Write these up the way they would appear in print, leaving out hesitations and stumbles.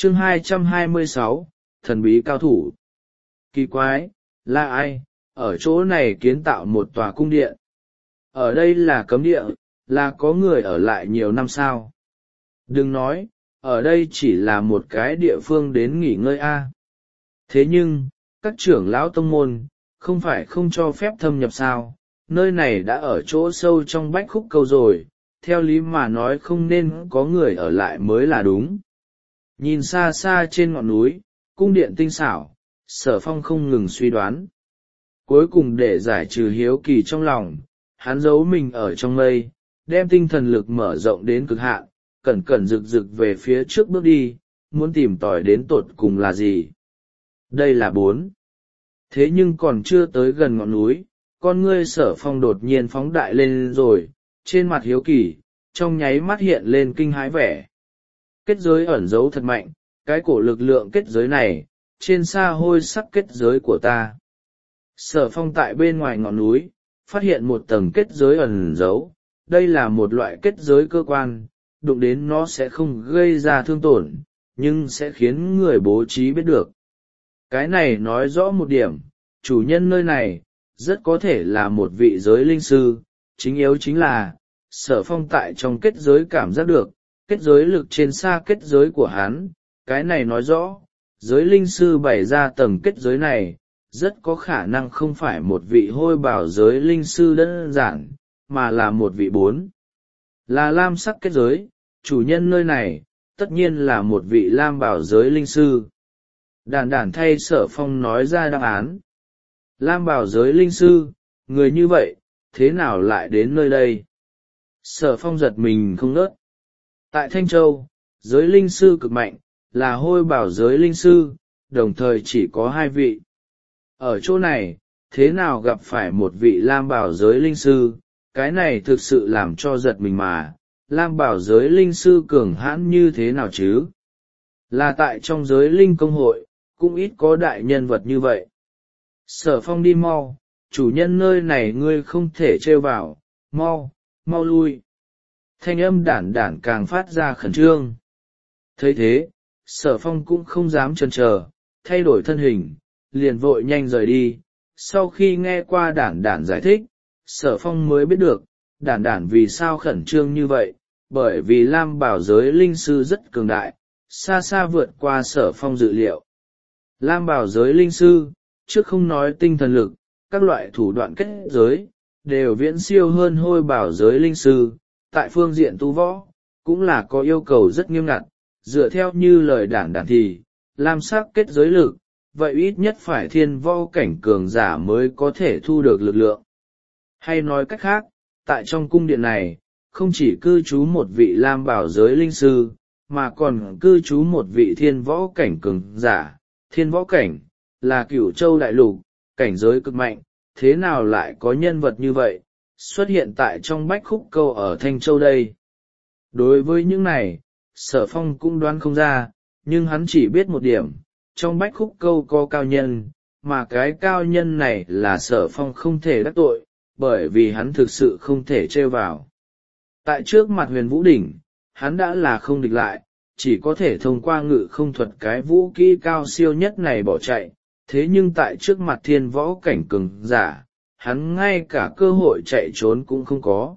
Chương 226, thần bí cao thủ. Kỳ quái, là ai, ở chỗ này kiến tạo một tòa cung điện? Ở đây là cấm địa, là có người ở lại nhiều năm sao? Đừng nói, ở đây chỉ là một cái địa phương đến nghỉ ngơi a. Thế nhưng, các trưởng lão tông môn, không phải không cho phép thâm nhập sao? Nơi này đã ở chỗ sâu trong Bách Khúc Câu rồi, theo lý mà nói không nên có người ở lại mới là đúng. Nhìn xa xa trên ngọn núi, cung điện tinh xảo, Sở Phong không ngừng suy đoán. Cuối cùng để giải trừ hiếu kỳ trong lòng, hắn giấu mình ở trong mây, đem tinh thần lực mở rộng đến cực hạn, cẩn cẩn rực rực về phía trước bước đi, muốn tìm tòi đến tột cùng là gì. Đây là 4. Thế nhưng còn chưa tới gần ngọn núi, con ngươi Sở Phong đột nhiên phóng đại lên rồi, trên mặt hiếu kỳ, trong nháy mắt hiện lên kinh hãi vẻ. Kết giới ẩn giấu thật mạnh, cái cổ lực lượng kết giới này, trên xa hôi sắc kết giới của ta. Sở Phong tại bên ngoài ngọn núi, phát hiện một tầng kết giới ẩn giấu, đây là một loại kết giới cơ quan, đụng đến nó sẽ không gây ra thương tổn, nhưng sẽ khiến người bố trí biết được. Cái này nói rõ một điểm, chủ nhân nơi này, rất có thể là một vị giới linh sư, chính yếu chính là, Sở Phong tại trong kết giới cảm giác được, kết giới lực trên xa kết giới của hắn, cái này nói rõ, giới linh sư bày ra tầng kết giới này, rất có khả năng không phải một vị hôi bảo giới linh sư đơn giản, mà là một vị 4. Là lam sắc kết giới, chủ nhân nơi này, tất nhiên là một vị lam bảo giới linh sư. Đản đản thay Sở Phong nói ra đáp án. Lam bảo giới linh sư, người như vậy, thế nào lại đến nơi đây? Sở Phong giật mình không ngớt. Tại Thanh Châu, giới linh sư cực mạnh, là hôi bảo giới linh sư, đồng thời chỉ có 2 vị. Ở chỗ này, thế nào gặp phải một vị lam bảo giới linh sư, cái này thực sự làm cho giật mình mà, lam bảo giới linh sư cường hãn như thế nào chứ? Là tại trong giới linh công hội, cũng ít có đại nhân vật như vậy. Sở Phong đi mau, chủ nhân nơi này ngươi không thể trêu vào, mau lui. Thanh âm đản đản càng phát ra khẩn trương. Thấy thế, Sở Phong cũng không dám chần chờ, thay đổi thân hình, liền vội nhanh rời đi. Sau khi nghe qua đản đản giải thích, Sở Phong mới biết được, đản đản vì sao khẩn trương như vậy, bởi vì lam bảo giới linh sư rất cường đại, xa xa vượt qua Sở Phong dự liệu. Lam bảo giới linh sư, trước không nói tinh thần lực, các loại thủ đoạn kết giới, đều viễn siêu hơn hôi bảo giới linh sư, tại phương diện tu võ, cũng là có yêu cầu rất nghiêm ngặt, dựa theo như lời đản đản thì, lam sắc kết giới lực, vậy ít nhất phải thiên võ cảnh cường giả mới có thể thu được lực lượng. Hay nói cách khác, tại trong cung điện này, không chỉ cư trú một vị lam bảo giới linh sư, mà còn cư trú một vị thiên võ cảnh cường giả. Thiên võ cảnh, là Cửu Châu đại lục, cảnh giới cực mạnh, thế nào lại có nhân vật như vậy, xuất hiện tại trong Bách Khúc Câu ở Thanh Châu đây? Đối với những này, Sở Phong cũng đoán không ra, nhưng hắn chỉ biết một điểm, trong Bách Khúc Câu có cao nhân, mà cái cao nhân này là Sở Phong không thể đắc tội, bởi vì hắn thực sự không thể trêu vào. Tại trước mặt Huyền Vũ Đỉnh, hắn đã là không địch lại, chỉ có thể thông qua ngự không thuật cái vũ kỹ cao siêu nhất này bỏ chạy, thế nhưng tại trước mặt thiên võ cảnh cường giả, hắn ngay cả cơ hội chạy trốn cũng không có.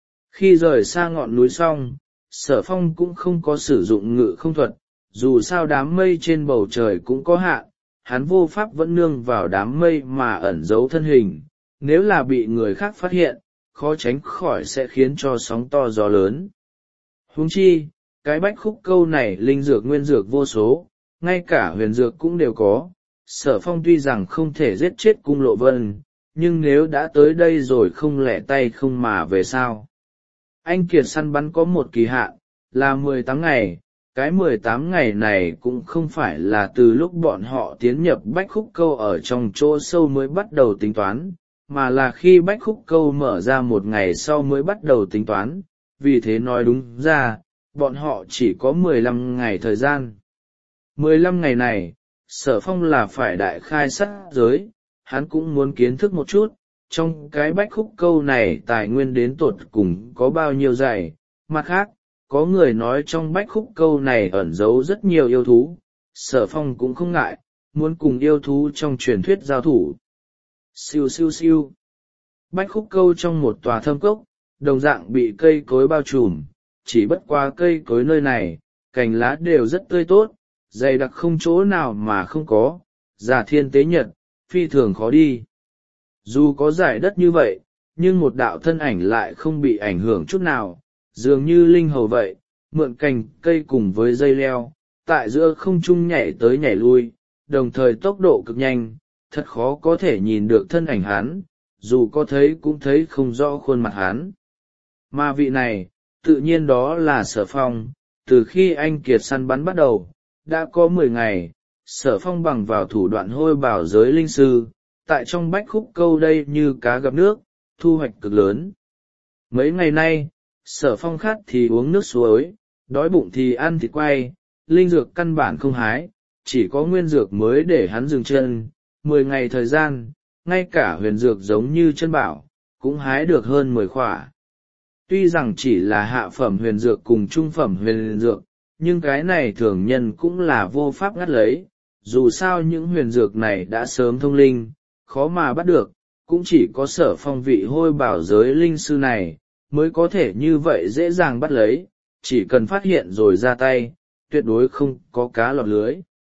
Khi rời xa ngọn núi xong, Sở Phong cũng không có sử dụng ngự không thuật, dù sao đám mây trên bầu trời cũng có hạn, hắn vô pháp vẫn nương vào đám mây mà ẩn giấu thân hình, nếu là bị người khác phát hiện, khó tránh khỏi sẽ khiến cho sóng to gió lớn. Huống chi, cái Bách Khúc Câu này linh dược nguyên dược vô số, ngay cả huyền dược cũng đều có. Sở Phong tuy rằng không thể giết chết Cung Lộ Vân, nhưng nếu đã tới đây rồi không lẻ tay không mà về sao? Anh kiệt săn bắn có một kỳ hạn, là 18 ngày, cái 18 ngày này cũng không phải là từ lúc bọn họ tiến nhập Bách Khúc Câu ở trong chỗ sâu mới bắt đầu tính toán, mà là khi Bách Khúc Câu mở ra một ngày sau mới bắt đầu tính toán, vì thế nói đúng ra, bọn họ chỉ có 15 ngày thời gian. 15 ngày này, Sở Phong là phải đại khai sát giới, hắn cũng muốn kiến thức một chút, trong cái Bách Khúc Câu này tài nguyên đến tột cùng có bao nhiêu dày, mặt khác, có người nói trong bách khúc câu này ẩn giấu rất nhiều yêu thú, Sở Phong cũng không ngại, muốn cùng yêu thú trong truyền thuyết giao thủ. Siêu siêu siêu. Bách khúc câu trong một tòa thâm cốc, đồng dạng bị cây cối bao trùm, chỉ bất qua cây cối nơi này, cành lá đều rất tươi tốt, dày đặc không chỗ nào mà không có, giả thiên tế nhật, phi thường khó đi. Dù có giải đất như vậy, nhưng một đạo thân ảnh lại không bị ảnh hưởng chút nào, dường như linh hầu vậy, mượn cành cây cùng với dây leo, tại giữa không trung nhảy tới nhảy lui, đồng thời tốc độ cực nhanh, thật khó có thể nhìn được thân ảnh hắn, dù có thấy cũng thấy không rõ khuôn mặt hắn. Mà vị này, tự nhiên đó là Sở Phong, từ khi anh kiệt săn bắn bắt đầu, đã có 10 ngày, Sở Phong bằng vào thủ đoạn hôi bảo giới linh sư, tại trong bách khúc câu đây như cá gặp nước, thu hoạch cực lớn. Mấy ngày nay, Sở Phong khát thì uống nước suối, đói bụng thì ăn thịt quay, linh dược căn bản không hái, chỉ có nguyên dược mới để hắn dừng chân. 10 ngày thời gian, ngay cả huyền dược giống như chân bảo, cũng hái được hơn 10 khỏa. Tuy rằng chỉ là hạ phẩm huyền dược cùng trung phẩm huyền dược, nhưng cái này thường nhân cũng là vô pháp ngắt lấy, dù sao những huyền dược này đã sớm thông linh, khó mà bắt được, cũng chỉ có Sở Phong vị hôi bảo giới linh sư này, mới có thể như vậy dễ dàng bắt lấy, chỉ cần phát hiện rồi ra tay, tuyệt đối không có cá lọt lưới.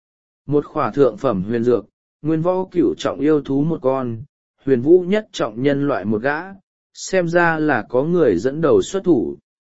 Một khỏa thượng phẩm huyền dược, nguyên võ cửu trọng yêu thú một con, huyền vũ nhất trọng nhân loại một gã, xem ra là có người dẫn đầu xuất thủ.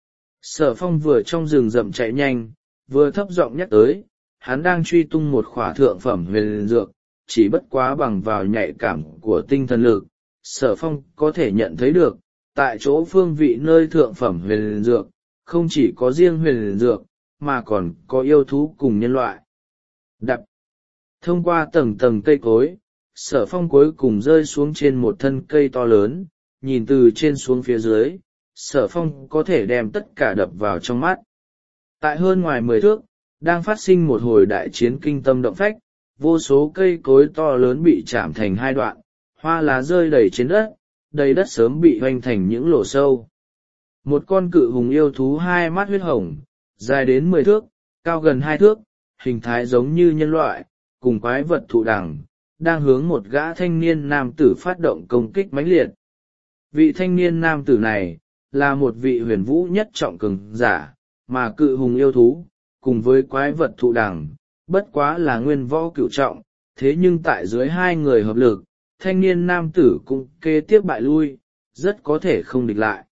Sở Phong vừa trong rừng rậm chạy nhanh, vừa thấp giọng nhắc tới, hắn đang truy tung một khỏa thượng phẩm huyền dược, chỉ bất quá bằng vào nhạy cảm của tinh thần lực, Sở Phong có thể nhận thấy được, tại chỗ phương vị nơi thượng phẩm huyền dược, không chỉ có riêng huyền dược, mà còn có yêu thú cùng nhân loại. Đập. Thông qua tầng tầng cây cối, Sở Phong cuối cùng rơi xuống trên một thân cây to lớn, nhìn từ trên xuống phía dưới, Sở Phong có thể đem tất cả đập vào trong mắt. Tại hơn ngoài 10 thước, đang phát sinh một hồi đại chiến kinh tâm động phách, vô số cây cối to lớn bị chạm thành hai đoạn, hoa lá rơi đầy trên đất, đầy đất sớm bị hoành thành những lỗ sâu. Một con cự hùng yêu thú hai mắt huyết hồng, dài đến 10 thước, cao gần 2 thước, hình thái giống như nhân loại, cùng quái vật thụ đẳng, đang hướng một gã thanh niên nam tử phát động công kích mãnh liệt. Vị thanh niên nam tử này, là một vị huyền vũ nhất trọng cường giả, mà cự hùng yêu thú, cùng với quái vật thụ đẳng, bất quá là nguyên võ cửu trọng, thế nhưng tại dưới hai người hợp lực, thanh niên nam tử cũng kế tiếp bại lui, rất có thể không địch lại.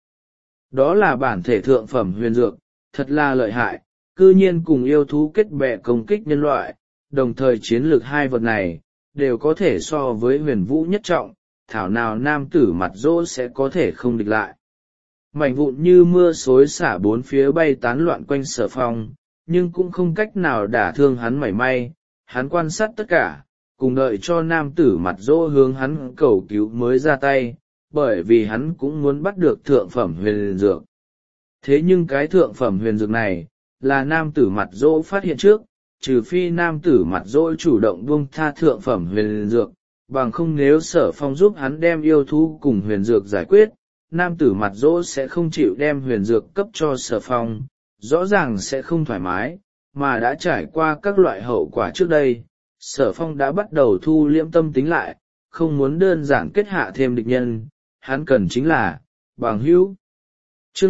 Đó là bản thể thượng phẩm huyền dược, thật là lợi hại, cư nhiên cùng yêu thú kết bè công kích nhân loại, đồng thời chiến lược hai vật này, đều có thể so với huyền vũ nhất trọng, thảo nào nam tử mặt dỗ sẽ có thể không địch lại. Mảnh vụn như mưa xối xả bốn phía bay tán loạn quanh Sở Phong, nhưng cũng không cách nào đả thương hắn mảy may, hắn quan sát tất cả, cùng đợi cho nam tử mặt dỗ hướng hắn cầu cứu mới ra tay, bởi vì hắn cũng muốn bắt được thượng phẩm huyền dược. Thế nhưng cái thượng phẩm huyền dược này, là nam tử mặt dỗ phát hiện trước, trừ phi nam tử mặt dỗ chủ động buông tha thượng phẩm huyền dược, bằng không nếu Sở Phong giúp hắn đem yêu thú cùng huyền dược giải quyết, nam tử mặt dỗ sẽ không chịu đem huyền dược cấp cho Sở Phong, rõ ràng sẽ không thoải mái, mà đã trải qua các loại hậu quả trước đây, Sở Phong đã bắt đầu thu liễm tâm tính lại, không muốn đơn giản kết hạ thêm địch nhân, hắn cần chính là bằng hữu. Chương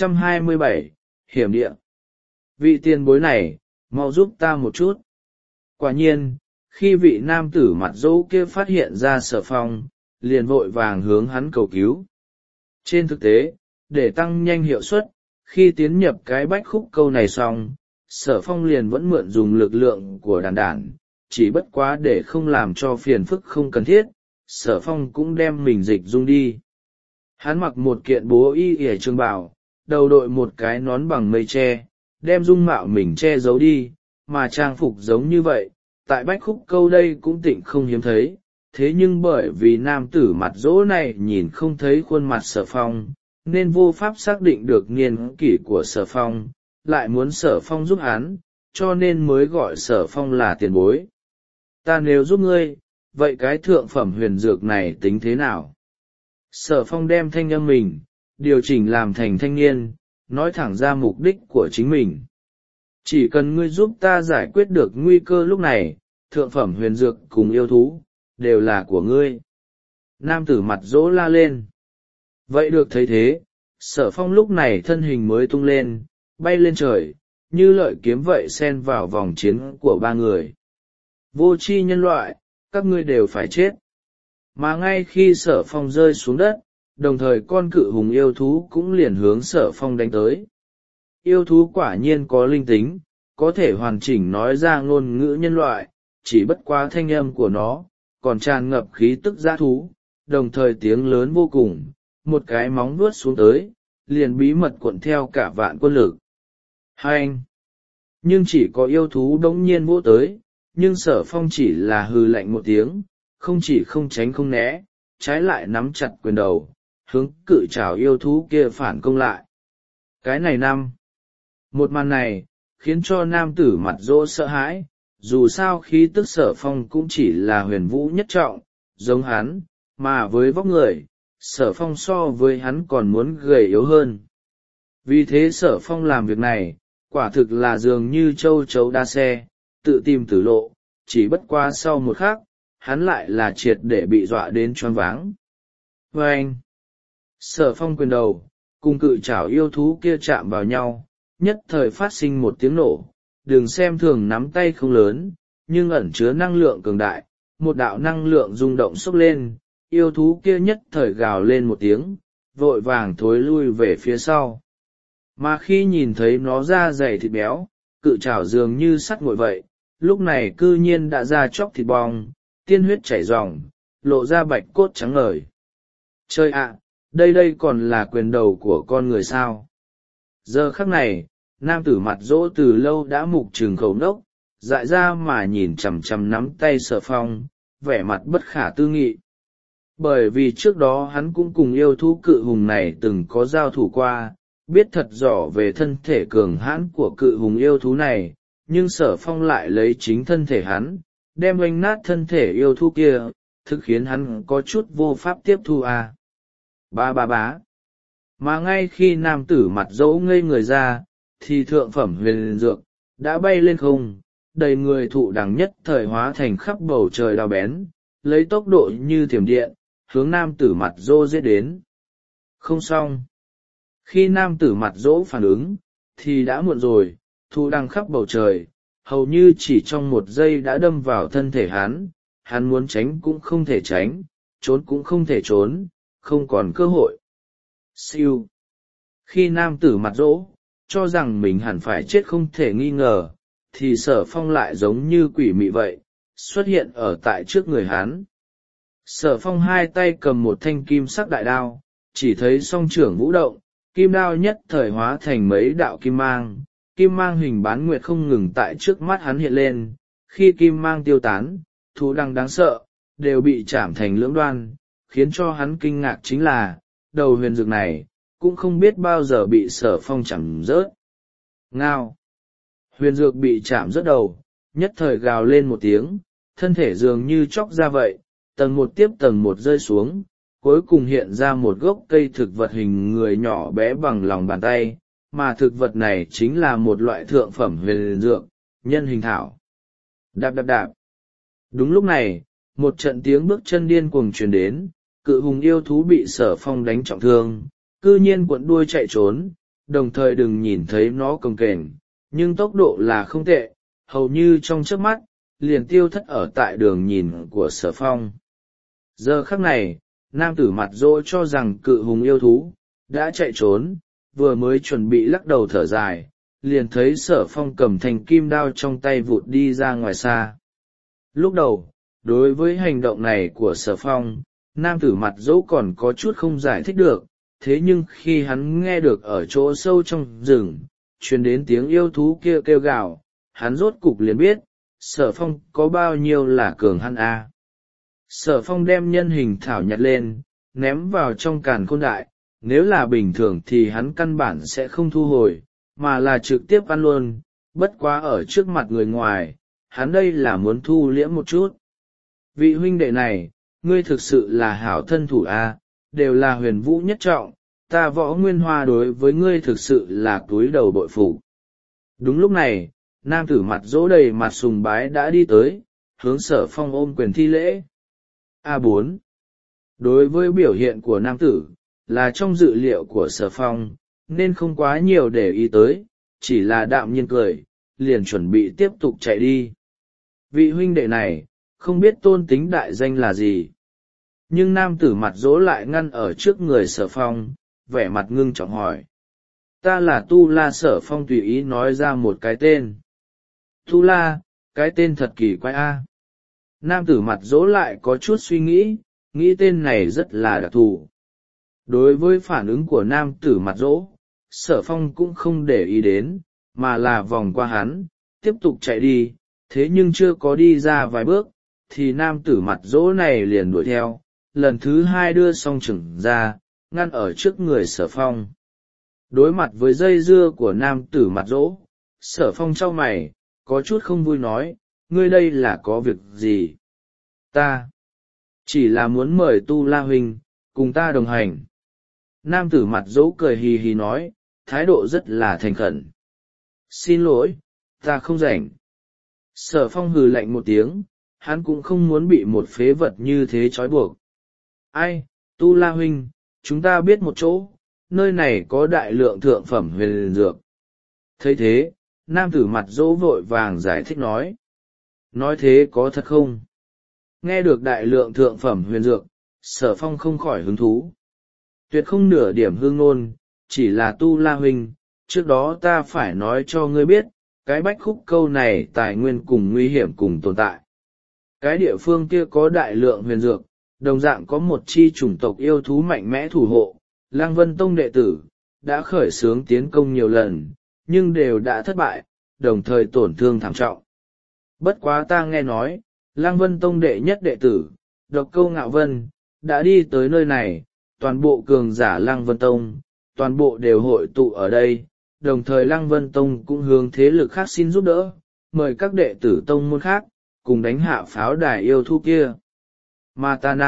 227, Hiểm địa. Vị tiền bối này, mau giúp ta một chút. Quả nhiên, khi vị nam tử mặt dỗ kia phát hiện ra Sở Phong, liền vội vàng hướng hắn cầu cứu. Trên thực tế, để tăng nhanh hiệu suất, khi tiến nhập cái bách khúc câu này xong, Sở Phong liền vẫn mượn dùng lực lượng của đàn đản, chỉ bất quá để không làm cho phiền phức không cần thiết, Sở Phong cũng đem mình dịch dung đi. Hắn mặc một kiện bố y ỉa trường bào, đầu đội một cái nón bằng mây tre, đem dung mạo mình che giấu đi, mà trang phục giống như vậy, tại bách khúc câu đây cũng tịnh không hiếm thấy. Thế nhưng bởi vì nam tử mặt dỗ này nhìn không thấy khuôn mặt Sở Phong, nên vô pháp xác định được niên kỷ của Sở Phong, lại muốn Sở Phong giúp hắn, cho nên mới gọi Sở Phong là tiền bối. Ta nếu giúp ngươi, vậy cái thượng phẩm huyền dược này tính thế nào? Sở Phong đem thanh âm mình, điều chỉnh làm thành thanh niên, nói thẳng ra mục đích của chính mình. Chỉ cần ngươi giúp ta giải quyết được nguy cơ lúc này, thượng phẩm huyền dược cùng yêu thú, đều là của ngươi. Nam tử mặt dỗ la lên. Vậy được thấy thế, Sở Phong lúc này thân hình mới tung lên, bay lên trời, như lợi kiếm vậy xen vào vòng chiến của ba người. Vô tri nhân loại, các ngươi đều phải chết. Mà ngay khi Sở Phong rơi xuống đất, đồng thời con cự hùng yêu thú cũng liền hướng Sở Phong đánh tới. Yêu thú quả nhiên có linh tính, có thể hoàn chỉnh nói ra ngôn ngữ nhân loại, chỉ bất quá thanh âm của nó, còn tràn ngập khí tức dã thú, đồng thời tiếng lớn vô cùng, một cái móng vuốt xuống tới, liền bí mật cuộn theo cả vạn quân lực. Hai anh! Nhưng chỉ có yêu thú đống nhiên vỗ tới, nhưng Sở Phong chỉ là hừ lạnh một tiếng, không chỉ không tránh không né, trái lại nắm chặt quyền đầu, hướng cự trảo yêu thú kia phản công lại. Cái này một màn này, khiến cho nam tử mặt dỗ sợ hãi, dù sao khí tức Sở Phong cũng chỉ là huyền vũ nhất trọng, giống hắn, mà với vóc người, Sở Phong so với hắn còn muốn gầy yếu hơn. Vì thế Sở Phong làm việc này, quả thực là dường như châu chấu đa xe, tự tìm tử lộ, chỉ bất qua sau một khắc, hắn lại là triệt để bị dọa đến choáng váng. Và anh, Sở Phong quyền đầu, cùng cự chảo yêu thú kia chạm vào nhau, nhất thời phát sinh một tiếng nổ, đừng xem thường nắm tay không lớn, nhưng ẩn chứa năng lượng cường đại, một đạo năng lượng rung động sốc lên, yêu thú kia nhất thời gào lên một tiếng, vội vàng thối lui về phía sau. Mà khi nhìn thấy nó da dày thịt béo, cự chảo dường như sắt nguội vậy, lúc này cư nhiên đã ra chóc thịt bong, tiên huyết chảy ròng, lộ ra bạch cốt trắng ngời. Trời ạ, đây còn là quyền đầu của con người sao? Giờ khắc này, nam tử mặt dỗ từ lâu đã mục trừng khẩu nốc, dại ra mà nhìn chằm chằm nắm tay Sở Phong, vẻ mặt bất khả tư nghị. Bởi vì trước đó hắn cũng cùng yêu thú cự hùng này từng có giao thủ qua, biết thật rõ về thân thể cường hãn của cự hùng yêu thú này, nhưng Sở Phong lại lấy chính thân thể hắn, đem oanh nát thân thể yêu thú kia, thực khiến hắn có chút vô pháp tiếp thu à. Bá. Mà ngay khi nam tử mặt dỗ ngây người ra, thì thượng phẩm huyền dược, đã bay lên không, đầy người thụ đằng nhất thời hóa thành khắp bầu trời đao bén, lấy tốc độ như thiểm điện, hướng nam tử mặt dỗ giết đến. Không xong. Khi nam tử mặt dỗ phản ứng, thì đã muộn rồi, thụ đằng khắp bầu trời, hầu như chỉ trong một giây đã đâm vào thân thể hắn muốn tránh cũng không thể tránh, trốn cũng không thể trốn, không còn cơ hội. Siêu. Khi nam tử mặt dỗ, cho rằng mình hẳn phải chết không thể nghi ngờ, thì Sở Phong lại giống như quỷ mị vậy, xuất hiện ở tại trước người hắn. Sở Phong hai tay cầm một thanh kim sắc đại đao, chỉ thấy song trưởng vũ động, kim đao nhất thời hóa thành mấy đạo kim mang hình bán nguyệt không ngừng tại trước mắt hắn hiện lên, khi kim mang tiêu tán, thú đằng đáng sợ, đều bị chạm thành lưỡng đoan, khiến cho hắn kinh ngạc chính là, đầu huyền dược này, cũng không biết bao giờ bị Sở Phong chạm rớt. Ngao! Huyền dược bị chạm rớt đầu, nhất thời gào lên một tiếng, thân thể dường như chóc ra vậy, tầng một tiếp tầng một rơi xuống, cuối cùng hiện ra một gốc cây thực vật hình người nhỏ bé bằng lòng bàn tay, mà thực vật này chính là một loại thượng phẩm huyền dược, nhân hình thảo. Đạp. Đúng lúc này, một trận tiếng bước chân điên cuồng truyền đến, cự hùng yêu thú bị Sở Phong đánh trọng thương, cư nhiên cuộn đuôi chạy trốn, đồng thời đừng nhìn thấy nó cồng kềnh, nhưng tốc độ là không tệ, hầu như trong chớp mắt, liền tiêu thất ở tại đường nhìn của Sở Phong. Giờ khắc này, nam tử mặt dỗ cho rằng cự hùng yêu thú đã chạy trốn, vừa mới chuẩn bị lắc đầu thở dài, liền thấy Sở Phong cầm thanh kim đao trong tay vụt đi ra ngoài xa. Lúc đầu, đối với hành động này của Sở Phong, nam tử mặt dỗ còn có chút không giải thích được, thế nhưng khi hắn nghe được ở chỗ sâu trong rừng, truyền đến tiếng yêu thú kia kêu gào, hắn rốt cục liền biết, Sở Phong có bao nhiêu là cường hắn a. Sở Phong đem nhân hình thảo nhặt lên, ném vào trong càn khôn đại, nếu là bình thường thì hắn căn bản sẽ không thu hồi, mà là trực tiếp ăn luôn, bất quá ở trước mặt người ngoài, hắn đây là muốn thu liễm một chút. Vị huynh đệ này, ngươi thực sự là hảo thân thủ a, đều là huyền vũ nhất trọng, ta Võ Nguyên Hoa đối với ngươi thực sự là cúi đầu bội phục. Đúng lúc này, nam tử mặt dỗ đầy mặt sùng bái đã đi tới, hướng Sở Phong ôm quyền thi lễ. A4. Đối với biểu hiện của nam tử, là trong dự liệu của Sở Phong, nên không quá nhiều để ý tới, chỉ là đạm nhiên cười, liền chuẩn bị tiếp tục chạy đi. Vị huynh đệ này, không biết tôn tính đại danh là gì. Nhưng nam tử mặt dỗ lại ngăn ở trước người Sở Phong, vẻ mặt ngưng trọng hỏi. Ta là Tu La. Sở Phong tùy ý nói ra một cái tên. Tu La, cái tên thật kỳ quái a. Nam tử mặt dỗ lại có chút suy nghĩ, nghĩ tên này rất là đặc thù. Đối với phản ứng của nam tử mặt dỗ, Sở Phong cũng không để ý đến, mà là vòng qua hắn, tiếp tục chạy đi, thế nhưng chưa có đi ra vài bước, thì nam tử mặt dỗ này liền đuổi theo, lần thứ hai đưa song chừng ra, ngăn ở trước người Sở Phong. Đối mặt với dây dưa của nam tử mặt dỗ, Sở Phong chau mày, có chút không vui nói, ngươi đây là có việc gì? Ta chỉ là muốn mời Tu La huynh cùng ta đồng hành. Nam tử mặt dỗ cười hì hì nói, thái độ rất là thành khẩn. Xin lỗi, ta không rảnh. Sở Phong hừ lạnh một tiếng, hắn cũng không muốn bị một phế vật như thế trói buộc. Ai, Tu La huynh, chúng ta biết một chỗ, nơi này có đại lượng thượng phẩm huyền dược. Thấy thế, nam tử mặt dỗ vội vàng giải thích nói. Nói thế có thật không? Nghe được đại lượng thượng phẩm huyền dược, Sở Phong không khỏi hứng thú. Tuyệt không nửa điểm hương ngôn, chỉ là Tu La huynh, trước đó ta phải nói cho ngươi biết, cái Bách Khúc Câu này tài nguyên cùng nguy hiểm cùng tồn tại. Cái địa phương kia có đại lượng huyền dược, đồng dạng có một chi chủng tộc yêu thú mạnh mẽ thủ hộ, Lăng Vân Tông đệ tử, đã khởi xướng tiến công nhiều lần, nhưng đều đã thất bại, đồng thời tổn thương thảm trọng. Bất quá ta nghe nói, Lăng Vân Tông đệ nhất đệ tử, Độc Câu Ngạo Vân, đã đi tới nơi này, toàn bộ cường giả Lăng Vân Tông, toàn bộ đều hội tụ ở đây, đồng thời Lăng Vân Tông cũng hướng thế lực khác xin giúp đỡ, mời các đệ tử tông môn khác, cùng đánh hạ pháo đài yêu thú kia. Mà ta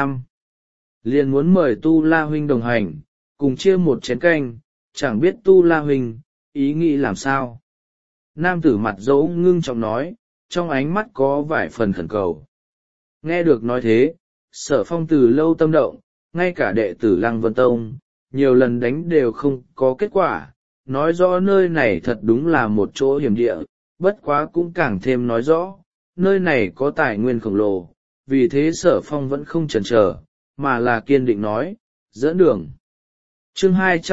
liền muốn mời Tu La huynh đồng hành, cùng chia một chén canh, chẳng biết Tu La huynh, ý nghĩ làm sao. Nam tử mặt dỗ ngưng trọng nói, trong ánh mắt có vài phần khẩn cầu. Nghe được nói thế, Sở Phong từ lâu tâm động, ngay cả đệ tử Lăng Vân Tông, nhiều lần đánh đều không có kết quả, nói rõ nơi này thật đúng là một chỗ hiểm địa, bất quá cũng càng thêm nói rõ, nơi này có tài nguyên khổng lồ, vì thế Sở Phong vẫn không chần chờ, mà là kiên định nói, dẫn đường. Chương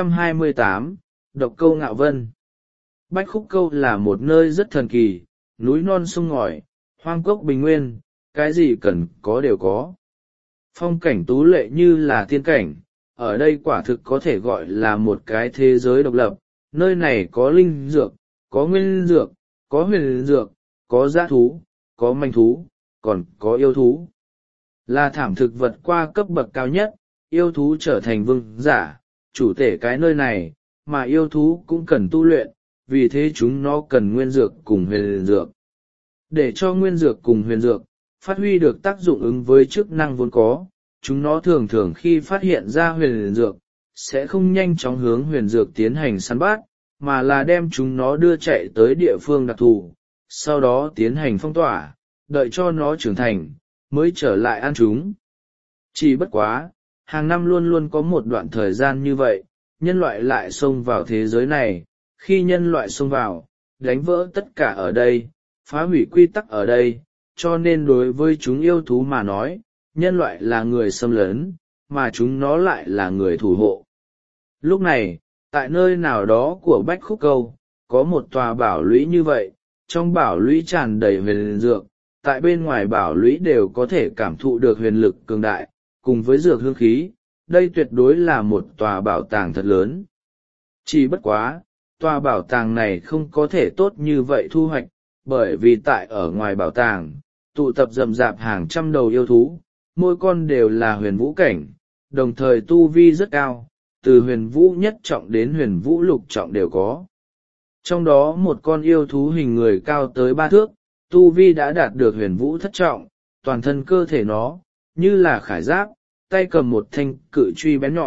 228, Độc Câu Ngạo Vân. Bách Khúc Câu là một nơi rất thần kỳ, núi non sông ngòi, hoang cốc bình nguyên, cái gì cần có đều có. Phong cảnh tú lệ như là thiên cảnh, ở đây quả thực có thể gọi là một cái thế giới độc lập, nơi này có linh dược, có nguyên dược, có huyền dược, có dã thú, có manh thú, còn có yêu thú. Là thảm thực vật qua cấp bậc cao nhất, yêu thú trở thành vương giả, chủ thể cái nơi này, mà yêu thú cũng cần tu luyện, vì thế chúng nó cần nguyên dược cùng huyền dược. Để cho nguyên dược cùng huyền dược phát huy được tác dụng ứng với chức năng vốn có, chúng nó thường thường khi phát hiện ra huyền dược, sẽ không nhanh chóng hướng huyền dược tiến hành săn bắt, mà là đem chúng nó đưa chạy tới địa phương đặc thù, sau đó tiến hành phong tỏa, đợi cho nó trưởng thành, mới trở lại ăn chúng. Chỉ bất quá, hàng năm luôn luôn có một đoạn thời gian như vậy, nhân loại lại xông vào thế giới này, khi nhân loại xông vào, đánh vỡ tất cả ở đây, phá hủy quy tắc ở đây, cho nên đối với chúng yêu thú mà nói, nhân loại là người xâm lấn, mà chúng nó lại là người thủ hộ. Lúc này, tại nơi nào đó của Bách Khúc Câu, có một tòa bảo lũy như vậy, trong bảo lũy tràn đầy huyền dược, tại bên ngoài bảo lũy đều có thể cảm thụ được huyền lực cường đại, cùng với dược hương khí, đây tuyệt đối là một tòa bảo tàng thật lớn. Chỉ bất quá, tòa bảo tàng này không có thể tốt như vậy thu hoạch, bởi vì tại ở ngoài bảo tàng, tụ tập rậm rạp hàng trăm đầu yêu thú, mỗi con đều là huyền vũ cảnh, đồng thời tu vi rất cao, từ huyền vũ nhất trọng đến huyền vũ lục trọng đều có. Trong đó một con yêu thú hình người cao tới 3 thước, tu vi đã đạt được huyền vũ thất trọng, toàn thân cơ thể nó, như là khải giáp, tay cầm một thanh cự truy bén nhọn,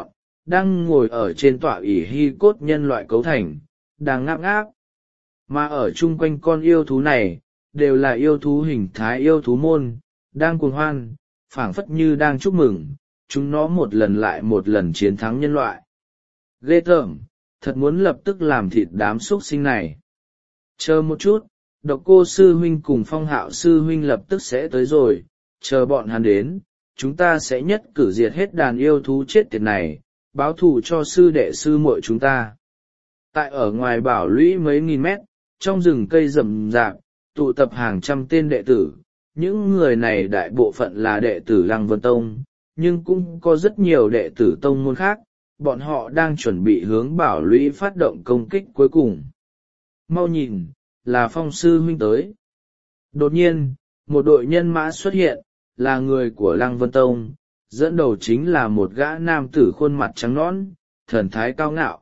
đang ngồi ở trên tọa ỷ hy cốt nhân loại cấu thành, đang ngáp ngáp. Mà ở chung quanh con yêu thú này, đều là yêu thú hình thái yêu thú môn, đang cuồng hoan, phảng phất như đang chúc mừng, chúng nó một lần lại một lần chiến thắng nhân loại. Ghê tởm, thật muốn lập tức làm thịt đám xúc sinh này. Chờ một chút, Độc Cô sư huynh cùng Phong Hạo sư huynh lập tức sẽ tới rồi, chờ bọn hắn đến, chúng ta sẽ nhất cử diệt hết đàn yêu thú chết tiệt này, báo thù cho sư đệ sư muội chúng ta. Tại ở ngoài bảo lũy mấy nghìn mét, trong rừng cây rậm rạp, tụ tập hàng trăm tên đệ tử, những người này đại bộ phận là đệ tử Lăng Vân Tông, nhưng cũng có rất nhiều đệ tử tông môn khác, bọn họ đang chuẩn bị hướng bảo lũy phát động công kích cuối cùng. Mau nhìn, là Phong sư huynh tới. Đột nhiên, một đội nhân mã xuất hiện, là người của Lăng Vân Tông, dẫn đầu chính là một gã nam tử khuôn mặt trắng nõn, thần thái cao ngạo.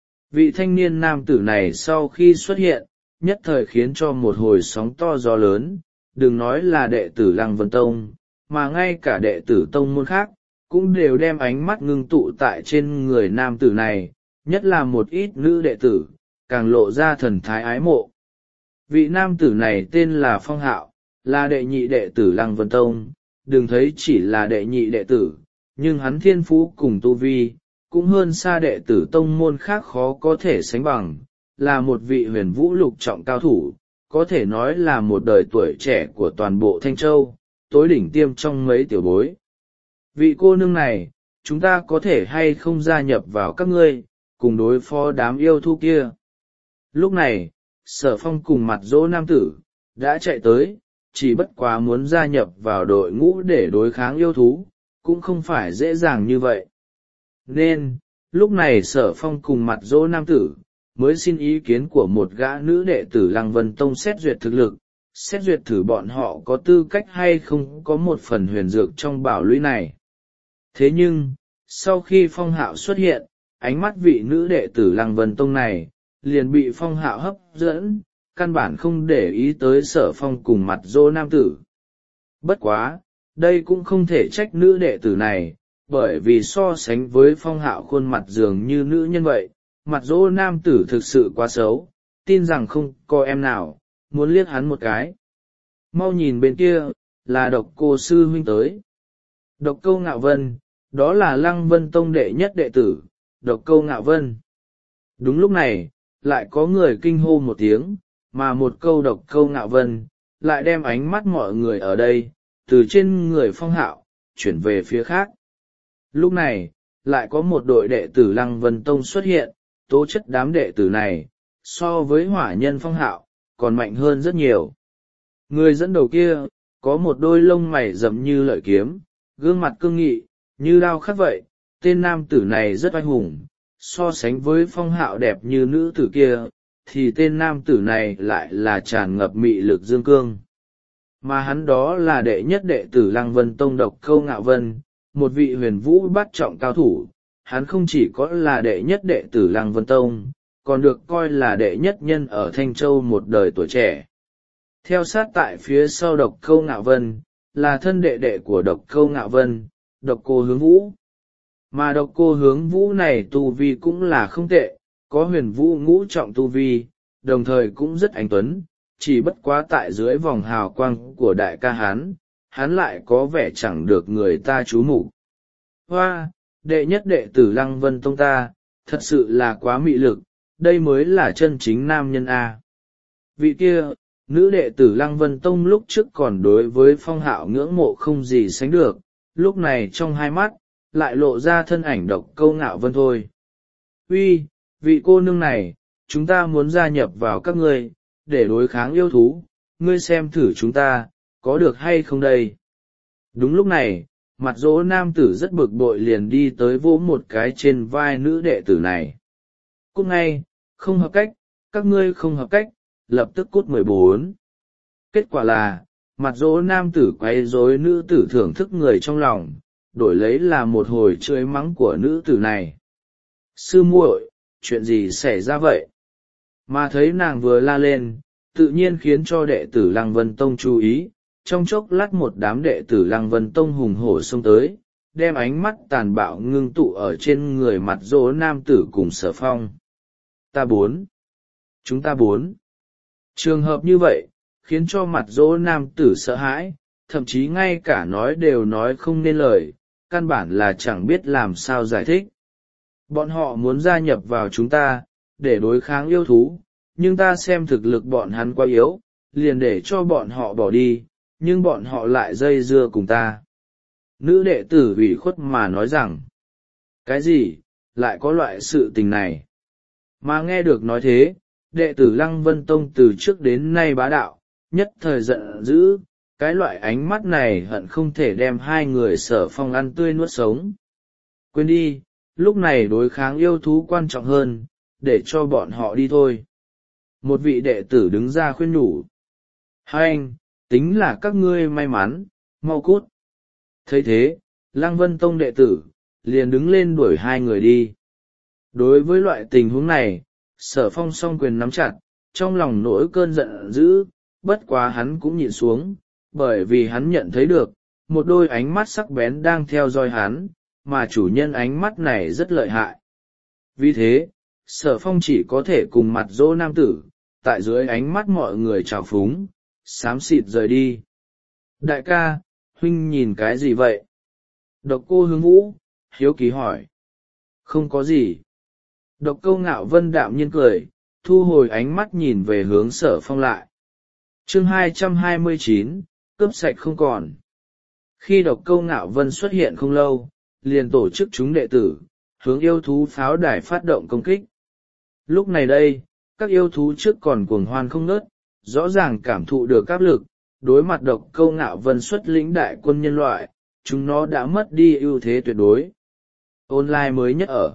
Vị thanh niên nam tử này sau khi xuất hiện, nhất thời khiến cho một hồi sóng to gió lớn, đừng nói là đệ tử Lăng Vân Tông, mà ngay cả đệ tử tông môn khác, cũng đều đem ánh mắt ngưng tụ tại trên người nam tử này, nhất là một ít nữ đệ tử, càng lộ ra thần thái ái mộ. Vị nam tử này tên là Phong Hạo, là đệ nhị đệ tử Lăng Vân Tông, đừng thấy chỉ là đệ nhị đệ tử, nhưng hắn thiên phú cùng tu vi, cũng hơn xa đệ tử tông môn khác khó có thể sánh bằng, là một vị huyền vũ lục trọng cao thủ, có thể nói là một đời tuổi trẻ của toàn bộ Thanh Châu, tối đỉnh tiêm trong mấy tiểu bối. Vị cô nương này, chúng ta có thể hay không gia nhập vào các ngươi, cùng đối phó đám yêu thú kia. Lúc này, Sở Phong cùng Mặt Dỗ nam tử, đã chạy tới, chỉ bất quá muốn gia nhập vào đội ngũ để đối kháng yêu thú, cũng không phải dễ dàng như vậy. Nên, lúc này Sở Phong cùng Mặt Dỗ nam tử, mới xin ý kiến của một gã nữ đệ tử Lăng Vân Tông xét duyệt thực lực, xét duyệt thử bọn họ có tư cách hay không có một phần huyền dược trong bảo lũy này. Thế nhưng, sau khi Phong Hạo xuất hiện, ánh mắt vị nữ đệ tử Lăng Vân Tông này, liền bị Phong Hạo hấp dẫn, căn bản không để ý tới Sở Phong cùng Mặt Dỗ nam tử. Bất quá, đây cũng không thể trách nữ đệ tử này, bởi vì so sánh với Phong Hạo khuôn mặt dường như nữ nhân vậy, Mặt Dỗ nam tử thực sự quá xấu, tin rằng không có em nào, muốn liếc hắn một cái. Mau nhìn bên kia, là Độc Cô sư huynh tới. Độc Câu Ngạo Vân, đó là Lăng Vân Tông đệ nhất đệ tử, Độc Câu Ngạo Vân. Đúng lúc này, lại có người kinh hô một tiếng, mà một câu Độc Câu Ngạo Vân, lại đem ánh mắt mọi người ở đây, từ trên người Phong Hạo, chuyển về phía khác. Lúc này, lại có một đội đệ tử Lăng Vân Tông xuất hiện, tố chất đám đệ tử này, so với hỏa nhân Phong Hạo, còn mạnh hơn rất nhiều. Người dẫn đầu kia, có một đôi lông mày rậm như lợi kiếm, gương mặt cương nghị, như đao khắc vậy, tên nam tử này rất oai hùng, so sánh với Phong Hạo đẹp như nữ tử kia, thì tên nam tử này lại là tràn ngập mị lực dương cương. Mà hắn đó là đệ nhất đệ tử Lăng Vân Tông Độc Câu Ngạo Vân, một vị huyền vũ bát trọng cao thủ, hắn không chỉ có là đệ nhất đệ tử Lăng Vân Tông, còn được coi là đệ nhất nhân ở Thanh Châu một đời tuổi trẻ. Theo sát tại phía sau Độc Câu Ngạo Vân, là thân đệ đệ của Độc Câu Ngạo Vân, Độc Cô Hướng Vũ. Mà Độc Cô Hướng Vũ này tu vi cũng là không tệ, có huyền vũ ngũ trọng tu vi, đồng thời cũng rất anh tuấn, chỉ bất quá tại dưới vòng hào quang của đại ca hắn lại có vẻ chẳng được người ta chú mục. Hoa, đệ nhất đệ tử Lăng Vân Tông ta, thật sự là quá mị lực, đây mới là chân chính nam nhân A. Vị kia, nữ đệ tử Lăng Vân Tông lúc trước còn đối với Phong Hạo ngưỡng mộ không gì sánh được, lúc này trong hai mắt, lại lộ ra thân ảnh Độc Câu Ngạo Vân thôi. Uy, vị cô nương này, chúng ta muốn gia nhập vào các ngươi, để đối kháng yêu thú, ngươi xem thử chúng ta, có được hay không đây? Đúng lúc này, Mặt Dỗ nam tử rất bực bội liền đi tới vỗ một cái trên vai nữ đệ tử này. Cút ngay, không hợp cách, các ngươi không hợp cách, lập tức cút 14. Kết quả là, Mặt Dỗ nam tử quấy rối nữ tử thưởng thức người trong lòng, đổi lấy là một hồi chửi mắng của nữ tử này. Sư muội, chuyện gì xảy ra vậy? Mà thấy nàng vừa la lên, tự nhiên khiến cho đệ tử Lăng Vân Tông chú ý, trong chốc lát một đám đệ tử Lăng Vân Tông hùng hổ xông tới, đem ánh mắt tàn bạo ngưng tụ ở trên người mặt dỗ nam tử cùng Sở Phong. Ta bốn. Chúng ta bốn. Trường hợp như vậy, khiến cho mặt dỗ nam tử sợ hãi, thậm chí ngay cả nói đều nói không nên lời, căn bản là chẳng biết làm sao giải thích. Bọn họ muốn gia nhập vào chúng ta, để đối kháng yêu thú, nhưng ta xem thực lực bọn hắn quá yếu, liền để cho bọn họ bỏ đi, nhưng bọn họ lại dây dưa cùng ta. Nữ đệ tử ủy khuất mà nói rằng, cái gì, lại có loại sự tình này? Mà nghe được nói thế, đệ tử Lăng Vân Tông từ trước đến nay bá đạo, nhất thời giận dữ, cái loại ánh mắt này hận không thể đem hai người Sở Phong ăn tươi nuốt sống. Quên đi, lúc này đối kháng yêu thú quan trọng hơn, để cho bọn họ đi thôi. Một vị đệ tử đứng ra khuyên nhủ. Hai anh, tính là các ngươi may mắn, mau cút. Thấy thế, Lăng Vân Tông đệ tử, liền đứng lên đuổi hai người đi. Đối với loại tình huống này, Sở Phong song quyền nắm chặt, trong lòng nổi cơn giận dữ, bất quá hắn cũng nhịn xuống, bởi vì hắn nhận thấy được, một đôi ánh mắt sắc bén đang theo dõi hắn, mà chủ nhân ánh mắt này rất lợi hại. Vì thế, Sở Phong chỉ có thể cùng mặt dỗ nam tử, tại dưới ánh mắt mọi người trào phúng, xám xịt rời đi. Đại ca, huynh nhìn cái gì vậy? Độc Cô Hướng Vũ, hiếu kỳ hỏi. Không có gì. Độc Câu Ngạo Vân đạm nhiên cười, thu hồi ánh mắt nhìn về hướng Sở Phong lại. Chương 229, cướp sạch không còn. Khi Độc Câu Ngạo Vân xuất hiện không lâu, liền tổ chức chúng đệ tử, hướng yêu thú pháo đài phát động công kích. Lúc này đây, các yêu thú trước còn cuồng hoan không ngớt, rõ ràng cảm thụ được áp lực, đối mặt Độc Câu Ngạo Vân xuất lĩnh đại quân nhân loại, chúng nó đã mất đi ưu thế tuyệt đối. Online mới nhất ở.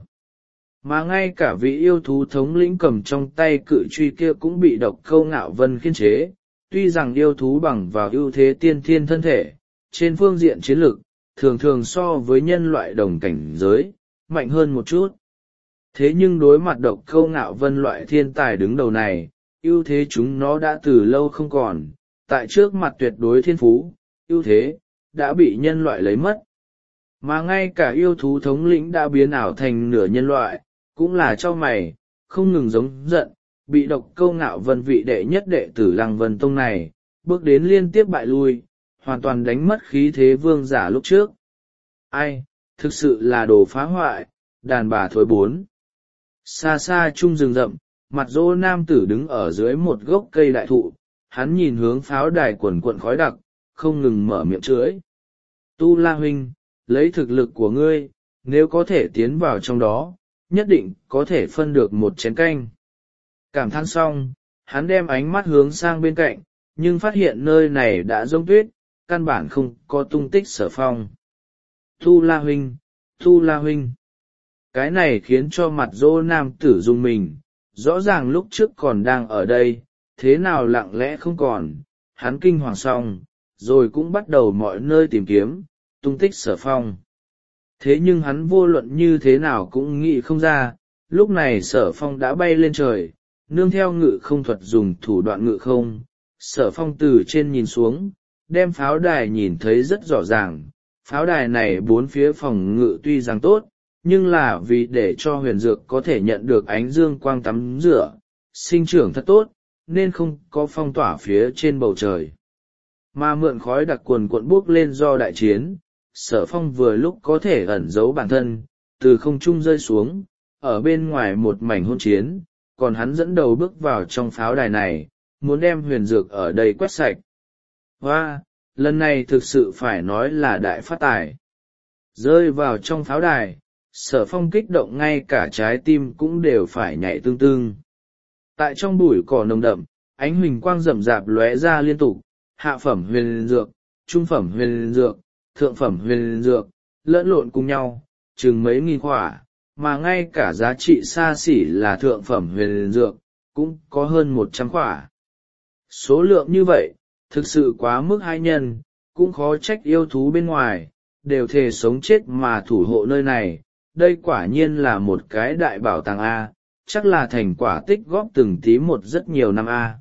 Mà ngay cả vị yêu thú thống lĩnh cầm trong tay cự truy kia cũng bị Độc Câu Ngạo Vân khiên chế, tuy rằng yêu thú bằng vào ưu thế tiên thiên thân thể, trên phương diện chiến lược, thường thường so với nhân loại đồng cảnh giới, mạnh hơn một chút. Thế nhưng đối mặt Độc Câu Ngạo Vân loại thiên tài đứng đầu này, ưu thế chúng nó đã từ lâu không còn, tại trước mặt tuyệt đối thiên phú, ưu thế, đã bị nhân loại lấy mất. Mà ngay cả yêu thú thống lĩnh đã biến ảo thành nửa nhân loại, cũng là cho mày, không ngừng giống giận, bị Độc Câu Ngạo Vân vị đệ nhất đệ tử Lăng Vân Tông này, bước đến liên tiếp bại lui, hoàn toàn đánh mất khí thế vương giả lúc trước. Ai, thực sự là đồ phá hoại, đàn bà thối bốn. Xa xa trung rừng rậm, mặt dỗ nam tử đứng ở dưới một gốc cây đại thụ, hắn nhìn hướng pháo đài quần quận khói đặc, không ngừng mở miệng chửi. Tu La huynh, lấy thực lực của ngươi, nếu có thể tiến vào trong đó, nhất định có thể phân được một chén canh. Cảm thán xong, hắn đem ánh mắt hướng sang bên cạnh, nhưng phát hiện nơi này đã rỗng tuyết, căn bản không có tung tích Sở Phong. Tu La huynh, Tu La huynh. Cái này khiến cho mặt dỗ nam tử rung mình, rõ ràng lúc trước còn đang ở đây, thế nào lặng lẽ không còn, hắn kinh hoàng xong, rồi cũng bắt đầu mọi nơi tìm kiếm, tung tích Sở Phong. Thế nhưng hắn vô luận như thế nào cũng nghĩ không ra, lúc này Sở Phong đã bay lên trời, nương theo ngự không thuật dùng thủ đoạn ngự không, Sở Phong từ trên nhìn xuống, đem pháo đài nhìn thấy rất rõ ràng, pháo đài này bốn phía phòng ngự tuy rằng tốt, nhưng là vì để cho huyền dược có thể nhận được ánh dương quang tắm rửa, sinh trưởng thật tốt, nên không có phong tỏa phía trên bầu trời. Mà mượn khói đặc cuồn cuộn bốc lên do đại chiến, Sở Phong vừa lúc có thể ẩn giấu bản thân, từ không trung rơi xuống, ở bên ngoài một mảnh hôn chiến, còn hắn dẫn đầu bước vào trong pháo đài này, muốn đem huyền dược ở đây quét sạch. Hoa, lần này thực sự phải nói là đại phát tài. Rơi vào trong pháo đài, Sở Phong kích động ngay cả trái tim cũng đều phải nhảy tương tương. Tại trong bụi cỏ nồng đậm, ánh huỳnh quang rậm rạp lóe ra liên tục, hạ phẩm huyền dược, trung phẩm huyền dược, thượng phẩm huyền dược, lẫn lộn cùng nhau, chừng mấy nghìn quả, mà ngay cả giá trị xa xỉ là thượng phẩm huyền dược, cũng có hơn 100 quả. Số lượng như vậy, thực sự quá mức hai nhân, cũng khó trách yêu thú bên ngoài, đều thề sống chết mà thủ hộ nơi này. Đây quả nhiên là một cái đại bảo tàng A, chắc là thành quả tích góp từng tí một rất nhiều năm A.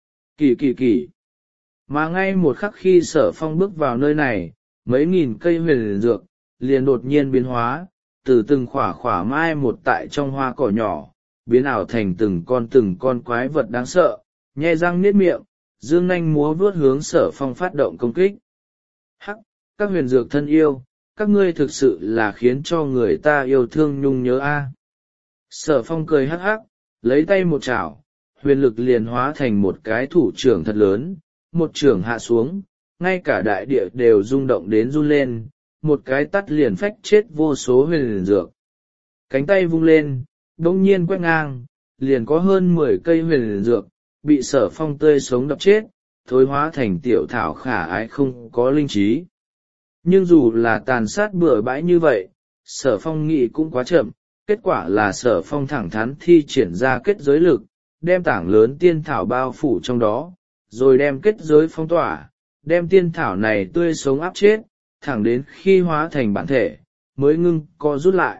Kỳ. Mà ngay một khắc khi Sở Phong bước vào nơi này, mấy nghìn cây huyền dược, liền đột nhiên biến hóa, từ từng khỏa khỏa mai một tại trong hoa cỏ nhỏ, biến ảo thành từng con quái vật đáng sợ, nhe răng niết miệng, dương nanh múa vuốt hướng Sở Phong phát động công kích. Hắc, các huyền dược thân yêu, các ngươi thực sự là khiến cho người ta yêu thương nhung nhớ a. Sở Phong cười hắc hắc, lấy tay một chảo, huyền lực liền hóa thành một cái thủ trưởng thật lớn, một trưởng hạ xuống, ngay cả đại địa đều rung động đến run lên, một cái tắt liền phách chết vô số huyền dược. Cánh tay vung lên, bỗng nhiên quét ngang, liền có hơn 10 cây huyền dược, bị Sở Phong tươi sống đập chết, thối hóa thành tiểu thảo khả ái không có linh trí. Nhưng dù là tàn sát bừa bãi như vậy, Sở Phong nghĩ cũng quá chậm, kết quả là Sở Phong thẳng thắn thi triển ra kết giới lực, đem tảng lớn tiên thảo bao phủ trong đó, rồi đem kết giới phong tỏa, đem tiên thảo này tươi sống áp chết, thẳng đến khi hóa thành bản thể, mới ngưng co rút lại.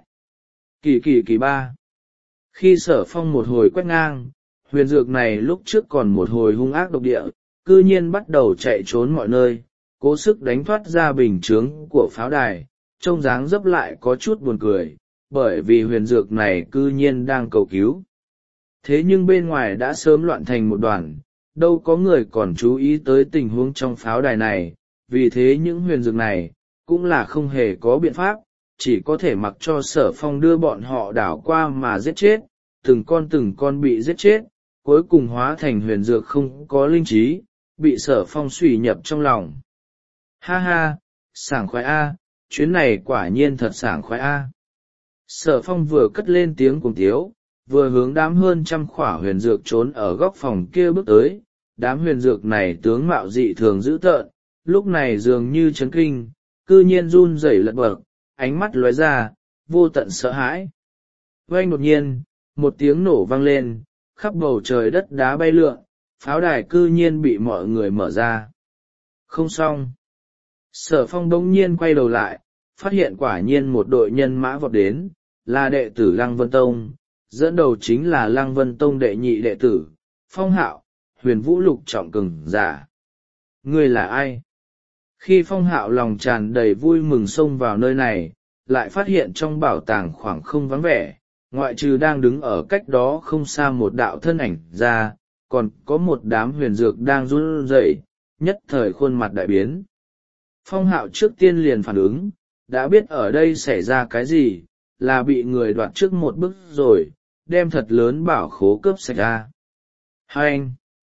Kỳ ba. Khi Sở Phong một hồi quét ngang, huyền dược này lúc trước còn một hồi hung ác độc địa, cư nhiên bắt đầu chạy trốn mọi nơi, cố sức đánh thoát ra bình chướng của pháo đài, trông dáng dấp lại có chút buồn cười, bởi vì huyền dược này cư nhiên đang cầu cứu. Thế nhưng bên ngoài đã sớm loạn thành một đoàn, đâu có người còn chú ý tới tình huống trong pháo đài này, vì thế những huyền dược này cũng là không hề có biện pháp, chỉ có thể mặc cho Sở Phong đưa bọn họ đảo qua mà giết chết, từng con bị giết chết, cuối cùng hóa thành huyền dược không có linh trí, bị Sở Phong suy nhập trong lòng. Ha ha, sảng khoái a, chuyến này quả nhiên thật sảng khoái a. Sở Phong vừa cất lên tiếng cùng tiếu, vừa hướng đám hơn trăm khỏa huyền dược trốn ở góc phòng kia bước tới. Đám huyền dược này tướng mạo dị thường dữ tợn, lúc này dường như chấn kinh, cư nhiên run rẩy lật bật, ánh mắt lóe ra, vô tận sợ hãi. Oanh đột nhiên, một tiếng nổ vang lên, khắp bầu trời đất đá bay lượn, pháo đài cư nhiên bị mọi người mở ra. Không xong. Sở Phong bỗng nhiên quay đầu lại, phát hiện quả nhiên một đội nhân mã vọt đến, là đệ tử Lăng Vân Tông, dẫn đầu chính là Lăng Vân Tông đệ nhị đệ tử, Phong Hạo, Huyền Vũ lục trọng cường giả. Ngươi là ai? Khi Phong Hạo lòng tràn đầy vui mừng xông vào nơi này, lại phát hiện trong bảo tàng khoảng không vắng vẻ, ngoại trừ đang đứng ở cách đó không xa một đạo thân ảnh ra, còn có một đám huyền dược đang run rẩy, nhất thời khuôn mặt đại biến. Phong Hạo trước tiên liền phản ứng, đã biết ở đây xảy ra cái gì, là bị người đoạt trước một bước rồi, đem thật lớn bảo khố cướp sạch ra. Hai anh!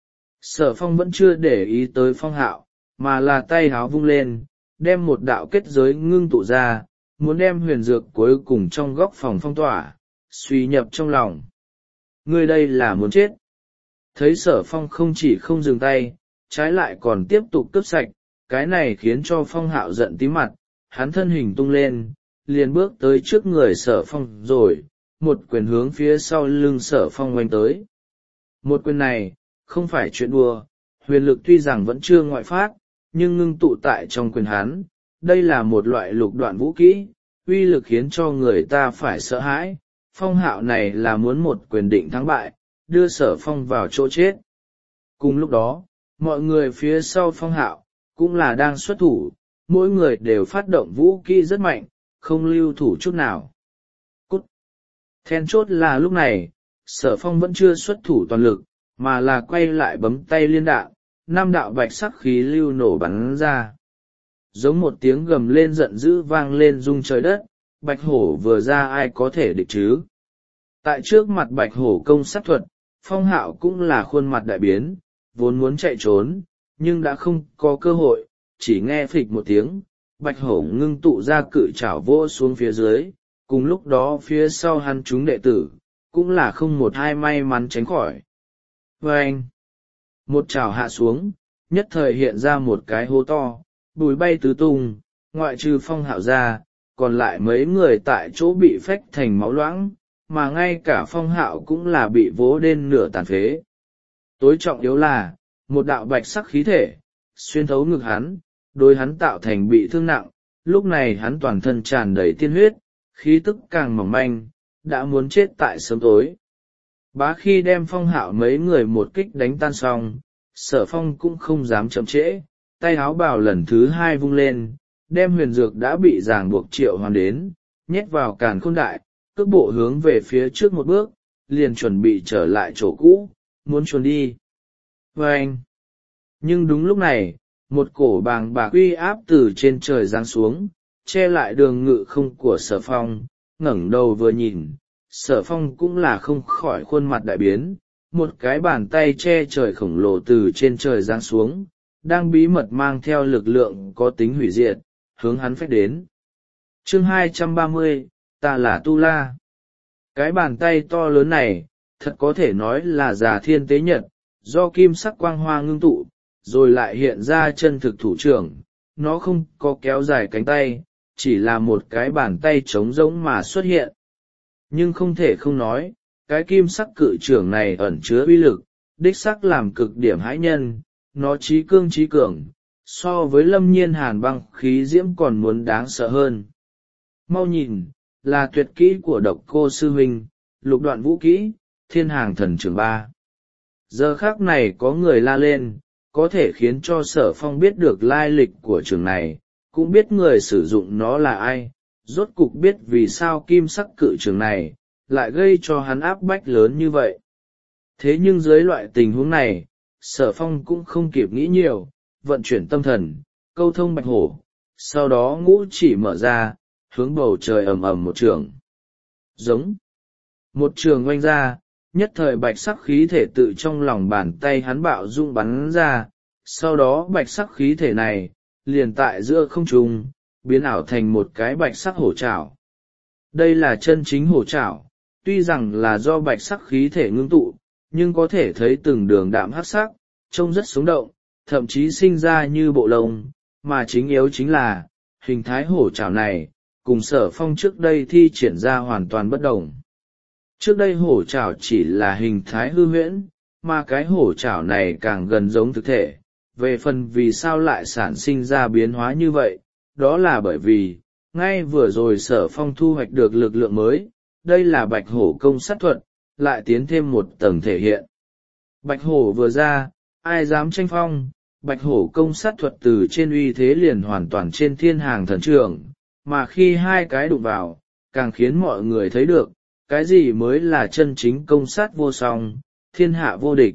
Sở Phong vẫn chưa để ý tới Phong Hạo, mà là tay háo vung lên, đem một đạo kết giới ngưng tụ ra, muốn đem huyền dược cuối cùng trong góc phòng phong tỏa, suy nhập trong lòng. Ngươi đây là muốn chết. Thấy Sở Phong không chỉ không dừng tay, trái lại còn tiếp tục cướp sạch, cái này khiến cho Phong Hạo giận tím mặt, hắn thân hình tung lên, liền bước tới trước người Sở Phong rồi, một quyền hướng phía sau lưng Sở Phong oanh tới. Một quyền này, không phải chuyện đùa, huyền lực tuy rằng vẫn chưa ngoại phát, nhưng ngưng tụ tại trong quyền hắn, đây là một loại lục đoạn vũ kỹ, uy lực khiến cho người ta phải sợ hãi. Phong Hạo này là muốn một quyền định thắng bại, đưa Sở Phong vào chỗ chết. Cùng lúc đó, mọi người phía sau Phong Hạo, cũng là đang xuất thủ, mỗi người đều phát động vũ kỹ rất mạnh, không lưu thủ chút nào. Cút! Then chốt là lúc này, Sở Phong vẫn chưa xuất thủ toàn lực, mà là quay lại bấm tay liên đạn, 5 đạo bạch sắc khí lưu nổ bắn ra. Giống một tiếng gầm lên giận dữ vang lên rung trời đất, bạch hổ vừa ra ai có thể địch chứ. Tại trước mặt bạch hổ công sát thuật, Phong Hạo cũng là khuôn mặt đại biến, vốn muốn chạy trốn, nhưng đã không có cơ hội, chỉ nghe phịch một tiếng, bạch hổ ngưng tụ ra cự chảo vỗ xuống phía dưới, cùng lúc đó phía sau hắn chúng đệ tử, cũng là không một hai may mắn tránh khỏi. Và anh, một chảo hạ xuống, nhất thời hiện ra một cái hố to, bùi bay tứ tung, ngoại trừ Phong Hạo ra, còn lại mấy người tại chỗ bị phách thành máu loãng, mà ngay cả Phong Hạo cũng là bị vỗ đến nửa tàn phế. Tối trọng yếu là, một đạo bạch sắc khí thể, xuyên thấu ngực hắn, đối hắn tạo thành bị thương nặng, lúc này hắn toàn thân tràn đầy tiên huyết, khí tức càng mỏng manh, đã muốn chết tại sớm tối. Bá khi đem Phong Hạo mấy người một kích đánh tan xong, Sở Phong cũng không dám chậm trễ, tay áo bào lần thứ hai vung lên, đem huyền dược đã bị ràng buộc triệu hoàn đến, nhét vào càn khôn đại, cước bộ hướng về phía trước một bước, liền chuẩn bị trở lại chỗ cũ, muốn chuồn đi. Vâng! Nhưng đúng lúc này, một cổ bàng bạc uy áp từ trên trời giáng xuống, che lại đường ngự không của Sở Phong. Ngẩng đầu vừa nhìn, Sở Phong cũng là không khỏi khuôn mặt đại biến, một cái bàn tay che trời khổng lồ từ trên trời giáng xuống, đang bí mật mang theo lực lượng có tính hủy diệt, hướng hắn phách đến. Chương 230, ta là Tu La. Cái bàn tay to lớn này, thật có thể nói là Già Thiên Tế Nhật, do kim sắc quang hoa ngưng tụ, rồi lại hiện ra chân thực thủ trưởng. Nó không có kéo dài cánh tay, chỉ là một cái bàn tay trống rỗng mà xuất hiện. Nhưng không thể không nói, cái kim sắc cự trưởng này ẩn chứa uy lực, đích sắc làm cực điểm hãi nhân, nó trí cương trí cường, so với Lâm Nhiên hàn băng khí diễm còn muốn đáng sợ hơn. Mau nhìn, là tuyệt kỹ của Độc Cô sư huynh, lục đoạn vũ kỹ, Thiên Hàng Thần Trưởng 3. Giờ khắc này có người la lên, có thể khiến cho Sở Phong biết được lai lịch của trường này, cũng biết người sử dụng nó là ai, rốt cục biết vì sao kim sắc cự trường này lại gây cho hắn áp bách lớn như vậy. Thế nhưng dưới loại tình huống này, Sở Phong cũng không kịp nghĩ nhiều, vận chuyển tâm thần, câu thông bạch hổ, sau đó ngũ chỉ mở ra, hướng bầu trời ầm ầm một trường. Giống. Một trường oanh ra, nhất thời bạch sắc khí thể tự trong lòng bàn tay hắn bạo dũng bắn ra, sau đó bạch sắc khí thể này, liền tại giữa không trung, biến ảo thành một cái bạch sắc hổ trảo. Đây là chân chính hổ trảo, tuy rằng là do bạch sắc khí thể ngưng tụ, nhưng có thể thấy từng đường đạm hắc sắc, trông rất sống động, thậm chí sinh ra như bộ lông, mà chính yếu chính là, hình thái hổ trảo này, cùng Sở Phong trước đây thi triển ra hoàn toàn bất đồng. Trước đây hổ trảo chỉ là hình thái hư huyễn, mà cái hổ trảo này càng gần giống thực thể. Về phần vì sao lại sản sinh ra biến hóa như vậy, đó là bởi vì, ngay vừa rồi Sở Phong thu hoạch được lực lượng mới, đây là bạch hổ công sát thuật, lại tiến thêm một tầng thể hiện. Bạch hổ vừa ra, ai dám tranh phong, bạch hổ công sát thuật từ trên uy thế liền hoàn toàn trên Thiên Hàng Thần Trưởng, mà khi hai cái đụng vào, càng khiến mọi người thấy được, cái gì mới là chân chính công sát vô song, thiên hạ vô địch.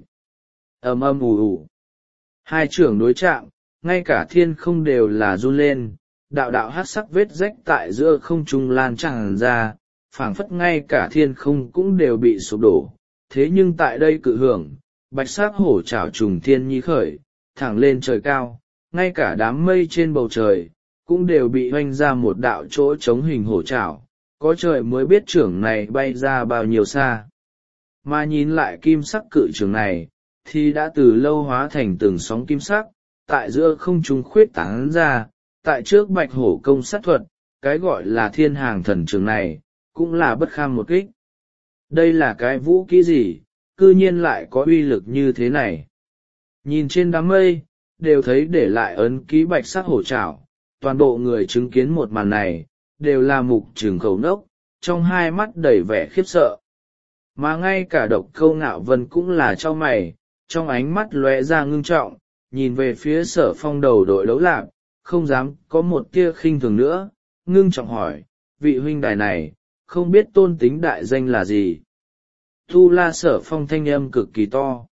Ầm ầm ù ù. Hai trưởng đối chạm, ngay cả thiên không đều là run lên, đạo đạo hát sắc vết rách tại giữa không trung lan tràn ra, phảng phất ngay cả thiên không cũng đều bị sụp đổ. Thế nhưng tại đây cự hưởng, bạch sắc hổ trảo trùng thiên nhi khởi, thẳng lên trời cao, ngay cả đám mây trên bầu trời, cũng đều bị hoanh ra một đạo chỗ chống hình hổ trảo, có trời mới biết trưởng này bay ra bao nhiêu xa. Mà nhìn lại kim sắc cự trưởng này, thì đã từ lâu hóa thành từng sóng kim sắc, tại giữa không trung khuyết tán ra, tại trước bạch hổ công sát thuật, cái gọi là Thiên Hàng Thần Trưởng này, cũng là bất kham một kích. Đây là cái vũ kỹ gì, cư nhiên lại có uy lực như thế này. Nhìn trên đám mây, đều thấy để lại ấn ký bạch sắc hổ trảo, toàn bộ người chứng kiến một màn này, đều là mục trừng khẩu nốc, trong hai mắt đầy vẻ khiếp sợ. Mà ngay cả Độc Câu Ngạo Vân cũng là chau mày, trong ánh mắt lóe ra ngưng trọng, nhìn về phía Sở Phong đầu đội đấu lạc, không dám có một tia khinh thường nữa, ngưng trọng hỏi, vị huynh đài này, không biết tôn tính đại danh là gì? Tu La. Sở Phong thanh âm cực kỳ to.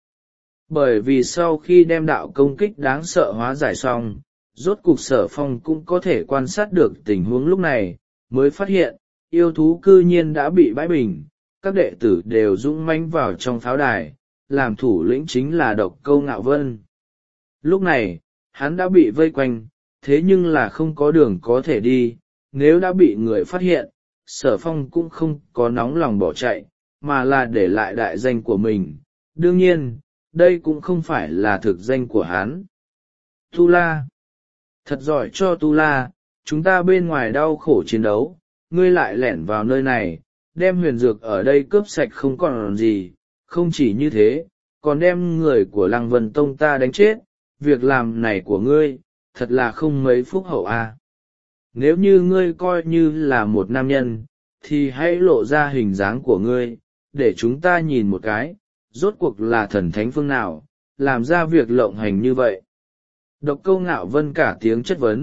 Bởi vì sau khi đem đạo công kích đáng sợ hóa giải xong, rốt cục Sở Phong cũng có thể quan sát được tình huống lúc này, mới phát hiện, yêu thú cư nhiên đã bị bãi bình, các đệ tử đều dũng mãnh vào trong pháo đài, làm thủ lĩnh chính là Độc Câu Ngạo Vân. Lúc này, hắn đã bị vây quanh, thế nhưng là không có đường có thể đi, nếu đã bị người phát hiện, Sở Phong cũng không có nóng lòng bỏ chạy, mà là để lại đại danh của mình. Đương nhiên, đây cũng không phải là thực danh của hắn. Tu La. Thật giỏi cho Tu La, chúng ta bên ngoài đau khổ chiến đấu, ngươi lại lẻn vào nơi này, đem huyền dược ở đây cướp sạch không còn gì, không chỉ như thế, còn đem người của Lăng Vân Tông ta đánh chết, việc làm này của ngươi, thật là không mấy phúc hậu a. Nếu như ngươi coi như là một nam nhân, thì hãy lộ ra hình dáng của ngươi, để chúng ta nhìn một cái, rốt cuộc là thần thánh phương nào, làm ra việc lộng hành như vậy. Độc Câu Ngạo Vân cả tiếng chất vấn,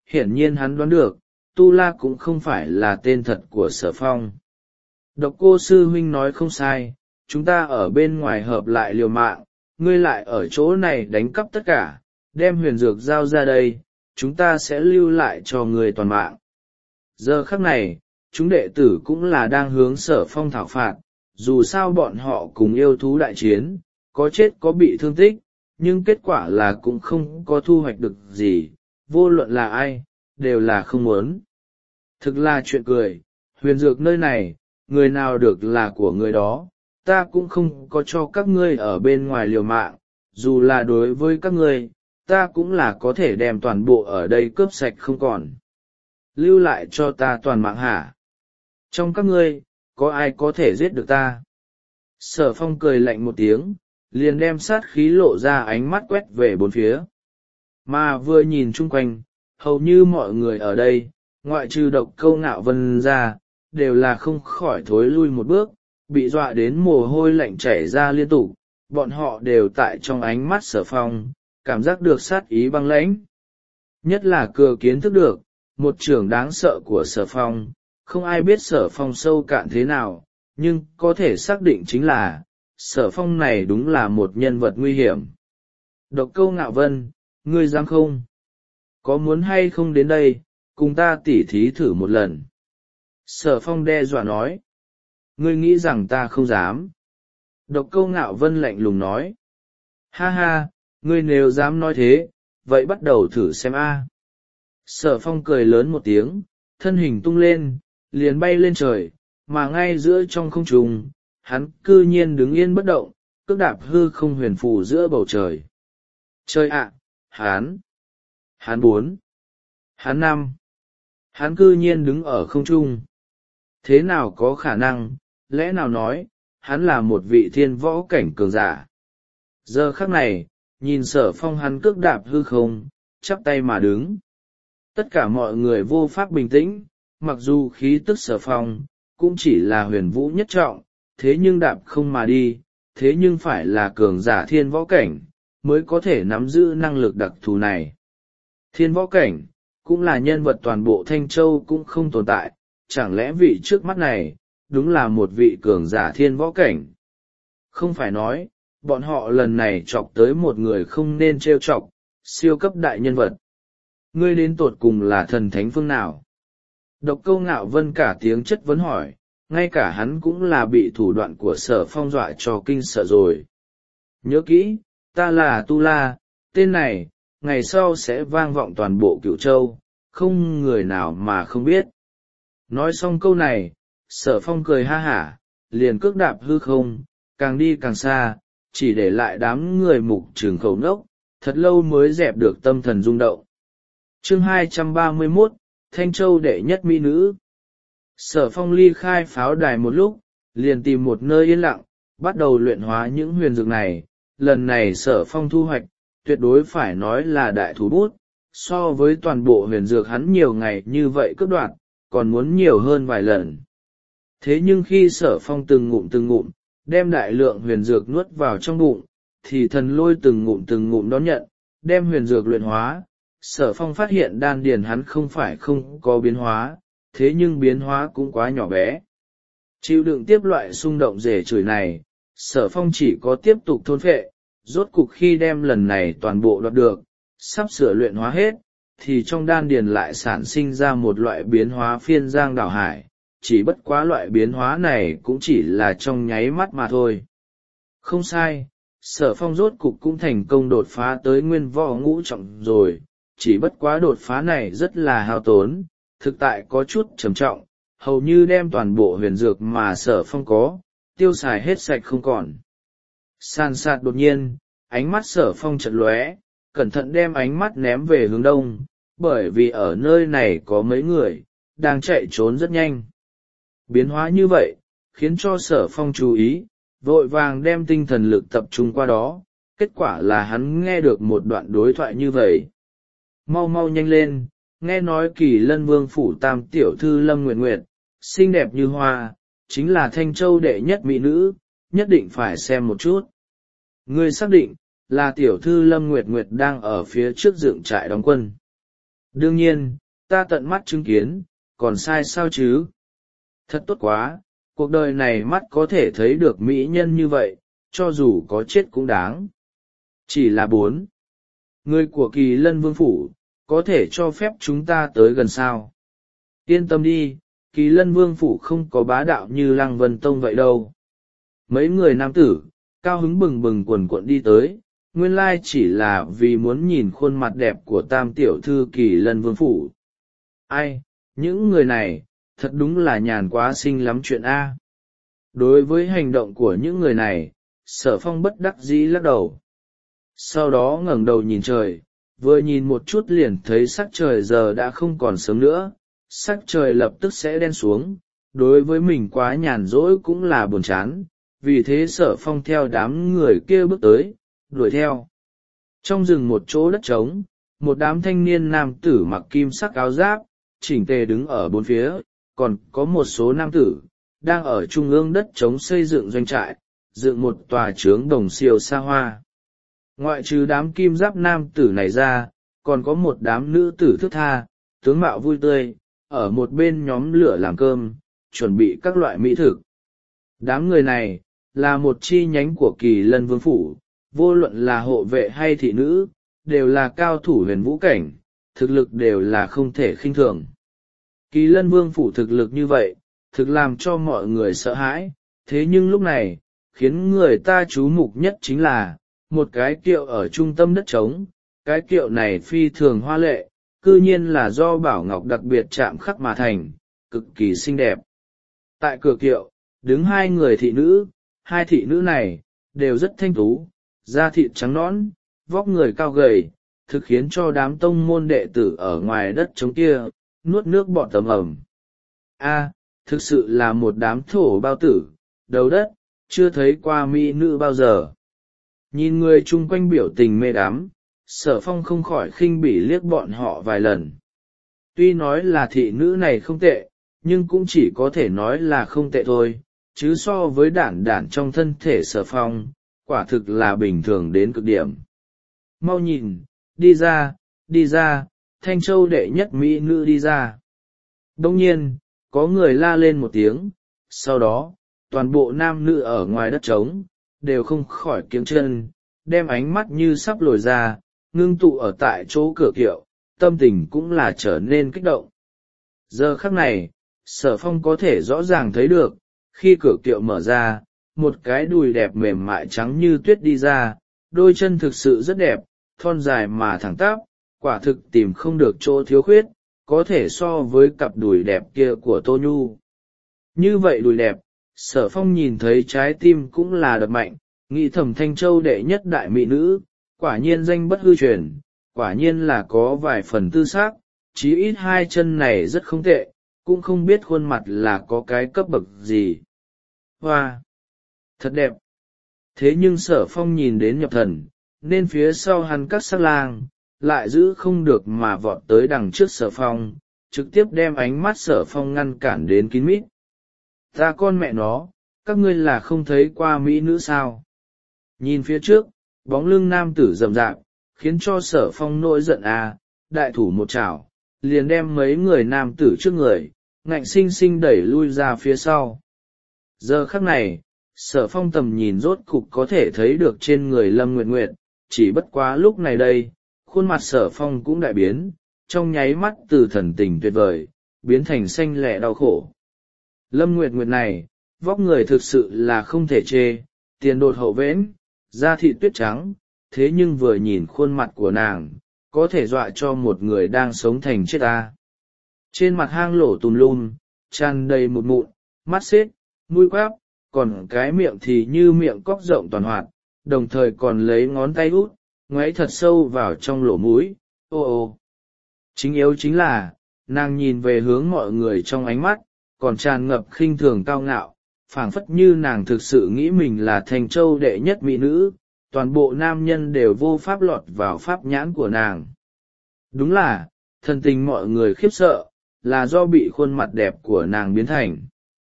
hiển nhiên hắn đoán được Tu La cũng không phải là tên thật của Sở Phong. Độc Cô sư huynh nói không sai, chúng ta ở bên ngoài hợp lại liều mạng, ngươi lại ở chỗ này đánh cắp tất cả, đem huyền dược giao ra đây, chúng ta sẽ lưu lại cho ngươi toàn mạng. Giờ khắc này, chúng đệ tử cũng là đang hướng Sở Phong thảo phạt, dù sao bọn họ cùng yêu thú đại chiến, có chết có bị thương tích, nhưng kết quả là cũng không có thu hoạch được gì, vô luận là ai, đều là không muốn. Thực là chuyện cười, huyền dược nơi này, người nào được là của người đó, ta cũng không có cho các ngươi ở bên ngoài liều mạng, dù là đối với các ngươi, ta cũng là có thể đem toàn bộ ở đây cướp sạch không còn. Lưu lại cho ta toàn mạng hả? Trong các ngươi, có ai có thể giết được ta? Sở Phong cười lạnh một tiếng, liền đem sát khí lộ ra, ánh mắt quét về bốn phía. Mà vừa nhìn chung quanh, hầu như mọi người ở đây, ngoại trừ Độc Câu Ngạo Vân ra, đều là không khỏi thối lui một bước, bị dọa đến mồ hôi lạnh chảy ra liên tục, bọn họ đều tại trong ánh mắt Sở Phong, cảm giác được sát ý băng lãnh. Nhất là Cừa kiến thức được, một trưởng đáng sợ của Sở Phong, không ai biết Sở Phong sâu cạn thế nào, nhưng có thể xác định chính là, Sở Phong này đúng là một nhân vật nguy hiểm. Độc Câu Ngạo Vân, ngươi dám không? Có muốn hay không đến đây, cùng ta tỉ thí thử một lần? Sở Phong đe dọa nói. Ngươi nghĩ rằng ta không dám? Độc Câu Ngạo Vân lạnh lùng nói. Ha ha, ngươi nếu dám nói thế, vậy bắt đầu thử xem a. Sở Phong cười lớn một tiếng, thân hình tung lên, liền bay lên trời, mà ngay giữa trong không trung, hắn cư nhiên đứng yên bất động, cước đạp hư không huyền phù giữa bầu trời. Trời ạ, hắn 4, hắn 5, hắn cư nhiên đứng ở không trung. Thế nào có khả năng, lẽ nào nói, hắn là một vị thiên võ cảnh cường giả. Giờ khắc này, nhìn Sở Phong hắn cước đạp hư không, chắp tay mà đứng. Tất cả mọi người vô pháp bình tĩnh, mặc dù khí tức Sở Phong, cũng chỉ là huyền vũ nhất trọng, thế nhưng đạp không mà đi, thế nhưng phải là cường giả thiên võ cảnh, mới có thể nắm giữ năng lực đặc thù này. Thiên võ cảnh, cũng là nhân vật toàn bộ Thanh Châu cũng không tồn tại, chẳng lẽ vị trước mắt này, đúng là một vị cường giả thiên võ cảnh. Không phải nói, bọn họ lần này chọc tới một người không nên trêu chọc, siêu cấp đại nhân vật. Ngươi đến tột cùng là thần thánh phương nào? Độc Câu Ngạo Vân cả tiếng chất vấn hỏi, ngay cả hắn cũng là bị thủ đoạn của Sở Phong dọa cho kinh sợ rồi. Nhớ kỹ, ta là Tu La, tên này, ngày sau sẽ vang vọng toàn bộ Cửu Châu, không người nào mà không biết. Nói xong câu này, Sở Phong cười ha hả, liền cước đạp hư không, càng đi càng xa, chỉ để lại đám người mục trường khẩu nốc, thật lâu mới dẹp được tâm thần rung động. Chương 231, Thanh Châu đệ nhất mỹ nữ. Sở Phong ly khai pháo đài một lúc, liền tìm một nơi yên lặng, bắt đầu luyện hóa những huyền dược này. Lần này Sở Phong thu hoạch, tuyệt đối phải nói là đại thủ bút, so với toàn bộ huyền dược hắn nhiều ngày như vậy cướp đoạt, còn muốn nhiều hơn vài lần. Thế nhưng khi Sở Phong từng ngụm, đem đại lượng huyền dược nuốt vào trong bụng, thì thần lôi từng ngụm đón nhận, đem huyền dược luyện hóa. Sở Phong phát hiện đan điền hắn không phải không có biến hóa, thế nhưng biến hóa cũng quá nhỏ bé. Chịu đựng tiếp loại xung động rể chửi này, Sở Phong chỉ có tiếp tục thôn phệ, rốt cục khi đem lần này toàn bộ đoạt được, sắp sửa luyện hóa hết, thì trong đan điền lại sản sinh ra một loại biến hóa phiên giang đảo hải, chỉ bất quá loại biến hóa này cũng chỉ là trong nháy mắt mà thôi. Không sai, Sở Phong rốt cục cũng thành công đột phá tới nguyên võ ngũ trọng rồi, chỉ bất quá đột phá này rất là hao tốn, thực tại có chút trầm trọng, hầu như đem toàn bộ huyền dược mà Sở Phong có, tiêu xài hết sạch không còn. San sạt đột nhiên, ánh mắt Sở Phong chợt lóe, cẩn thận đem ánh mắt ném về hướng đông, bởi vì ở nơi này có mấy người, đang chạy trốn rất nhanh. Biến hóa như vậy, khiến cho Sở Phong chú ý, vội vàng đem tinh thần lực tập trung qua đó, kết quả là hắn nghe được một đoạn đối thoại như vậy. Mau mau nhanh lên, nghe nói Kỳ Lân Vương phủ tam tiểu thư Lâm Nguyệt Nguyệt, xinh đẹp như hoa, chính là Thanh Châu đệ nhất mỹ nữ, nhất định phải xem một chút. Ngươi xác định, là tiểu thư Lâm Nguyệt Nguyệt đang ở phía trước dựng trại đóng quân. Đương nhiên, ta tận mắt chứng kiến, còn sai sao chứ? Thật tốt quá, cuộc đời này mắt có thể thấy được mỹ nhân như vậy, cho dù có chết cũng đáng. Chỉ là 4. Người của Kỳ Lân Vương Phủ, có thể cho phép chúng ta tới gần sao? Yên tâm đi, Kỳ Lân Vương Phủ không có bá đạo như Lăng Vân Tông vậy đâu. Mấy người nam tử, cao hứng bừng bừng quần quận đi tới, nguyên lai chỉ là vì muốn nhìn khuôn mặt đẹp của tam tiểu thư Kỳ Lân Vương Phủ. Ai, những người này, thật đúng là nhàn quá xinh lắm chuyện A. Đối với hành động của những người này, Sở Phong bất đắc dĩ lắc đầu. Sau đó ngẩng đầu nhìn trời, vừa nhìn một chút liền thấy sắc trời giờ đã không còn sớm nữa, sắc trời lập tức sẽ đen xuống, đối với mình quá nhàn rỗi cũng là buồn chán, vì thế Sở Phong theo đám người kia bước tới, đuổi theo. Trong rừng một chỗ đất trống, một đám thanh niên nam tử mặc kim sắc áo giáp, chỉnh tề đứng ở bốn phía, còn có một số nam tử, đang ở trung ương đất trống xây dựng doanh trại, dựng một tòa trướng đồng siêu xa hoa. Ngoại trừ đám kim giáp nam tử này ra, còn có một đám nữ tử thước tha, tướng mạo vui tươi, ở một bên nhóm lửa làm cơm, chuẩn bị các loại mỹ thực. Đám người này, là một chi nhánh của Kỳ Lân Vương Phủ, vô luận là hộ vệ hay thị nữ, đều là cao thủ huyền vũ cảnh, thực lực đều là không thể khinh thường. Kỳ Lân Vương Phủ thực lực như vậy, thực làm cho mọi người sợ hãi, thế nhưng lúc này, khiến người ta chú mục nhất chính là, một cái kiệu ở trung tâm đất trống, cái kiệu này phi thường hoa lệ, cư nhiên là do bảo ngọc đặc biệt chạm khắc mà thành, cực kỳ xinh đẹp. Tại cửa kiệu, đứng 2 người thị nữ, 2 thị nữ này, đều rất thanh tú, da thịt trắng nõn, vóc người cao gầy, thực khiến cho đám tông môn đệ tử ở ngoài đất trống kia, nuốt nước bọt tầm ẩm. Thực sự là một đám thổ bao tử, đầu đất, chưa thấy qua mỹ nữ bao giờ. Nhìn người chung quanh biểu tình mê đắm, Sở Phong không khỏi khinh bỉ liếc bọn họ vài lần. Tuy nói là thị nữ này không tệ, nhưng cũng chỉ có thể nói là không tệ thôi, chứ so với đản đản trong thân thể Sở Phong, quả thực là bình thường đến cực điểm. Mau nhìn, đi ra, Thanh Châu đệ nhất mỹ nữ đi ra. Đông nhiên, có người la lên một tiếng, sau đó, toàn bộ nam nữ ở ngoài đất trống, đều không khỏi kiếng chân, đem ánh mắt như sắp lồi ra, ngưng tụ ở tại chỗ cửa kiệu, tâm tình cũng là trở nên kích động. Giờ khắc này, Sở Phong có thể rõ ràng thấy được, khi cửa kiệu mở ra, một cái đùi đẹp mềm mại trắng như tuyết đi ra, đôi chân thực sự rất đẹp, thon dài mà thẳng tắp, quả thực tìm không được chỗ thiếu khuyết, có thể so với cặp đùi đẹp kia của Tô Nhu. Như vậy đùi đẹp, Sở Phong nhìn thấy trái tim cũng là đập mạnh, nghĩ thầm Thanh Châu đệ nhất đại mỹ nữ, quả nhiên danh bất hư truyền, quả nhiên là có vài phần tư xác, chí ít 2 chân này rất không tệ, cũng không biết khuôn mặt là có cái cấp bậc gì. Hoa! Thật đẹp! Thế nhưng Sở Phong nhìn đến nhập thần, nên phía sau hắn các sắc lang, lại giữ không được mà vọt tới đằng trước Sở Phong, trực tiếp đem ánh mắt Sở Phong ngăn cản đến kín mít. Ta con mẹ nó, các ngươi là không thấy qua mỹ nữ sao? Nhìn phía trước, bóng lưng nam tử rậm rạp, khiến cho Sở Phong nổi giận đại thủ một chảo, liền đem mấy người nam tử trước người, ngạnh sinh sinh đẩy lui ra phía sau. Giờ khắc này, Sở Phong tầm nhìn rốt cục có thể thấy được trên người Lâm Nguyệt Nguyệt, chỉ bất quá lúc này đây, khuôn mặt Sở Phong cũng đại biến, trong nháy mắt từ thần tình tuyệt vời, biến thành xanh lẻ đau khổ. Lâm Nguyệt Nguyệt này, vóc người thực sự là không thể chê, tiền đột hậu vễn, da thịt tuyết trắng, thế nhưng vừa nhìn khuôn mặt của nàng, có thể dọa cho một người đang sống thành chết ta. Trên mặt hang lỗ tùm lum, tràn đầy một mụn, mắt xết, mũi quáp, còn cái miệng thì như miệng cóc rộng toàn hoạt, đồng thời còn lấy ngón tay út, ngoáy thật sâu vào trong lỗ mũi, ô. Chính yếu chính là, nàng nhìn về hướng mọi người trong ánh mắt, còn tràn ngập khinh thường cao ngạo, phảng phất như nàng thực sự nghĩ mình là Thanh Châu đệ nhất mỹ nữ, toàn bộ nam nhân đều vô pháp lọt vào pháp nhãn của nàng. Đúng là, thần tình mọi người khiếp sợ, là do bị khuôn mặt đẹp của nàng biến thành.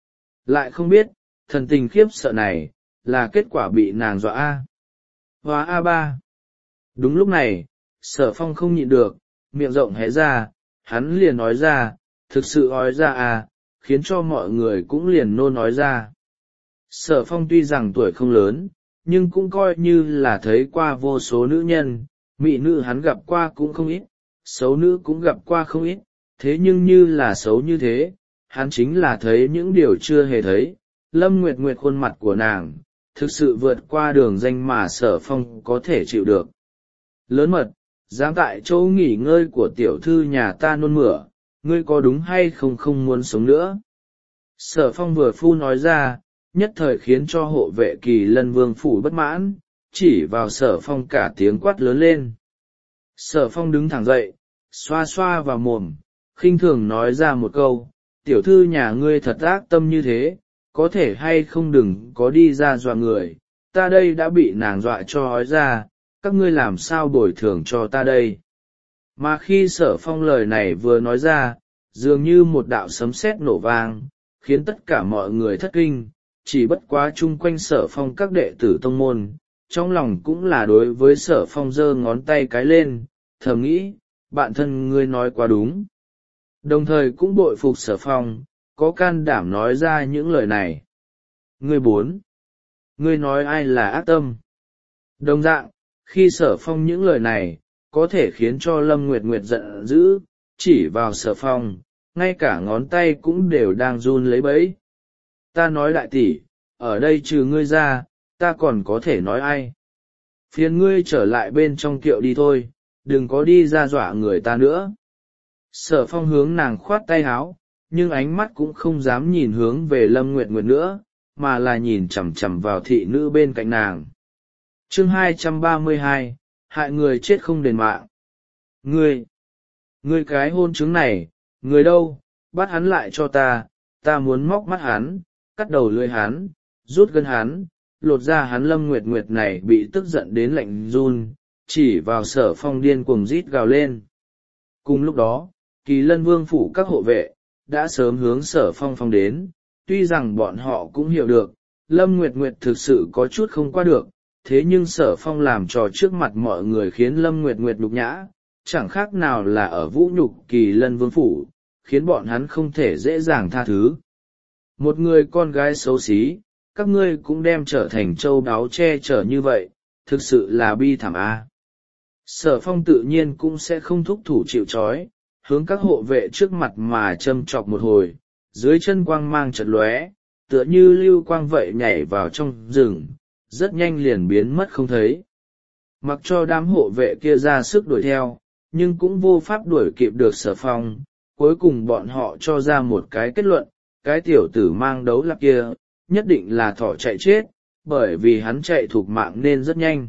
Lại không biết, thần tình khiếp sợ này, là kết quả bị nàng dọa Hóa A3. Đúng lúc này, Sở Phong không nhịn được, miệng rộng hé ra, hắn liền nói ra, thực sự ói ra à, khiến cho mọi người cũng liền nôn ói ra. Sở Phong tuy rằng tuổi không lớn, nhưng cũng coi như là thấy qua vô số nữ nhân, mỹ nữ hắn gặp qua cũng không ít, xấu nữ cũng gặp qua không ít, thế nhưng như là xấu như thế, hắn chính là thấy những điều chưa hề thấy. Lâm Nguyệt Nguyệt khuôn mặt của nàng, thực sự vượt qua đường danh mà Sở Phong có thể chịu được. Lớn mật, dám tại chỗ nghỉ ngơi của tiểu thư nhà ta nôn mửa, ngươi có đúng hay không không muốn sống nữa. Sở Phong vừa phu nói ra, nhất thời khiến cho hộ vệ Kỳ Lân Vương phủ bất mãn, chỉ vào Sở Phong cả tiếng quát lớn lên. Sở Phong đứng thẳng dậy, xoa xoa vào mồm, khinh thường nói ra một câu, tiểu thư nhà ngươi thật ác tâm như thế, có thể hay không đừng có đi ra dọa người, ta đây đã bị nàng dọa cho ói ra, các ngươi làm sao bồi thường cho ta đây. Mà khi Sở Phong lời này vừa nói ra, dường như một đạo sấm sét nổ vang, khiến tất cả mọi người thất kinh, chỉ bất quá chung quanh Sở Phong các đệ tử tông môn, trong lòng cũng là đối với Sở Phong giơ ngón tay cái lên, thầm nghĩ, bạn thân ngươi nói quá đúng. Đồng thời cũng bội phục Sở Phong, có can đảm nói ra những lời này. Ngươi bốn, ngươi nói ai là ác tâm. Đồng dạng, khi Sở Phong những lời này, có thể khiến cho Lâm Nguyệt Nguyệt giận dữ, chỉ vào Sở Phong, ngay cả ngón tay cũng đều đang run lấy bẫy. Ta nói đại tỷ, ở đây trừ ngươi ra, ta còn có thể nói ai. Phiền ngươi trở lại bên trong kiệu đi thôi, đừng có đi ra dọa người ta nữa. Sở Phong hướng nàng khoát tay áo, nhưng ánh mắt cũng không dám nhìn hướng về Lâm Nguyệt Nguyệt nữa, mà là nhìn chằm chằm vào thị nữ bên cạnh nàng. Chương 232, hại người chết không đền mạng. Ngươi cái hôn chứng này, người đâu, bắt hắn lại cho ta muốn móc mắt hắn, cắt đầu lưỡi hắn, rút gân hắn, lột ra hắn. Lâm Nguyệt Nguyệt này bị tức giận đến lạnh run, chỉ vào Sở Phong điên cuồng rít gào lên. Cùng lúc đó, Kỳ Lân Vương phủ các hộ vệ, đã sớm hướng Sở Phong phong đến, tuy rằng bọn họ cũng hiểu được, Lâm Nguyệt Nguyệt thực sự có chút không qua được, thế nhưng Sở Phong làm trò trước mặt mọi người khiến Lâm Nguyệt Nguyệt nhục nhã, chẳng khác nào là ở vũ nhục Kỳ Lân Vương phủ, khiến bọn hắn không thể dễ dàng tha thứ. Một người con gái xấu xí, các ngươi cũng đem trở thành châu báu che chở như vậy, thực sự là bi thảm a. Sở Phong tự nhiên cũng sẽ không thúc thủ chịu trói, hướng các hộ vệ trước mặt mà châm chọc một hồi, dưới chân quang mang chợt lóe, tựa như lưu quang vậy nhảy vào trong rừng, rất nhanh liền biến mất không thấy. Mặc cho đám hộ vệ kia ra sức đuổi theo, nhưng cũng vô pháp đuổi kịp được Sở Phong, cuối cùng bọn họ cho ra một cái kết luận, cái tiểu tử mang đấu lạp kia, nhất định là thỏ chạy chết, bởi vì hắn chạy thục mạng nên rất nhanh.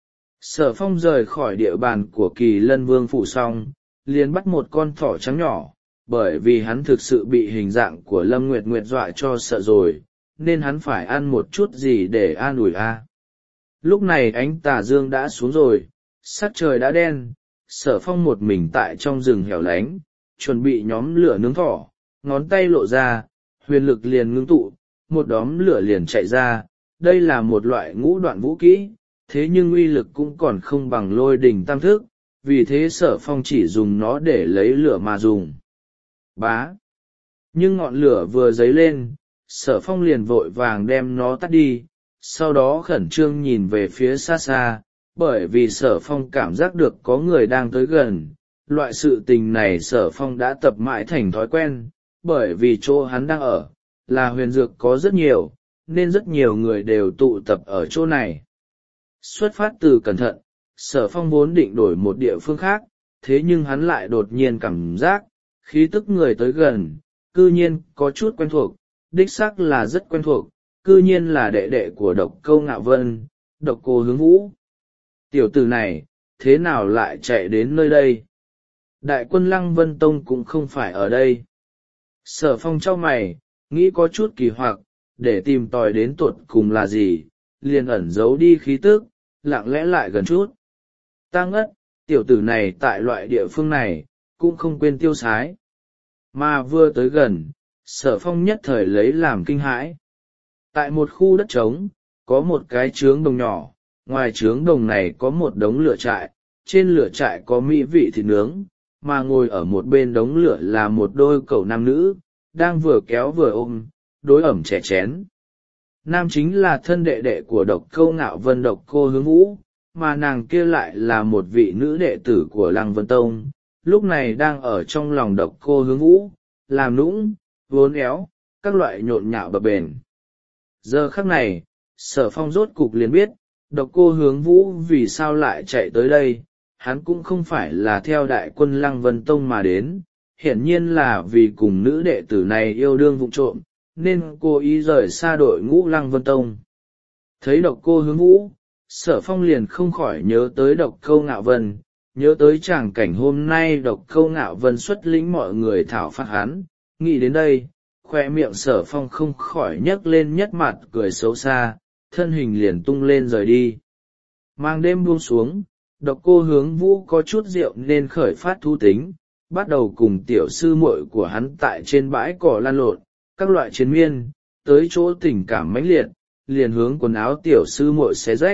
Sở Phong rời khỏi địa bàn của Kỳ Lân Vương phủ xong, liền bắt một con thỏ trắng nhỏ, bởi vì hắn thực sự bị hình dạng của Lâm Nguyệt Nguyệt dọa cho sợ rồi, nên hắn phải ăn một chút gì để an ủi a. Lúc này ánh tà dương đã xuống rồi, sắc trời đã đen, Sở Phong một mình tại trong rừng hẻo lánh, chuẩn bị nhóm lửa nướng thỏ, ngón tay lộ ra, huyền lực liền ngưng tụ, một đóm lửa liền chạy ra. Đây là một loại ngũ đoạn vũ kỹ, thế nhưng uy lực cũng còn không bằng Lôi Đình tam thức, vì thế Sở Phong chỉ dùng nó để lấy lửa mà dùng. Bá! Nhưng ngọn lửa vừa dấy lên, Sở Phong liền vội vàng đem nó tắt đi, sau đó khẩn trương nhìn về phía xa xa, bởi vì Sở Phong cảm giác được có người đang tới gần. Loại sự tình này Sở Phong đã tập mãi thành thói quen, bởi vì chỗ hắn đang ở, là huyền dược có rất nhiều, nên rất nhiều người đều tụ tập ở chỗ này. Xuất phát từ cẩn thận, Sở Phong vốn định đổi một địa phương khác, thế nhưng hắn lại đột nhiên cảm giác, khí tức người tới gần, cư nhiên có chút quen thuộc, đích xác là rất quen thuộc, cư nhiên là đệ đệ của Độc Câu Ngạo Vân, Độc Cô Hướng Vũ. Tiểu tử này, thế nào lại chạy đến nơi đây? Đại quân Lăng Vân Tông cũng không phải ở đây. Sở Phong chau mày, nghĩ có chút kỳ hoặc, để tìm tòi đến tuột cùng là gì, liền ẩn giấu đi khí tức, lặng lẽ lại gần chút. Ta ngất, tiểu tử này tại loại địa phương này, cũng không quên tiêu sái. Mà vừa tới gần, Sở Phong nhất thời lấy làm kinh hãi. Tại một khu đất trống, có một cái trướng đồng nhỏ, ngoài trướng đồng này có một đống lửa trại, trên lửa trại có mỹ vị thịt nướng, mà ngồi ở một bên đống lửa là một đôi cậu nam nữ, đang vừa kéo vừa ôm, đối ẩm chè chén. Nam chính là thân đệ đệ của Độc Câu Ngạo Vân Độc Cô Hướng Vũ, mà nàng kia lại là một vị nữ đệ tử của Lăng Vân Tông, lúc này đang ở trong lòng Độc Cô Hướng Vũ, làm nũng, vốn éo, các loại nhộn nhạo bập bềnh. Giờ khắc này, Sở Phong rốt cục liền biết, Độc Cô Hướng Vũ vì sao lại chạy tới đây, hắn cũng không phải là theo đại quân Lăng Vân Tông mà đến, hiển nhiên là vì cùng nữ đệ tử này yêu đương vụng trộm, nên cô ý rời xa đội ngũ Lăng Vân Tông. Thấy Độc Cô Hướng Vũ, Sở Phong liền không khỏi nhớ tới Độc Câu Ngạo Vân, nhớ tới tràng cảnh hôm nay Độc Câu Ngạo Vân xuất lĩnh mọi người thảo phạt hắn, nghĩ đến đây, khoe miệng Sở Phong không khỏi nhấc lên nhất mặt cười xấu xa, thân hình liền tung lên rời đi. Mang đêm buông xuống, Độc Cô Hướng Vũ có chút rượu nên khởi phát thú tính, bắt đầu cùng tiểu sư muội của hắn tại trên bãi cỏ lăn lộn, các loại chiến miên, tới chỗ tình cảm mãnh liệt, liền hướng quần áo tiểu sư muội xé rách.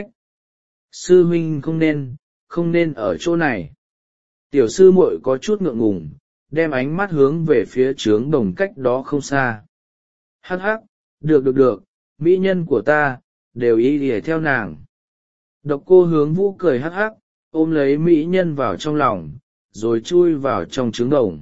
Sư huynh không nên ở chỗ này. Tiểu sư muội có chút ngượng ngùng, đem ánh mắt hướng về phía trướng đồng cách đó không xa. Hắc hắc, được, mỹ nhân của ta, đều ý ỉa theo nàng. Độc Cô Hướng Vũ cười hắc hắc, ôm lấy mỹ nhân vào trong lòng, rồi chui vào trong trướng đồng.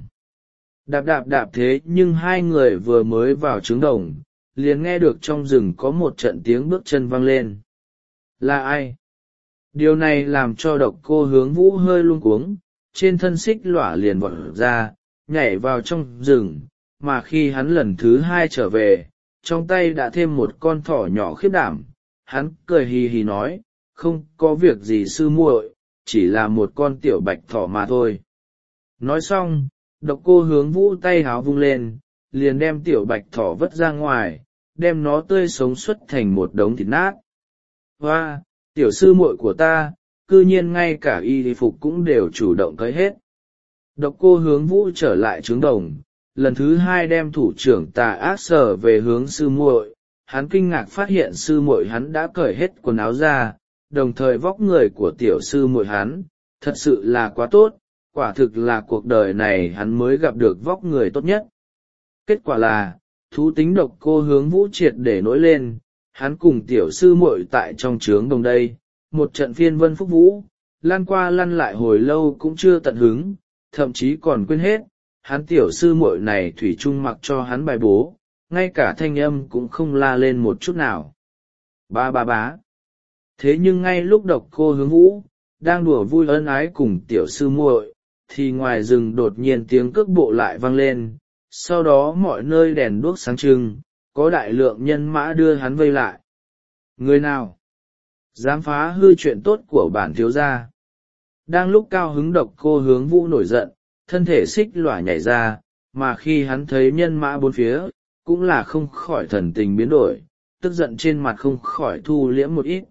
Đạp thế nhưng hai người vừa mới vào trướng đồng, liền nghe được trong rừng có một trận tiếng bước chân vang lên. Là ai? Điều này làm cho Độc Cô Hướng Vũ hơi luống cuống, trên thân xích lỏa liền vọt ra, nhảy vào trong rừng, mà khi hắn lần thứ hai trở về, trong tay đã thêm một con thỏ nhỏ khiếp đảm, hắn cười hì hì nói, không có việc gì sư muội, chỉ là một con tiểu bạch thỏ mà thôi. Nói xong, Độc Cô Hướng Vũ tay háo vung lên, liền đem tiểu bạch thỏ vứt ra ngoài, đem nó tươi sống xuất thành một đống thịt nát. Hoa, tiểu sư muội của ta, cư nhiên ngay cả y phục cũng đều chủ động cởi hết. Độc Cô Hướng Vũ trở lại trướng đồng, lần thứ hai đem thủ trưởng tà ác sở về hướng sư muội, hắn kinh ngạc phát hiện sư muội hắn đã cởi hết quần áo ra, đồng thời vóc người của tiểu sư muội hắn, thật sự là quá tốt, quả thực là cuộc đời này hắn mới gặp được vóc người tốt nhất. Kết quả là, thú tính Độc Cô Hướng Vũ triệt để nổi lên, hắn cùng tiểu sư muội tại trong trướng đồng đây, một trận phiên vân phúc vũ, lăn qua lăn lại hồi lâu cũng chưa tận hứng, thậm chí còn quên hết, hắn tiểu sư muội này thủy chung mặc cho hắn bài bố, ngay cả thanh âm cũng không la lên một chút nào. Bá. Thế nhưng ngay lúc Độc Cô Hướng Vũ đang đùa vui ân ái cùng tiểu sư muội, thì ngoài rừng đột nhiên tiếng cước bộ lại vang lên, sau đó mọi nơi đèn đuốc sáng trưng, có đại lượng nhân mã đưa hắn vây lại. Người nào dám phá hư chuyện tốt của bản thiếu gia? Đang lúc cao hứng Độc Cô Hướng Vũ nổi giận, thân thể xích lỏa nhảy ra, mà khi hắn thấy nhân mã bốn phía, cũng là không khỏi thần tình biến đổi, tức giận trên mặt không khỏi thu liễm một ít.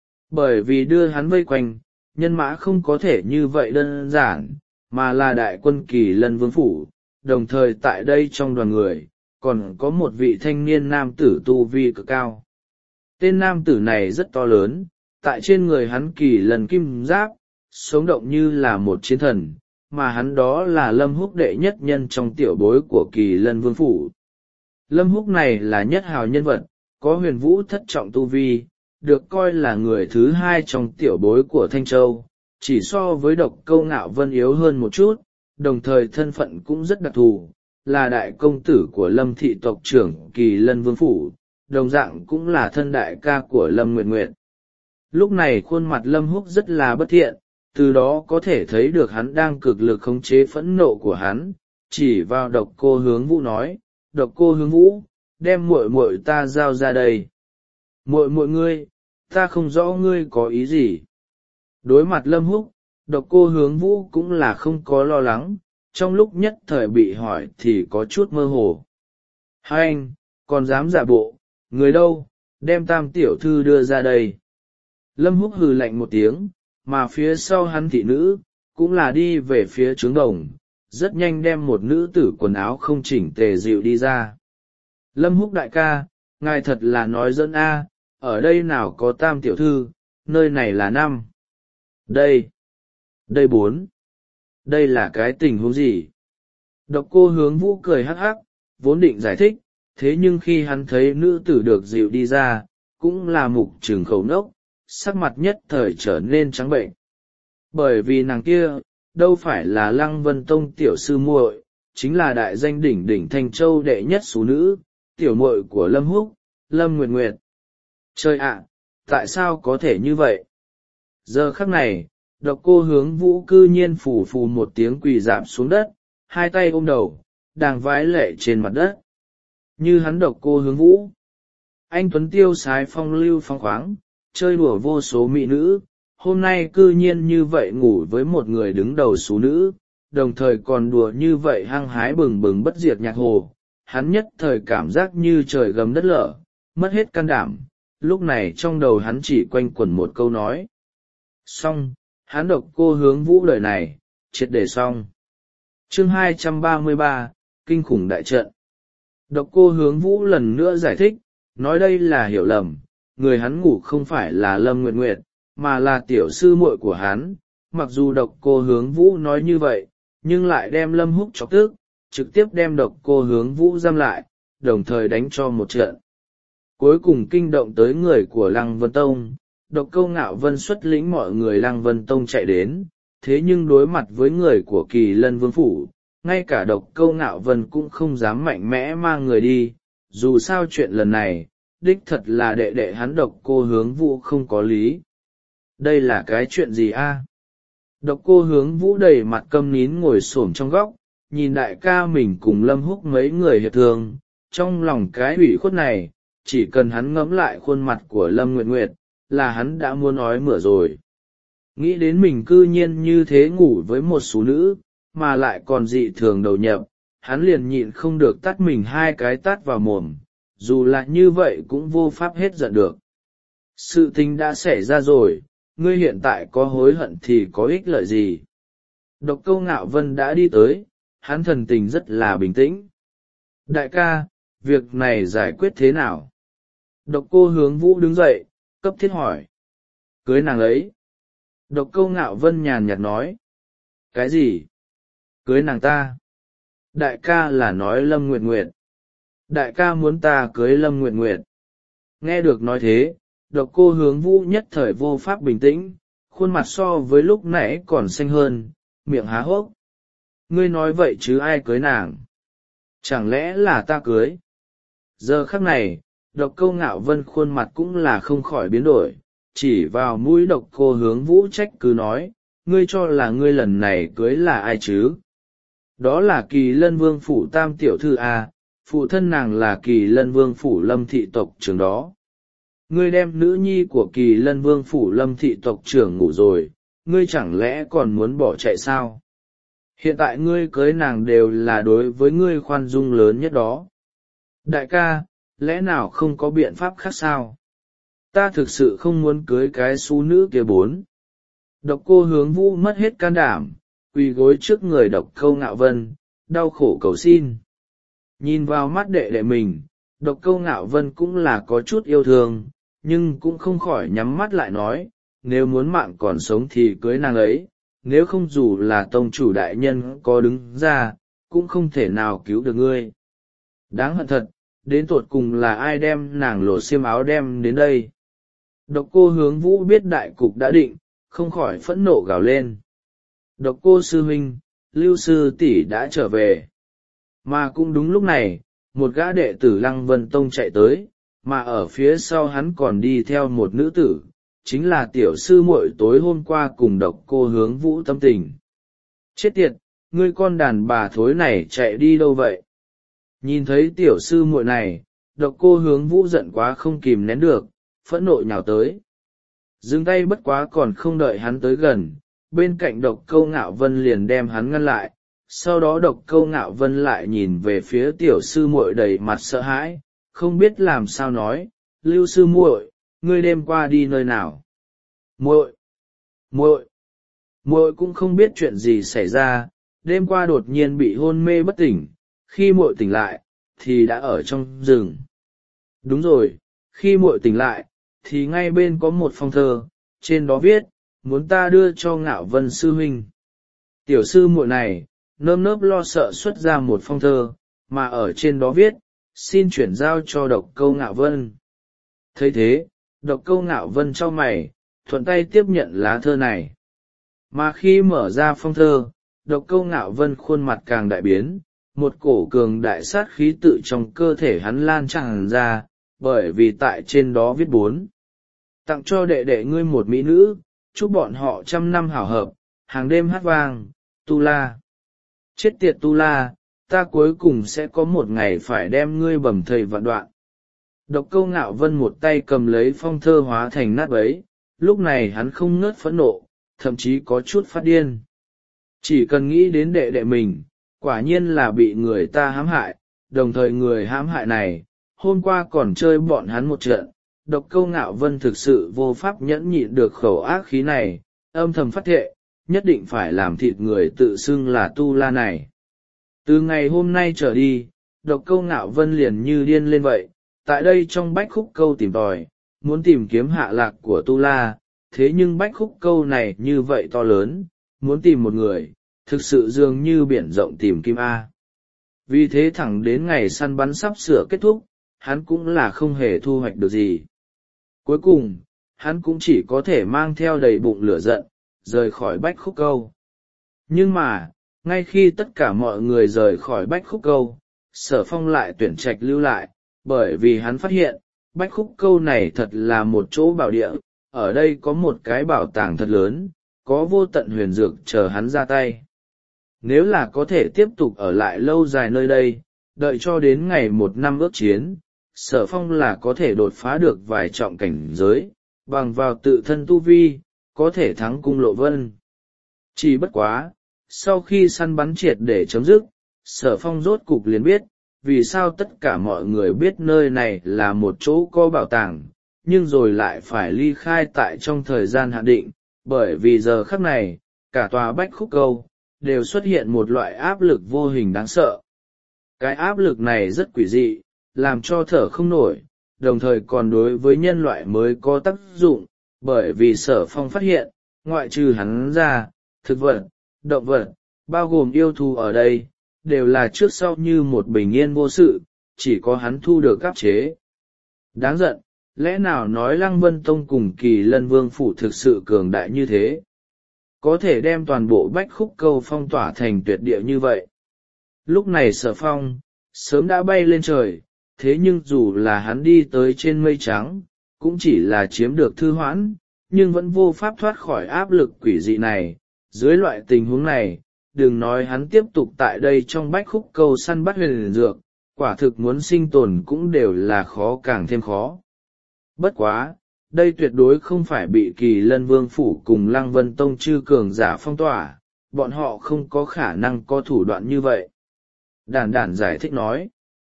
Bởi vì đưa hắn vây quanh, nhân mã không có thể như vậy đơn giản, mà là đại quân Kỳ Lân Vương phủ, đồng thời tại đây trong đoàn người, còn có một vị thanh niên nam tử tu vi cực cao. Tên nam tử này rất to lớn, tại trên người hắn Kỳ Lân kim giáp, sống động như là một chiến thần, mà hắn đó là Lâm Húc đệ nhất nhân trong tiểu bối của Kỳ Lân Vương phủ. Lâm Húc này là nhất hào nhân vật, có huyền vũ thất trọng tu vi, được coi là người thứ hai trong tiểu bối của Thanh Châu, chỉ so với Độc Câu Ngạo Vân yếu hơn một chút, đồng thời thân phận cũng rất đặc thù, là đại công tử của Lâm thị tộc trưởng Kỳ Lân Vương phủ, đồng dạng cũng là thân đại ca của Lâm Nguyệt Nguyệt. Lúc này khuôn mặt Lâm Húc rất là bất thiện, từ đó có thể thấy được hắn đang cực lực khống chế phẫn nộ của hắn, chỉ vào Độc Cô Hướng Vũ nói, Độc Cô Hướng Vũ, đem muội muội ta giao ra đây. Muội ngươi, ta không rõ ngươi có ý gì. Đối mặt Lâm Húc, Độc Cô Hướng Vũ cũng là không có lo lắng, trong lúc nhất thời bị hỏi thì có chút mơ hồ. Hai anh, còn dám giả bộ, người đâu, đem Tam tiểu thư đưa ra đây. Lâm Húc hừ lạnh một tiếng, mà phía sau hắn thị nữ, cũng là đi về phía trướng đồng, rất nhanh đem một nữ tử quần áo không chỉnh tề dịu đi ra. Lâm Húc đại ca, ngài thật là nói dẫn a, ở đây nào có Tam tiểu thư, nơi này là 5. Đây 4. Đây là cái tình huống gì? Độc Cô Hướng Vũ cười hắc hắc, vốn định giải thích, thế nhưng khi hắn thấy nữ tử được dịu đi ra, cũng là mục trừng khẩu nốc, sắc mặt nhất thời trở nên trắng bệnh. Bởi vì nàng kia, đâu phải là Lăng Vân Tông tiểu sư muội, chính là đại danh đỉnh đỉnh Thanh Châu đệ nhất số nữ, tiểu muội của Lâm Húc, Lâm Nguyệt Nguyệt. Trời ạ, tại sao có thể như vậy? Giờ khắc này, Độc Cô Hướng Vũ cư nhiên phù phù một tiếng quỳ rạp xuống đất, hai tay ôm đầu, đang vái lệ trên mặt đất. Như hắn Độc Cô Hướng Vũ, anh tuấn tiêu sái phong lưu phong khoáng, chơi đùa vô số mỹ nữ, hôm nay cư nhiên như vậy ngủ với một người đứng đầu số nữ, đồng thời còn đùa như vậy hăng hái bừng bừng bất diệt nhạc hồ. Hắn nhất thời cảm giác như trời gầm đất lở, mất hết can đảm, lúc này trong đầu hắn chỉ quanh quẩn một câu nói. Xong, hắn Độc Cô Hướng Vũ đời này, triệt để xong. Chương 233, Kinh khủng đại trận. Độc Cô Hướng Vũ lần nữa giải thích, nói đây là hiểu lầm, người hắn ngủ không phải là Lâm Nguyệt Nguyệt, mà là tiểu sư muội của hắn. Mặc dù Độc Cô Hướng Vũ nói như vậy, nhưng lại đem Lâm Húc chọc tức, trực tiếp đem Độc Cô Hướng Vũ giam lại, đồng thời đánh cho một trận. Cuối cùng kinh động tới người của Lăng Vân Tông, Độc Câu Ngạo Vân xuất lĩnh mọi người Lăng Vân Tông chạy đến, thế nhưng đối mặt với người của Kỳ Lân Vương Phủ, ngay cả Độc Câu Ngạo Vân cũng không dám mạnh mẽ mang người đi, dù sao chuyện lần này, đích thật là đệ đệ hắn Độc Cô Hướng Vũ không có lý. Đây là cái chuyện gì a? Độc Cô Hướng Vũ đầy mặt câm nín ngồi xổm trong góc, nhìn đại ca mình cùng Lâm Húc mấy người hiệp thương, trong lòng cái ủy khuất này, chỉ cần hắn ngẫm lại khuôn mặt của Lâm Nguyệt Nguyệt, là hắn đã muốn nói mửa rồi. Nghĩ đến mình cư nhiên như thế ngủ với một số nữ, mà lại còn dị thường đầu nhập, hắn liền nhịn không được tắt mình hai cái tát vào mồm, dù là như vậy cũng vô pháp hết giận được. Sự tình đã xảy ra rồi, ngươi hiện tại có hối hận thì có ích lợi gì? Độc Câu Ngạo Vân đã đi tới, hắn thần tình rất là bình tĩnh. Đại ca, việc này giải quyết thế nào? Độc Cô Hướng Vũ đứng dậy, cấp thiết hỏi. Cưới nàng ấy. Độc Câu Ngạo Vân nhàn nhạt nói. Cái gì? Cưới nàng ta? Đại ca là nói Lâm Nguyệt Nguyệt. Đại ca muốn ta cưới Lâm Nguyệt Nguyệt. Nghe được nói thế, Độc Cô Hướng Vũ nhất thời vô pháp bình tĩnh, khuôn mặt so với lúc nãy còn xanh hơn, miệng há hốc. Ngươi nói vậy chứ ai cưới nàng? Chẳng lẽ là ta cưới? Giờ khắc này, Độc Câu Ngạo Vân khuôn mặt cũng là không khỏi biến đổi, chỉ vào mũi Độc Cô Hướng Vũ trách cứ nói, ngươi cho là ngươi lần này cưới là ai chứ? Đó là Kỳ Lân Vương Phủ Tam Tiểu Thư A, phụ thân nàng là Kỳ Lân Vương Phủ Lâm Thị Tộc trưởng đó. Ngươi đem nữ nhi của Kỳ Lân Vương Phủ Lâm Thị Tộc trưởng ngủ rồi, ngươi chẳng lẽ còn muốn bỏ chạy sao? Hiện tại ngươi cưới nàng đều là đối với ngươi khoan dung lớn nhất đó. Đại ca, lẽ nào không có biện pháp khác sao? Ta thực sự không muốn cưới cái xú nữ kia bốn. Độc Cô Hướng Vũ mất hết can đảm, quỳ gối trước người Độc Câu Ngạo Vân, đau khổ cầu xin. Nhìn vào mắt đệ đệ mình, Độc Câu Ngạo Vân cũng là có chút yêu thương, nhưng cũng không khỏi nhắm mắt lại nói, nếu muốn mạng còn sống thì cưới nàng ấy, nếu không dù là tông chủ đại nhân có đứng ra, cũng không thể nào cứu được ngươi. Đáng hận thật, đến tột cùng là ai đem nàng lột xiêm áo đem đến đây? Độc Cô Hướng Vũ biết đại cục đã định, không khỏi phẫn nộ gào lên. Độc Cô sư huynh, Lưu sư tỷ đã trở về. Mà cũng đúng lúc này, một gã đệ tử Lăng Vân Tông chạy tới, mà ở phía sau hắn còn đi theo một nữ tử, chính là tiểu sư muội tối hôm qua cùng Độc Cô Hướng Vũ tâm tình. Chết tiệt, ngươi con đàn bà thối này chạy đi đâu vậy? Nhìn thấy tiểu sư muội này, Độc Cô Hướng Vũ giận quá không kìm nén được, phẫn nộ nhào tới. Dừng tay bất quá còn không đợi hắn tới gần, bên cạnh Độc Câu Ngạo Vân liền đem hắn ngăn lại, sau đó Độc Câu Ngạo Vân lại nhìn về phía tiểu sư muội đầy mặt sợ hãi, không biết làm sao nói, Lưu sư muội, ngươi đêm qua đi nơi nào? Muội, muội cũng không biết chuyện gì xảy ra, đêm qua đột nhiên bị hôn mê bất tỉnh, khi muội tỉnh lại, thì đã ở trong rừng. Đúng rồi, khi muội tỉnh lại, thì ngay bên có một phong thơ, trên đó viết, muốn ta đưa cho Ngạo Vân sư huynh. Tiểu sư muội này nơm nớp lo sợ xuất ra một phong thơ, mà ở trên đó viết xin chuyển giao cho Độc Câu Ngạo Vân. Thấy thế, Độc Câu Ngạo Vân chau mày, thuận tay tiếp nhận lá thơ này. Mà khi mở ra phong thơ, Độc Câu Ngạo Vân khuôn mặt càng đại biến, một cổ cường đại sát khí tự trong cơ thể hắn lan tràn ra, bởi vì tại trên đó viết 4. Tặng cho đệ đệ ngươi một mỹ nữ, chúc bọn họ 100 năm hảo hợp, hàng đêm hát vang, Tu La. Chết tiệt Tu La, ta cuối cùng sẽ có một ngày phải đem ngươi bầm thây vạn đoạn. Độc Câu Ngạo Vân một tay cầm lấy phong thơ hóa thành nát bấy, lúc này hắn không ngớt phẫn nộ, thậm chí có chút phát điên. Chỉ cần nghĩ đến đệ đệ mình, quả nhiên là bị người ta hãm hại, đồng thời người hãm hại này, hôm qua còn chơi bọn hắn một trận. Độc Câu Ngạo Vân thực sự vô pháp nhẫn nhịn được khẩu ác khí này, âm thầm phát thệ, nhất định phải làm thịt người tự xưng là Tu La này. Từ ngày hôm nay trở đi, Độc Câu Ngạo Vân liền như điên lên vậy, tại đây trong Bách Khúc Câu tìm tòi, muốn tìm kiếm hạ lạc của Tu La, thế nhưng Bách Khúc Câu này như vậy to lớn, muốn tìm một người, thực sự dường như biển rộng tìm kim A. Vì thế thẳng đến ngày săn bắn sắp sửa kết thúc, hắn cũng là không hề thu hoạch được gì. Cuối cùng, hắn cũng chỉ có thể mang theo đầy bụng lửa giận, rời khỏi Bách Khúc Câu. Nhưng mà, ngay khi tất cả mọi người rời khỏi Bách Khúc Câu, Sở Phong lại tuyển trạch lưu lại, bởi vì hắn phát hiện, Bách Khúc Câu này thật là một chỗ bảo địa, ở đây có một cái bảo tàng thật lớn, có vô tận huyền dược chờ hắn ra tay. Nếu là có thể tiếp tục ở lại lâu dài nơi đây, đợi cho đến ngày 1 năm ước chiến, Sở Phong là có thể đột phá được vài trọng cảnh giới, bằng vào tự thân tu vi, có thể thắng Cung Lộ Vân. Chỉ bất quá, sau khi săn bắn triệt để chấm dứt, Sở Phong rốt cục liền biết, vì sao tất cả mọi người biết nơi này là một chỗ có bảo tàng, nhưng rồi lại phải ly khai tại trong thời gian hạn định, bởi vì giờ khắc này, cả tòa Bách Khúc Câu, đều xuất hiện một loại áp lực vô hình đáng sợ. Cái áp lực này rất quỷ dị, làm cho thở không nổi, đồng thời còn đối với nhân loại mới có tác dụng, bởi vì Sở Phong phát hiện, ngoại trừ hắn ra, thực vật, động vật, bao gồm yêu thú ở đây, đều là trước sau như một bình yên vô sự, chỉ có hắn thu được áp chế. Đáng giận, lẽ nào nói Lăng Vân Tông cùng Kỳ Lân Vương Phủ thực sự cường đại như thế? Có thể đem toàn bộ Bách Khúc Câu phong tỏa thành tuyệt địa như vậy. Lúc này Sở Phong, sớm đã bay lên trời, thế nhưng dù là hắn đi tới trên mây trắng, cũng chỉ là chiếm được thư hoãn, nhưng vẫn vô pháp thoát khỏi áp lực quỷ dị này. Dưới loại tình huống này, đừng nói hắn tiếp tục tại đây trong Bách Khúc Câu săn bắt huyền dược, quả thực muốn sinh tồn cũng đều là khó càng thêm khó. Bất quá, đây tuyệt đối không phải bị Kỳ Lân Vương Phủ cùng Lăng Vân Tông chư cường giả phong tỏa, bọn họ không có khả năng có thủ đoạn như vậy. Đản đản giải thích nói.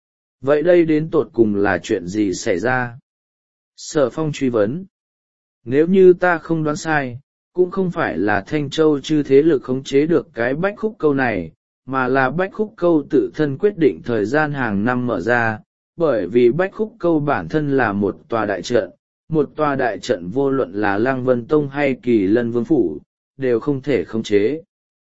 Vậy đây đến tột cùng là chuyện gì xảy ra? Sở Phong truy vấn. Nếu như ta không đoán sai, cũng không phải là Thanh Châu chư thế lực khống chế được cái Bách Khúc Câu này, mà là Bách Khúc Câu tự thân quyết định thời gian hàng năm mở ra, bởi vì Bách Khúc Câu bản thân là một tòa đại trận, một tòa đại trận vô luận là Lăng Vân Tông hay Kỳ Lân Vương Phủ, đều không thể khống chế.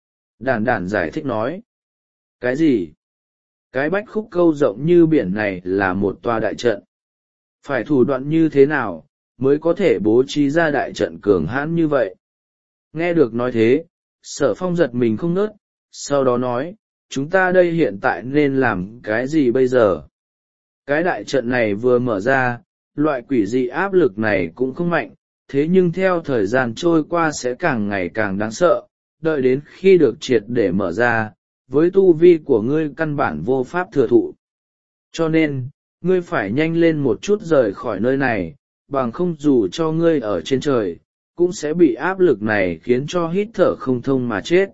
Đản đản giải thích nói. Cái gì? Cái Bách Khúc Câu rộng như biển này là một tòa đại trận. Phải thủ đoạn như thế nào, mới có thể bố trí ra đại trận cường hãn như vậy? Nghe được nói thế, Sở Phong giật mình không ngớt, sau đó nói, chúng ta đây hiện tại nên làm cái gì bây giờ? Cái đại trận này vừa mở ra, loại quỷ dị áp lực này cũng không mạnh, thế nhưng theo thời gian trôi qua sẽ càng ngày càng đáng sợ, đợi đến khi được triệt để mở ra, với tu vi của ngươi căn bản vô pháp thừa thụ. Cho nên, ngươi phải nhanh lên một chút rời khỏi nơi này, bằng không dù cho ngươi ở trên trời, cũng sẽ bị áp lực này khiến cho hít thở không thông mà chết.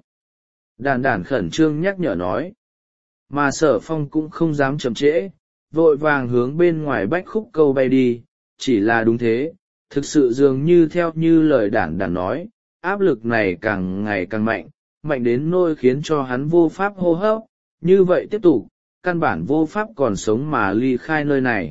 Đản đản khẩn trương nhắc nhở nói. Mà Sở Phong cũng không dám chậm trễ, vội vàng hướng bên ngoài Bách Khúc Câu bay đi, chỉ là đúng thế, thực sự dường như theo như lời đản đản nói, áp lực này càng ngày càng mạnh, mạnh đến nỗi khiến cho hắn vô pháp hô hấp, như vậy tiếp tục, căn bản vô pháp còn sống mà ly khai nơi này.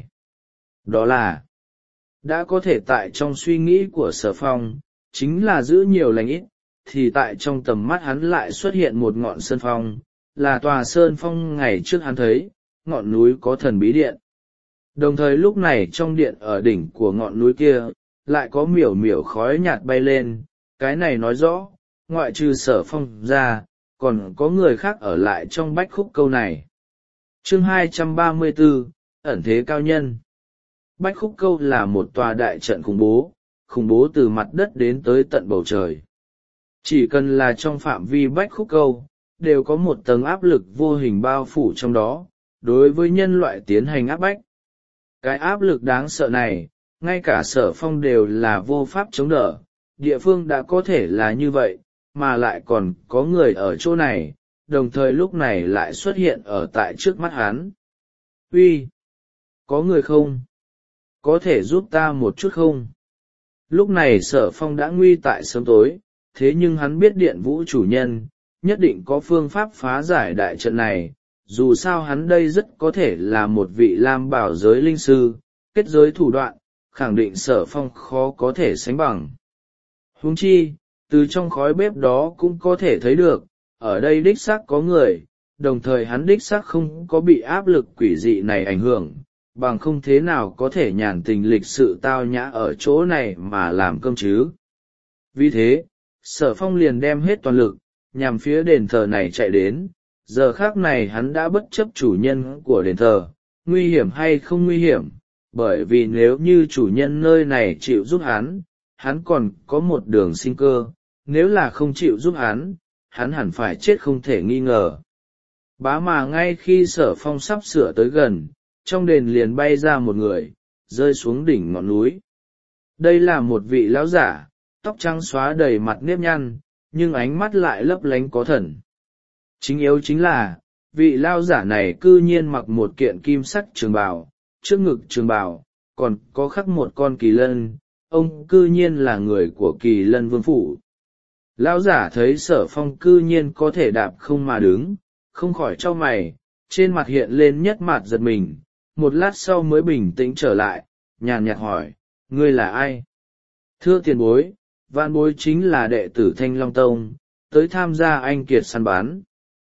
Đó là, đã có thể tại trong suy nghĩ của Sở Phong, chính là giữ nhiều lành ít, thì tại trong tầm mắt hắn lại xuất hiện một ngọn sơn phong, là tòa sơn phong ngày trước hắn thấy, ngọn núi có thần bí điện. Đồng thời lúc này trong điện ở đỉnh của ngọn núi kia, lại có miểu miểu khói nhạt bay lên, cái này nói rõ, ngoại trừ Sở Phong ra, còn có người khác ở lại trong Bách Khúc Câu này. Chương 234, ẩn thế cao nhân. Bách Khúc Câu là một tòa đại trận khủng bố từ mặt đất đến tới tận bầu trời. Chỉ cần là trong phạm vi Bách Khúc Câu, đều có một tầng áp lực vô hình bao phủ trong đó, đối với nhân loại tiến hành áp bách. Cái áp lực đáng sợ này, ngay cả Sở Phong đều là vô pháp chống đỡ, địa phương đã có thể là như vậy, mà lại còn có người ở chỗ này, đồng thời lúc này lại xuất hiện ở tại trước mắt hắn. Uy, có người không? Có thể giúp ta một chút không? Lúc này Sở Phong đã nguy tại sớm tối, thế nhưng hắn biết Điện Vũ chủ nhân, nhất định có phương pháp phá giải đại trận này, dù sao hắn đây rất có thể là một vị lam bảo giới linh sư, kết giới thủ đoạn, khẳng định Sở Phong khó có thể sánh bằng. Huống chi, từ trong khói bếp đó cũng có thể thấy được, ở đây đích xác có người, đồng thời hắn đích xác không có bị áp lực quỷ dị này ảnh hưởng, bằng không thế nào có thể nhàn tình lịch sự tao nhã ở chỗ này mà làm cơm chứ. Vì thế, Sở Phong liền đem hết toàn lực, nhằm phía đền thờ này chạy đến, giờ khác này hắn đã bất chấp chủ nhân của đền thờ, nguy hiểm hay không nguy hiểm, bởi vì nếu như chủ nhân nơi này chịu giúp hắn còn có một đường sinh cơ, nếu là không chịu giúp hắn hẳn phải chết không thể nghi ngờ. Bá mà ngay khi Sở Phong sắp sửa tới gần, trong đền liền bay ra một người, rơi xuống đỉnh ngọn núi. Đây là một vị lão giả, tóc trắng xóa đầy mặt nếp nhăn, nhưng ánh mắt lại lấp lánh có thần. Chính yếu chính là, vị lão giả này cư nhiên mặc một kiện kim sắc trường bào, trước ngực trường bào, còn có khắc một con kỳ lân, ông cư nhiên là người của Kỳ Lân Vương phủ. Lão giả thấy Sở Phong cư nhiên có thể đạp không mà đứng, không khỏi chau mày, trên mặt hiện lên nhất mặt giật mình, một lát sau mới bình tĩnh trở lại, nhàn nhạt hỏi, ngươi là ai? Thưa tiền bối, vạn bối chính là đệ tử Thanh Long Tông, tới tham gia anh kiệt săn bắn.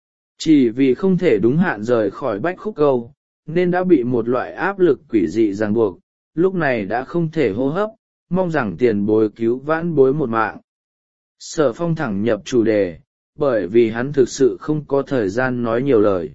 Chỉ vì không thể đúng hạn rời khỏi Bách Khúc Câu, nên đã bị một loại áp lực quỷ dị ràng buộc, lúc này đã không thể hô hấp, mong rằng tiền bối cứu vãn bối một mạng. Sở Phong thẳng nhập chủ đề, bởi vì hắn thực sự không có thời gian nói nhiều lời.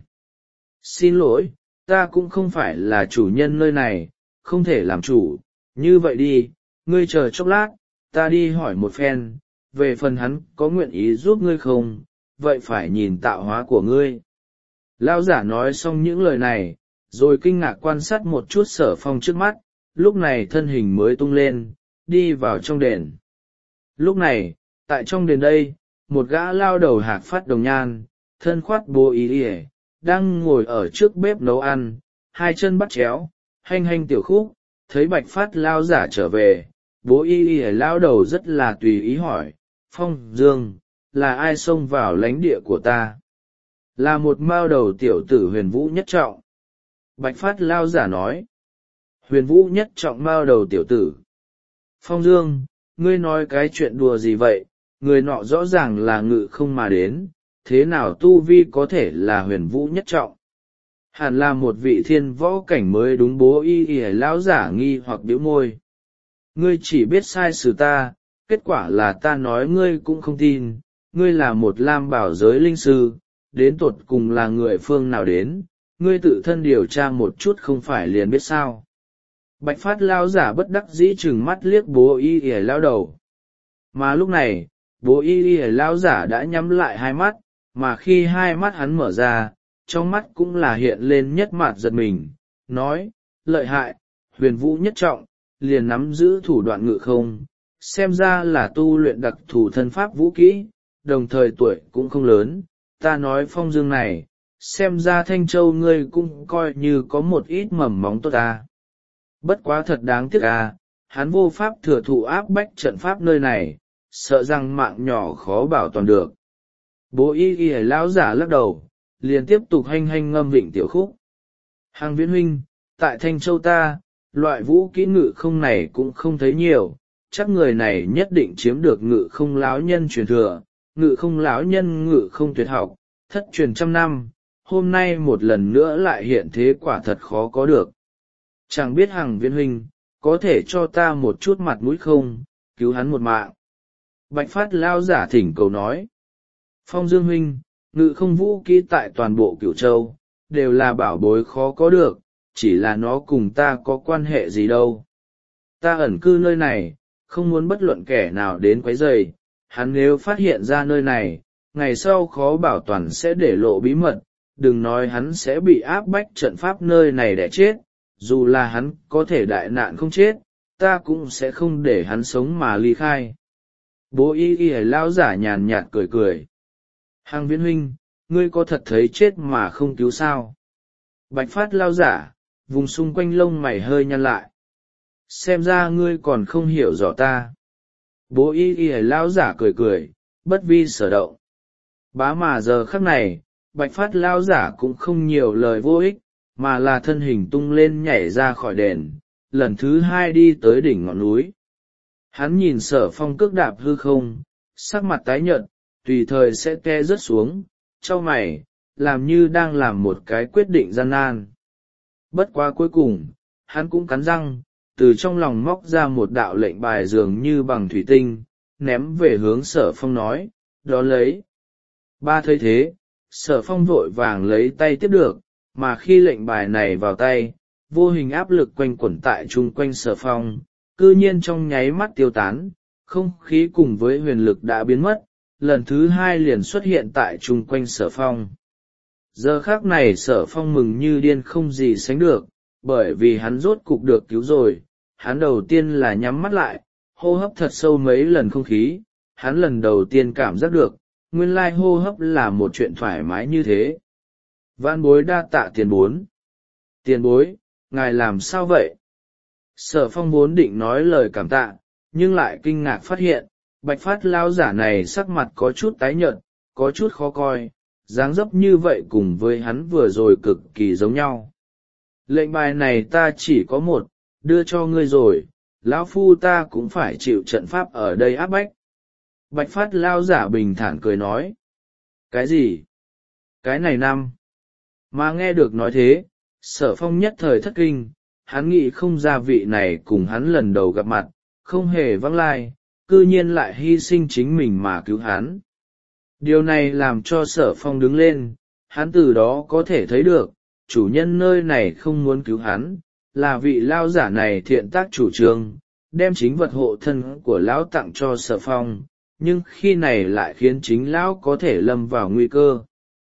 Xin lỗi, ta cũng không phải là chủ nhân nơi này, không thể làm chủ, như vậy đi, ngươi chờ chốc lát, ta đi hỏi một phen, về phần hắn có nguyện ý giúp ngươi không, vậy phải nhìn tạo hóa của ngươi. Lão giả nói xong những lời này, rồi kinh ngạc quan sát một chút Sở Phong trước mắt, lúc này thân hình mới tung lên, đi vào trong đền. Lúc này, tại trong đền đây, một gã lao đầu hạc phát đồng nhan, thân khoát bố y ỉa, đang ngồi ở trước bếp nấu ăn, hai chân bắt chéo, hanh hanh tiểu khúc, thấy Bạch Phát lao giả trở về, bố y ỉa lao đầu rất là tùy ý hỏi, Phong Dương, là ai xông vào lãnh địa của ta? Là một mao đầu tiểu tử Huyền Vũ Nhất Trọng. Bạch Phát lao giả nói, Huyền Vũ Nhất Trọng mao đầu tiểu tử. Phong Dương, ngươi nói cái chuyện đùa gì vậy, người nọ rõ ràng là ngự không mà đến, thế nào tu vi có thể là Huyền Vũ Nhất Trọng? Hẳn là một vị thiên võ cảnh mới đúng, bố y y lão giả nghi hoặc bĩu môi. Ngươi chỉ biết sai sử ta, kết quả là ta nói ngươi cũng không tin, ngươi là một lam bảo giới linh sư, đến tột cùng là người phương nào đến, ngươi tự thân điều tra một chút không phải liền biết sao. Bạch Phát lao giả bất đắc dĩ chừng mắt liếc bố y y lao đầu. Mà lúc này, bố y y lao giả đã nhắm lại hai mắt, mà khi hai mắt hắn mở ra, trong mắt cũng là hiện lên nhất mặt giật mình, nói, lợi hại, Huyền Vũ Nhất Trọng, liền nắm giữ thủ đoạn ngự không, xem ra là tu luyện đặc thù thân pháp vũ kỹ, đồng thời tuổi cũng không lớn, ta nói Phong Dương này, xem ra Thanh Châu ngươi cũng coi như có một ít mầm móng tốt ta. Bất quá thật đáng tiếc à, hắn vô pháp thừa thụ áp bách trận pháp nơi này, sợ rằng mạng nhỏ khó bảo toàn được. Bố y y lão giả lắc đầu, liền tiếp tục hanh hanh ngâm vịnh tiểu khúc. Hàng Viễn huynh, tại Thanh Châu ta, loại vũ kỹ ngự không này cũng không thấy nhiều, chắc người này nhất định chiếm được ngự không lão nhân truyền thừa, ngự không lão nhân ngự không tuyệt học, thất truyền trăm năm, hôm nay một lần nữa lại hiện thế quả thật khó có được. Chẳng biết Hằng Viễn huynh, có thể cho ta một chút mặt mũi không, cứu hắn một mạng. Bạch Phát lao giả thỉnh cầu nói. Phong Dương huynh, ngự không vũ kỹ tại toàn bộ Cửu Châu, đều là bảo bối khó có được, chỉ là nó cùng ta có quan hệ gì đâu. Ta ẩn cư nơi này, không muốn bất luận kẻ nào đến quấy rầy, hắn nếu phát hiện ra nơi này, ngày sau khó bảo toàn sẽ để lộ bí mật, đừng nói hắn sẽ bị áp bách trận pháp nơi này để chết, dù là hắn có thể đại nạn không chết, ta cũng sẽ không để hắn sống mà ly khai. Bố y y lao giả nhàn nhạt cười cười. Hằng Viễn huynh, ngươi có thật thấy chết mà không cứu sao? Bạch Phát lao giả, vùng xung quanh lông mày hơi nhăn lại. Xem ra ngươi còn không hiểu rõ ta. Bố y y lao giả cười cười, bất vi sở động. Bá mà giờ khắc này, Bạch Phát lao giả cũng không nhiều lời vô ích, mà là thân hình tung lên nhảy ra khỏi đền, lần thứ hai đi tới đỉnh ngọn núi. Hắn nhìn Sở Phong cước đạp hư không, sắc mặt tái nhợt, tùy thời sẽ te rớt xuống, chau mày, làm như đang làm một cái quyết định gian nan. Bất quá cuối cùng, hắn cũng cắn răng, từ trong lòng móc ra một đạo lệnh bài dường như bằng thủy tinh, ném về hướng Sở Phong nói, đó lấy. Ba thấy thế, Sở Phong vội vàng lấy tay tiếp được, mà khi lệnh bài này vào tay, vô hình áp lực quanh quẩn tại chung quanh Sở Phong, cư nhiên trong nháy mắt tiêu tán, không khí cùng với huyền lực đã biến mất, lần thứ hai liền xuất hiện tại chung quanh Sở Phong. Giờ khác này Sở Phong mừng như điên không gì sánh được, bởi vì hắn rốt cục được cứu rồi. Hắn đầu tiên là nhắm mắt lại, hô hấp thật sâu mấy lần không khí, hắn lần đầu tiên cảm giác được, nguyên lai hô hấp là một chuyện thoải mái như thế. Vãn bối đa tạ tiền bối. Tiền bối, ngài làm sao vậy? Sở Phong vốn định nói lời cảm tạ, nhưng lại kinh ngạc phát hiện, Bạch Phát lao giả này sắc mặt có chút tái nhợt, có chút khó coi, dáng dấp như vậy cùng với hắn vừa rồi cực kỳ giống nhau. Lệnh bài này ta chỉ có một, đưa cho ngươi rồi, lão phu ta cũng phải chịu trận pháp ở đây áp bách. Bạch Phát lao giả bình thản cười nói. Cái gì? Cái này năm. Mà nghe được nói thế, Sở Phong nhất thời thất kinh, hắn nghĩ không ra vị này cùng hắn lần đầu gặp mặt, không hề vắng lai, cư nhiên lại hy sinh chính mình mà cứu hắn. Điều này làm cho Sở Phong đứng lên, hắn từ đó có thể thấy được, chủ nhân nơi này không muốn cứu hắn, là vị lao giả này thiện tác chủ trương, đem chính vật hộ thân của lão tặng cho Sở Phong, nhưng khi này lại khiến chính lão có thể lâm vào nguy cơ.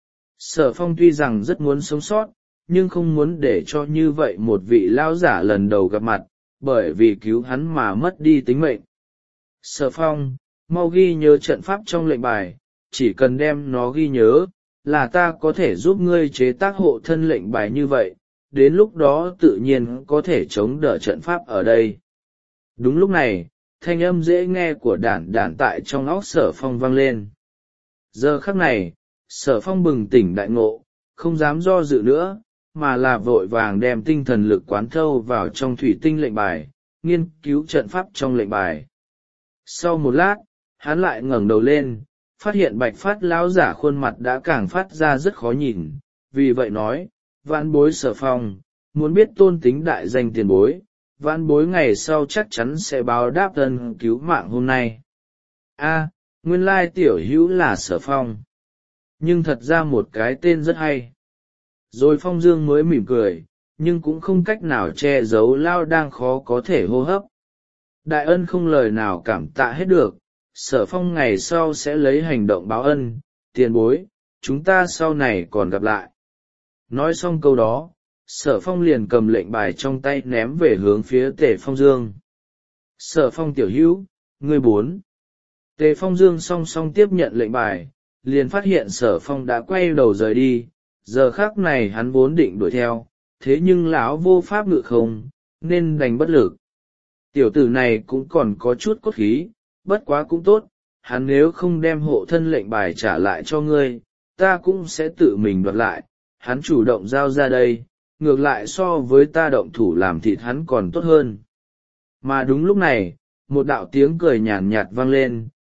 Sở Phong tuy rằng rất muốn sống sót, nhưng không muốn để cho như vậy một vị lao giả lần đầu gặp mặt, bởi vì cứu hắn mà mất đi tính mệnh. Sở Phong, mau ghi nhớ trận pháp trong lệnh bài, chỉ cần đem nó ghi nhớ, là ta có thể giúp ngươi chế tác hộ thân lệnh bài như vậy, đến lúc đó tự nhiên có thể chống đỡ trận pháp ở đây. Đúng lúc này, thanh âm dễ nghe của đản đản tại trong óc Sở Phong vang lên. Giờ khắc này, Sở Phong bừng tỉnh đại ngộ, không dám do dự nữa, mà là vội vàng đem tinh thần lực quán thâu vào trong thủy tinh lệnh bài, nghiên cứu trận pháp trong lệnh bài. Sau một lát, hắn lại ngẩng đầu lên, phát hiện Bạch Phát lão giả khuôn mặt đã càng phát ra rất khó nhìn, vì vậy nói, vãn bối Sở Phong, muốn biết tôn tính đại danh tiền bối, vãn bối ngày sau chắc chắn sẽ báo đáp ân cứu mạng hôm nay. A, nguyên lai tiểu hữu là Sở Phong. Nhưng thật ra một cái tên rất hay. Rồi Phong Dương mới mỉm cười, nhưng cũng không cách nào che giấu lao đang khó có thể hô hấp. Đại ân không lời nào cảm tạ hết được, Sở Phong ngày sau sẽ lấy hành động báo ân, tiền bối, chúng ta sau này còn gặp lại. Nói xong câu đó, Sở Phong liền cầm lệnh bài trong tay ném về hướng phía Tề Phong Dương. Sở Phong tiểu hữu, ngươi bốn. Tề Phong Dương song song tiếp nhận lệnh bài, liền phát hiện Sở Phong đã quay đầu rời đi, giờ khác này hắn vốn định đuổi theo, thế nhưng lão vô pháp ngự không, nên đành bất lực. Tiểu tử này cũng còn có chút cốt khí, bất quá cũng tốt, hắn nếu không đem hộ thân lệnh bài trả lại cho ngươi, ta cũng sẽ tự mình đoạt lại, hắn chủ động giao ra đây, ngược lại so với ta động thủ làm thịt hắn còn tốt hơn. Mà đúng lúc này, một đạo tiếng cười nhàn nhạt vang lên,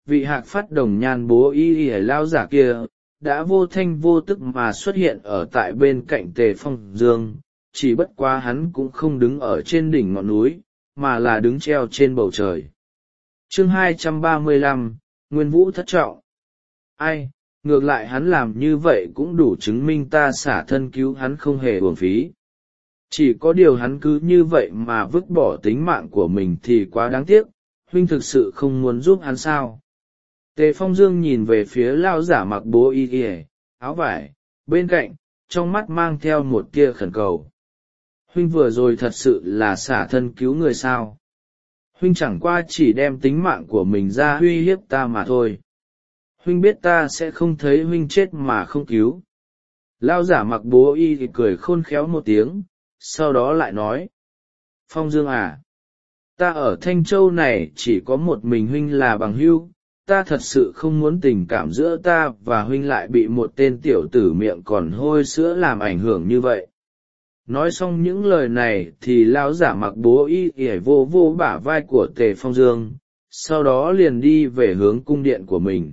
vị hạc phát đồng nhan bố y y lao giả kia đã vô thanh vô tức mà xuất hiện ở tại bên cạnh Tề Phong Dương, chỉ bất quá hắn cũng không đứng ở trên đỉnh ngọn núi, mà là đứng treo trên bầu trời. Chương 235, Nguyên Vũ thất trọng. Ai, ngược lại hắn làm như vậy cũng đủ chứng minh ta xả thân cứu hắn không hề uổng phí. Chỉ có điều hắn cứ như vậy mà vứt bỏ tính mạng của mình thì quá đáng tiếc, huynh thực sự không muốn giúp hắn sao? Tề Phong Dương nhìn về phía lao giả mặc bố y y, áo vải, bên cạnh, trong mắt mang theo một tia khẩn cầu. Huynh vừa rồi thật sự là xả thân cứu người sao? Huynh chẳng qua chỉ đem tính mạng của mình ra uy hiếp ta mà thôi. Huynh biết ta sẽ không thấy huynh chết mà không cứu. Lao giả mặc bố y thì cười khôn khéo một tiếng, sau đó lại nói. Phong Dương à, ta ở Thanh Châu này chỉ có một mình huynh là bằng hữu, ta thật sự không muốn tình cảm giữa ta và huynh lại bị một tên tiểu tử miệng còn hôi sữa làm ảnh hưởng như vậy. Nói xong những lời này thì lão giả mặc bố y ỉa vô vô bả vai của Tề Phong Dương, sau đó liền đi về hướng cung điện của mình.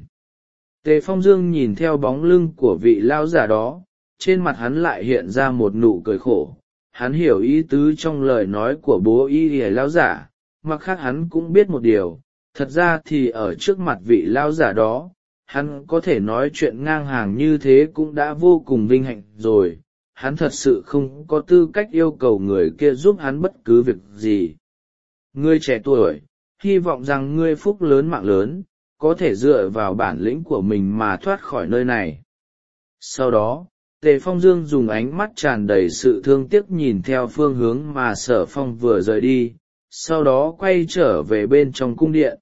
Tề Phong Dương nhìn theo bóng lưng của vị lão giả đó, trên mặt hắn lại hiện ra một nụ cười khổ. Hắn hiểu ý tứ trong lời nói của bố y ỉa lão giả, mặt khác hắn cũng biết một điều, thật ra thì ở trước mặt vị lão giả đó, hắn có thể nói chuyện ngang hàng như thế cũng đã vô cùng vinh hạnh rồi. Hắn thật sự không có tư cách yêu cầu người kia giúp hắn bất cứ việc gì. Ngươi trẻ tuổi, hy vọng rằng ngươi phúc lớn mạng lớn, có thể dựa vào bản lĩnh của mình mà thoát khỏi nơi này. Sau đó, Tề Phong Dương dùng ánh mắt tràn đầy sự thương tiếc nhìn theo phương hướng mà Sở Phong vừa rời đi, sau đó quay trở về bên trong cung điện.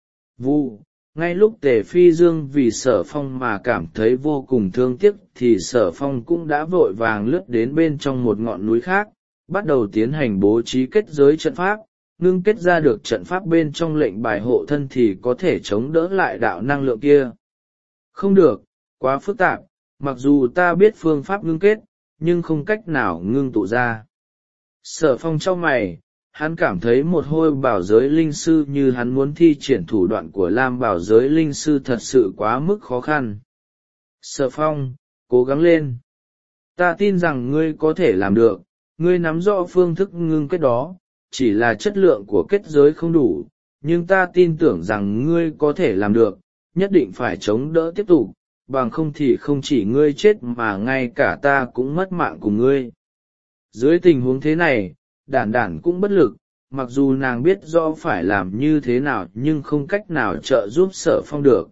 Vu, ngay lúc Tề Phi Dương vì Sở Phong mà cảm thấy vô cùng thương tiếc thì Sở Phong cũng đã vội vàng lướt đến bên trong một ngọn núi khác, bắt đầu tiến hành bố trí kết giới trận pháp, ngưng kết ra được trận pháp bên trong lệnh bài hộ thân thì có thể chống đỡ lại đạo năng lượng kia. Không được, quá phức tạp, mặc dù ta biết phương pháp ngưng kết, nhưng không cách nào ngưng tụ ra. Sở Phong trong mày, hắn cảm thấy một hôi bảo giới linh sư như hắn muốn thi triển thủ đoạn của Lam bảo giới linh sư thật sự quá mức khó khăn. Sở Phong, cố gắng lên. Ta tin rằng ngươi có thể làm được, ngươi nắm rõ phương thức ngưng kết đó, chỉ là chất lượng của kết giới không đủ, nhưng ta tin tưởng rằng ngươi có thể làm được, nhất định phải chống đỡ tiếp tục, bằng không thì không chỉ ngươi chết mà ngay cả ta cũng mất mạng cùng ngươi. Dưới tình huống thế này, Đản Đản cũng bất lực, mặc dù nàng biết rõ phải làm như thế nào nhưng không cách nào trợ giúp Sở Phong được.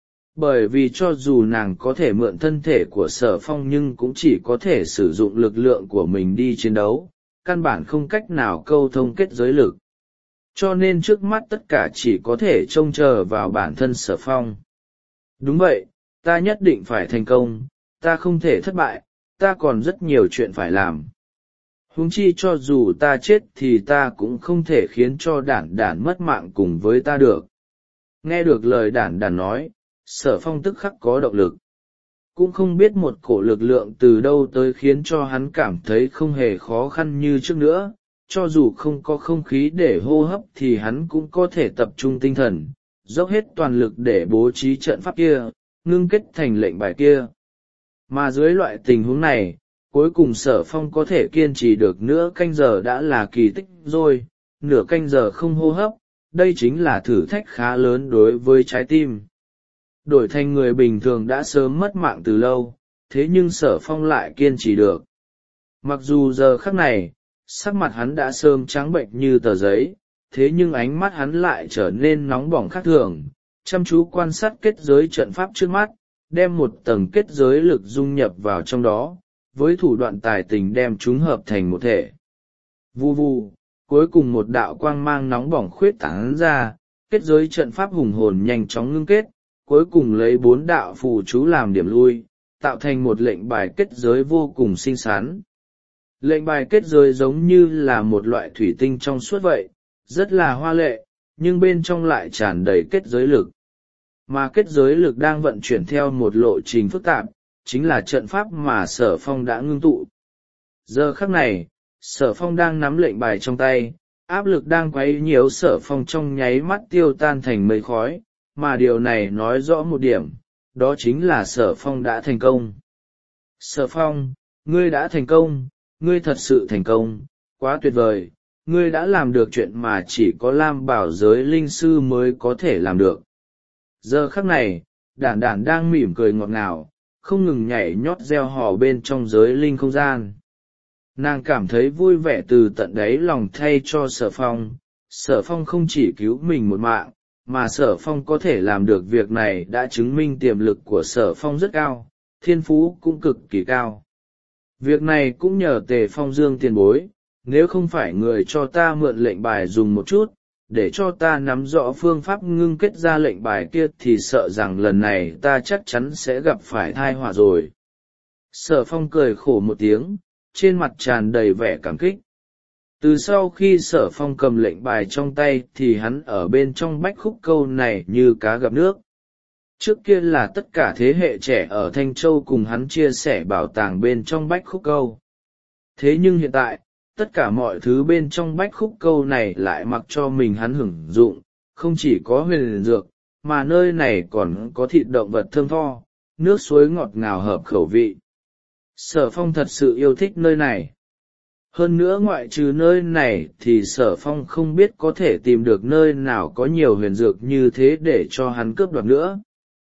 Bởi vì cho dù nàng có thể mượn thân thể của Sở Phong nhưng cũng chỉ có thể sử dụng lực lượng của mình đi chiến đấu, căn bản không cách nào câu thông kết giới lực. Cho nên trước mắt tất cả chỉ có thể trông chờ vào bản thân Sở Phong. Đúng vậy, ta nhất định phải thành công, ta không thể thất bại, ta còn rất nhiều chuyện phải làm. Huống chi cho dù ta chết thì ta cũng không thể khiến cho Đản Đản mất mạng cùng với ta được. Nghe được lời Đản Đản nói, Sở Phong tức khắc có động lực. Cũng không biết một cổ lực lượng từ đâu tới khiến cho hắn cảm thấy không hề khó khăn như trước nữa, cho dù không có không khí để hô hấp thì hắn cũng có thể tập trung tinh thần, dốc hết toàn lực để bố trí trận pháp kia, ngưng kết thành lệnh bài kia. Mà dưới loại tình huống này, cuối cùng Sở Phong có thể kiên trì được nửa canh giờ đã là kỳ tích rồi, nửa canh giờ không hô hấp, đây chính là thử thách khá lớn đối với trái tim. Đổi thành người bình thường đã sớm mất mạng từ lâu, thế nhưng Sở Phong lại kiên trì được. Mặc dù giờ khắc này, sắc mặt hắn đã sớm trắng bệnh như tờ giấy, thế nhưng ánh mắt hắn lại trở nên nóng bỏng khác thường, chăm chú quan sát kết giới trận pháp trước mắt, đem một tầng kết giới lực dung nhập vào trong đó, với thủ đoạn tài tình đem chúng hợp thành một thể. Vù vù, cuối cùng một đạo quang mang nóng bỏng khuyết tán ra, kết giới trận pháp hùng hồn nhanh chóng ngưng kết, cuối cùng lấy 4 đạo phù chú làm điểm lui, tạo thành một lệnh bài kết giới vô cùng xinh xắn. Lệnh bài kết giới giống như là một loại thủy tinh trong suốt vậy, rất là hoa lệ, nhưng bên trong lại tràn đầy kết giới lực. Mà kết giới lực đang vận chuyển theo một lộ trình phức tạp, chính là trận pháp mà Sở Phong đã ngưng tụ. Giờ khắc này, Sở Phong đang nắm lệnh bài trong tay, áp lực đang quấy nhiễu Sở Phong trong nháy mắt tiêu tan thành mây khói, mà điều này nói rõ một điểm, đó chính là Sở Phong đã thành công. Sở Phong, ngươi đã thành công, ngươi thật sự thành công, quá tuyệt vời, ngươi đã làm được chuyện mà chỉ có Lam Bảo giới linh sư mới có thể làm được. Giờ khắc này, Đản Đản đang mỉm cười ngọt ngào, không ngừng nhảy nhót reo hò bên trong giới linh không gian. Nàng cảm thấy vui vẻ từ tận đáy lòng thay cho Sở Phong. Sở Phong không chỉ cứu mình một mạng, mà Sở Phong có thể làm được việc này đã chứng minh tiềm lực của Sở Phong rất cao, thiên phú cũng cực kỳ cao. Việc này cũng nhờ Tề Phong Dương tiền bối, nếu không phải người cho ta mượn lệnh bài dùng một chút, để cho ta nắm rõ phương pháp ngưng kết ra lệnh bài kia thì sợ rằng lần này ta chắc chắn sẽ gặp phải tai họa rồi. Sở Phong cười khổ một tiếng, trên mặt tràn đầy vẻ cảm kích. Từ sau khi Sở Phong cầm lệnh bài trong tay thì hắn ở bên trong bách khúc câu này như cá gặp nước. Trước kia là tất cả thế hệ trẻ ở Thanh Châu cùng hắn chia sẻ bảo tàng bên trong bách khúc câu. Thế nhưng hiện tại, tất cả mọi thứ bên trong bách khúc câu này lại mặc cho mình hắn hưởng dụng, không chỉ có huyền dược, mà nơi này còn có thịt động vật thơm tho, nước suối ngọt ngào hợp khẩu vị. Sở Phong thật sự yêu thích nơi này. Hơn nữa ngoại trừ nơi này thì Sở Phong không biết có thể tìm được nơi nào có nhiều huyền dược như thế để cho hắn cướp đoạt nữa.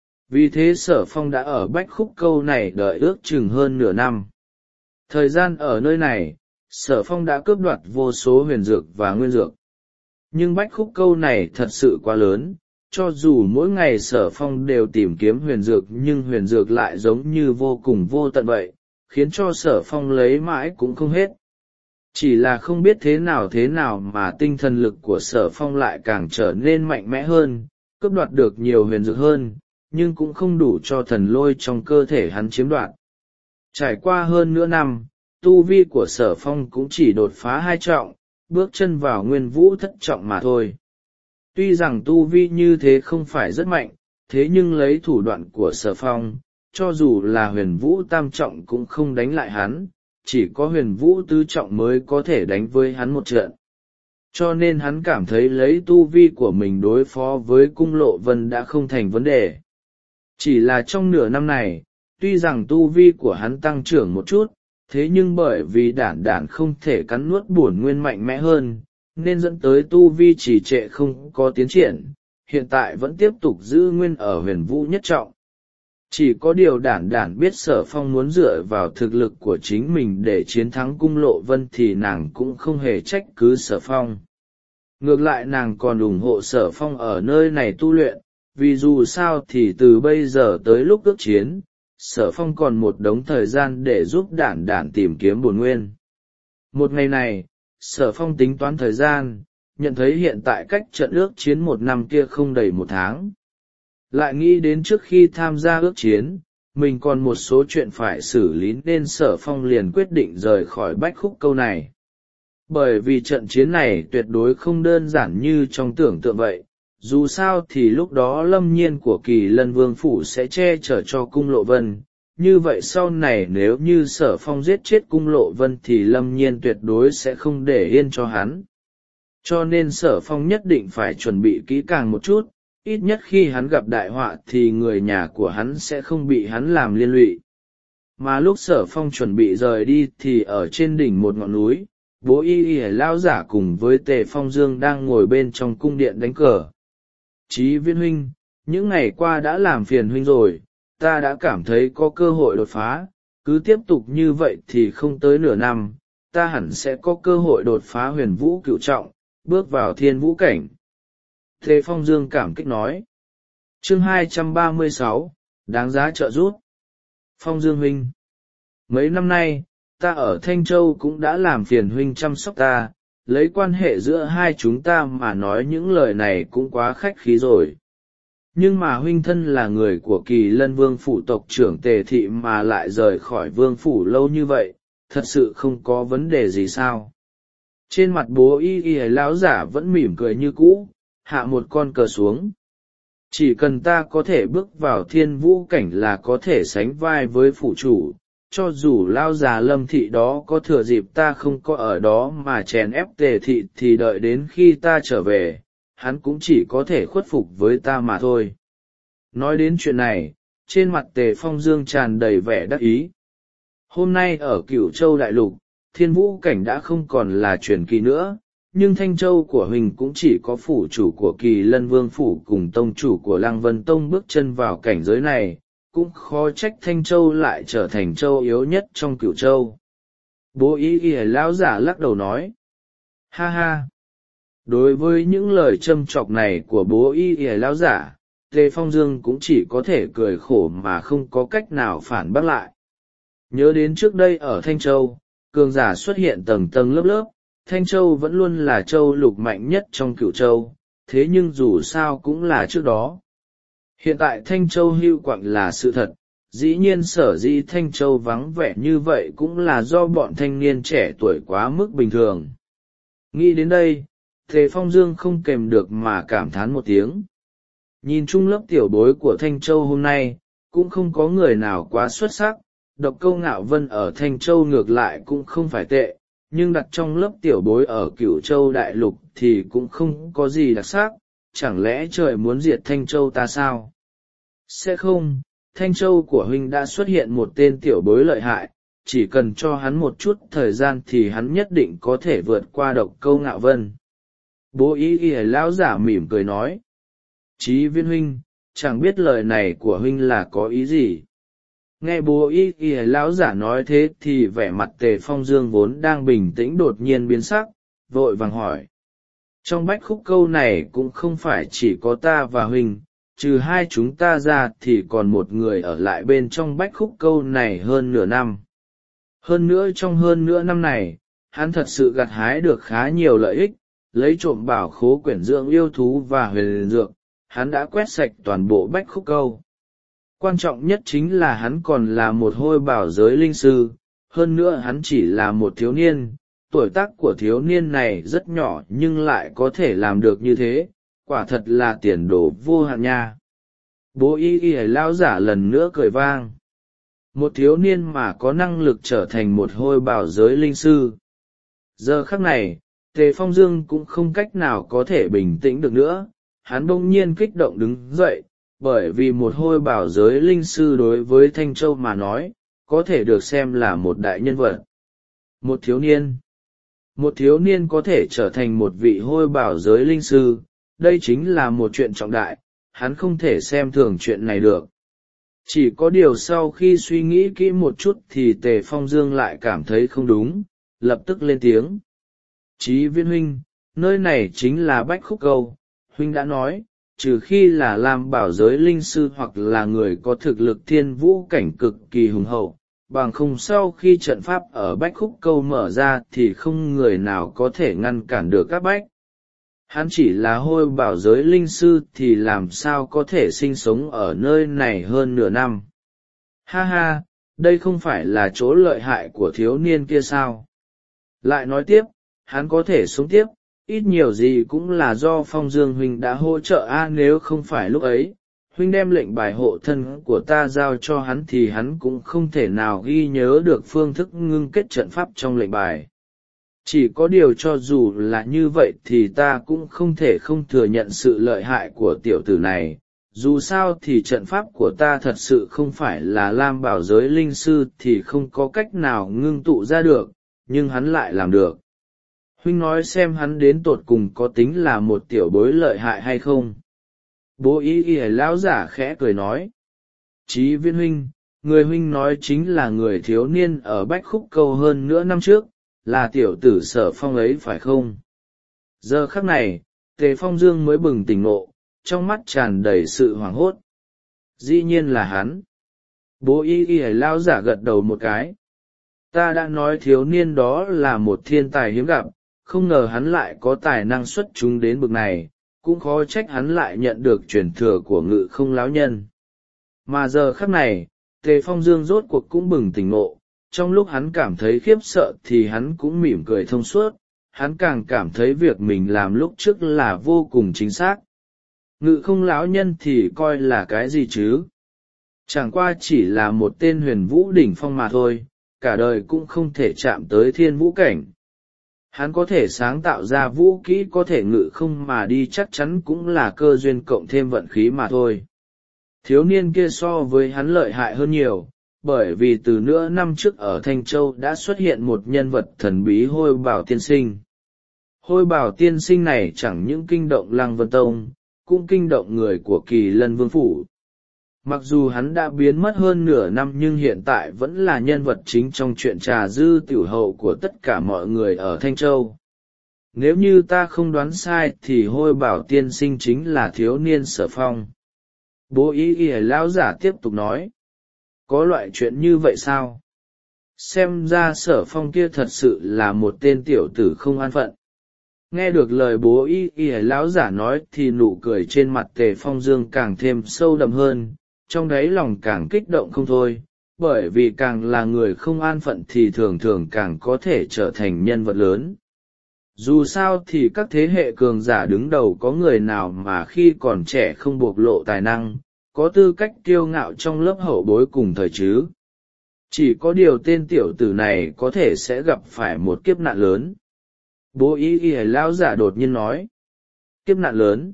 Vì thế Sở Phong đã ở bách khúc câu này đợi ước chừng hơn nửa năm. Thời gian ở nơi này, Sở Phong đã cướp đoạt vô số huyền dược và nguyên dược. Nhưng bách khúc câu này thật sự quá lớn, cho dù mỗi ngày Sở Phong đều tìm kiếm huyền dược nhưng huyền dược lại giống như vô cùng vô tận vậy, khiến cho Sở Phong lấy mãi cũng không hết. Chỉ là không biết thế nào mà tinh thần lực của Sở Phong lại càng trở nên mạnh mẽ hơn, cướp đoạt được nhiều huyền dược hơn, nhưng cũng không đủ cho thần lôi trong cơ thể hắn chiếm đoạt. Trải qua hơn nửa năm, tu vi của Sở Phong cũng chỉ đột phá 2 trọng, bước chân vào nguyên vũ thất trọng mà thôi. Tuy rằng tu vi như thế không phải rất mạnh, thế nhưng lấy thủ đoạn của Sở Phong, cho dù là huyền vũ tam trọng cũng không đánh lại hắn, chỉ có huyền vũ tứ trọng mới có thể đánh với hắn một trận. Cho nên hắn cảm thấy lấy tu vi của mình đối phó với Cung Lộ Vân đã không thành vấn đề. Chỉ là trong nửa năm này, tuy rằng tu vi của hắn tăng trưởng một chút, thế nhưng bởi vì Đản Đản không thể cắn nuốt bổn nguyên mạnh mẽ hơn, nên dẫn tới tu vi trì trệ không có tiến triển, hiện tại vẫn tiếp tục giữ nguyên ở huyền vũ nhất trọng. Chỉ có điều Đản Đản biết Sở Phong muốn dựa vào thực lực của chính mình để chiến thắng Cung Lộ Vân thì nàng cũng không hề trách cứ Sở Phong. Ngược lại nàng còn ủng hộ Sở Phong ở nơi này tu luyện, vì dù sao thì từ bây giờ tới lúc ước chiến, Sở Phong còn một đống thời gian để giúp Đản Đản tìm kiếm bổn nguyên. Một ngày này, Sở Phong tính toán thời gian, nhận thấy hiện tại cách trận ước chiến 1 năm kia không đầy 1 tháng. Lại nghĩ đến trước khi tham gia ước chiến, mình còn một số chuyện phải xử lý nên Sở Phong liền quyết định rời khỏi bách khúc câu này. Bởi vì trận chiến này tuyệt đối không đơn giản như trong tưởng tượng vậy, dù sao thì lúc đó lâm nhiên của Kỳ Lân Vương Phủ sẽ che chở cho Cung Lộ Vân, như vậy sau này nếu như Sở Phong giết chết Cung Lộ Vân thì lâm nhiên tuyệt đối sẽ không để yên cho hắn. Cho nên Sở Phong nhất định phải chuẩn bị kỹ càng một chút, ít nhất khi hắn gặp đại họa thì người nhà của hắn sẽ không bị hắn làm liên lụy. Mà lúc Sở Phong chuẩn bị rời đi thì ở trên đỉnh một ngọn núi, Bố Y lão giả cùng với Tề Phong Dương đang ngồi bên trong cung điện đánh cờ. Chí Viễn huynh, những ngày qua đã làm phiền huynh rồi, ta đã cảm thấy có cơ hội đột phá, cứ tiếp tục như vậy thì không tới nửa năm, ta hẳn sẽ có cơ hội đột phá huyền vũ cửu trọng, bước vào thiên vũ cảnh. Tề Phong Dương cảm kích nói. Chương 236, đáng giá trợ giúp. Phong Dương huynh, mấy năm nay, ta ở Thanh Châu cũng đã làm phiền huynh chăm sóc ta, lấy quan hệ giữa hai chúng ta mà nói những lời này cũng quá khách khí rồi. Nhưng mà huynh thân là người của Kỳ Lân Vương Phủ tộc trưởng Tề Thị mà lại rời khỏi Vương Phủ lâu như vậy, thật sự không có vấn đề gì sao? Trên mặt Bố Y lão giả vẫn mỉm cười như cũ, hạ một con cờ xuống. Chỉ cần ta có thể bước vào thiên vũ cảnh là có thể sánh vai với phủ chủ, cho dù lao già Lâm Thị đó có thừa dịp ta không có ở đó mà chèn ép Tề Thị thì đợi đến khi ta trở về, hắn cũng chỉ có thể khuất phục với ta mà thôi. Nói đến chuyện này, trên mặt Tề Phong Dương tràn đầy vẻ đắc ý. Hôm nay ở Cửu Châu Đại Lục, Thiên Vũ Cảnh đã không còn là truyền kỳ nữa, nhưng Thanh Châu của Huỳnh cũng chỉ có phủ chủ của Kỳ Lân Vương phủ cùng tông chủ của Lăng Vân Tông bước chân vào cảnh giới này, cũng khó trách Thanh Châu lại trở thành châu yếu nhất trong Cửu Châu. Bố y y lão giả lắc đầu nói. Ha ha! Đối với những lời châm chọc này của bố y y lão giả, Tề Phong Dương cũng chỉ có thể cười khổ mà không có cách nào phản bác lại. Nhớ đến trước đây ở Thanh Châu, cường giả xuất hiện tầng tầng lớp lớp, Thanh Châu vẫn luôn là châu lục mạnh nhất trong Cửu Châu, thế nhưng dù sao cũng là trước đó. Hiện tại Thanh Châu hưu quạnh là sự thật, dĩ nhiên sở dĩ Thanh Châu vắng vẻ như vậy cũng là do bọn thanh niên trẻ tuổi quá mức bình thường. Nghĩ đến đây, Tề Phong Dương không kèm được mà cảm thán một tiếng. Nhìn chung lớp tiểu bối của Thanh Châu hôm nay, cũng không có người nào quá xuất sắc, Độc Câu Ngạo Vân ở Thanh Châu ngược lại cũng không phải tệ, nhưng đặt trong lớp tiểu bối ở Cửu Châu Đại Lục thì cũng không có gì đặc sắc, chẳng lẽ trời muốn diệt Thanh Châu ta sao? Sẽ không, Thanh Châu của huynh đã xuất hiện một tên tiểu bối lợi hại, chỉ cần cho hắn một chút thời gian thì hắn nhất định có thể vượt qua Độc Câu Ngạo Vân. Bố y y lão giả mỉm cười nói. Chí Viên huynh, chẳng biết lời này của huynh là có ý gì? Nghe bố y y lão giả nói thế thì vẻ mặt Tề Phong Dương vốn đang bình tĩnh đột nhiên biến sắc, vội vàng hỏi. Trong bách khúc câu này cũng không phải chỉ có ta và huynh, trừ hai chúng ta ra thì còn một người ở lại bên trong bách khúc câu này hơn nửa năm. Hơn nữa trong hơn nửa năm này, hắn thật sự gặt hái được khá nhiều lợi ích, lấy trộm bảo khố quyển dưỡng yêu thú và huyền dược, hắn đã quét sạch toàn bộ bách khúc câu. Quan trọng nhất chính là hắn còn là một hôi bảo giới linh sư, hơn nữa hắn chỉ là một thiếu niên, tuổi tác của thiếu niên này rất nhỏ nhưng lại có thể làm được như thế, quả thật là tiền đồ vô hạn nha. Bố y y lão giả lần nữa cười vang. Một thiếu niên mà có năng lực trở thành một hôi bảo giới linh sư. Giờ khắc này, Tề Phong Dương cũng không cách nào có thể bình tĩnh được nữa, hắn bỗng nhiên kích động đứng dậy, bởi vì một hôi bảo giới linh sư đối với Thanh Châu mà nói, có thể được xem là một đại nhân vật. Một thiếu niên có thể trở thành một vị hôi bảo giới linh sư, đây chính là một chuyện trọng đại, hắn không thể xem thường chuyện này được. Chỉ có điều sau khi suy nghĩ kỹ một chút thì Tề Phong Dương lại cảm thấy không đúng, lập tức lên tiếng. Chí Viên huynh, nơi này chính là bách khúc câu, huynh đã nói, trừ khi là làm bảo giới linh sư hoặc là người có thực lực thiên vũ cảnh cực kỳ hùng hậu, bằng không sau khi trận pháp ở bách khúc câu mở ra thì không người nào có thể ngăn cản được các bách. Hắn chỉ là hôi bảo giới linh sư thì làm sao có thể sinh sống ở nơi này hơn nửa năm. Ha ha, đây không phải là chỗ lợi hại của thiếu niên kia sao? Lại nói tiếp, hắn có thể sống tiếp, ít nhiều gì cũng là do Phong Dương huynh đã hỗ trợ nếu không phải lúc ấy, huynh đem lệnh bài hộ thân của ta giao cho hắn thì hắn cũng không thể nào ghi nhớ được phương thức ngưng kết trận pháp trong lệnh bài. Chỉ có điều cho dù là như vậy thì ta cũng không thể không thừa nhận sự lợi hại của tiểu tử này, dù sao thì trận pháp của ta thật sự không phải là lam bảo giới linh sư thì không có cách nào ngưng tụ ra được, nhưng hắn lại làm được. Huynh nói xem hắn đến tột cùng có tính là một tiểu bối lợi hại hay không? Bố y y lão giả khẽ cười nói. Chí Viên huynh, người huynh nói chính là người thiếu niên ở bách khúc câu hơn nửa năm trước, là tiểu tử Sở Phong ấy phải không? Giờ khắc này, Tề Phong Dương mới bừng tỉnh ngộ, trong mắt tràn đầy sự hoảng hốt. Dĩ nhiên là hắn. Bố y y lão giả gật đầu một cái. Ta đã nói thiếu niên đó là một thiên tài hiếm gặp, không ngờ hắn lại có tài năng xuất chúng đến bực này, cũng khó trách hắn lại nhận được truyền thừa của Ngự Không lão nhân. Mà giờ khắc này, Tề Phong Dương rốt cuộc cũng bừng tỉnh ngộ, trong lúc hắn cảm thấy khiếp sợ thì hắn cũng mỉm cười thông suốt, hắn càng cảm thấy việc mình làm lúc trước là vô cùng chính xác. Ngự Không lão nhân thì coi là cái gì chứ? Chẳng qua chỉ là một tên huyền vũ đỉnh phong mà thôi, cả đời cũng không thể chạm tới thiên vũ cảnh. Hắn có thể sáng tạo ra vũ kỹ có thể ngự không mà đi chắc chắn cũng là cơ duyên cộng thêm vận khí mà thôi. Thiếu niên kia so với hắn lợi hại hơn nhiều, bởi vì từ nửa năm trước ở Thanh Châu đã xuất hiện một nhân vật thần bí Hôi Bảo Tiên Sinh. Hôi Bảo Tiên Sinh này chẳng những kinh động Lăng Vân Tông, cũng kinh động người của Kỳ Lân Vương Phủ. Mặc dù hắn đã biến mất hơn nửa năm nhưng hiện tại vẫn là nhân vật chính trong chuyện trà dư tiểu hậu của tất cả mọi người ở Thanh Châu. Nếu như ta không đoán sai thì Hôi Bảo Tiên Sinh chính là thiếu niên Sở Phong. Bố y lão giả tiếp tục nói. Có loại chuyện như vậy sao? Xem ra Sở Phong kia thật sự là một tên tiểu tử không an phận. Nghe được lời bố y lão giả nói thì nụ cười trên mặt Tề Phong Dương càng thêm sâu đậm hơn, trong đáy lòng càng kích động không thôi, bởi vì càng là người không an phận thì thường thường càng có thể trở thành nhân vật lớn. Dù sao thì các thế hệ cường giả đứng đầu có người nào mà khi còn trẻ không bộc lộ tài năng, có tư cách kiêu ngạo trong lớp hậu bối cùng thời chứ. Chỉ có điều tên tiểu tử này có thể sẽ gặp phải một kiếp nạn lớn. Bố y lão giả đột nhiên nói. Kiếp nạn lớn?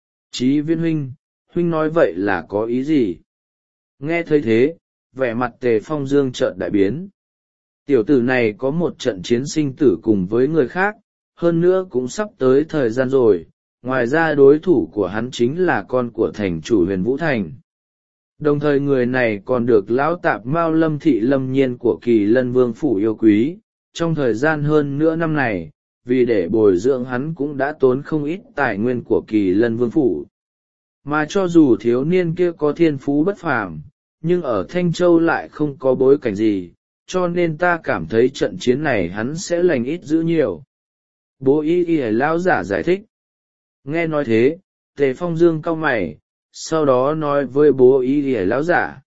Chí Viễn huynh, huynh nói vậy là có ý gì? Nghe thấy thế, vẻ mặt Tề Phong Dương chợt đại biến. Tiểu tử này có một trận chiến sinh tử cùng với người khác, hơn nữa cũng sắp tới thời gian rồi, ngoài ra đối thủ của hắn chính là con của thành chủ Huyền Vũ Thành. Đồng thời người này còn được lão tạp Mao Lâm Thị Lâm Nhiên của Kỳ Lân Vương Phủ yêu quý, trong thời gian hơn nửa năm này, vì để bồi dưỡng hắn cũng đã tốn không ít tài nguyên của Kỳ Lân Vương Phủ. Mà cho dù thiếu niên kia có thiên phú bất phàm, nhưng ở Thanh Châu lại không có bối cảnh gì, cho nên ta cảm thấy trận chiến này hắn sẽ lành ít dữ nhiều. Bố y lão giả giải thích. Nghe nói thế, Tề Phong Dương cau mày, sau đó nói với bố y lão giả.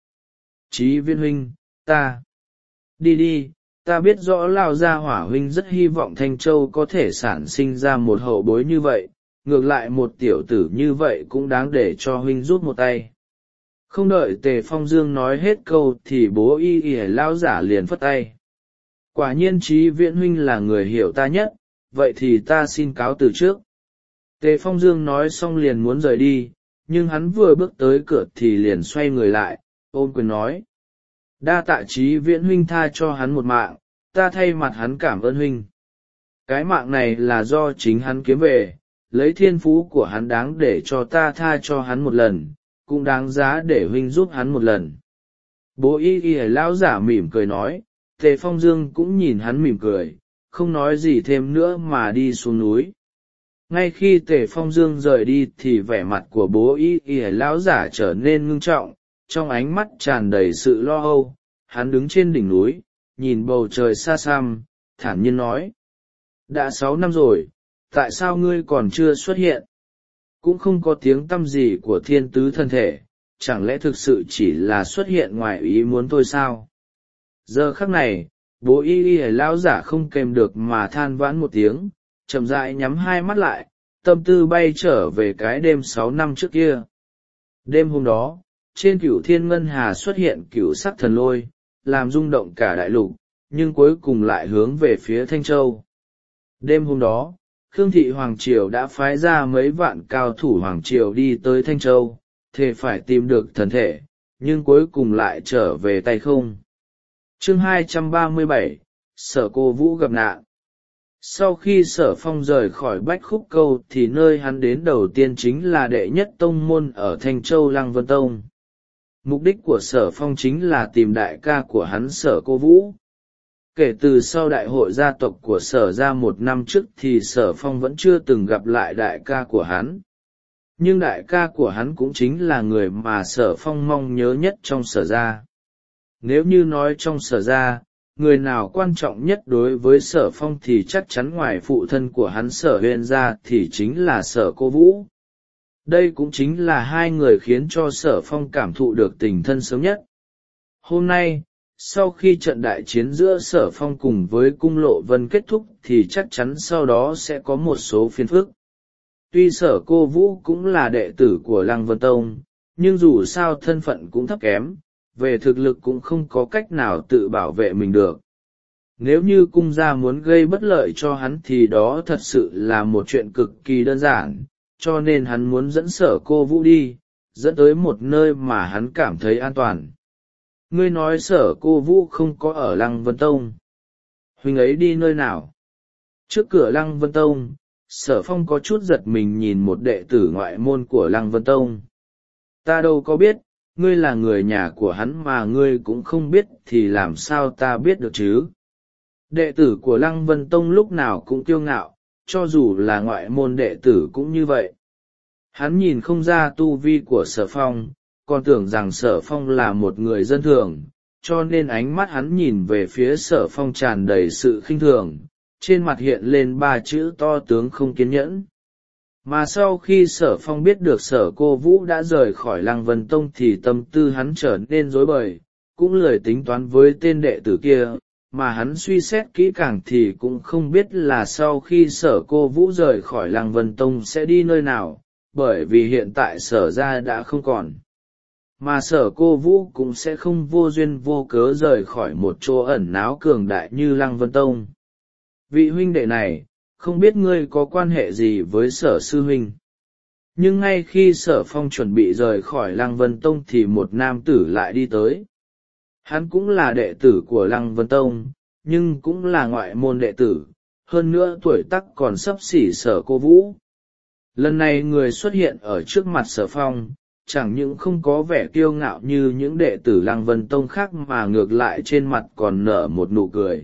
Chí Viễn huynh, ta đi đi, ta biết rõ Lão gia hỏa huynh rất hy vọng Thanh Châu có thể sản sinh ra một hậu bối như vậy, ngược lại một tiểu tử như vậy cũng đáng để cho huynh rút một tay. Không đợi Tề Phong Dương nói hết câu thì bố y lão giả liền phất tay. Quả nhiên Chí Viễn huynh là người hiểu ta nhất, vậy thì ta xin cáo từ trước. Tề Phong Dương nói xong liền muốn rời đi, nhưng hắn vừa bước tới cửa thì liền xoay người lại, ôm quyền nói. Đa tạ Chí Viễn huynh tha cho hắn một mạng, ta thay mặt hắn cảm ơn huynh. Cái mạng này là do chính hắn kiếm về, lấy thiên phú của hắn đáng để cho ta tha cho hắn một lần, cũng đáng giá để huynh giúp hắn một lần. Bố y lão giả mỉm cười nói, Tề Phong Dương cũng nhìn hắn mỉm cười, không nói gì thêm nữa mà đi xuống núi. Ngay khi Tề Phong Dương rời đi thì vẻ mặt của bố y lão giả trở nên ngưng trọng, trong ánh mắt tràn đầy sự lo âu. Hắn đứng trên đỉnh núi, nhìn bầu trời xa xăm, thản nhiên nói. Đã 6 năm rồi, tại sao ngươi còn chưa xuất hiện? Cũng không có tiếng tăm gì của thiên tứ thân thể, chẳng lẽ thực sự chỉ là xuất hiện ngoài ý muốn thôi sao? Giờ khắc này, bố y lão giả không kèm được mà than vãn một tiếng, chậm rãi nhắm hai mắt lại, tâm tư bay trở về cái đêm 6 năm trước kia. Đêm hôm đó, trên Cửu Thiên Ngân Hà xuất hiện cửu sắc thần lôi, làm rung động cả đại lục, nhưng cuối cùng lại hướng về phía Thanh Châu. Đêm hôm đó, Khương Thị Hoàng Triều đã phái ra mấy vạn cao thủ Hoàng Triều đi tới Thanh Châu, thề phải tìm được thần thể, nhưng cuối cùng lại trở về tay không. Chương 237, Sở Cô Vũ gặp nạn. Sau khi Sở Phong rời khỏi Bách Khúc Câu thì nơi hắn đến đầu tiên chính là đệ nhất tông môn ở Thanh Châu Lăng Vân Tông. Mục đích của Sở Phong chính là tìm đại ca của hắn Sở Cô Vũ. Kể từ sau đại hội gia tộc của Sở ra 1 năm trước thì Sở Phong vẫn chưa từng gặp lại đại ca của hắn. Nhưng đại ca của hắn cũng chính là người mà Sở Phong mong nhớ nhất trong Sở ra. Nếu như nói trong Sở ra, người nào quan trọng nhất đối với Sở Phong thì chắc chắn ngoài phụ thân của hắn Sở Huyên ra thì chính là Sở Cô Vũ. Đây cũng chính là hai người khiến cho Sở Phong cảm thụ được tình thân sớm nhất. Hôm nay, sau khi trận đại chiến giữa Sở Phong cùng với Cung Lộ Vân kết thúc thì chắc chắn sau đó sẽ có một số phiền phức. Tuy Sở Cô Vũ cũng là đệ tử của Lăng Vân Tông, nhưng dù sao thân phận cũng thấp kém, về thực lực cũng không có cách nào tự bảo vệ mình được. nếu như cung gia muốn gây bất lợi cho hắn thì đó thật sự là một chuyện cực kỳ đơn giản, cho nên hắn muốn dẫn Sở Cô Vũ đi, dẫn tới một nơi mà hắn cảm thấy an toàn. Ngươi nói Sở Cô Vũ không có ở Lăng Vân Tông. Huynh ấy đi nơi nào? Trước cửa Lăng Vân Tông, Sở Phong có chút giật mình nhìn một đệ tử ngoại môn của Lăng Vân Tông. Ta đâu có biết, ngươi là người nhà của hắn mà ngươi cũng không biết thì làm sao ta biết được chứ? Đệ tử của Lăng Vân Tông lúc nào cũng kiêu ngạo, cho dù là ngoại môn đệ tử cũng như vậy. Hắn nhìn không ra tu vi của Sở Phong, còn tưởng rằng Sở Phong là một người dân thường, cho nên ánh mắt hắn nhìn về phía Sở Phong tràn đầy sự khinh thường, trên mặt hiện lên 3 chữ to tướng không kiên nhẫn. Mà sau khi Sở Phong biết được Sở Cô Vũ đã rời khỏi Lăng Vân Tông thì tâm tư hắn trở nên rối bời, cũng lười tính toán với tên đệ tử kia, mà hắn suy xét kỹ càng thì cũng không biết là sau khi Sở Cô Vũ rời khỏi Lăng Vân Tông sẽ đi nơi nào, bởi vì hiện tại Sở gia đã không còn. Mà Sở Cô Vũ cũng sẽ không vô duyên vô cớ rời khỏi một chỗ ẩn náu cường đại như Lăng Vân Tông. Vị huynh đệ này, không biết ngươi có quan hệ gì với Sở sư huynh. Nhưng ngay khi Sở Phong chuẩn bị rời khỏi Lăng Vân Tông thì một nam tử lại đi tới. Hắn cũng là đệ tử của Lăng Vân Tông, nhưng cũng là ngoại môn đệ tử, hơn nữa tuổi tác còn xấp xỉ Sở Cô Vũ. Lần này người xuất hiện ở trước mặt Sở Phong, chẳng những không có vẻ kiêu ngạo như những đệ tử Lăng Vân Tông khác mà ngược lại trên mặt còn nở một nụ cười.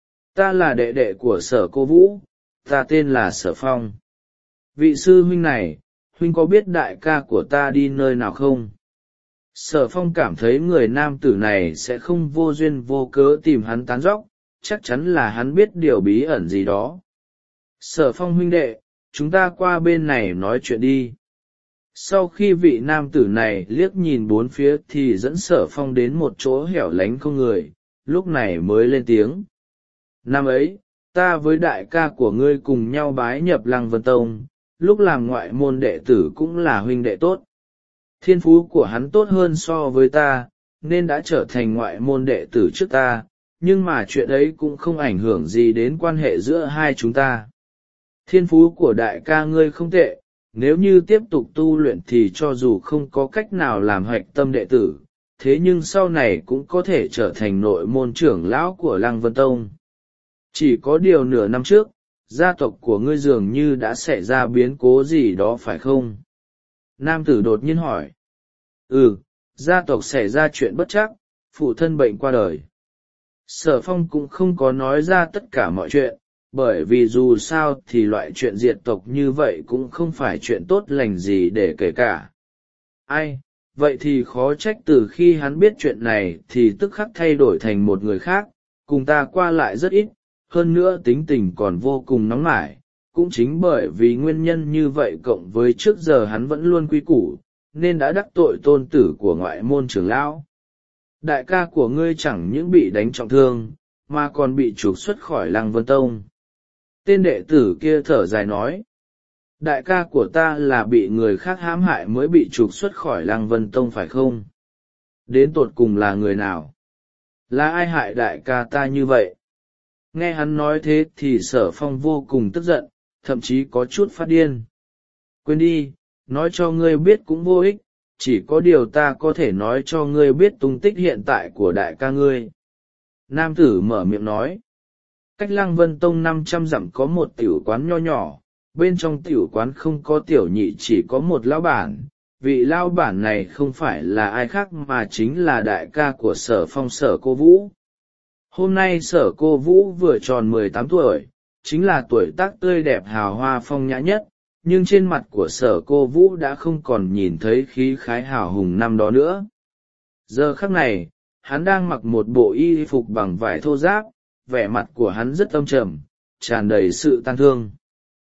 Ta là đệ đệ của Sở Cô Vũ, ta tên là Sở Phong. Vị sư huynh này, huynh có biết đại ca của ta đi nơi nào không? Sở Phong cảm thấy người nam tử này sẽ không vô duyên vô cớ tìm hắn tán dóc, chắc chắn là hắn biết điều bí ẩn gì đó. Sở Phong huynh đệ, chúng ta qua bên này nói chuyện đi. Sau khi vị nam tử này liếc nhìn bốn phía thì dẫn Sở Phong đến một chỗ hẻo lánh không người, lúc này mới lên tiếng. Năm ấy, ta với đại ca của ngươi cùng nhau bái nhập Lăng Vân Tông, lúc làm ngoại môn đệ tử cũng là huynh đệ tốt. Thiên phú của hắn tốt hơn so với ta, nên đã trở thành ngoại môn đệ tử trước ta, nhưng mà chuyện ấy cũng không ảnh hưởng gì đến quan hệ giữa hai chúng ta. Thiên phú của đại ca ngươi không tệ, nếu như tiếp tục tu luyện thì cho dù không có cách nào làm hạch tâm đệ tử, thế nhưng sau này cũng có thể trở thành nội môn trưởng lão của Lăng Vân Tông. Chỉ có điều nửa năm trước, gia tộc của ngươi dường như đã xảy ra biến cố gì đó phải không? Nam tử đột nhiên hỏi. Gia tộc xảy ra chuyện bất trắc, phụ thân bệnh qua đời. Sở Phong cũng không có nói ra tất cả mọi chuyện, bởi vì dù sao thì loại chuyện diệt tộc như vậy cũng không phải chuyện tốt lành gì để kể cả. Ai, vậy thì khó trách từ khi hắn biết chuyện này thì tức khắc thay đổi thành một người khác, cùng ta qua lại rất ít, hơn nữa tính tình còn vô cùng nóng nảy. Cũng chính bởi vì nguyên nhân như vậy cộng với trước giờ hắn vẫn luôn quy củ, nên đã đắc tội tôn tử của ngoại môn trưởng lão. Đại ca của ngươi chẳng những bị đánh trọng thương, mà còn bị trục xuất khỏi Lăng Vân Tông. Tên đệ tử kia thở dài nói. Đại ca của ta là bị người khác hãm hại mới bị trục xuất khỏi Lăng Vân Tông phải không? Đến tột cùng là người nào? Là ai hại đại ca ta như vậy? Nghe hắn nói thế thì Sở Phong vô cùng tức giận, thậm chí có chút phát điên. Quên đi, nói cho ngươi biết cũng vô ích, chỉ có điều ta có thể nói cho ngươi biết tung tích hiện tại của đại ca ngươi. Nam tử mở miệng nói. Cách Lăng Vân Tông 500 dặm có một tiểu quán nho nhỏ, bên trong tiểu quán không có tiểu nhị chỉ có một lão bản. Vị lão bản này không phải là ai khác mà chính là đại ca của Sở Phong, Sở Cô Vũ. Hôm nay Sở Cô Vũ vừa tròn 18 tuổi, chính là tuổi tác tươi đẹp hào hoa phong nhã nhất, nhưng trên mặt của Sở Cô Vũ đã không còn nhìn thấy khí khái hào hùng năm đó nữa. Giờ khắc này, hắn đang mặc một bộ y phục bằng vải thô ráp, vẻ mặt của hắn rất âm trầm, tràn đầy sự tang thương.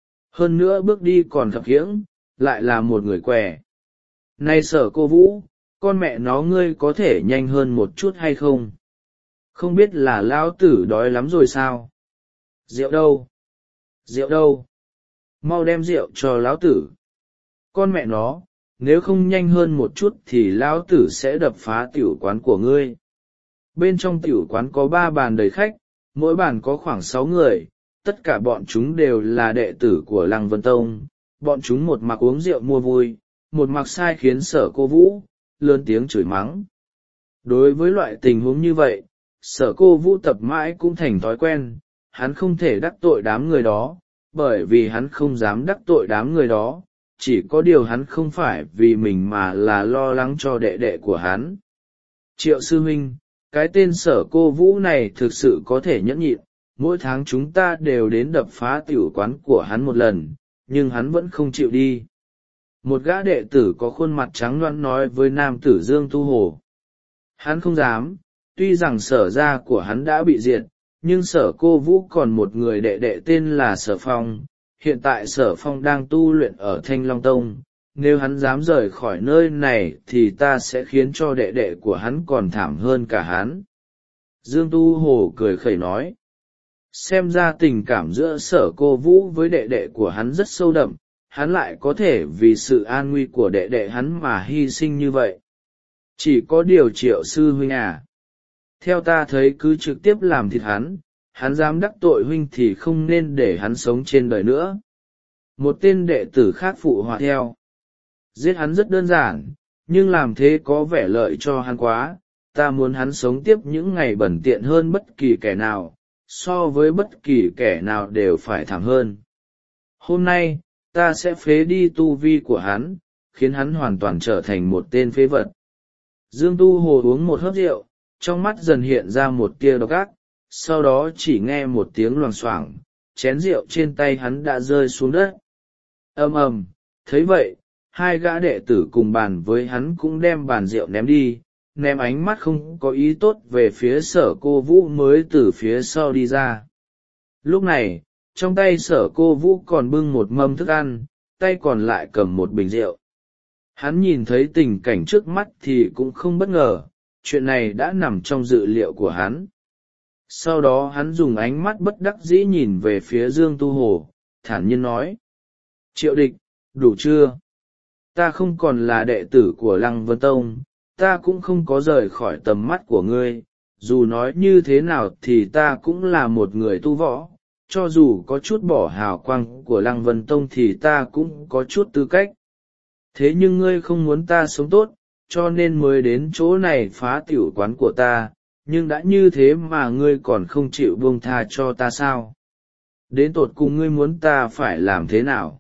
Hơn nữa bước đi còn khập khiễng, lại là một người què. Này Sở Cô Vũ, con mẹ nó ngươi có thể nhanh hơn một chút hay không? Không biết là lão tử đói lắm rồi sao? Rượu đâu? Rượu đâu? Mau đem rượu cho lão tử. Con mẹ nó, nếu không nhanh hơn một chút thì lão tử sẽ đập phá tiểu quán của ngươi. Bên trong tiểu quán có 3 bàn đầy khách, mỗi bàn có khoảng 6 người, tất cả bọn chúng đều là đệ tử của Lăng Vân Tông. Bọn chúng một mặc uống rượu mua vui, một mặc sai khiến Sở Cô Vũ lớn tiếng chửi mắng. Đối với loại tình huống như vậy, Sở Cô Vũ tập mãi cũng thành thói quen. Hắn không thể đắc tội đám người đó, bởi vì hắn không dám đắc tội đám người đó, chỉ có điều hắn không phải vì mình mà là lo lắng cho đệ đệ của hắn. Triệu sư huynh, cái tên Sở Cô Vũ này thực sự có thể nhẫn nhịn, mỗi tháng chúng ta đều đến đập phá tiểu quán của hắn một lần, nhưng hắn vẫn không chịu đi. Một gã đệ tử có khuôn mặt trắng loãng nói với nam tử Dương Tu Hồ. Hắn không dám, tuy rằng Sở gia của hắn đã bị diệt, nhưng Sở Cô Vũ còn một người đệ đệ tên là Sở Phong. Hiện tại Sở Phong đang tu luyện ở Thanh Long Tông, nếu hắn dám rời khỏi nơi này thì ta sẽ khiến cho đệ đệ của hắn còn thảm hơn cả hắn. Dương Tu Hồ cười khẩy nói. Xem ra tình cảm giữa Sở Cô Vũ với đệ đệ của hắn rất sâu đậm, hắn lại có thể vì sự an nguy của đệ đệ hắn mà hy sinh như vậy. Chỉ có điều Triệu sư huynh à, theo ta thấy cứ trực tiếp làm thịt hắn dám đắc tội huynh thì không nên để hắn sống trên đời nữa. Một tên đệ tử khác phụ họa theo. Giết hắn rất đơn giản, nhưng làm thế có vẻ lợi cho hắn quá, ta muốn hắn sống tiếp những ngày bẩn tiện hơn bất kỳ kẻ nào, so với bất kỳ kẻ nào đều phải thảm hơn. Hôm nay, ta sẽ phế đi tu vi của hắn, khiến hắn hoàn toàn trở thành một tên phế vật. Dương Tu Hồ uống một hớp rượu, trong mắt dần hiện ra một tia độc ác, sau đó chỉ nghe một tiếng loảng xoảng, chén rượu trên tay hắn đã rơi xuống đất. Ầm ầm, thấy vậy, hai gã đệ tử cùng bàn với hắn cũng đem bàn rượu ném đi, ném ánh mắt không có ý tốt về phía Sở Cô Vũ mới từ phía sau đi ra. Lúc này, trong tay Sở Cô Vũ còn bưng một mâm thức ăn, tay còn lại cầm một bình rượu. Hắn nhìn thấy tình cảnh trước mắt thì cũng không bất ngờ, chuyện này đã nằm trong dự liệu của hắn. Sau đó hắn dùng ánh mắt bất đắc dĩ nhìn về phía Dương Tu Hồ, thản nhiên nói. Triệu địch, đủ chưa? Ta không còn là đệ tử của Lăng Vân Tông, ta cũng không có rời khỏi tầm mắt của ngươi, dù nói như thế nào thì ta cũng là một người tu võ, cho dù có chút bỏ hào quang của Lăng Vân Tông thì ta cũng có chút tư cách. Thế nhưng ngươi không muốn ta sống tốt, cho nên mới đến chỗ này phá tiểu quán của ta, nhưng đã như thế mà ngươi còn không chịu buông tha cho ta sao? Đến tột cùng ngươi muốn ta phải làm thế nào?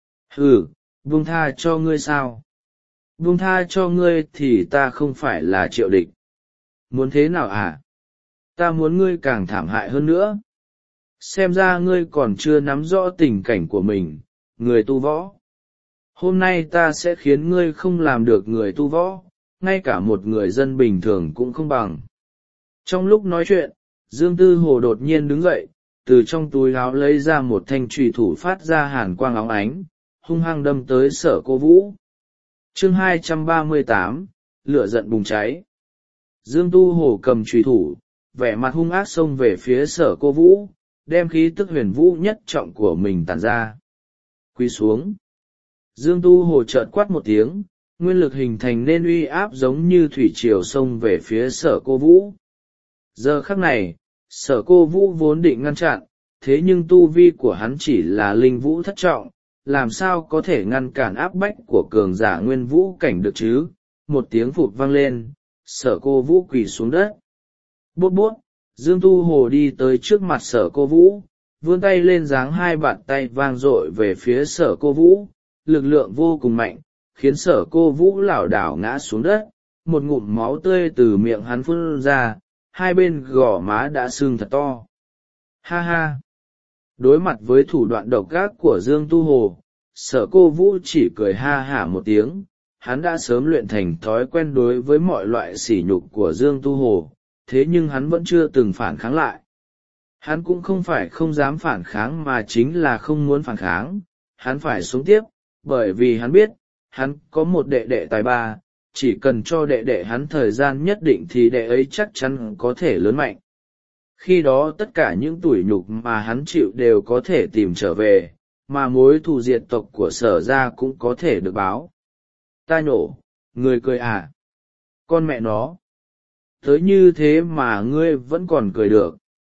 Ừ, buông tha cho ngươi sao? Buông tha cho ngươi thì ta không phải là Triệu Địch. Muốn thế nào à? Ta muốn ngươi càng thảm hại hơn nữa. Xem ra ngươi còn chưa nắm rõ tình cảnh của mình, người tu võ. Hôm nay ta sẽ khiến ngươi không làm được người tu võ, ngay cả một người dân bình thường cũng không bằng. Trong lúc nói chuyện, Dương Tư Hồ đột nhiên đứng dậy, từ trong túi áo lấy ra một thanh trùy thủ phát ra hàn quang óng ánh, hung hăng đâm tới Sở Cô Vũ. Chương 238, lửa giận bùng cháy. Dương Tu Hồ cầm trùy thủ, vẻ mặt hung ác xông về phía Sở Cô Vũ, đem khí tức huyền vũ nhất trọng của mình tản ra. Quy xuống. Dương Tu Hồ chợt quát một tiếng, nguyên lực hình thành nên uy áp giống như thủy triều xông về phía Sở Cô Vũ. Giờ khắc này, Sở Cô Vũ vốn định ngăn chặn, thế nhưng tu vi của hắn chỉ là linh vũ thất trọng, làm sao có thể ngăn cản áp bách của cường giả nguyên vũ cảnh được chứ? Một tiếng phụt vang lên, Sở Cô Vũ quỳ xuống đất. Bốt bốt, Dương Tu Hồ đi tới trước mặt Sở Cô Vũ, vươn tay lên giáng hai bàn tay vang dội về phía Sở Cô Vũ, lực lượng vô cùng mạnh, khiến Sở Cô Vũ lảo đảo ngã xuống đất, một ngụm máu tươi từ miệng hắn phun ra, hai bên gò má đã sưng thật to. Ha ha! Đối mặt với thủ đoạn độc ác của Dương Tu Hồ, Sở Cô Vũ chỉ cười ha hả một tiếng, hắn đã sớm luyện thành thói quen đối với mọi loại sỉ nhục của Dương Tu Hồ, thế nhưng hắn vẫn chưa từng phản kháng lại. Hắn cũng không phải không dám phản kháng mà chính là không muốn phản kháng, hắn phải sống tiếp, bởi vì hắn biết, hắn có một đệ đệ tài ba, chỉ cần cho đệ đệ hắn thời gian nhất định thì đệ ấy chắc chắn có thể lớn mạnh. Khi đó tất cả những tủi nhục mà hắn chịu đều có thể tìm trở về, mà mối thù diệt tộc của Sở gia cũng có thể được báo. Ta nhổ, người cười à? Con mẹ nó! Tới như thế mà ngươi vẫn còn cười được.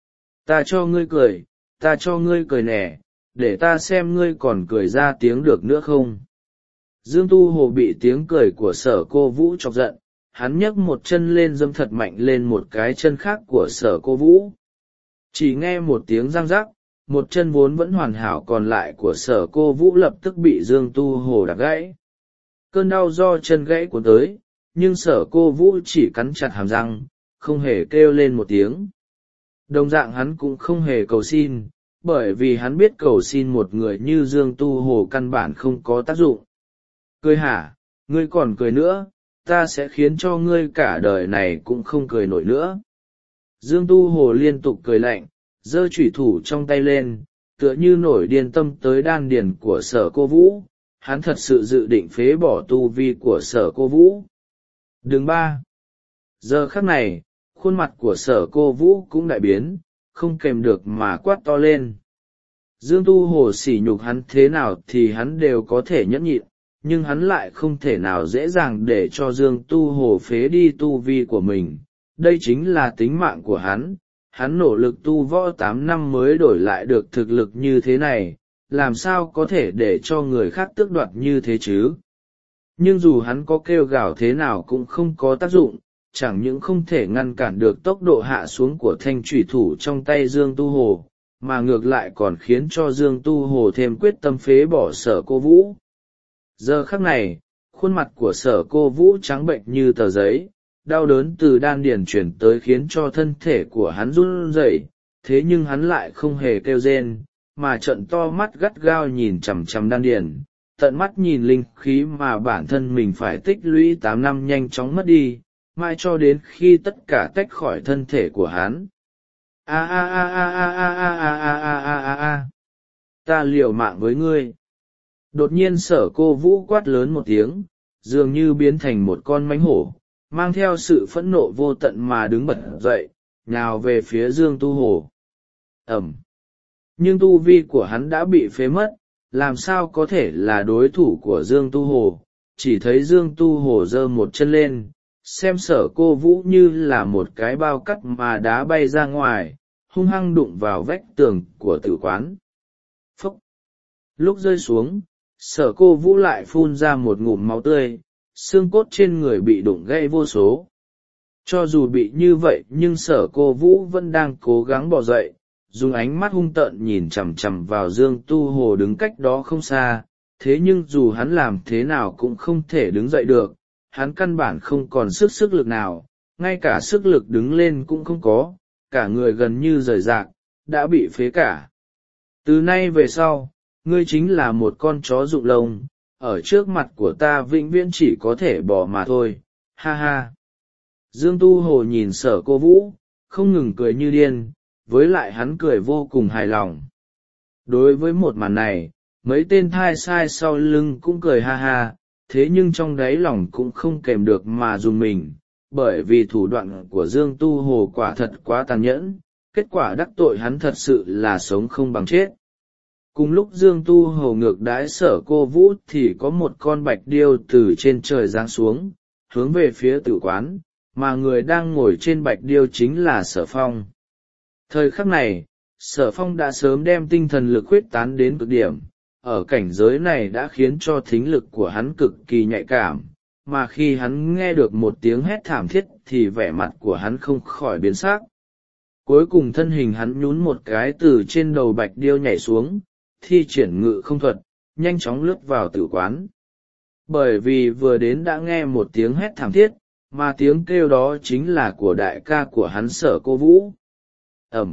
Ta cho ngươi cười, ta cho ngươi cười nè, để ta xem ngươi còn cười ra tiếng được nữa không. Dương Tu Hồ bị tiếng cười của Sở Cô Vũ chọc giận, hắn nhấc một chân lên dẫm thật mạnh lên một cái chân khác của Sở Cô Vũ. Chỉ nghe một tiếng răng rắc, một chân vốn vẫn hoàn hảo còn lại của Sở Cô Vũ lập tức bị Dương Tu Hồ đạp gãy. Cơn đau do chân gãy cuốn tới, nhưng Sở Cô Vũ chỉ cắn chặt hàm răng, không hề kêu lên một tiếng. Đồng dạng hắn cũng không hề cầu xin, bởi vì hắn biết cầu xin một người như Dương Tu Hồ căn bản không có tác dụng. Cười hả, ngươi còn cười nữa, ta sẽ khiến cho ngươi cả đời này cũng không cười nổi nữa. Dương Tu Hồ liên tục cười lạnh, giơ chủy thủ trong tay lên, tựa như nổi điên tâm tới đan điền của Sở Cô Vũ. Hắn thật sự dự định phế bỏ tu vi của Sở Cô Vũ. Đường 3. Giờ khắc này, khuôn mặt của Sở Cô Vũ cũng đại biến, không kèm được mà quát to lên. Dương Tu Hồ sỉ nhục hắn thế nào thì hắn đều có thể nhẫn nhịn, nhưng hắn lại không thể nào dễ dàng để cho Dương Tu Hồ phế đi tu vi của mình. Đây chính là tính mạng của hắn nỗ lực tu võ 8 năm mới đổi lại được thực lực như thế này, làm sao có thể để cho người khác tước đoạt như thế chứ. Nhưng dù hắn có kêu gào thế nào cũng không có tác dụng, chẳng những không thể ngăn cản được tốc độ hạ xuống của thanh chủy thủ trong tay Dương Tu Hồ, mà ngược lại còn khiến cho Dương Tu Hồ thêm quyết tâm phế bỏ Sở Cô Vũ. Giờ khắc này, khuôn mặt của Sở Cô Vũ trắng bệnh như tờ giấy, đau đớn từ đan điền chuyển tới khiến cho thân thể của hắn run rẩy, thế nhưng hắn lại không hề kêu rên, mà trợn to mắt gắt gao nhìn chằm chằm đan điền, tận mắt nhìn linh khí mà bản thân mình phải tích lũy 8 năm nhanh chóng mất đi, mãi cho đến khi tất cả tách khỏi thân thể của hắn. A a a a a a a a a a a a, ta liều mạng với ngươi. Đột nhiên Sở Cô Vũ quát lớn một tiếng, dường như biến thành một con mãnh hổ, mang theo sự phẫn nộ vô tận mà đứng bật dậy, nhào về phía Dương Tu Hồ. Ẩm. Nhưng tu vi của hắn đã bị phế mất, làm sao có thể là đối thủ của Dương Tu Hồ. Chỉ thấy Dương Tu Hồ giơ một chân lên, xem Sở Cô Vũ như là một cái bao cắt mà đá bay ra ngoài, hung hăng đụng vào vách tường của tử quán. Phốc. Lúc rơi xuống, Sở Cô Vũ lại phun ra một ngụm máu tươi, xương cốt trên người bị đụng gãy vô số. Cho dù bị như vậy nhưng Sở Cô Vũ vẫn đang cố gắng bò dậy, dùng ánh mắt hung tợn nhìn chằm chằm vào Dương Tu Hồ đứng cách đó không xa, thế nhưng dù hắn làm thế nào cũng không thể đứng dậy được, hắn căn bản không còn sức lực nào, ngay cả sức lực đứng lên cũng không có, cả người gần như rời rạc, đã bị phế cả. Từ nay về sau, ngươi chính là một con chó rụng lông, ở trước mặt của ta vĩnh viễn chỉ có thể bỏ mà thôi, ha ha. Dương Tu Hồ nhìn Sở Cô Vũ, không ngừng cười như điên, với lại hắn cười vô cùng hài lòng. Đối với một màn này, mấy tên thai sai sau lưng cũng cười ha ha, thế nhưng trong đáy lòng cũng không kèm được mà dùng mình, bởi vì thủ đoạn của Dương Tu Hồ quả thật quá tàn nhẫn, kết quả đắc tội hắn thật sự là sống không bằng chết. Cùng lúc Dương Tu Hồ ngược đãi Sở Cô Vũ thì có một con bạch điêu từ trên trời giáng xuống, hướng về phía tử quán, mà người đang ngồi trên bạch điêu chính là Sở Phong. Thời khắc này, Sở Phong đã sớm đem tinh thần lực huyết tán đến cực điểm, ở cảnh giới này đã khiến cho thính lực của hắn cực kỳ nhạy cảm, mà khi hắn nghe được một tiếng hét thảm thiết thì vẻ mặt của hắn không khỏi biến sắc. Cuối cùng thân hình hắn nhún một cái từ trên đầu bạch điêu nhảy xuống, thi triển ngự không thuật, nhanh chóng lướt vào tử quán. Bởi vì vừa đến đã nghe một tiếng hét thảm thiết, mà tiếng kêu đó chính là của đại ca của hắn Sở Cô Vũ. Ẩm.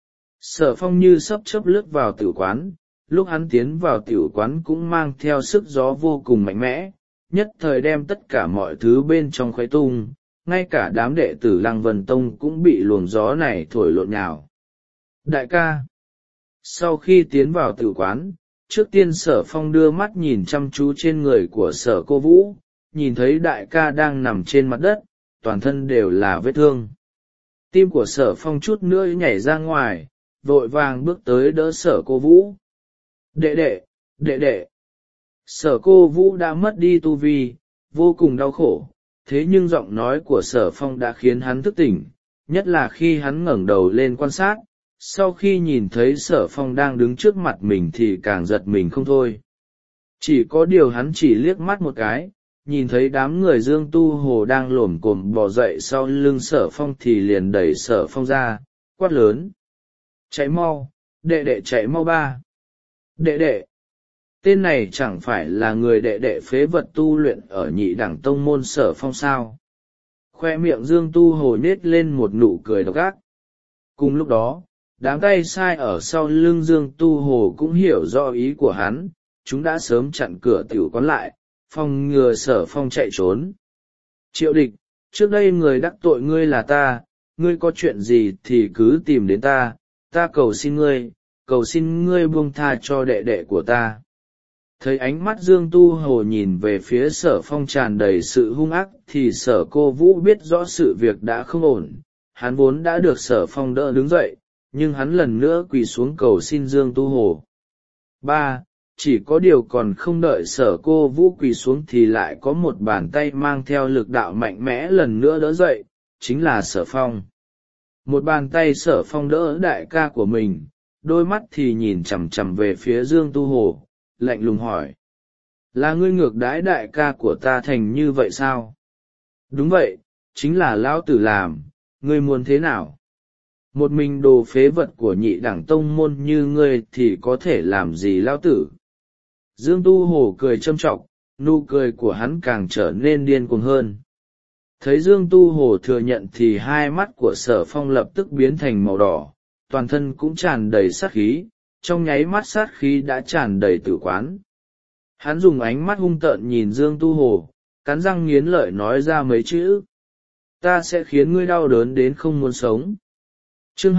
Sở Phong như sắp chớp lướt vào tử quán, lúc hắn tiến vào tiểu quán cũng mang theo sức gió vô cùng mạnh mẽ, nhất thời đem tất cả mọi thứ bên trong khuấy tung, ngay cả đám đệ tử Lăng Vân Tông cũng bị luồng gió này thổi lộn nhào. Đại ca. Sau khi tiến vào tiểu quán, trước tiên Sở Phong đưa mắt nhìn chăm chú trên người của Sở Cô Vũ, nhìn thấy đại ca đang nằm trên mặt đất, toàn thân đều là vết thương. Tim của Sở Phong chút nữa nhảy ra ngoài, vội vàng bước tới đỡ Sở Cô Vũ. Đệ đệ. Sở Cô Vũ đã mất đi tu vi, vô cùng đau khổ, thế nhưng giọng nói của Sở Phong đã khiến hắn thức tỉnh, nhất là khi hắn ngẩng đầu lên quan sát, sau khi nhìn thấy Sở Phong đang đứng trước mặt mình thì càng giật mình không thôi. Chỉ có điều hắn chỉ liếc mắt một cái, nhìn thấy đám người Dương Tu Hồ đang lổm cổm bò dậy sau lưng Sở Phong thì liền đẩy Sở Phong ra, quát lớn: chạy mau, đệ đệ chạy mau ba. Đệ đệ? Tên này chẳng phải là người đệ đệ phế vật tu luyện ở nhị đẳng tông môn Sở Phong sao? Khoe miệng Dương Tu Hồ nhếch lên một nụ cười độc ác. Cùng lúc đó, đám tay sai ở sau lưng Dương Tu Hồ cũng hiểu rõ ý của hắn, chúng đã sớm chặn cửa tiểu quán lại, phòng ngừa Sở Phong chạy trốn. Triệu Địch, trước đây người đắc tội ngươi là ta, ngươi có chuyện gì thì cứ tìm đến ta cầu xin ngươi buông tha cho đệ đệ của ta. Thấy ánh mắt Dương Tu Hồ nhìn về phía Sở Phong tràn đầy sự hung ác thì Sở Cô Vũ biết rõ sự việc đã không ổn, hắn vốn đã được Sở Phong đỡ đứng dậy, nhưng hắn lần nữa quỳ xuống cầu xin Dương Tu Hồ. Chỉ có điều còn không đợi Sở Cô Vũ quỳ xuống thì lại có một bàn tay mang theo lực đạo mạnh mẽ lần nữa đỡ dậy, chính là Sở Phong. Một bàn tay Sở Phong đỡ đại ca của mình, đôi mắt thì nhìn chằm chằm về phía Dương Tu Hồ, lạnh lùng hỏi: là ngươi ngược đãi đại ca của ta thành như vậy sao? Đúng vậy, chính là lão tử làm, ngươi muốn thế nào? Một mình đồ phế vật của nhị đẳng tông môn như ngươi thì có thể làm gì lão tử? Dương Tu Hồ cười châm chọc, nụ cười của hắn càng trở nên điên cuồng hơn. Thấy Dương Tu Hồ thừa nhận thì hai mắt của Sở Phong lập tức biến thành màu đỏ, toàn thân cũng tràn đầy sát khí, trong nháy mắt sát khí đã tràn đầy tử quán. Hắn dùng ánh mắt hung tợn nhìn Dương Tu Hồ, cắn răng nghiến lợi nói ra mấy chữ: ta sẽ khiến ngươi đau đớn đến không muốn sống. Chương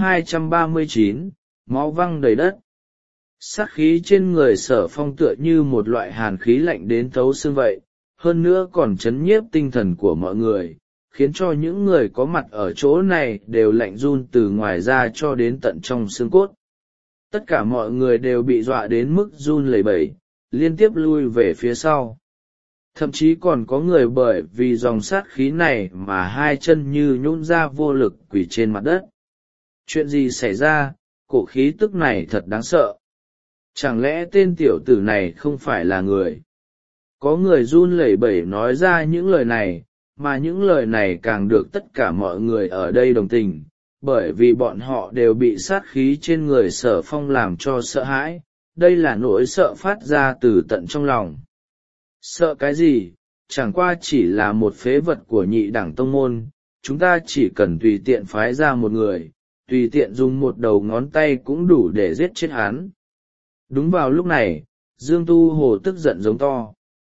239, máu văng đầy đất. Sát khí trên người Sở Phong tựa như một loại hàn khí lạnh đến thấu xương vậy, hơn nữa còn chấn nhiếp tinh thần của mọi người, khiến cho những người có mặt ở chỗ này đều lạnh run từ ngoài ra cho đến tận trong xương cốt. Tất cả mọi người đều bị dọa đến mức run lẩy bẩy, liên tiếp lui về phía sau. Thậm chí còn có người bởi vì dòng sát khí này mà hai chân như nhũn ra vô lực quỳ trên mặt đất. Chuyện gì xảy ra, cổ khí tức này thật đáng sợ. Chẳng lẽ tên tiểu tử này không phải là người? Có người run lẩy bẩy nói ra những lời này, mà những lời này càng được tất cả mọi người ở đây đồng tình, bởi vì bọn họ đều bị sát khí trên người Sở Phong làm cho sợ hãi, đây là nỗi sợ phát ra từ tận trong lòng. Sợ cái gì, chẳng qua chỉ là một phế vật của nhị đẳng tông môn, chúng ta chỉ cần tùy tiện phái ra một người, tùy tiện dùng một đầu ngón tay cũng đủ để giết chết hắn. Đúng vào lúc này, Dương Tu Hồ tức giận giống to.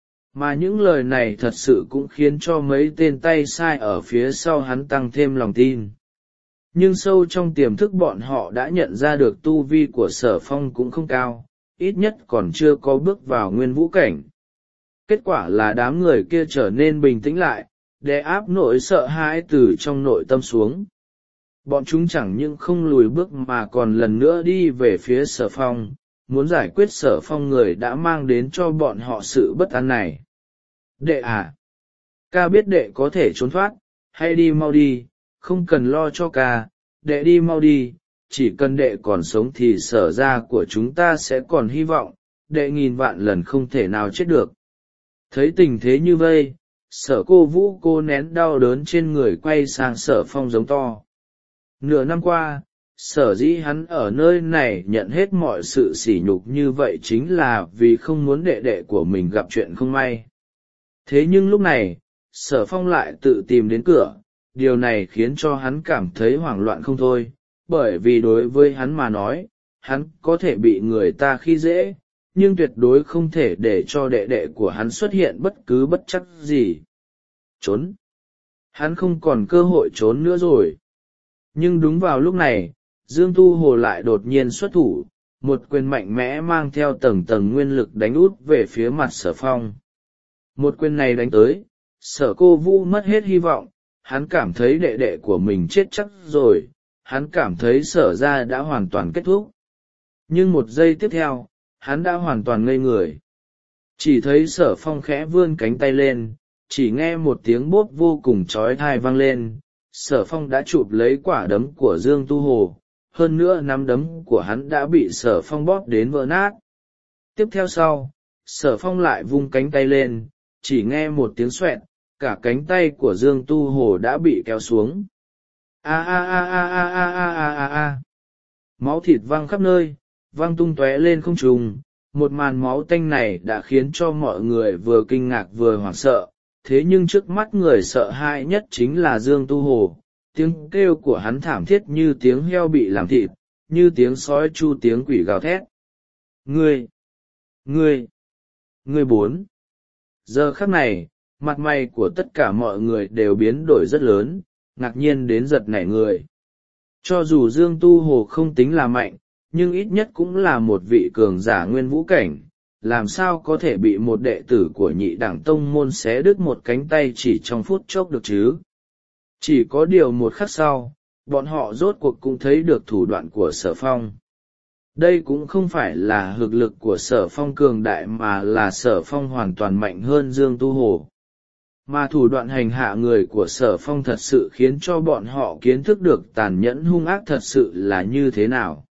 Mà những lời này thật sự cũng khiến cho mấy tên tay sai ở phía sau hắn tăng thêm lòng tin. Nhưng sâu trong tiềm thức bọn họ đã nhận ra được tu vi của Sở Phong cũng không cao, ít nhất còn chưa có bước vào nguyên vũ cảnh. Kết quả là đám người kia trở nên bình tĩnh lại, đè áp nỗi sợ hãi từ trong nội tâm xuống. Bọn chúng chẳng những không lùi bước mà còn lần nữa đi về phía Sở Phong, muốn giải quyết Sở Phong người đã mang đến cho bọn họ sự bất an này. Đệ à? Ca biết đệ có thể trốn thoát, hãy đi mau đi, không cần lo cho ca, đệ đi mau đi, chỉ cần đệ còn sống thì Sở gia của chúng ta sẽ còn hy vọng, đệ nghìn vạn lần không thể nào chết được. Thấy tình thế như vây, Sở Cô Vũ cô nén đau đớn trên người quay sang Sở Phong giống to. Nửa năm qua, sở dĩ hắn ở nơi này nhận hết mọi sự sỉ nhục như vậy chính là vì không muốn đệ đệ của mình gặp chuyện không may. Thế nhưng lúc này, Sở Phong lại tự tìm đến cửa, điều này khiến cho hắn cảm thấy hoảng loạn không thôi, bởi vì đối với hắn mà nói, hắn có thể bị người ta khi dễ, nhưng tuyệt đối không thể để cho đệ đệ của hắn xuất hiện bất cứ bất trắc gì. Trốn! Hắn không còn cơ hội trốn nữa rồi. Nhưng đúng vào lúc này, Dương Tu Hồ lại đột nhiên xuất thủ, một quyền mạnh mẽ mang theo tầng tầng nguyên lực đánh út về phía mặt Sở Phong. Một quyền này đánh tới, Sở Cô Vũ mất hết hy vọng, hắn cảm thấy đệ đệ của mình chết chắc rồi, hắn cảm thấy Sở gia đã hoàn toàn kết thúc. Nhưng một giây tiếp theo, hắn đã hoàn toàn ngây người. Chỉ thấy Sở Phong khẽ vươn cánh tay lên, chỉ nghe một tiếng bốp vô cùng chói tai vang lên, Sở Phong đã chụp lấy quả đấm của Dương Tu Hồ, hơn nữa nắm đấm của hắn đã bị Sở Phong bóp đến vỡ nát. Tiếp theo sau, Sở Phong lại vung cánh tay lên, chỉ nghe một tiếng xoẹt, cả cánh tay của Dương Tu Hồ đã bị kéo xuống. A a a a a a a a a. Máu thịt văng khắp nơi, văng tung tóe lên không trung. Một màn máu tanh này đã khiến cho mọi người vừa kinh ngạc vừa hoảng sợ, thế nhưng trước mắt người sợ hãi nhất chính là Dương Tu Hồ. Tiếng kêu của hắn thảm thiết như tiếng heo bị làm thịt, như tiếng sói chu, tiếng quỷ gào thét. Ngươi! Bốn! Giờ khắc này, mặt mày của tất cả mọi người đều biến đổi rất lớn, ngạc nhiên đến giật nảy người. Cho dù Dương Tu Hồ không tính là mạnh, nhưng ít nhất cũng là một vị cường giả nguyên vũ cảnh, làm sao có thể bị một đệ tử của Nhị Đẳng Tông môn xé đứt một cánh tay chỉ trong phút chốc được chứ. Chỉ có điều một khắc sau, bọn họ rốt cuộc cũng thấy được thủ đoạn của Sở Phong. Đây cũng không phải là thực lực của Sở Phong cường đại mà là Sở Phong hoàn toàn mạnh hơn Dương Tu Hồ. Mà thủ đoạn hành hạ người của Sở Phong thật sự khiến cho bọn họ kiến thức được tàn nhẫn hung ác thật sự là như thế nào.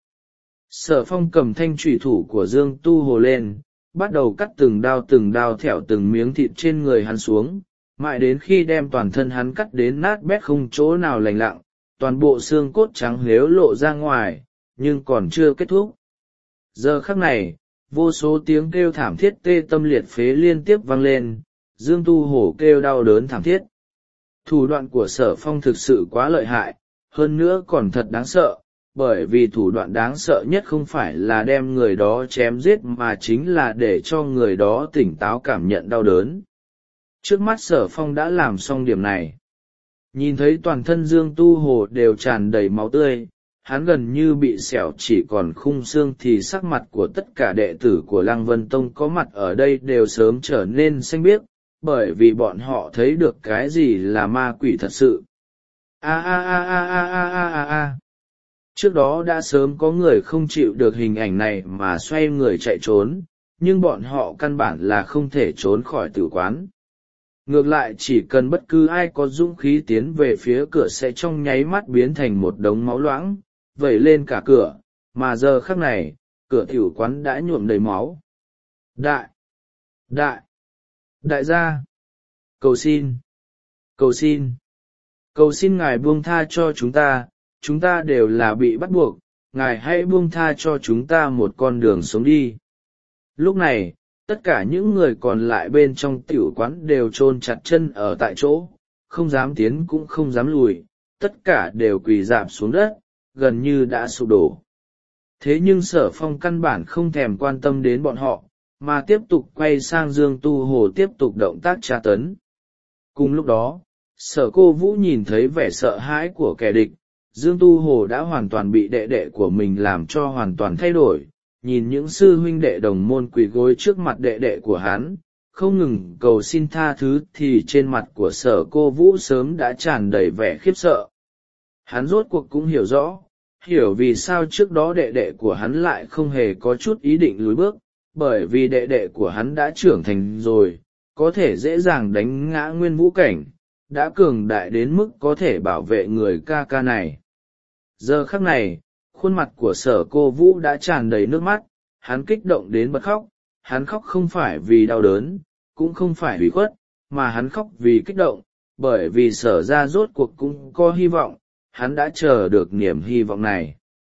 Sở Phong cầm thanh trùy thủ của Dương Tu Hồ lên, bắt đầu cắt từng đao thẻo từng miếng thịt trên người hắn xuống, mãi đến khi đem toàn thân hắn cắt đến nát bét không chỗ nào lành lặng, toàn bộ xương cốt trắng lếu lộ ra ngoài, nhưng còn chưa kết thúc. Giờ khắc này, vô số tiếng kêu thảm thiết tê tâm liệt phế liên tiếp vang lên, Dương Tu Hồ kêu đau đớn thảm thiết. Thủ đoạn của Sở Phong thực sự quá lợi hại, hơn nữa còn thật đáng sợ, bởi vì thủ đoạn đáng sợ nhất không phải là đem người đó chém giết mà chính là để cho người đó tỉnh táo cảm nhận đau đớn. Trước mắt Sở Phong đã làm xong điểm này. Nhìn thấy toàn thân Dương Tu Hồ đều tràn đầy máu tươi, hắn gần như bị xẻo chỉ còn khung xương thì sắc mặt của tất cả đệ tử của Lăng Vân Tông có mặt ở đây đều sớm trở nên xanh biếc, bởi vì bọn họ thấy được cái gì là ma quỷ thật sự. A a a a a a a a a. Trước đó đã sớm có người không chịu được hình ảnh này mà xoay người chạy trốn, nhưng bọn họ căn bản là không thể trốn khỏi tử quán. Ngược lại chỉ cần bất cứ ai có dũng khí tiến về phía cửa sẽ trong nháy mắt biến thành một đống máu loãng, vẩy lên cả cửa, mà giờ khắc này, cửa tiểu quán đã nhuộm đầy máu. Đại gia! Cầu xin! Cầu xin ngài buông tha cho chúng ta đều là bị bắt buộc, ngài hãy buông tha cho chúng ta một con đường sống đi. Lúc này, tất cả những người còn lại bên trong tiểu quán đều chôn chặt chân ở tại chỗ, không dám tiến cũng không dám lùi, tất cả đều quỳ rạp xuống đất, gần như đã sụp đổ. Thế nhưng Sở Phong căn bản không thèm quan tâm đến bọn họ, mà tiếp tục quay sang Dương Tu Hồ tiếp tục động tác tra tấn. Cùng lúc đó, Sở Cô Vũ nhìn thấy vẻ sợ hãi của kẻ địch, Dương Tu Hồ đã hoàn toàn bị đệ đệ của mình làm cho hoàn toàn thay đổi, nhìn những sư huynh đệ đồng môn quỳ gối trước mặt đệ đệ của hắn, không ngừng cầu xin tha thứ thì trên mặt của Sở Cô Vũ sớm đã tràn đầy vẻ khiếp sợ. Hắn rốt cuộc cũng hiểu vì sao trước đó đệ đệ của hắn lại không hề có chút ý định lùi bước, bởi vì đệ đệ của hắn đã trưởng thành rồi, có thể dễ dàng đánh ngã nguyên vũ cảnh, đã cường đại đến mức có thể bảo vệ người ca ca này. Giờ khắc này, khuôn mặt của Sở Cô Vũ đã tràn đầy nước mắt, hắn kích động đến bật khóc, hắn khóc không phải vì đau đớn, cũng không phải ủy khuất, mà hắn khóc vì kích động, bởi vì Sở ra rốt cuộc cũng có hy vọng, hắn đã chờ được niềm hy vọng này.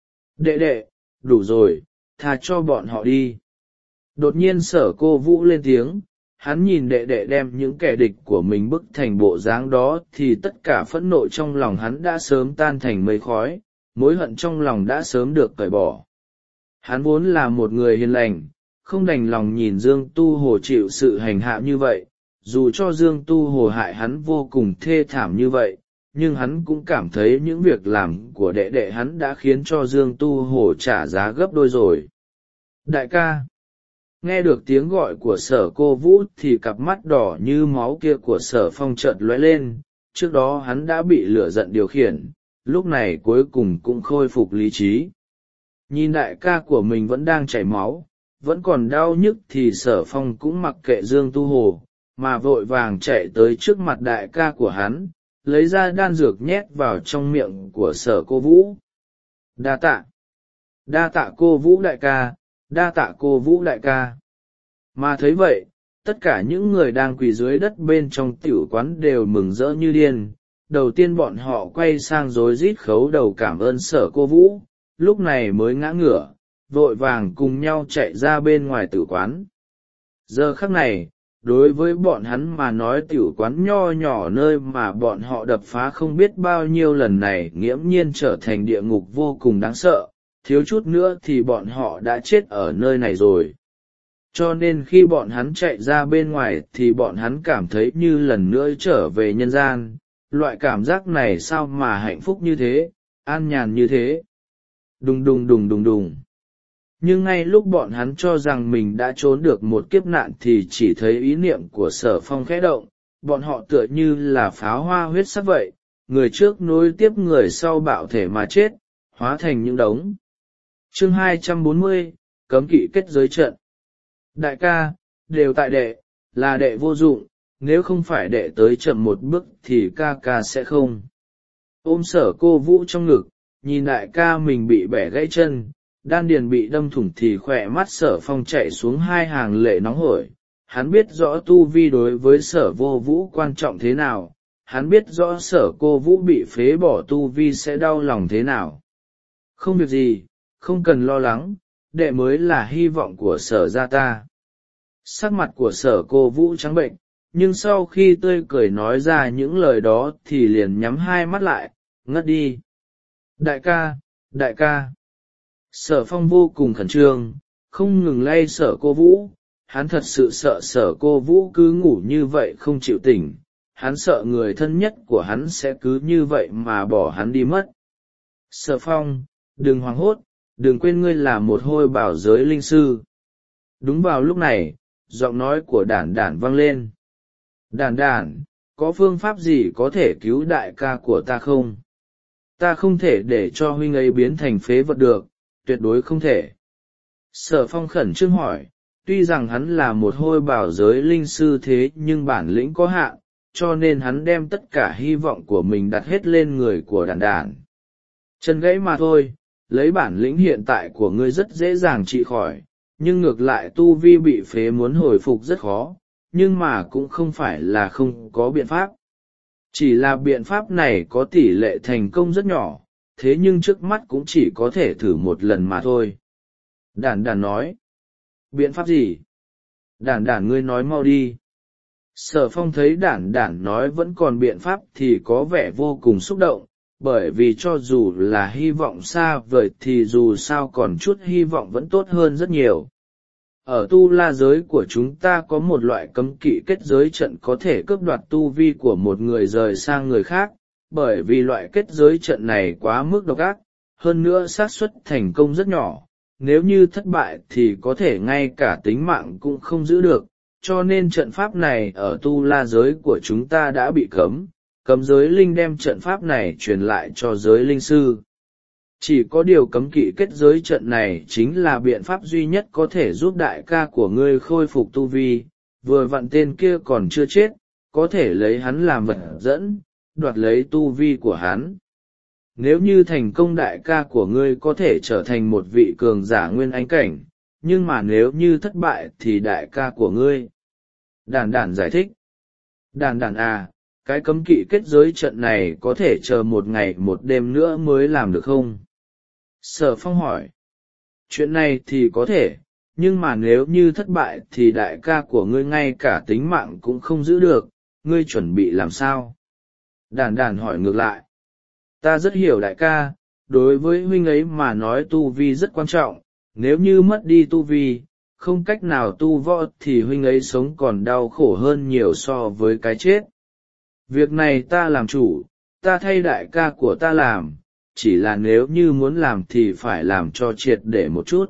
Đệ đệ, đủ rồi, tha cho bọn họ đi. Đột nhiên Sở Cô Vũ lên tiếng, hắn nhìn đệ đệ đem những kẻ địch của mình bức thành bộ dáng đó thì tất cả phẫn nộ trong lòng hắn đã sớm tan thành mây khói, mối hận trong lòng đã sớm được cởi bỏ. Hắn vốn là một người hiền lành, không đành lòng nhìn Dương Tu Hồ chịu sự hành hạ như vậy, dù cho Dương Tu Hồ hại hắn vô cùng thê thảm như vậy, nhưng hắn cũng cảm thấy những việc làm của đệ đệ hắn đã khiến cho Dương Tu Hồ trả giá gấp đôi rồi. Đại ca! Nghe được tiếng gọi của Sở Cô Vũ thì cặp mắt đỏ như máu kia của Sở Phong chợt lóe lên, trước đó hắn đã bị lửa giận điều khiển, lúc này cuối cùng cũng khôi phục lý trí. Nhìn đại ca của mình vẫn đang chảy máu, vẫn còn đau nhức thì Sở Phong cũng mặc kệ Dương Tu Hồ, mà vội vàng chạy tới trước mặt đại ca của hắn, lấy ra đan dược nhét vào trong miệng của Sở Cô Vũ. Đa tạ. Đa tạ cô Vũ đại ca, đa tạ cô Vũ đại ca. Mà thấy vậy, tất cả những người đang quỳ dưới đất bên trong tiểu quán đều mừng rỡ như điên. Đầu tiên bọn họ quay sang rối rít khấu đầu cảm ơn Sở Cô Vũ, lúc này mới ngã ngửa, vội vàng cùng nhau chạy ra bên ngoài tử quán. Giờ khắc này, đối với bọn hắn mà nói tiểu quán nho nhỏ nơi mà bọn họ đập phá không biết bao nhiêu lần này nghiễm nhiên trở thành địa ngục vô cùng đáng sợ, thiếu chút nữa thì bọn họ đã chết ở nơi này rồi. Cho nên khi bọn hắn chạy ra bên ngoài thì bọn hắn cảm thấy như lần nữa trở về nhân gian, loại cảm giác này sao mà hạnh phúc như thế, an nhàn như thế. Đùng đùng đùng đùng đùng. Nhưng ngay lúc bọn hắn cho rằng mình đã trốn được một kiếp nạn thì chỉ thấy ý niệm của Sở Phong khẽ động, bọn họ tựa như là pháo hoa huyết sắc vậy, người trước nối tiếp người sau bạo thể mà chết, hóa thành những đống. Chương 240, cấm kỵ kết giới trận. Đại ca, đều tại đệ, là đệ vô dụng, nếu không phải đệ tới chậm một bước thì ca ca sẽ không. Ôm Sở Cô Vũ trong ngực, nhìn đại ca mình bị bẻ gãy chân, đan điền bị đâm thủng thì khỏe mắt Sở Phong chạy xuống hai hàng lệ nóng hổi. Hắn biết rõ tu vi đối với Sở Vô Vũ quan trọng thế nào, hắn biết rõ Sở Cô Vũ bị phế bỏ tu vi sẽ đau lòng thế nào. Không việc gì, không cần lo lắng, đệ mới là hy vọng của Sở gia ta. Sắc mặt của Sở Cô Vũ trắng bệnh, nhưng sau khi tươi cười nói ra những lời đó thì liền nhắm hai mắt lại, ngất đi. Đại ca, đại ca. Sở Phong vô cùng khẩn trương, không ngừng lay Sở Cô Vũ, hắn thật sự sợ Sở Cô Vũ cứ ngủ như vậy không chịu tỉnh, hắn sợ người thân nhất của hắn sẽ cứ như vậy mà bỏ hắn đi mất. Sở Phong, đừng hoảng hốt, đừng quên ngươi là một hôi bảo giới linh sư. Đúng vào lúc này, giọng nói của Đản Đản vang lên. Đản Đản, có phương pháp gì có thể cứu đại ca của ta không? Ta không thể để cho huynh ấy biến thành phế vật được, tuyệt đối không thể. Sở Phong khẩn trương hỏi, tuy rằng hắn là một hôi bảo giới linh sư thế nhưng bản lĩnh có hạn, cho nên hắn đem tất cả hy vọng của mình đặt hết lên người của Đản Đản. Chân gãy mà thôi, lấy bản lĩnh hiện tại của ngươi rất dễ dàng trị khỏi, nhưng ngược lại tu vi bị phế muốn hồi phục rất khó, nhưng mà cũng không phải là không có biện pháp. Chỉ là biện pháp này có tỷ lệ thành công rất nhỏ, thế nhưng trước mắt cũng chỉ có thể thử một lần mà thôi. Đản Đản nói. Biện pháp gì? Đản Đản ngươi nói mau đi. Sở Phong thấy Đản Đản nói vẫn còn biện pháp thì có vẻ vô cùng xúc động, bởi vì cho dù là hy vọng xa vời thì dù sao còn chút hy vọng vẫn tốt hơn rất nhiều. Ở tu la giới của chúng ta có một loại cấm kỵ kết giới trận có thể cướp đoạt tu vi của một người rời sang người khác, bởi vì loại kết giới trận này quá mức độc ác, hơn nữa xác suất thành công rất nhỏ, nếu như thất bại thì có thể ngay cả tính mạng cũng không giữ được, cho nên trận pháp này ở tu la giới của chúng ta đã bị cấm, cấm giới linh đem trận pháp này truyền lại cho giới linh sư. Chỉ có điều cấm kỵ kết giới trận này chính là biện pháp duy nhất có thể giúp đại ca của ngươi khôi phục tu vi, vừa vặn tên kia còn chưa chết, có thể lấy hắn làm vật dẫn, đoạt lấy tu vi của hắn. Nếu như thành công đại ca của ngươi có thể trở thành một vị cường giả nguyên anh cảnh, nhưng mà nếu như thất bại thì đại ca của ngươi. Đản Đản giải thích. Đản Đản à, cái cấm kỵ kết giới trận này có thể chờ một ngày một đêm nữa mới làm được không? Sở Phong hỏi. Chuyện này thì có thể, nhưng mà nếu như thất bại thì đại ca của ngươi ngay cả tính mạng cũng không giữ được, ngươi chuẩn bị làm sao? Đản Đản hỏi ngược lại. Ta rất hiểu đại ca, đối với huynh ấy mà nói tu vi rất quan trọng, nếu như mất đi tu vi, không cách nào tu võ thì huynh ấy sống còn đau khổ hơn nhiều so với cái chết. Việc này ta làm chủ, ta thay đại ca của ta làm, chỉ là nếu như muốn làm thì phải làm cho triệt để một chút.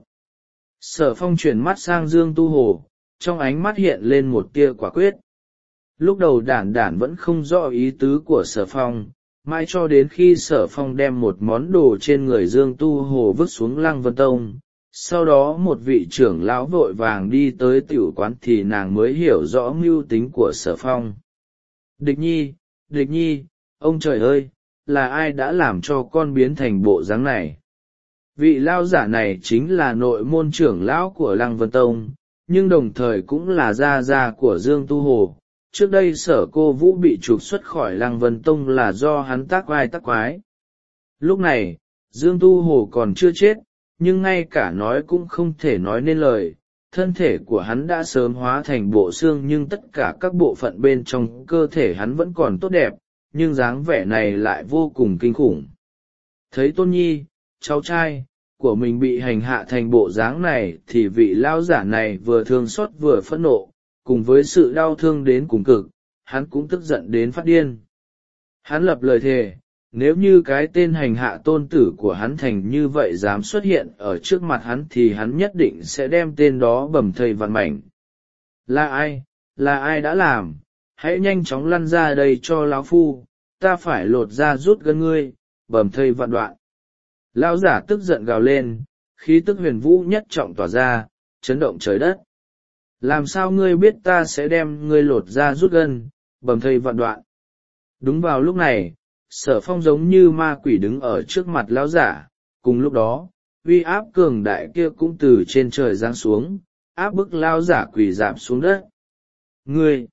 Sở Phong chuyển mắt sang Dương Tu Hồ, trong ánh mắt hiện lên một tia quả quyết. Lúc đầu Đản Đản vẫn không rõ ý tứ của Sở Phong, mãi cho đến khi Sở Phong đem một món đồ trên người Dương Tu Hồ vứt xuống Lăng Vân Tông, sau đó một vị trưởng lão vội vàng đi tới tiểu quán thì nàng mới hiểu rõ mưu tính của Sở Phong. Địch nhi, ông trời ơi, là ai đã làm cho con biến thành bộ dáng này? vị lao giả này chính là nội môn trưởng lão của Lăng Vân Tông, nhưng đồng thời cũng là gia gia của Dương Tu Hồ. Trước đây Sở Cô Vũ bị trục xuất khỏi Lăng Vân Tông là do hắn tác vai tác quái. Lúc này, Dương Tu Hồ còn chưa chết, nhưng ngay cả nói cũng không thể nói nên lời. Thân thể của hắn đã sớm hóa thành bộ xương, nhưng tất cả các bộ phận bên trong cơ thể hắn vẫn còn tốt đẹp, nhưng dáng vẻ này lại vô cùng kinh khủng. Thấy Tôn Nhi, cháu trai của mình bị hành hạ thành bộ dáng này thì vị lão giả này vừa thương xót vừa phẫn nộ, cùng với sự đau thương đến cùng cực, hắn cũng tức giận đến phát điên. Hắn lập lời thề, nếu như cái tên hành hạ tôn tử của hắn thành như vậy dám xuất hiện ở trước mặt hắn thì hắn nhất định sẽ đem tên đó bầm thây vạn mảnh. Là ai? Là ai đã làm? Hãy nhanh chóng lăn ra đây cho lão phu, ta phải lột ra rút gân ngươi, bầm thây vạn đoạn. Lão giả tức giận gào lên, khí tức huyền vũ nhất trọng tỏa ra, chấn động trời đất. Làm sao ngươi biết ta sẽ đem ngươi lột ra rút gân, bầm thây vạn đoạn? Đúng vào lúc này, Sở Phong giống như ma quỷ đứng ở trước mặt lão giả, cùng lúc đó, uy áp cường đại kia cũng từ trên trời giáng xuống, áp bức lão giả quỳ rạp xuống đất. Ngươi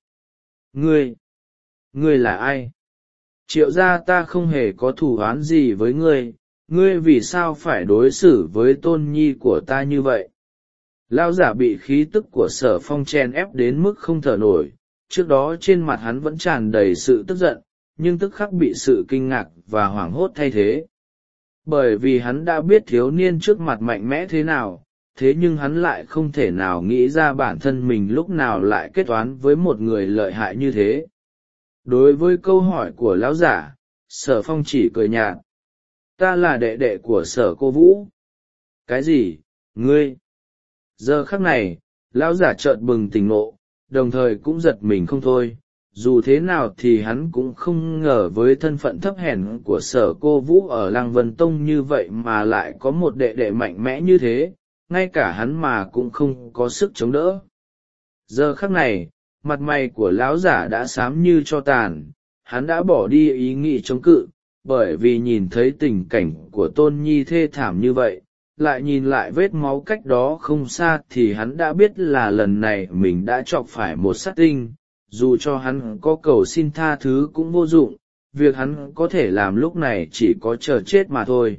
là ai? Triệu gia ta không hề có thù oán gì với ngươi, ngươi vì sao phải đối xử với Tôn Nhi của ta như vậy? Lão giả bị khí tức của Sở Phong chen ép đến mức không thở nổi, trước đó trên mặt hắn vẫn tràn đầy sự tức giận, nhưng tức khắc bị sự kinh ngạc và hoảng hốt thay thế. Bởi vì hắn đã biết thiếu niên trước mặt mạnh mẽ thế nào, thế nhưng hắn lại không thể nào nghĩ ra bản thân mình lúc nào lại kết toán với một người lợi hại như thế. Đối với câu hỏi của lão giả, Sở Phong chỉ cười nhạt. Ta là đệ đệ của Sở Cô Vũ. Cái gì? Ngươi? Giờ khắc này, lão giả chợt bừng tỉnh ngộ, đồng thời cũng giật mình không thôi. Dù thế nào thì hắn cũng không ngờ với thân phận thấp hèn của Sở Cô Vũ ở Lăng Vân Tông như vậy mà lại có một đệ đệ mạnh mẽ như thế, ngay cả hắn mà cũng không có sức chống đỡ. Giờ khắc này, mặt mày của lão giả đã xám như tro tàn, hắn đã bỏ đi ý nghĩ chống cự, bởi vì nhìn thấy tình cảnh của Tôn Nhi thê thảm như vậy, lại nhìn lại vết máu cách đó không xa thì hắn đã biết là lần này mình đã chọc phải một sát tinh. Dù cho hắn có cầu xin tha thứ cũng vô dụng, việc hắn có thể làm lúc này chỉ có chờ chết mà thôi.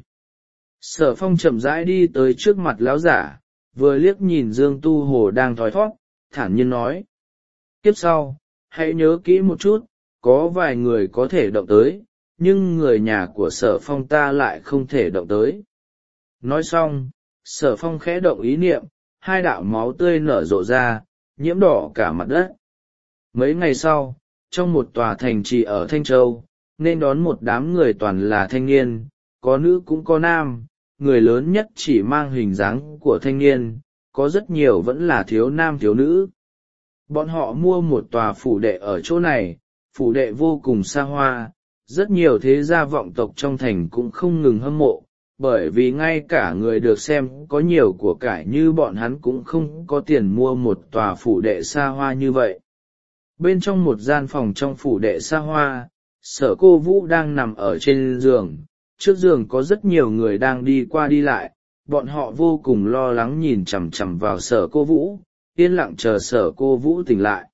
Sở Phong chậm rãi đi tới trước mặt lão giả, vừa liếc nhìn Dương Tu Hồ đang thoi thót, thản nhiên nói. Kiếp sau, hãy nhớ kỹ một chút, có vài người có thể động tới, nhưng người nhà của Sở Phong ta lại không thể động tới. Nói xong, Sở Phong khẽ động ý niệm, hai đạo máu tươi nở rộ ra, nhiễm đỏ cả mặt đất. Mấy ngày sau, trong một tòa thành trì ở Thanh Châu, nên đón một đám người toàn là thanh niên, có nữ cũng có nam, người lớn nhất chỉ mang hình dáng của thanh niên, có rất nhiều vẫn là thiếu nam thiếu nữ. Bọn họ mua một tòa phủ đệ ở chỗ này, phủ đệ vô cùng xa hoa, rất nhiều thế gia vọng tộc trong thành cũng không ngừng hâm mộ, bởi vì ngay cả người được xem có nhiều của cải như bọn hắn cũng không có tiền mua một tòa phủ đệ xa hoa như vậy. Bên trong một gian phòng trong phủ đệ xa hoa, Sở Cô Vũ đang nằm ở trên giường, trước giường có rất nhiều người đang đi qua đi lại, bọn họ vô cùng lo lắng nhìn chằm chằm vào Sở Cô Vũ, yên lặng chờ Sở Cô Vũ tỉnh lại.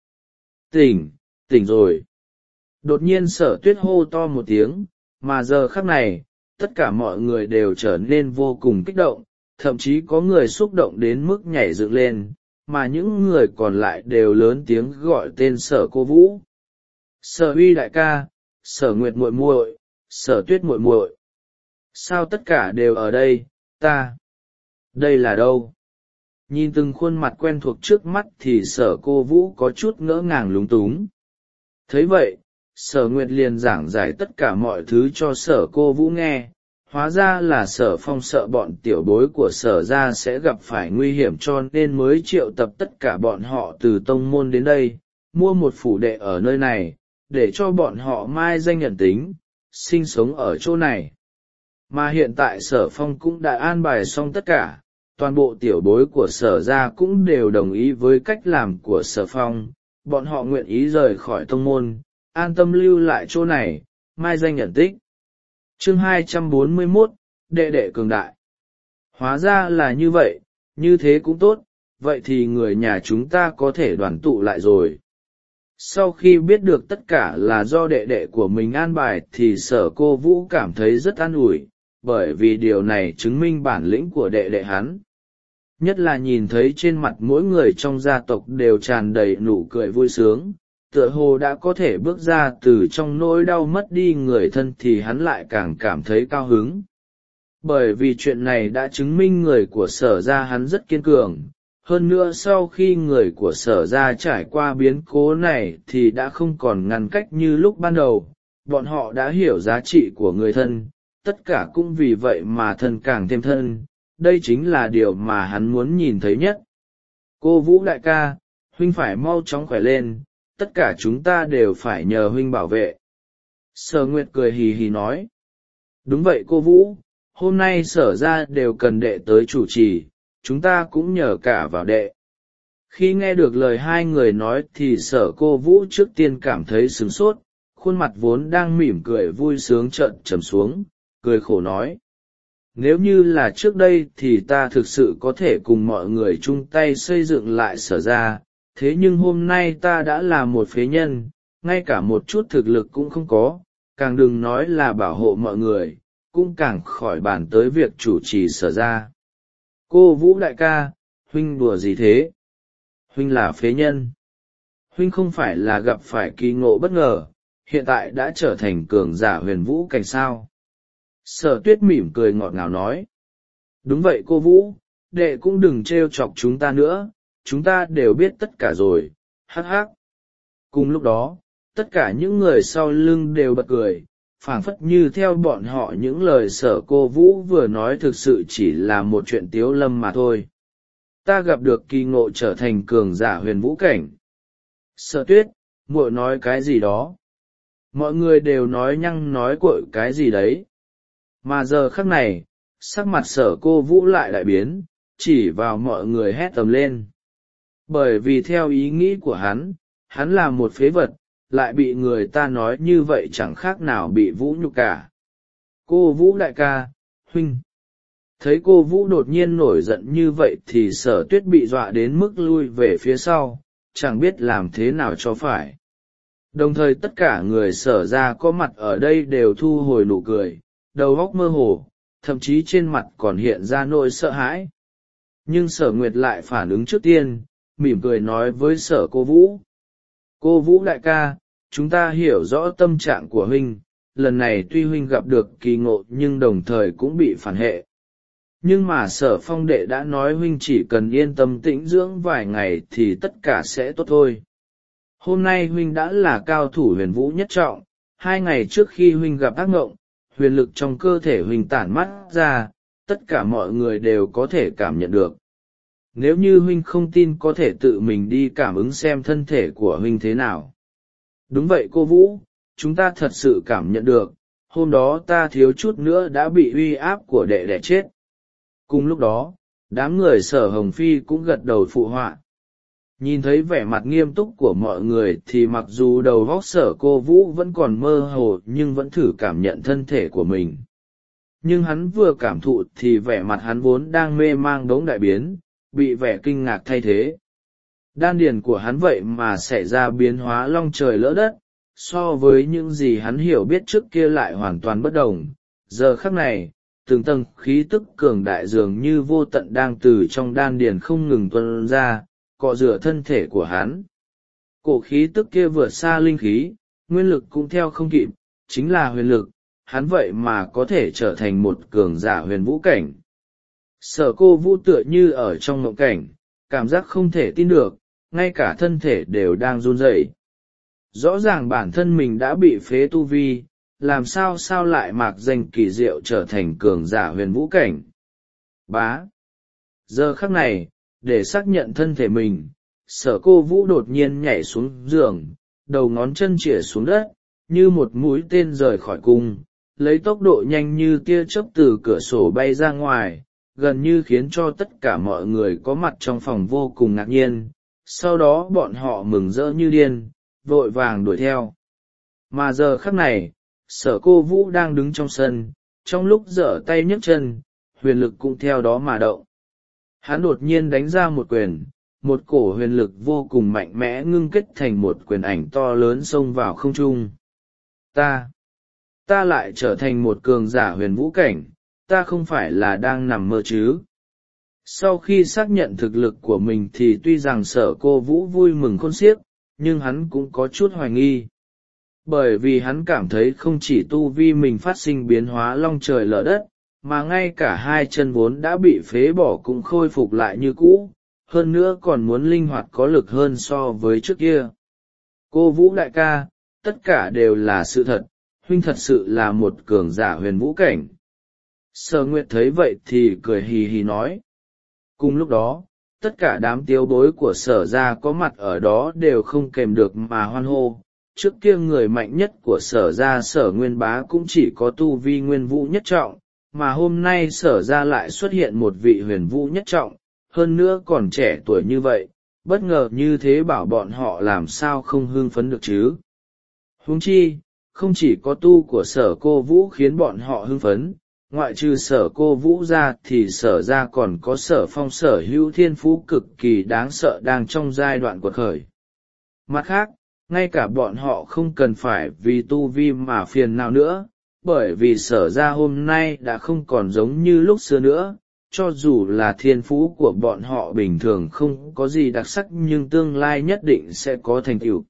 Tỉnh rồi. Đột nhiên Sở Tuyết hô to một tiếng, mà giờ khắc này, tất cả mọi người đều trở nên vô cùng kích động, thậm chí có người xúc động đến mức nhảy dựng lên, mà những người còn lại đều lớn tiếng gọi tên Sở Cô Vũ. Sở Huy đại ca, Sở Nguyệt muội muội, Sở Tuyết muội muội. Sao tất cả đều ở đây, đây là đâu? Nhìn từng khuôn mặt quen thuộc trước mắt thì Sở Cô Vũ có chút ngỡ ngàng lúng túng. Thấy vậy, Sở Nguyệt liền giảng giải tất cả mọi thứ cho Sở Cô Vũ nghe. Hóa ra là Sở Phong sợ bọn tiểu bối của Sở gia sẽ gặp phải nguy hiểm cho nên mới triệu tập tất cả bọn họ từ tông môn đến đây, mua một phủ đệ ở nơi này, để cho bọn họ mai danh nhận tính, sinh sống ở chỗ này. Mà hiện tại Sở Phong cũng đã an bài xong tất cả, toàn bộ tiểu bối của Sở gia cũng đều đồng ý với cách làm của Sở Phong, bọn họ nguyện ý rời khỏi tông môn, an tâm lưu lại chỗ này, mai danh nhận tích. Chương 241, đệ đệ cường đại. Hóa ra là như vậy, như thế cũng tốt, vậy thì người nhà chúng ta có thể đoàn tụ lại rồi. Sau khi biết được tất cả là do đệ đệ của mình an bài thì Sở Cô Vũ cảm thấy rất an ủi, bởi vì điều này chứng minh bản lĩnh của đệ đệ hắn. Nhất là nhìn thấy trên mặt mỗi người trong gia tộc đều tràn đầy nụ cười vui sướng, tựa hồ đã có thể bước ra từ trong nỗi đau mất đi người thân thì hắn lại càng cảm thấy cao hứng. Bởi vì chuyện này đã chứng minh người của Sở gia hắn rất kiên cường. Hơn nữa sau khi người của Sở gia trải qua biến cố này thì đã không còn ngăn cách như lúc ban đầu, bọn họ đã hiểu giá trị của người thân, tất cả cũng vì vậy mà thân càng thêm thân, đây chính là điều mà hắn muốn nhìn thấy nhất. Cô Vũ đại ca, huynh phải mau chóng khỏe lên, tất cả chúng ta đều phải nhờ huynh bảo vệ. Sở Nguyệt cười hì hì nói. Đúng vậy cô Vũ, hôm nay Sở gia đều cần đệ tới chủ trì, chúng ta cũng nhờ cả vào đệ. Khi nghe được lời hai người nói thì Sở Cô Vũ trước tiên cảm thấy sửng sốt, khuôn mặt vốn đang mỉm cười vui sướng chợt trầm xuống, cười khổ nói. Nếu như là trước đây thì ta thực sự có thể cùng mọi người chung tay xây dựng lại Sở gia, thế nhưng hôm nay ta đã là một phế nhân, ngay cả một chút thực lực cũng không có, càng đừng nói là bảo hộ mọi người, cũng càng khỏi bàn tới việc chủ trì Sở gia. Cô Vũ đại ca, huynh đùa gì thế? Huynh là phế nhân. Huynh không phải là gặp phải kỳ ngộ bất ngờ, hiện tại đã trở thành cường giả huyền vũ cảnh sao. Sở Tuyết mỉm cười ngọt ngào nói. Đúng vậy cô Vũ, đệ cũng đừng trêu chọc chúng ta nữa, chúng ta đều biết tất cả rồi, hắc hắc. Cùng lúc đó, tất cả những người sau lưng đều bật cười, phảng phất như theo bọn họ những lời Sở Cô Vũ vừa nói thực sự chỉ là một chuyện tiếu lâm mà thôi. Ta gặp được kỳ ngộ trở thành cường giả huyền vũ cảnh. Sở Tuyết, muội nói cái gì đó? Mọi người đều nói nhăng nói cuội cái gì đấy. Mà giờ khắc này, sắc mặt Sở Cô Vũ lại đại biến, chỉ vào mọi người hét tầm lên. Bởi vì theo ý nghĩ của hắn là một phế vật, lại bị người ta nói như vậy chẳng khác nào bị vũ nhục cả. Cô Vũ đại ca, huynh. Thấy cô Vũ đột nhiên nổi giận như vậy thì Sở Tuyết bị dọa đến mức lui về phía sau, chẳng biết làm thế nào cho phải. Đồng thời tất cả người Sở gia có mặt ở đây đều thu hồi nụ cười, đầu óc mơ hồ, thậm chí trên mặt còn hiện ra nỗi sợ hãi. Nhưng Sở Nguyệt lại phản ứng trước tiên, mỉm cười nói với Sở Cô Vũ. Cô Vũ đại ca, chúng ta hiểu rõ tâm trạng của huynh, lần này tuy huynh gặp được kỳ ngộ nhưng đồng thời cũng bị phản hệ. Nhưng mà Sở Phong đệ đã nói huynh chỉ cần yên tâm tĩnh dưỡng vài ngày thì tất cả sẽ tốt thôi. Hôm nay huynh đã là cao thủ huyền vũ nhất trọng, 2 ngày trước khi huynh gặp ác ngộng, huyền lực trong cơ thể huynh tản mắt ra, tất cả mọi người đều có thể cảm nhận được. Nếu như huynh không tin có thể tự mình đi cảm ứng xem thân thể của huynh thế nào. Đúng vậy cô Vũ, chúng ta thật sự cảm nhận được, hôm đó ta thiếu chút nữa đã bị uy áp của đệ đẻ chết. Cùng lúc đó, đám người Sở Hồng Phi cũng gật đầu phụ họa. Nhìn thấy vẻ mặt nghiêm túc của mọi người thì mặc dù đầu óc Sở Cô Vũ vẫn còn mơ hồ nhưng vẫn thử cảm nhận thân thể của mình. Nhưng hắn vừa cảm thụ thì vẻ mặt hắn vốn đang mê mang đống đại biến, bị vẻ kinh ngạc thay thế. Đan điền của hắn vậy mà xảy ra biến hóa long trời lỡ đất, so với những gì hắn hiểu biết trước kia lại hoàn toàn bất đồng. Giờ khắc này, từng tầng khí tức cường đại dường như vô tận đang từ trong đan điền không ngừng tuôn ra, cọ rửa thân thể của hắn. Cổ khí tức kia vượt xa linh khí, nguyên lực cũng theo không kịp, chính là huyền lực, hắn vậy mà có thể trở thành một cường giả huyền vũ cảnh. Sở Cô Vũ tựa như ở trong mộng cảnh, cảm giác không thể tin được, ngay cả thân thể đều đang run rẩy. Rõ ràng bản thân mình đã bị phế tu vi, làm sao lại mạc danh kỳ diệu trở thành cường giả huyền vũ cảnh. Bá. Giờ khắc này, để xác nhận thân thể mình, Sở Cô Vũ đột nhiên nhảy xuống giường, đầu ngón chân chĩa xuống đất, như một mũi tên rời khỏi cung, lấy tốc độ nhanh như tia chớp từ cửa sổ bay ra ngoài, gần như khiến cho tất cả mọi người có mặt trong phòng vô cùng ngạc nhiên. Sau đó bọn họ mừng rỡ như điên, vội vàng đuổi theo. Mà giờ khắc này, Sở Cô Vũ đang đứng trong sân, trong lúc giở tay nhấc chân, huyền lực cũng theo đó mà động. Hắn đột nhiên đánh ra một quyền, một cổ huyền lực vô cùng mạnh mẽ ngưng kết thành một quyền ảnh to lớn xông vào không trung. Ta lại trở thành một cường giả huyền vũ cảnh, ta không phải là đang nằm mơ chứ? Sau khi xác nhận thực lực của mình thì tuy rằng Sở Cô Vũ vui mừng khôn xiết, nhưng hắn cũng có chút hoài nghi. Bởi vì hắn cảm thấy không chỉ tu vi mình phát sinh biến hóa long trời lở đất, mà ngay cả hai chân vốn đã bị phế bỏ cũng khôi phục lại như cũ, hơn nữa còn muốn linh hoạt có lực hơn so với trước kia. Cô Vũ đại ca, tất cả đều là sự thật, huynh thật sự là một cường giả huyền vũ cảnh. Sở Nguyệt thấy vậy thì cười hì hì nói. Cùng lúc đó, tất cả đám tiếu bối của Sở gia có mặt ở đó đều không kèm được mà hoan hô. Trước kia người mạnh nhất của Sở gia Sở Nguyên Bá cũng chỉ có tu vi nguyên vũ nhất trọng, mà hôm nay Sở gia lại xuất hiện một vị huyền vũ nhất trọng, hơn nữa còn trẻ tuổi như vậy, bất ngờ như thế bảo bọn họ làm sao không hưng phấn được chứ. Huống chi, không chỉ có tu của Sở Cô Vũ khiến bọn họ hưng phấn, ngoại trừ Sở Cô Vũ ra thì Sở ra còn có Sở Phong sở hữu thiên phú cực kỳ đáng sợ đang trong giai đoạn quật khởi. Mặt khác, ngay cả bọn họ không cần phải vì tu vi mà phiền nào nữa, bởi vì Sở ra hôm nay đã không còn giống như lúc xưa nữa, cho dù là thiên phú của bọn họ bình thường không có gì đặc sắc nhưng tương lai nhất định sẽ có thành tựu.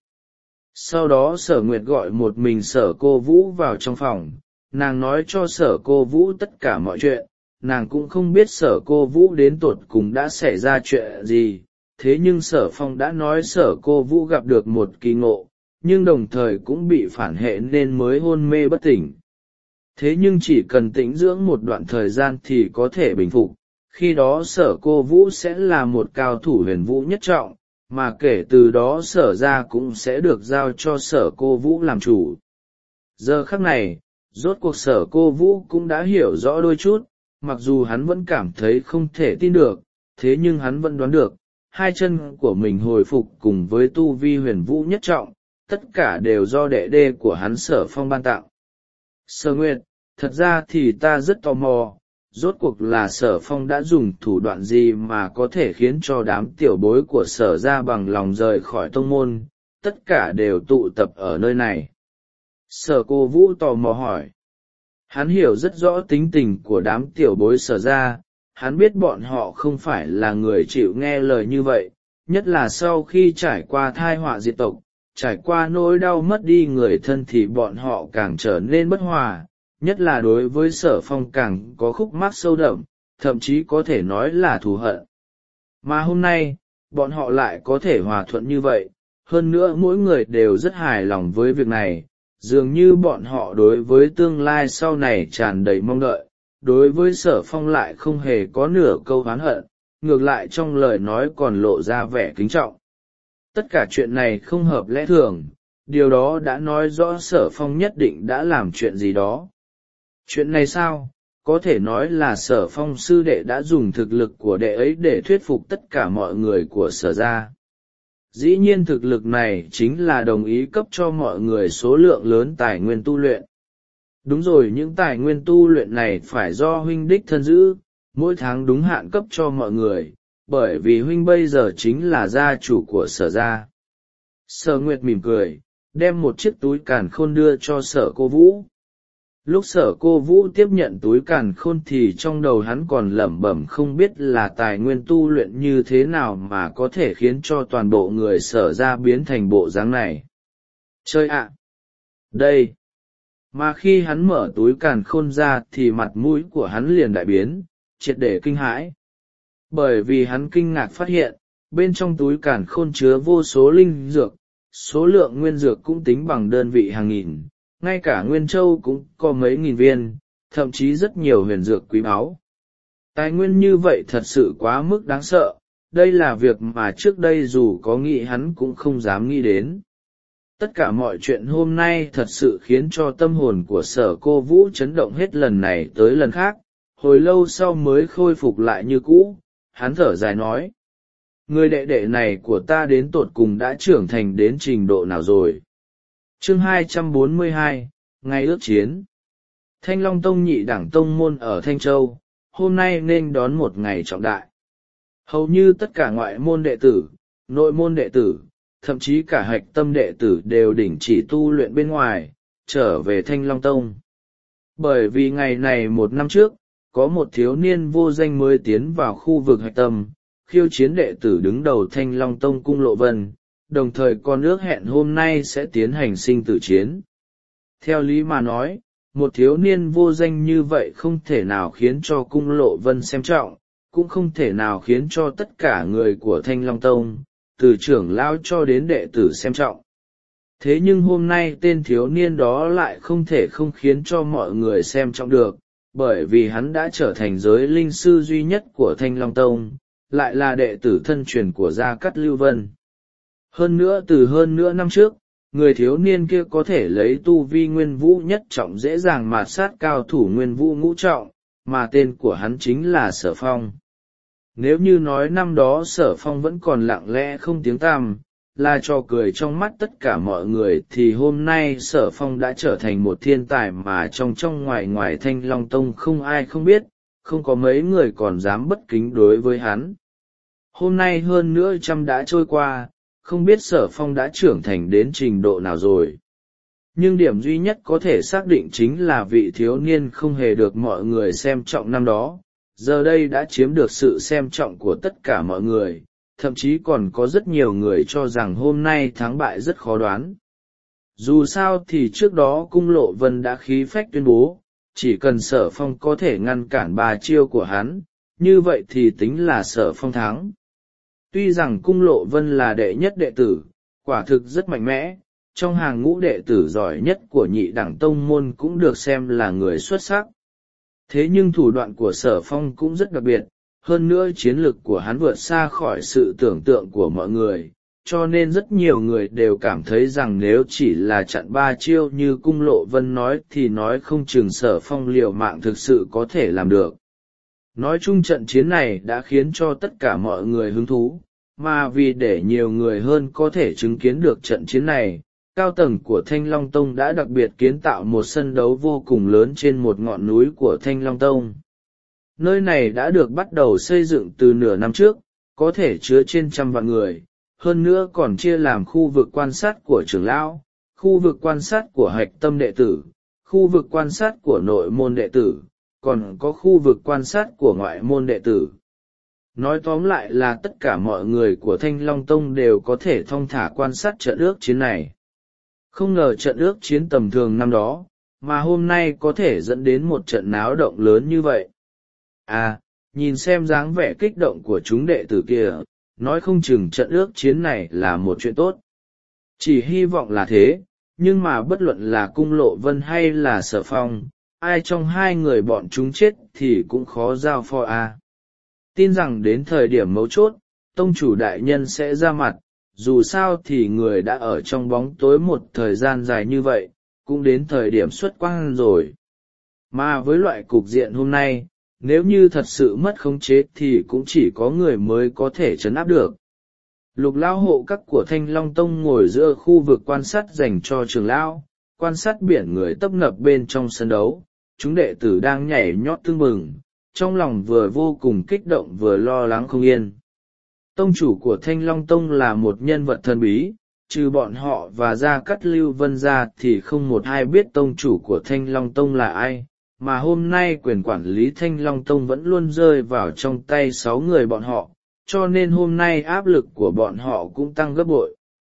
Sau đó Sở Nguyệt gọi một mình Sở Cô Vũ vào trong phòng, nàng nói cho Sở Cô Vũ tất cả mọi chuyện, nàng cũng không biết Sở Cô Vũ đến tột cùng đã xảy ra chuyện gì, thế nhưng Sở Phong đã nói Sở Cô Vũ gặp được một kỳ ngộ, nhưng đồng thời cũng bị phản hệ nên mới hôn mê bất tỉnh. Thế nhưng chỉ cần tĩnh dưỡng một đoạn thời gian thì có thể bình phục, khi đó Sở Cô Vũ sẽ là một cao thủ huyền vũ nhất trọng, mà kể từ đó Sở ra cũng sẽ được giao cho Sở Cô Vũ làm chủ. Giờ khắc này, rốt cuộc Sở Cô Vũ cũng đã hiểu rõ đôi chút, mặc dù hắn vẫn cảm thấy không thể tin được, thế nhưng hắn vẫn đoán được, hai chân của mình hồi phục cùng với tu vi huyền vũ nhất trọng, tất cả đều do đệ đê của hắn Sở Phong ban tặng. Sở Nguyệt, thật ra thì ta rất tò mò, rốt cuộc là Sở Phong đã dùng thủ đoạn gì mà có thể khiến cho đám tiểu bối của Sở ra bằng lòng rời khỏi tông môn, tất cả đều tụ tập ở nơi này. Sở Cô Vũ tò mò hỏi. Hắn hiểu rất rõ tính tình của đám tiểu bối Sở ra, hắn biết bọn họ không phải là người chịu nghe lời như vậy, nhất là sau khi trải qua thai họa diệt tộc, trải qua nỗi đau mất đi người thân thì bọn họ càng trở nên bất hòa, nhất là đối với Sở Phong càng có khúc mắc sâu đậm, thậm chí có thể nói là thù hận. Mà hôm nay, bọn họ lại có thể hòa thuận như vậy, hơn nữa mỗi người đều rất hài lòng với việc này, dường như bọn họ đối với tương lai sau này tràn đầy mong đợi, đối với Sở Phong lại không hề có nửa câu oán hận, ngược lại trong lời nói còn lộ ra vẻ kính trọng. Tất cả chuyện này không hợp lẽ thường, điều đó đã nói rõ Sở Phong nhất định đã làm chuyện gì đó. Chuyện này sao? Có thể nói là Sở Phong sư đệ đã dùng thực lực của đệ ấy để thuyết phục tất cả mọi người của Sở gia. Dĩ nhiên thực lực này chính là đồng ý cấp cho mọi người số lượng lớn tài nguyên tu luyện. Đúng rồi, những tài nguyên tu luyện này phải do huynh đích thân giữ, mỗi tháng đúng hạn cấp cho mọi người, bởi vì huynh bây giờ chính là gia chủ của Sở gia. Sở Nguyệt mỉm cười, đem một chiếc túi càn khôn đưa cho Sở Cô Vũ. Lúc Sở Cô Vũ tiếp nhận túi càn khôn thì trong đầu hắn còn lẩm bẩm không biết là tài nguyên tu luyện như thế nào mà có thể khiến cho toàn bộ người Sở ra biến thành bộ dáng này. Chơi ạ! Đây! Mà khi hắn mở túi càn khôn ra thì mặt mũi của hắn liền đại biến, triệt để kinh hãi. Bởi vì hắn kinh ngạc phát hiện, bên trong túi càn khôn chứa vô số linh dược, số lượng nguyên dược cũng tính bằng đơn vị hàng nghìn. Ngay cả Nguyên Châu cũng có mấy nghìn viên, thậm chí rất nhiều huyền dược quý báu. Tài nguyên như vậy thật sự quá mức đáng sợ, đây là việc mà trước đây dù có nghĩ hắn cũng không dám nghĩ đến. Tất cả mọi chuyện hôm nay thật sự khiến cho tâm hồn của Sở Cô Vũ chấn động hết lần này tới lần khác, hồi lâu sau mới khôi phục lại như cũ, hắn thở dài nói. Người đệ đệ này của ta đến tột cùng đã trưởng thành đến trình độ nào rồi? Chương 242, ngày ước chiến. Thanh Long Tông nhị đẳng tông môn ở Thanh Châu, hôm nay nên đón một ngày trọng đại. Hầu như tất cả ngoại môn đệ tử, nội môn đệ tử, thậm chí cả hạch tâm đệ tử đều đình chỉ tu luyện bên ngoài, trở về Thanh Long Tông. Bởi vì ngày này một năm trước, có một thiếu niên vô danh mới tiến vào khu vực hạch tâm, khiêu chiến đệ tử đứng đầu Thanh Long Tông Cung Lộ Vân, đồng thời còn ước hẹn hôm nay sẽ tiến hành sinh tử chiến. Theo lý mà nói, một thiếu niên vô danh như vậy không thể nào khiến cho Cung Lộ Vân xem trọng, cũng không thể nào khiến cho tất cả người của Thanh Long Tông, từ trưởng lão cho đến đệ tử xem trọng. Thế nhưng hôm nay tên thiếu niên đó lại không thể không khiến cho mọi người xem trọng được, bởi vì hắn đã trở thành giới linh sư duy nhất của Thanh Long Tông, lại là đệ tử thân truyền của Gia Cát Lưu Vân. Hơn nữa năm trước, người thiếu niên kia có thể lấy tu vi nguyên vũ nhất trọng dễ dàng mạt sát cao thủ nguyên vũ ngũ trọng, mà tên của hắn chính là Sở Phong. Nếu như nói năm đó Sở Phong vẫn còn lặng lẽ không tiếng tăm, là trò cười trong mắt tất cả mọi người, thì hôm nay Sở Phong đã trở thành một thiên tài mà trong ngoài Thanh Long Tông không ai không biết, không có mấy người còn dám bất kính đối với hắn. Hôm nay hơn nữa trăm đã trôi qua, không biết Sở Phong đã trưởng thành đến trình độ nào rồi. Nhưng điểm duy nhất có thể xác định chính là vị thiếu niên không hề được mọi người xem trọng năm đó, giờ đây đã chiếm được sự xem trọng của tất cả mọi người, thậm chí còn có rất nhiều người cho rằng hôm nay thắng bại rất khó đoán. Dù sao thì trước đó Cung Lộ Vân đã khí phách tuyên bố, chỉ cần Sở Phong có thể ngăn cản 3 chiêu của hắn, như vậy thì tính là Sở Phong thắng. Tuy rằng Cung Lộ Vân là đệ nhất đệ tử, quả thực rất mạnh mẽ, trong hàng ngũ đệ tử giỏi nhất của nhị đẳng tông môn cũng được xem là người xuất sắc. Thế nhưng thủ đoạn của Sở Phong cũng rất đặc biệt, hơn nữa chiến lược của hắn vượt xa khỏi sự tưởng tượng của mọi người, cho nên rất nhiều người đều cảm thấy rằng nếu chỉ là chặn 3 chiêu như Cung Lộ Vân nói thì nói không chừng Sở Phong liều mạng thực sự có thể làm được. Nói chung trận chiến này đã khiến cho tất cả mọi người hứng thú, mà vì để nhiều người hơn có thể chứng kiến được trận chiến này, cao tầng của Thanh Long Tông đã đặc biệt kiến tạo một sân đấu vô cùng lớn trên một ngọn núi của Thanh Long Tông. Nơi này đã được bắt đầu xây dựng từ nửa năm trước, có thể chứa trên 100 vạn người, hơn nữa còn chia làm khu vực quan sát của trưởng lão, khu vực quan sát của hạch tâm đệ tử, khu vực quan sát của nội môn đệ tử, còn có khu vực quan sát của ngoại môn đệ tử. Nói tóm lại là tất cả mọi người của Thanh Long Tông đều có thể thong thả quan sát trận ước chiến này. Không ngờ trận ước chiến tầm thường năm đó, mà hôm nay có thể dẫn đến một trận náo động lớn như vậy. À, nhìn xem dáng vẻ kích động của chúng đệ tử kia, nói không chừng trận ước chiến này là một chuyện tốt. Chỉ hy vọng là thế, nhưng mà bất luận là Cung Lộ Vân hay là Sở Phong, ai trong hai người bọn chúng chết thì cũng khó giao phó a. Tin rằng đến thời điểm mấu chốt, tông chủ đại nhân sẽ ra mặt, dù sao thì người đã ở trong bóng tối một thời gian dài như vậy, cũng đến thời điểm xuất quang rồi. Mà với loại cục diện hôm nay, nếu như thật sự mất khống chế thì cũng chỉ có người mới có thể trấn áp được. Lục lão hộ các của Thanh Long Tông ngồi giữa khu vực quan sát dành cho trưởng lão, quan sát biển người tấp nập bên trong sân đấu, chúng đệ tử đang nhảy nhót tưng bừng, trong lòng vừa vô cùng kích động vừa lo lắng không yên. Tông chủ của Thanh Long Tông là một nhân vật thần bí, trừ bọn họ và Gia Cát Lưu Vân ra thì không một ai biết tông chủ của Thanh Long Tông là ai, mà hôm nay quyền quản lý Thanh Long Tông vẫn luôn rơi vào trong tay 6 người bọn họ, cho nên hôm nay áp lực của bọn họ cũng tăng gấp bội.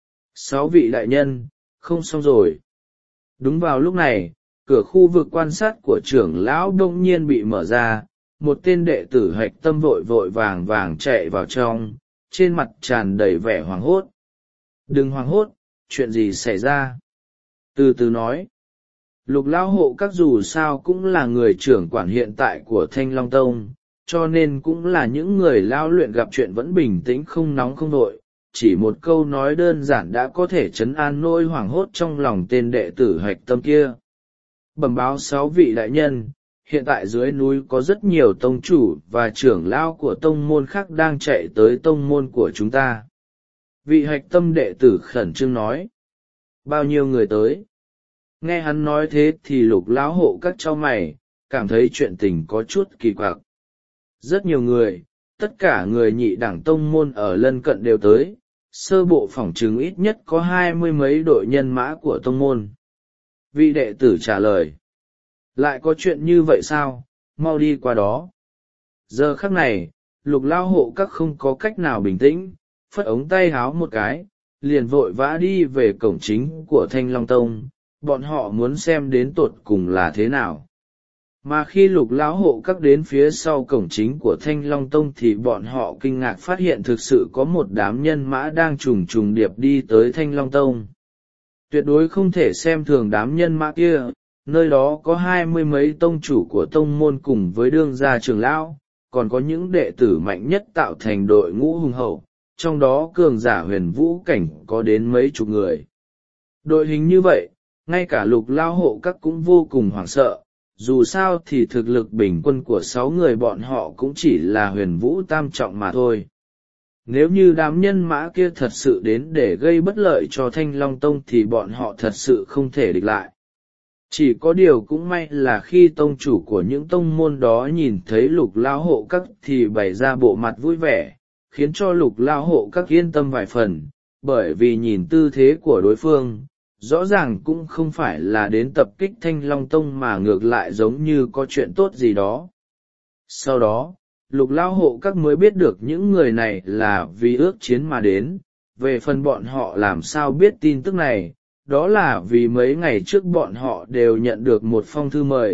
6 vị đại nhân, không xong rồi. Đúng vào lúc này, cửa khu vực quan sát của trưởng lão đông nhiên bị mở ra, một tên đệ tử hạch tâm vội vội vàng vàng chạy vào trong, trên mặt tràn đầy vẻ hoảng hốt. Đừng hoảng hốt, chuyện gì xảy ra? Từ từ nói. Lục lão hộ các dù sao cũng là người trưởng quản hiện tại của Thanh Long Tông, cho nên cũng là những người lao luyện gặp chuyện vẫn bình tĩnh không nóng không vội, chỉ một câu nói đơn giản đã có thể trấn an nỗi hoảng hốt trong lòng tên đệ tử hạch tâm kia. Bẩm báo 6 vị đại nhân, hiện tại dưới núi có rất nhiều tông chủ và trưởng lão của tông môn khác đang chạy tới tông môn của chúng ta. Vị hạch tâm đệ tử khẩn trương nói. Bao nhiêu người tới? Nghe hắn nói thế thì lục lão hộ các cho mày, cảm thấy chuyện tình có chút kỳ quặc. Rất nhiều người, tất cả người nhị đẳng tông môn ở lân cận đều tới, sơ bộ phỏng chừng ít nhất có 20 mấy đội nhân mã của tông môn. Vị đệ tử trả lời, lại có chuyện như vậy sao, mau đi qua đó. Giờ khắc này, Lục lao hộ các không có cách nào bình tĩnh, phất ống tay háo một cái, liền vội vã đi về cổng chính của Thanh Long Tông, bọn họ muốn xem đến tột cùng là thế nào. Mà khi Lục lão hộ các đến phía sau cổng chính của Thanh Long Tông thì bọn họ kinh ngạc phát hiện thực sự có một đám nhân mã đang trùng trùng điệp đi tới Thanh Long Tông. Tuyệt đối không thể xem thường đám nhân mã kia, nơi đó có 20 mấy tông chủ của tông môn cùng với đương gia trưởng lão, còn có những đệ tử mạnh nhất tạo thành đội ngũ hùng hậu, trong đó cường giả huyền vũ cảnh có đến mấy chục người. Đội hình như vậy, ngay cả Lục lao hộ các cũng vô cùng hoảng sợ, dù sao thì thực lực bình quân của 6 người bọn họ cũng chỉ là huyền vũ tam trọng mà thôi. Nếu như đám nhân mã kia thật sự đến để gây bất lợi cho Thanh Long Tông thì bọn họ thật sự không thể địch lại. Chỉ có điều cũng may là khi tông chủ của những tông môn đó nhìn thấy Lục lao hộ các thì bày ra bộ mặt vui vẻ, khiến cho Lục lao hộ các yên tâm vài phần, bởi vì nhìn tư thế của đối phương, rõ ràng cũng không phải là đến tập kích Thanh Long Tông mà ngược lại giống như có chuyện tốt gì đó. Sau đó, Lục lao hộ các mới biết được những người này là vì ước chiến mà đến, về phần bọn họ làm sao biết tin tức này, đó là vì mấy ngày trước bọn họ đều nhận được một phong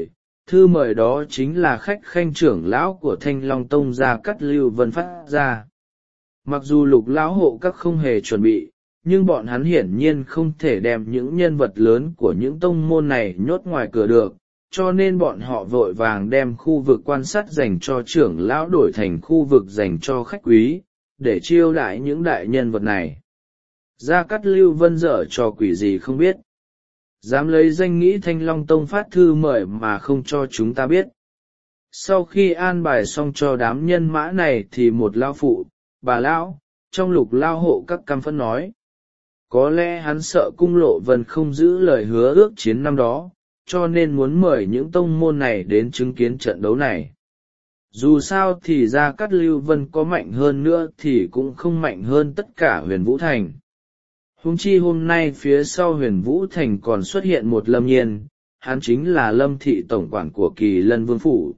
thư mời đó chính là khách khanh trưởng lão của Thanh Long Tông Gia Cát Lưu Vân phát ra. Mặc dù Lục lão hộ các không hề chuẩn bị, nhưng bọn hắn hiển nhiên không thể đem những nhân vật lớn của những tông môn này nhốt ngoài cửa được, cho nên bọn họ vội vàng đem khu vực quan sát dành cho trưởng lão đổi thành khu vực dành cho khách quý, để chiêu đãi những đại nhân vật này. Gia Cát Lưu Vân dở trò quỷ gì không biết, dám lấy danh nghĩa Thanh Long Tông phát thư mời mà không cho chúng ta biết. Sau khi an bài xong cho đám nhân mã này thì một lão phụ, bà lão, trong Lục lao hộ các căm phẫn nói. Có lẽ hắn sợ Cung Lộ Vân không giữ lời hứa ước chiến năm đó, cho nên muốn mời những tông môn này đến chứng kiến trận đấu này. Dù sao thì Gia Cát Lưu Vân có mạnh hơn nữa thì cũng không mạnh hơn tất cả Huyền Vũ Thành. Huống chi hôm nay phía sau Huyền Vũ Thành còn xuất hiện một Lâm Nhiên, hắn chính là Lâm thị tổng quản của Kỳ Lân Vương Phủ.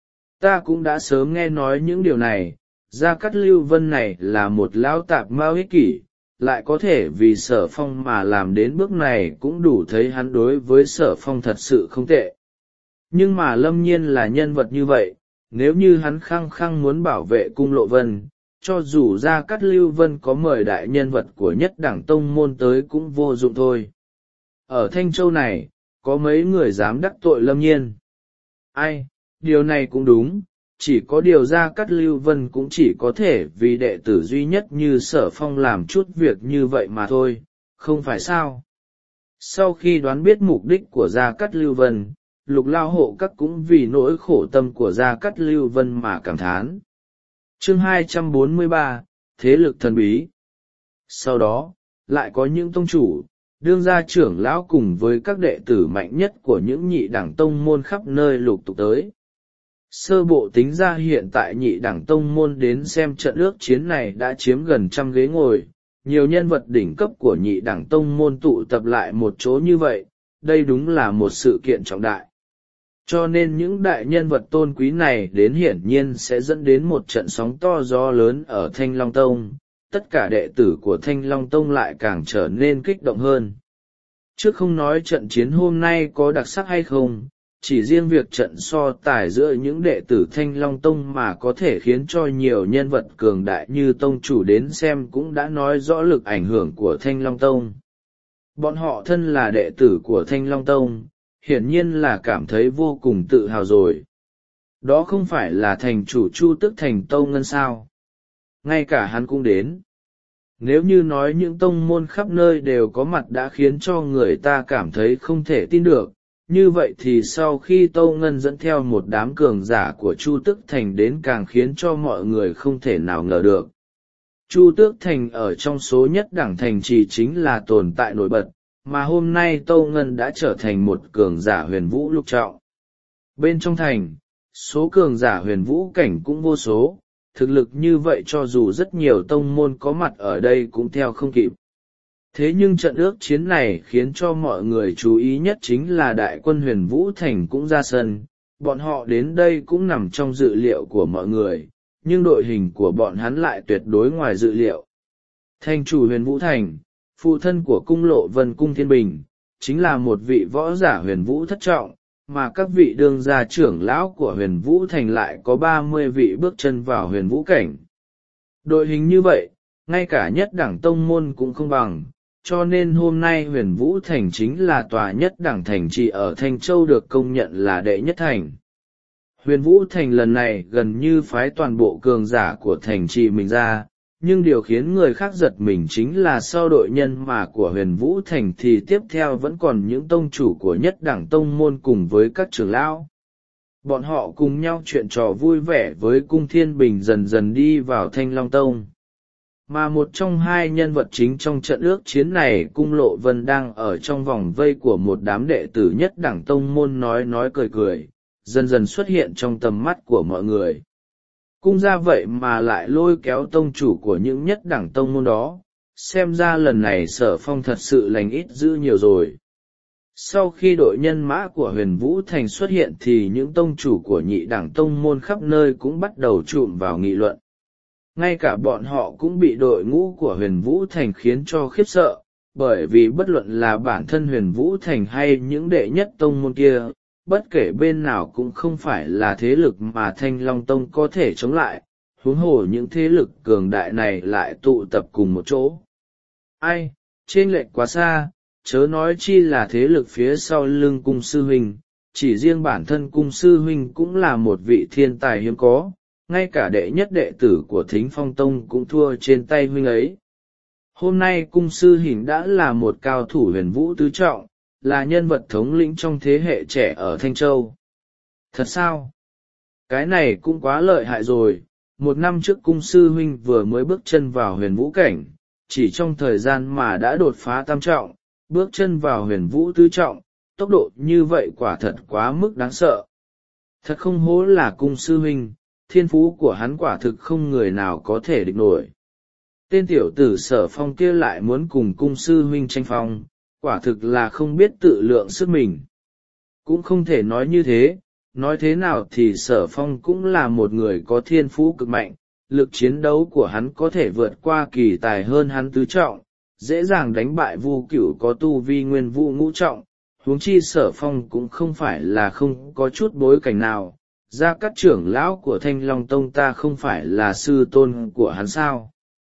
Ta cũng đã sớm nghe nói những điều này, Gia Cát Lưu Vân này là một lão tạp mao ích kỷ, lại có thể vì Sở Phong mà làm đến bước này cũng đủ thấy hắn đối với Sở Phong thật sự không tệ. Nhưng mà Lâm Nhiên là nhân vật như vậy, nếu như hắn khăng khăng muốn bảo vệ Cung Lộ Vân, cho dù Gia Cát Lưu Vân có mời đại nhân vật của nhất đảng tông môn tới cũng vô dụng thôi. Ở Thanh Châu này, có mấy người dám đắc tội Lâm Nhiên? Ai, điều này cũng đúng, chỉ có điều Gia Cát Lưu Vân cũng chỉ có thể vì đệ tử duy nhất như Sở Phong làm chút việc như vậy mà thôi, không phải sao? Sau khi đoán biết mục đích của Gia Cát Lưu Vân, Lục lao hộ các cũng vì nỗi khổ tâm của Gia Cát Lưu Vân mà cảm thán. Chương 243, Thế lực thần bí. Sau đó, lại có những tông chủ, đương gia trưởng lão cùng với các đệ tử mạnh nhất của những nhị đẳng tông môn khắp nơi lục tục tới. Sơ bộ tính ra hiện tại nhị đẳng tông môn đến xem trận ước chiến này đã chiếm gần 100 ghế ngồi, nhiều nhân vật đỉnh cấp của nhị đẳng tông môn tụ tập lại một chỗ như vậy, đây đúng là một sự kiện trọng đại. Cho nên những đại nhân vật tôn quý này đến hiển nhiên sẽ dẫn đến một trận sóng to gió lớn ở Thanh Long Tông, tất cả đệ tử của Thanh Long Tông lại càng trở nên kích động hơn. Trước không nói trận chiến hôm nay có đặc sắc hay không, chỉ riêng việc trận so tài giữa những đệ tử Thanh Long Tông mà có thể khiến cho nhiều nhân vật cường đại như tông chủ đến xem cũng đã nói rõ lực ảnh hưởng của Thanh Long Tông. Bọn họ thân là đệ tử của Thanh Long Tông, hiển nhiên là cảm thấy vô cùng tự hào rồi. Đó không phải là thành chủ Chu Tức Thành Tâu Ngân sao? Ngay cả hắn cũng đến. Nếu như nói những tông môn khắp nơi đều có mặt đã khiến cho người ta cảm thấy không thể tin được, như vậy thì sau khi Tâu Ngân dẫn theo một đám cường giả của Chu Tức Thành đến càng khiến cho mọi người không thể nào ngờ được. Chu Tước Thành ở trong số nhất đẳng thành trì chính là tồn tại nổi bật, mà hôm nay Tâu Ngân đã trở thành một cường giả huyền vũ lục trọng. Bên trong thành, số cường giả huyền vũ cảnh cũng vô số, thực lực như vậy cho dù rất nhiều tông môn có mặt ở đây cũng theo không kịp. Thế nhưng trận ước chiến này khiến cho mọi người chú ý nhất chính là đại quân huyền vũ thành cũng ra sân. Bọn họ đến đây cũng nằm trong dự liệu của mọi người, nhưng đội hình của bọn hắn lại tuyệt đối ngoài dự liệu. Thành chủ huyền vũ thành, phụ thân của cung lộ vân cung thiên bình, chính là một vị võ giả huyền vũ thất trọng, mà các vị đương gia trưởng lão của huyền vũ thành lại có 30 vị bước chân vào huyền vũ cảnh. Đội hình như vậy, ngay cả nhất đẳng tông môn cũng không bằng, cho nên hôm nay huyền vũ thành chính là tòa nhất đẳng thành trì ở Thanh Châu được công nhận là đệ nhất thành. Huyền vũ thành lần này gần như phái toàn bộ cường giả của thành trì mình ra, nhưng điều khiến người khác giật mình chính là sau đội nhân mà của huyền vũ thành thì tiếp theo vẫn còn những tông chủ của nhất đẳng tông môn cùng với các trưởng lão. Bọn họ cùng nhau chuyện trò vui vẻ với cung thiên bình dần dần đi vào Thanh Long Tông. Mà một trong hai nhân vật chính trong trận ước chiến này, cung lộ vân, đang ở trong vòng vây của một đám đệ tử nhất đẳng tông môn nói cười cười, dần dần xuất hiện trong tầm mắt của mọi người. Cung ra vậy mà lại lôi kéo tông chủ của những nhất đẳng tông môn đó, xem ra lần này Sở Phong thật sự lành ít dữ nhiều rồi. Sau khi đội nhân mã của huyền vũ thành xuất hiện thì những tông chủ của nhị đẳng tông môn khắp nơi cũng bắt đầu trụm vào nghị luận. Ngay cả bọn họ cũng bị đội ngũ của huyền vũ thành khiến cho khiếp sợ, bởi vì bất luận là bản thân huyền vũ thành hay những đệ nhất tông môn kia, bất kể bên nào cũng không phải là thế lực mà Thanh Long Tông có thể chống lại, huống hồ những thế lực cường đại này lại tụ tập cùng một chỗ. Ai, chênh lệch quá xa, chớ nói chi là thế lực phía sau lưng cung sư huynh, chỉ riêng bản thân cung sư huynh cũng là một vị thiên tài hiếm có, ngay cả đệ nhất đệ tử của Thính Phong Tông cũng thua trên tay huynh ấy. Hôm nay cung sư hình đã là một cao thủ huyền vũ tứ trọng, là nhân vật thống lĩnh trong thế hệ trẻ ở Thanh Châu. Thật sao? Cái này cũng quá lợi hại rồi, một năm trước cung sư huynh vừa mới bước chân vào huyền vũ cảnh, chỉ trong thời gian mà đã đột phá tam trọng, bước chân vào huyền vũ tứ trọng, tốc độ như vậy quả thật quá mức đáng sợ. Thật không hổ là cung sư huynh, thiên phú của hắn quả thực không người nào có thể địch nổi. Tên tiểu tử Sở Phong kia lại muốn cùng cung sư huynh tranh phong, quả thực là không biết tự lượng sức mình. Cũng không thể nói như thế, nói thế nào thì Sở Phong cũng là một người có thiên phú cực mạnh, lực chiến đấu của hắn có thể vượt qua kỳ tài hơn hắn tứ trọng, dễ dàng đánh bại Vu Cửu có tu vi nguyên vũ ngũ trọng, huống chi Sở Phong cũng không phải là không có chút bối cảnh nào, Gia Cát trưởng lão của Thanh Long Tông ta không phải là sư tôn của hắn sao?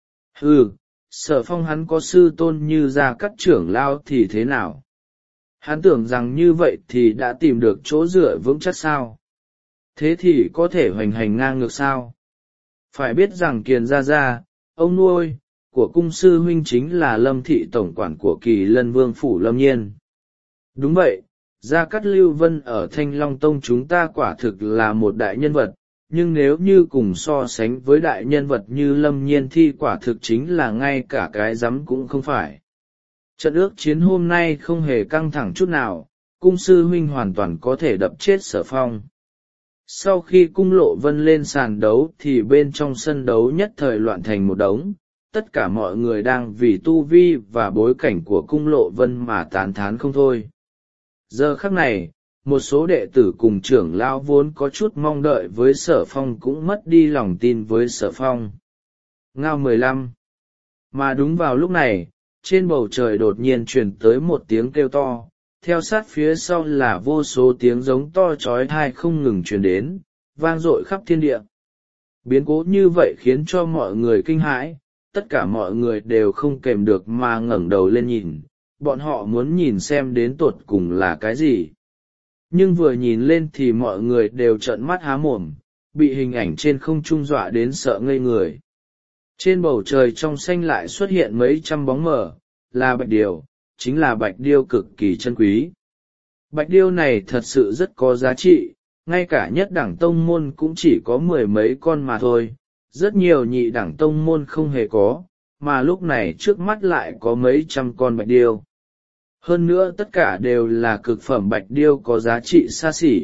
Sở Phong hắn có sư tôn như Gia Cát trưởng lão thì thế nào? Hắn tưởng rằng như vậy thì đã tìm được chỗ dựa vững chắc sao? Thế thì có thể hoành hành ngang ngược sao? Phải biết rằng Kiền Gia, ông nuôi của cung sư huynh chính là Lâm thị tổng quản của Kỳ Lân Vương phủ Lâm Nhiên. Đúng vậy, Gia Cát Lưu Vân ở Thanh Long Tông chúng ta quả thực là một đại nhân vật, nhưng nếu như cùng so sánh với đại nhân vật như Lâm Nhiên thì quả thực chính là ngay cả cái rắm cũng không phải. Trận ước chiến hôm nay không hề căng thẳng chút nào, cung sư huynh hoàn toàn có thể đập chết Sở Phong. Sau khi cung lộ vân lên sàn đấu thì bên trong sân đấu nhất thời loạn thành một đống, tất cả mọi người đang vì tu vi và bối cảnh của cung lộ vân mà tán thán không thôi. Giờ khắc này, một số đệ tử cùng trưởng lão vốn có chút mong đợi với Sở Phong cũng mất đi lòng tin với Sở Phong. Ngao 15. Mà đúng vào lúc này, trên bầu trời đột nhiên truyền tới một tiếng kêu to, theo sát phía sau là vô số tiếng giống to chói tai không ngừng truyền đến, vang dội khắp thiên địa. Biến cố như vậy khiến cho mọi người kinh hãi, tất cả mọi người đều không kềm được mà ngẩng đầu lên nhìn, bọn họ muốn nhìn xem đến tột cùng là cái gì. Nhưng vừa nhìn lên thì mọi người đều trợn mắt há mồm, bị hình ảnh trên không trung dọa đến sợ ngây người. Trên bầu trời trong xanh lại xuất hiện mấy trăm bóng mờ, là bạch điểu, chính là bạch điêu cực kỳ chân quý. Bạch điêu này thật sự rất có giá trị, ngay cả nhất đẳng tông môn cũng chỉ có 10 mấy con mà thôi, rất nhiều nhị đẳng tông môn không hề có, mà lúc này trước mắt lại có mấy trăm con bạch điêu. Hơn nữa tất cả đều là cực phẩm bạch điêu có giá trị xa xỉ,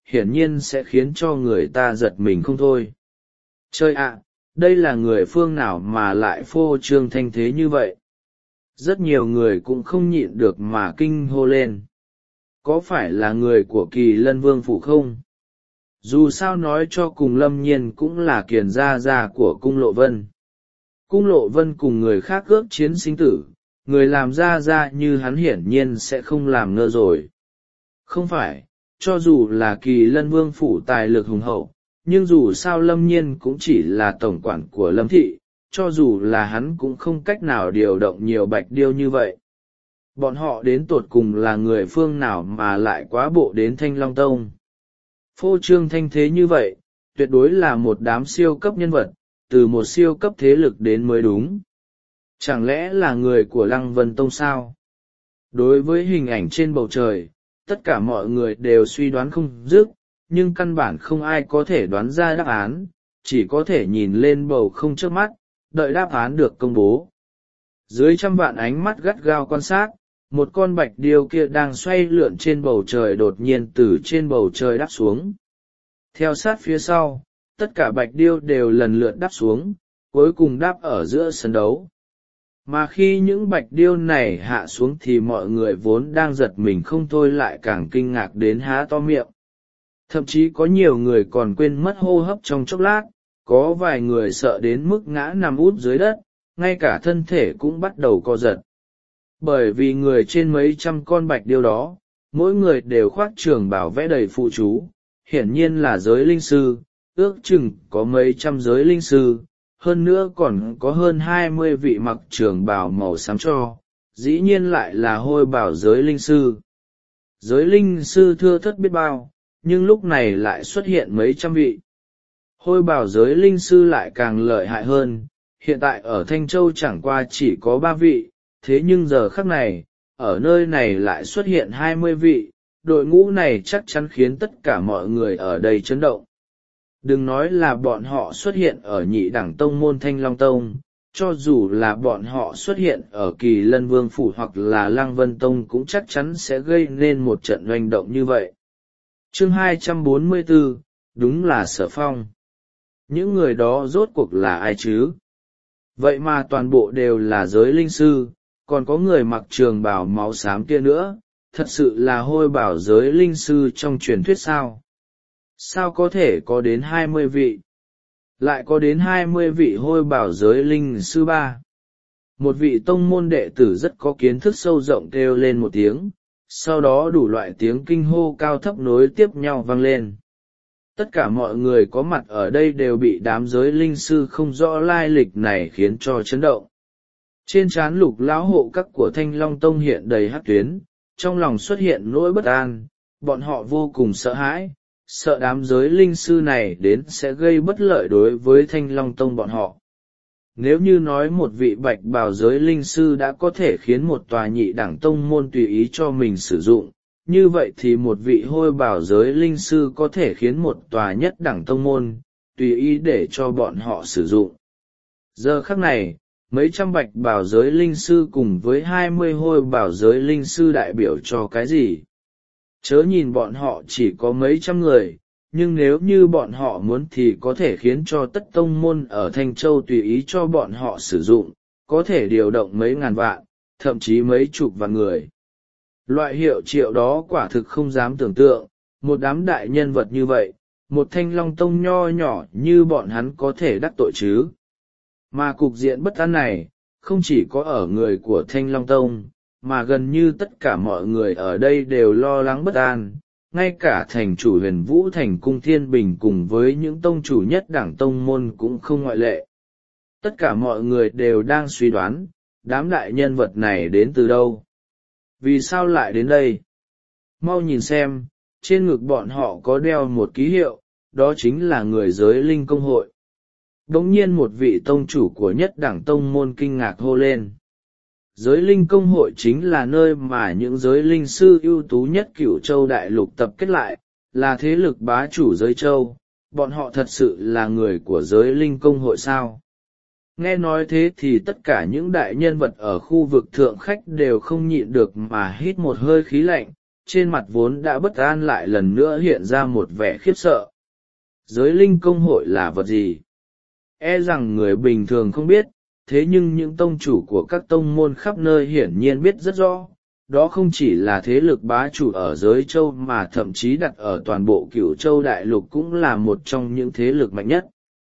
hiển nhiên sẽ khiến cho người ta giật mình không thôi. Trời ạ, đây là người phương nào mà lại phô trương thanh thế như vậy? Rất nhiều người cũng không nhịn được mà kinh hô lên. Có phải là người của Kỳ Lân Vương phủ không? Dù sao nói cho cùng Lâm Nhiên cũng là kiền gia gia của Cung Lộ Vân. Cung Lộ Vân cùng người khác ước chiến sinh tử, người làm gia gia như hắn hiển nhiên sẽ không làm ngơ rồi. Không phải, cho dù là Kỳ Lân Vương phủ tài lực hùng hậu, nhưng dù sao Lâm Nhiên cũng chỉ là tổng quản của Lâm Thị, cho dù là hắn cũng không cách nào điều động nhiều bạch điêu như vậy. Bọn họ đến tột cùng là người phương nào mà lại quá bộ đến Thanh Long Tông. Phô trương thanh thế như vậy, tuyệt đối là một đám siêu cấp nhân vật, từ một siêu cấp thế lực đến mới đúng. Chẳng lẽ là người của Lăng Vân Tông sao? Đối với hình ảnh trên bầu trời, tất cả mọi người đều suy đoán không dứt, nhưng căn bản không ai có thể đoán ra đáp án, chỉ có thể nhìn lên bầu không chớp mắt, đợi đáp án được công bố. Dưới trăm vạn ánh mắt gắt gao quan sát, một con bạch điêu kia đang xoay lượn trên bầu trời đột nhiên từ trên bầu trời đáp xuống. Theo sát phía sau, tất cả bạch điêu đều lần lượt đáp xuống, cuối cùng đáp ở giữa sân đấu. Mà khi những bạch điêu này hạ xuống thì mọi người vốn đang giật mình không thôi lại càng kinh ngạc đến há to miệng. Thậm chí có nhiều người còn quên mất hô hấp trong chốc lát, có vài người sợ đến mức ngã nằm úp dưới đất, ngay cả thân thể cũng bắt đầu co giật. Bởi vì người trên mấy trăm con bạch điêu đó, mỗi người đều khoác trường bào vẽ đầy phụ chú, hiển nhiên là giới linh sư, ước chừng có mấy trăm giới linh sư, hơn nữa còn có hơn 20 vị mặc trường bào màu xám cho, dĩ nhiên lại là hôi bào giới linh sư. Giới linh sư thưa thớt biết bao, nhưng lúc này lại xuất hiện mấy trăm vị. Hôi bào giới linh sư lại càng lợi hại hơn, hiện tại ở Thanh Châu chẳng qua chỉ có 3 vị, thế nhưng giờ khắc này, ở nơi này lại xuất hiện 20 vị, đội ngũ này chắc chắn khiến tất cả mọi người ở đây chấn động. Đừng nói là bọn họ xuất hiện ở nhị đẳng tông môn Thanh Long Tông, cho dù là bọn họ xuất hiện ở Kỳ Lân Vương Phủ hoặc là Lăng Vân Tông cũng chắc chắn sẽ gây nên một trận hoành động như vậy. Chương 244, đúng là Sở Phong. Những người đó rốt cuộc là ai chứ? Vậy mà toàn bộ đều là giới linh sư, còn có người mặc trường bào máu xám kia nữa, thật sự là hôi bảo giới linh sư trong truyền thuyết sao? Sao có thể có đến 20 vị? Lại có đến 20 vị hôi bảo giới linh sư ba. Một vị tông môn đệ tử rất có kiến thức sâu rộng kêu lên một tiếng, sau đó đủ loại tiếng kinh hô cao thấp nối tiếp nhau vang lên. Tất cả mọi người có mặt ở đây đều bị đám giới linh sư không rõ lai lịch này khiến cho chấn động. Trên trán Lục lão hộ các của Thanh Long Tông hiện đầy hắc tuyến, trong lòng xuất hiện nỗi bất an, bọn họ vô cùng sợ hãi, sợ đám giới linh sư này đến sẽ gây bất lợi đối với Thanh Long Tông bọn họ. Nếu như nói một vị bạch bào giới linh sư đã có thể khiến một tòa nhị đẳng tông môn tùy ý cho mình sử dụng, như vậy thì một vị hôi bào giới linh sư có thể khiến một tòa nhất đẳng tông môn tùy ý để cho bọn họ sử dụng. Giờ khắc này, mấy trăm bạch bào giới linh sư cùng với 20 hôi bào giới linh sư đại biểu cho cái gì? Chớ nhìn bọn họ chỉ có mấy trăm người, nhưng nếu như bọn họ muốn thì có thể khiến cho tất tông môn ở Thanh Châu tùy ý cho bọn họ sử dụng, có thể điều động mấy ngàn vạn, thậm chí mấy chục vạn người. Loại hiệu triệu đó quả thực không dám tưởng tượng, một đám đại nhân vật như vậy, một Thanh Long Tông nho nhỏ như bọn hắn có thể đắc tội chứ. Mà cục diện bất an này, không chỉ có ở người của Thanh Long Tông, mà gần như tất cả mọi người ở đây đều lo lắng bất an, ngay cả thành chủ Huyền Vũ Thành Cung Thiên Bình cùng với những tông chủ nhất đảng tông môn cũng không ngoại lệ. Tất cả mọi người đều đang suy đoán, đám đại nhân vật này đến từ đâu? Vì sao lại đến đây? Mau nhìn xem, trên ngực bọn họ có đeo một ký hiệu, đó chính là người giới linh công hội. Đống nhiên một vị tông chủ của nhất đảng tông môn kinh ngạc hô lên. Giới linh công hội chính là nơi mà những giới linh sư ưu tú nhất Cửu Châu đại lục tập kết lại, là thế lực bá chủ giới châu, bọn họ thật sự là người của giới linh công hội sao? Nghe nói thế thì tất cả những đại nhân vật ở khu vực thượng khách đều không nhịn được mà hít một hơi khí lạnh, trên mặt vốn đã bất an lại lần nữa hiện ra một vẻ khiếp sợ. Giới linh công hội là vật gì? E rằng người bình thường không biết, thế nhưng những tông chủ của các tông môn khắp nơi hiển nhiên biết rất rõ. Đó không chỉ là thế lực bá chủ ở giới châu mà thậm chí đặt ở toàn bộ Cửu Châu đại lục cũng là một trong những thế lực mạnh nhất.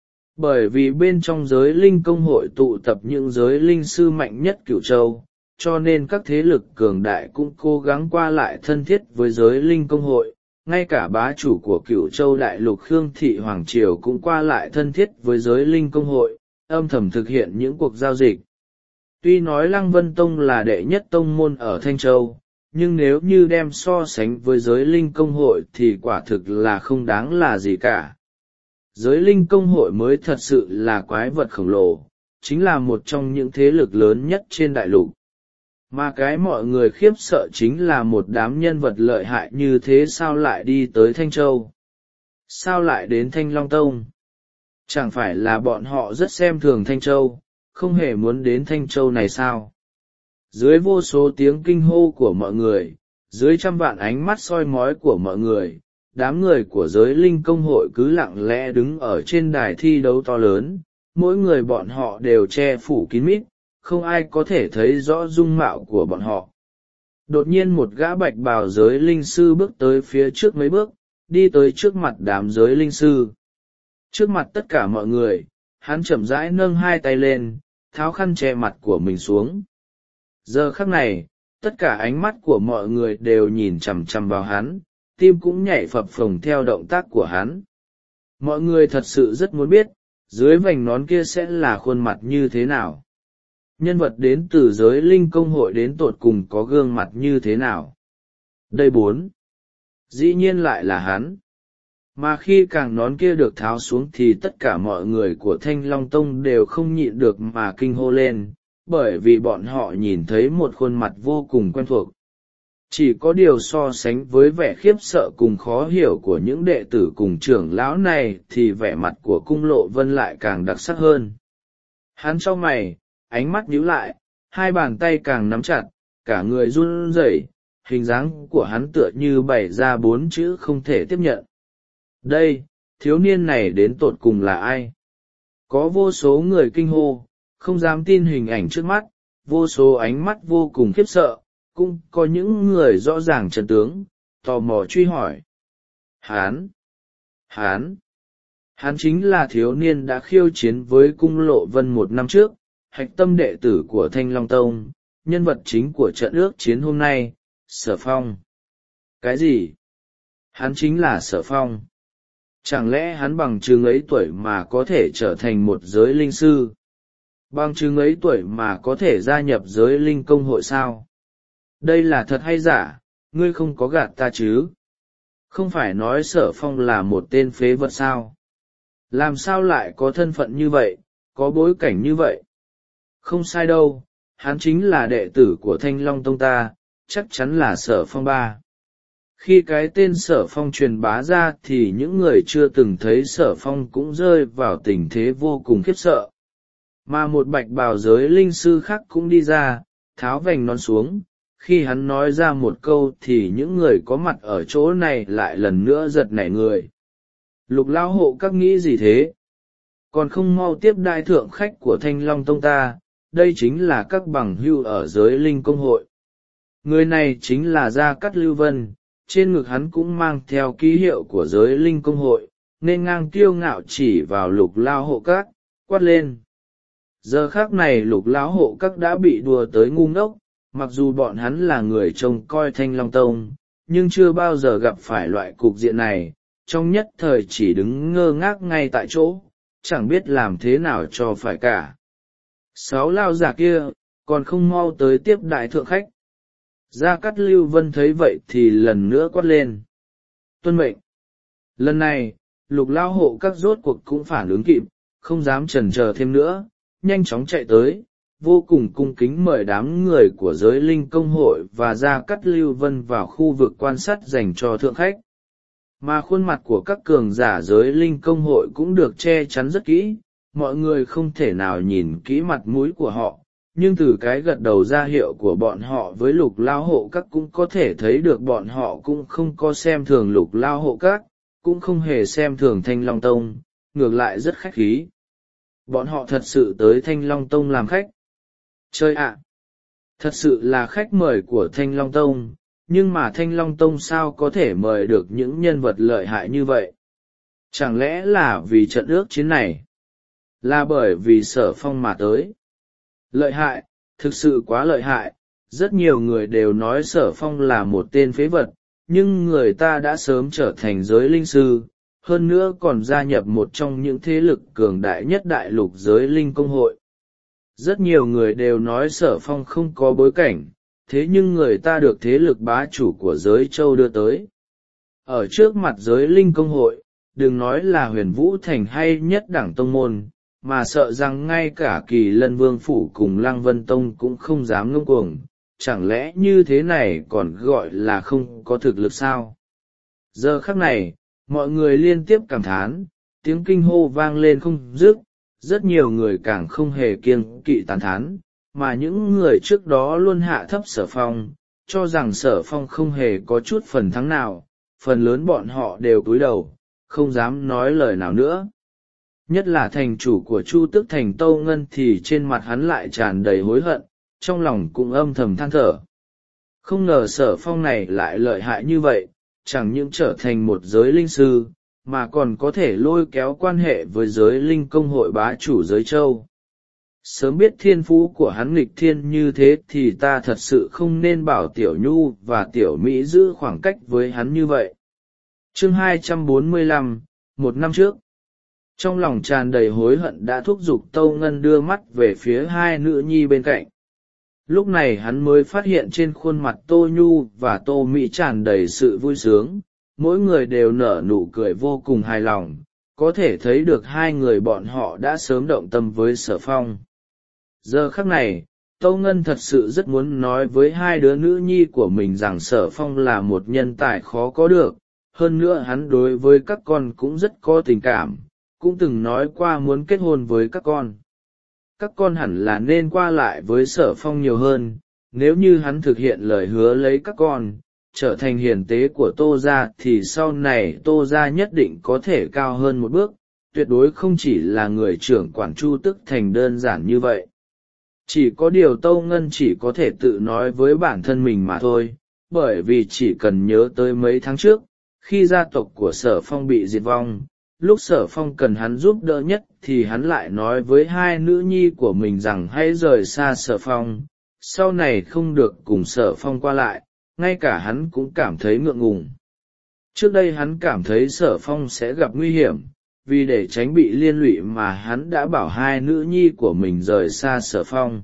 Bởi vì bên trong giới linh công hội tụ tập những giới linh sư mạnh nhất Cửu Châu, cho nên các thế lực cường đại cũng cố gắng qua lại thân thiết với giới linh công hội. Ngay cả bá chủ của Cửu Châu đại lục Khương Thị Hoàng Triều cũng qua lại thân thiết với giới linh công hội, âm thầm thực hiện những cuộc giao dịch. Tuy nói Lăng Vân Tông là đệ nhất tông môn ở Thanh Châu, nhưng nếu như đem so sánh với giới linh công hội thì quả thực là không đáng là gì cả. Giới linh công hội mới thật sự là quái vật khổng lồ, chính là một trong những thế lực lớn nhất trên đại lục. Mà cái mọi người khiếp sợ chính là một đám nhân vật lợi hại như thế sao lại đi tới Thanh Châu? Sao lại đến Thanh Long Tông? Chẳng phải là bọn họ rất xem thường Thanh Châu, không hề muốn đến Thanh Châu này sao? Dưới vô số tiếng kinh hô của mọi người, dưới trăm vạn ánh mắt soi mói của mọi người, đám người của giới linh công hội cứ lặng lẽ đứng ở trên đài thi đấu to lớn, mỗi người bọn họ đều che phủ kín mít, không ai có thể thấy rõ dung mạo của bọn họ. Đột nhiên một gã bạch bào giới linh sư bước tới phía trước mấy bước, đi tới trước mặt đám giới linh sư. Trước mặt tất cả mọi người, hắn chậm rãi nâng hai tay lên, tháo khăn che mặt của mình xuống. Giờ khắc này, tất cả ánh mắt của mọi người đều nhìn chằm chằm vào hắn, tim cũng nhảy phập phồng theo động tác của hắn. Mọi người thật sự rất muốn biết, dưới vành nón kia sẽ là khuôn mặt như thế nào. Nhân vật đến từ giới linh công hội đến tột cùng có gương mặt như thế nào. Đây 4. Dĩ nhiên lại là hắn. Mà khi càng nón kia được tháo xuống thì tất cả mọi người của Thanh Long Tông đều không nhịn được mà kinh hô lên, bởi vì bọn họ nhìn thấy một khuôn mặt vô cùng quen thuộc. Chỉ có điều so sánh với vẻ khiếp sợ cùng khó hiểu của những đệ tử cùng trưởng lão này thì vẻ mặt của Cung Lộ Vân lại càng đặc sắc hơn. Hắn chau mày, ánh mắt nhíu lại, hai bàn tay càng nắm chặt, cả người run rẩy, hình dáng của hắn tựa như bày ra 4 chữ không thể tiếp nhận. Đây, thiếu niên này đến tột cùng là ai? Có vô số người kinh hô, không dám tin hình ảnh trước mắt, vô số ánh mắt vô cùng khiếp sợ, cũng có những người rõ ràng chân tướng, tò mò truy hỏi. Hán chính là thiếu niên đã khiêu chiến với Cung Lộ Vân 1 năm trước, hạch tâm đệ tử của Thanh Long Tông, nhân vật chính của trận ước chiến hôm nay, Sở Phong. Cái gì? Hắn chính là Sở Phong. Chẳng lẽ hắn bằng chừng ấy tuổi mà có thể trở thành một giới linh sư? Bằng chừng ấy tuổi mà có thể gia nhập giới linh công hội sao? Đây là thật hay giả, ngươi không có gạt ta chứ? Không phải nói Sở Phong là một tên phế vật sao? Làm sao lại có thân phận như vậy, có bối cảnh như vậy? Không sai đâu, hắn chính là đệ tử của Thanh Long Tông ta, chắc chắn là Sở Phong ba. Khi cái tên Sở Phong truyền bá ra thì những người chưa từng thấy Sở Phong cũng rơi vào tình thế vô cùng khiếp sợ. Mà một bạch bào giới linh sư khác cũng đi ra, tháo vành nón xuống. Khi hắn nói ra một câu thì những người có mặt ở chỗ này lại lần nữa giật nảy người. Lục lão hộ các nghĩ gì thế? Còn không mau tiếp đai thượng khách của Thanh Long Tông ta, đây chính là các bằng hữu ở giới linh công hội. Người này chính là Gia Cát Lưu Vân, trên ngực hắn cũng mang theo ký hiệu của giới linh công hội, nên ngang kiêu ngạo chỉ vào lục lao hộ các, quát lên. Giờ khác này lục lão hộ các đã bị đùa tới ngu ngốc, mặc dù bọn hắn là người trông coi Thanh Long Tông, nhưng chưa bao giờ gặp phải loại cục diện này, trong nhất thời chỉ đứng ngơ ngác ngay tại chỗ, chẳng biết làm thế nào cho phải cả. 6 lao giả kia, còn không mau tới tiếp đại thượng khách. Gia Cát Lưu Vân thấy vậy thì lần nữa quát lên. Tuân mệnh. Lần này, lục lao hộ các rốt cuộc cũng phản ứng kịp, không dám chần chờ thêm nữa, nhanh chóng chạy tới, vô cùng cung kính mời đám người của giới linh công hội và Gia Cát Lưu Vân vào khu vực quan sát dành cho thượng khách. Mà khuôn mặt của các cường giả giới linh công hội cũng được che chắn rất kỹ, mọi người không thể nào nhìn kỹ mặt mũi của họ, nhưng từ cái gật đầu ra hiệu của bọn họ với Lục Lao Hộ Các cũng có thể thấy được bọn họ cũng không có xem thường Lục Lao Hộ Các, cũng không hề xem thường Thanh Long Tông, ngược lại rất khách khí. Bọn họ thật sự tới Thanh Long Tông làm khách. Chơi ạ! Thật sự là khách mời của Thanh Long Tông, nhưng mà Thanh Long Tông sao có thể mời được những nhân vật lợi hại như vậy? Chẳng lẽ là vì trận ước chiến này? Là bởi vì Sở Phong mà tới? Lợi hại, thực sự quá lợi hại, rất nhiều người đều nói Sở Phong là một tên phế vật, nhưng người ta đã sớm trở thành giới linh sư, hơn nữa còn gia nhập một trong những thế lực cường đại nhất đại lục giới linh công hội. Rất nhiều người đều nói Sở Phong không có bối cảnh, thế nhưng người ta được thế lực bá chủ của giới châu đưa tới. Ở trước mặt giới linh công hội, đừng nói là Huyền Vũ Thành hay nhất đẳng tông môn, mà sợ rằng ngay cả Kỳ Lân Vương Phủ cùng Lăng Vân Tông cũng không dám ngông cuồng, chẳng lẽ như thế này còn gọi là không có thực lực sao? Giờ khắc này, mọi người liên tiếp cảm thán, tiếng kinh hô vang lên không dứt, rất nhiều người càng không hề kiêng kỵ tán thán, mà những người trước đó luôn hạ thấp Sở Phong, cho rằng Sở Phong không hề có chút phần thắng nào, phần lớn bọn họ đều cúi đầu, không dám nói lời nào nữa. Nhất là thành chủ của Chu Tước Thành Tâu Ngân thì trên mặt hắn lại tràn đầy hối hận, trong lòng cũng âm thầm than thở. Không ngờ Sở Phong này lại lợi hại như vậy, chẳng những trở thành một giới linh sư, mà còn có thể lôi kéo quan hệ với giới linh công hội bá chủ giới châu. Sớm biết thiên phú của hắn nghịch thiên như thế thì ta thật sự không nên bảo Tiểu Nhu và Tiểu Mỹ giữ khoảng cách với hắn như vậy. Chương 245, một năm trước. Trong lòng tràn đầy hối hận đã thúc giục Tâu Ngân đưa mắt về phía hai nữ nhi bên cạnh. Lúc này hắn mới phát hiện trên khuôn mặt Tô Nhu và Tô Mỹ tràn đầy sự vui sướng, mỗi người đều nở nụ cười vô cùng hài lòng, có thể thấy được hai người bọn họ đã sớm động tâm với Sở Phong. Giờ khắc này, Tâu Ngân thật sự rất muốn nói với hai đứa nữ nhi của mình rằng Sở Phong là một nhân tài khó có được, hơn nữa hắn đối với các con cũng rất có tình cảm, cũng từng nói qua muốn kết hôn với các con. Các con hẳn là nên qua lại với Sở Phong nhiều hơn, nếu như hắn thực hiện lời hứa lấy các con, trở thành hiền tế của Tô gia thì sau này Tô gia nhất định có thể cao hơn một bước, tuyệt đối không chỉ là người trưởng quản Chu Tước Thành đơn giản như vậy. Chỉ có điều Tâu Ngân chỉ có thể tự nói với bản thân mình mà thôi, bởi vì chỉ cần nhớ tới mấy tháng trước, khi gia tộc của Sở Phong bị diệt vong, lúc Sở Phong cần hắn giúp đỡ nhất thì hắn lại nói với hai nữ nhi của mình rằng hãy rời xa Sở Phong, sau này không được cùng Sở Phong qua lại, ngay cả hắn cũng cảm thấy ngượng ngùng. Trước đây hắn cảm thấy Sở Phong sẽ gặp nguy hiểm, vì để tránh bị liên lụy mà hắn đã bảo hai nữ nhi của mình rời xa Sở Phong.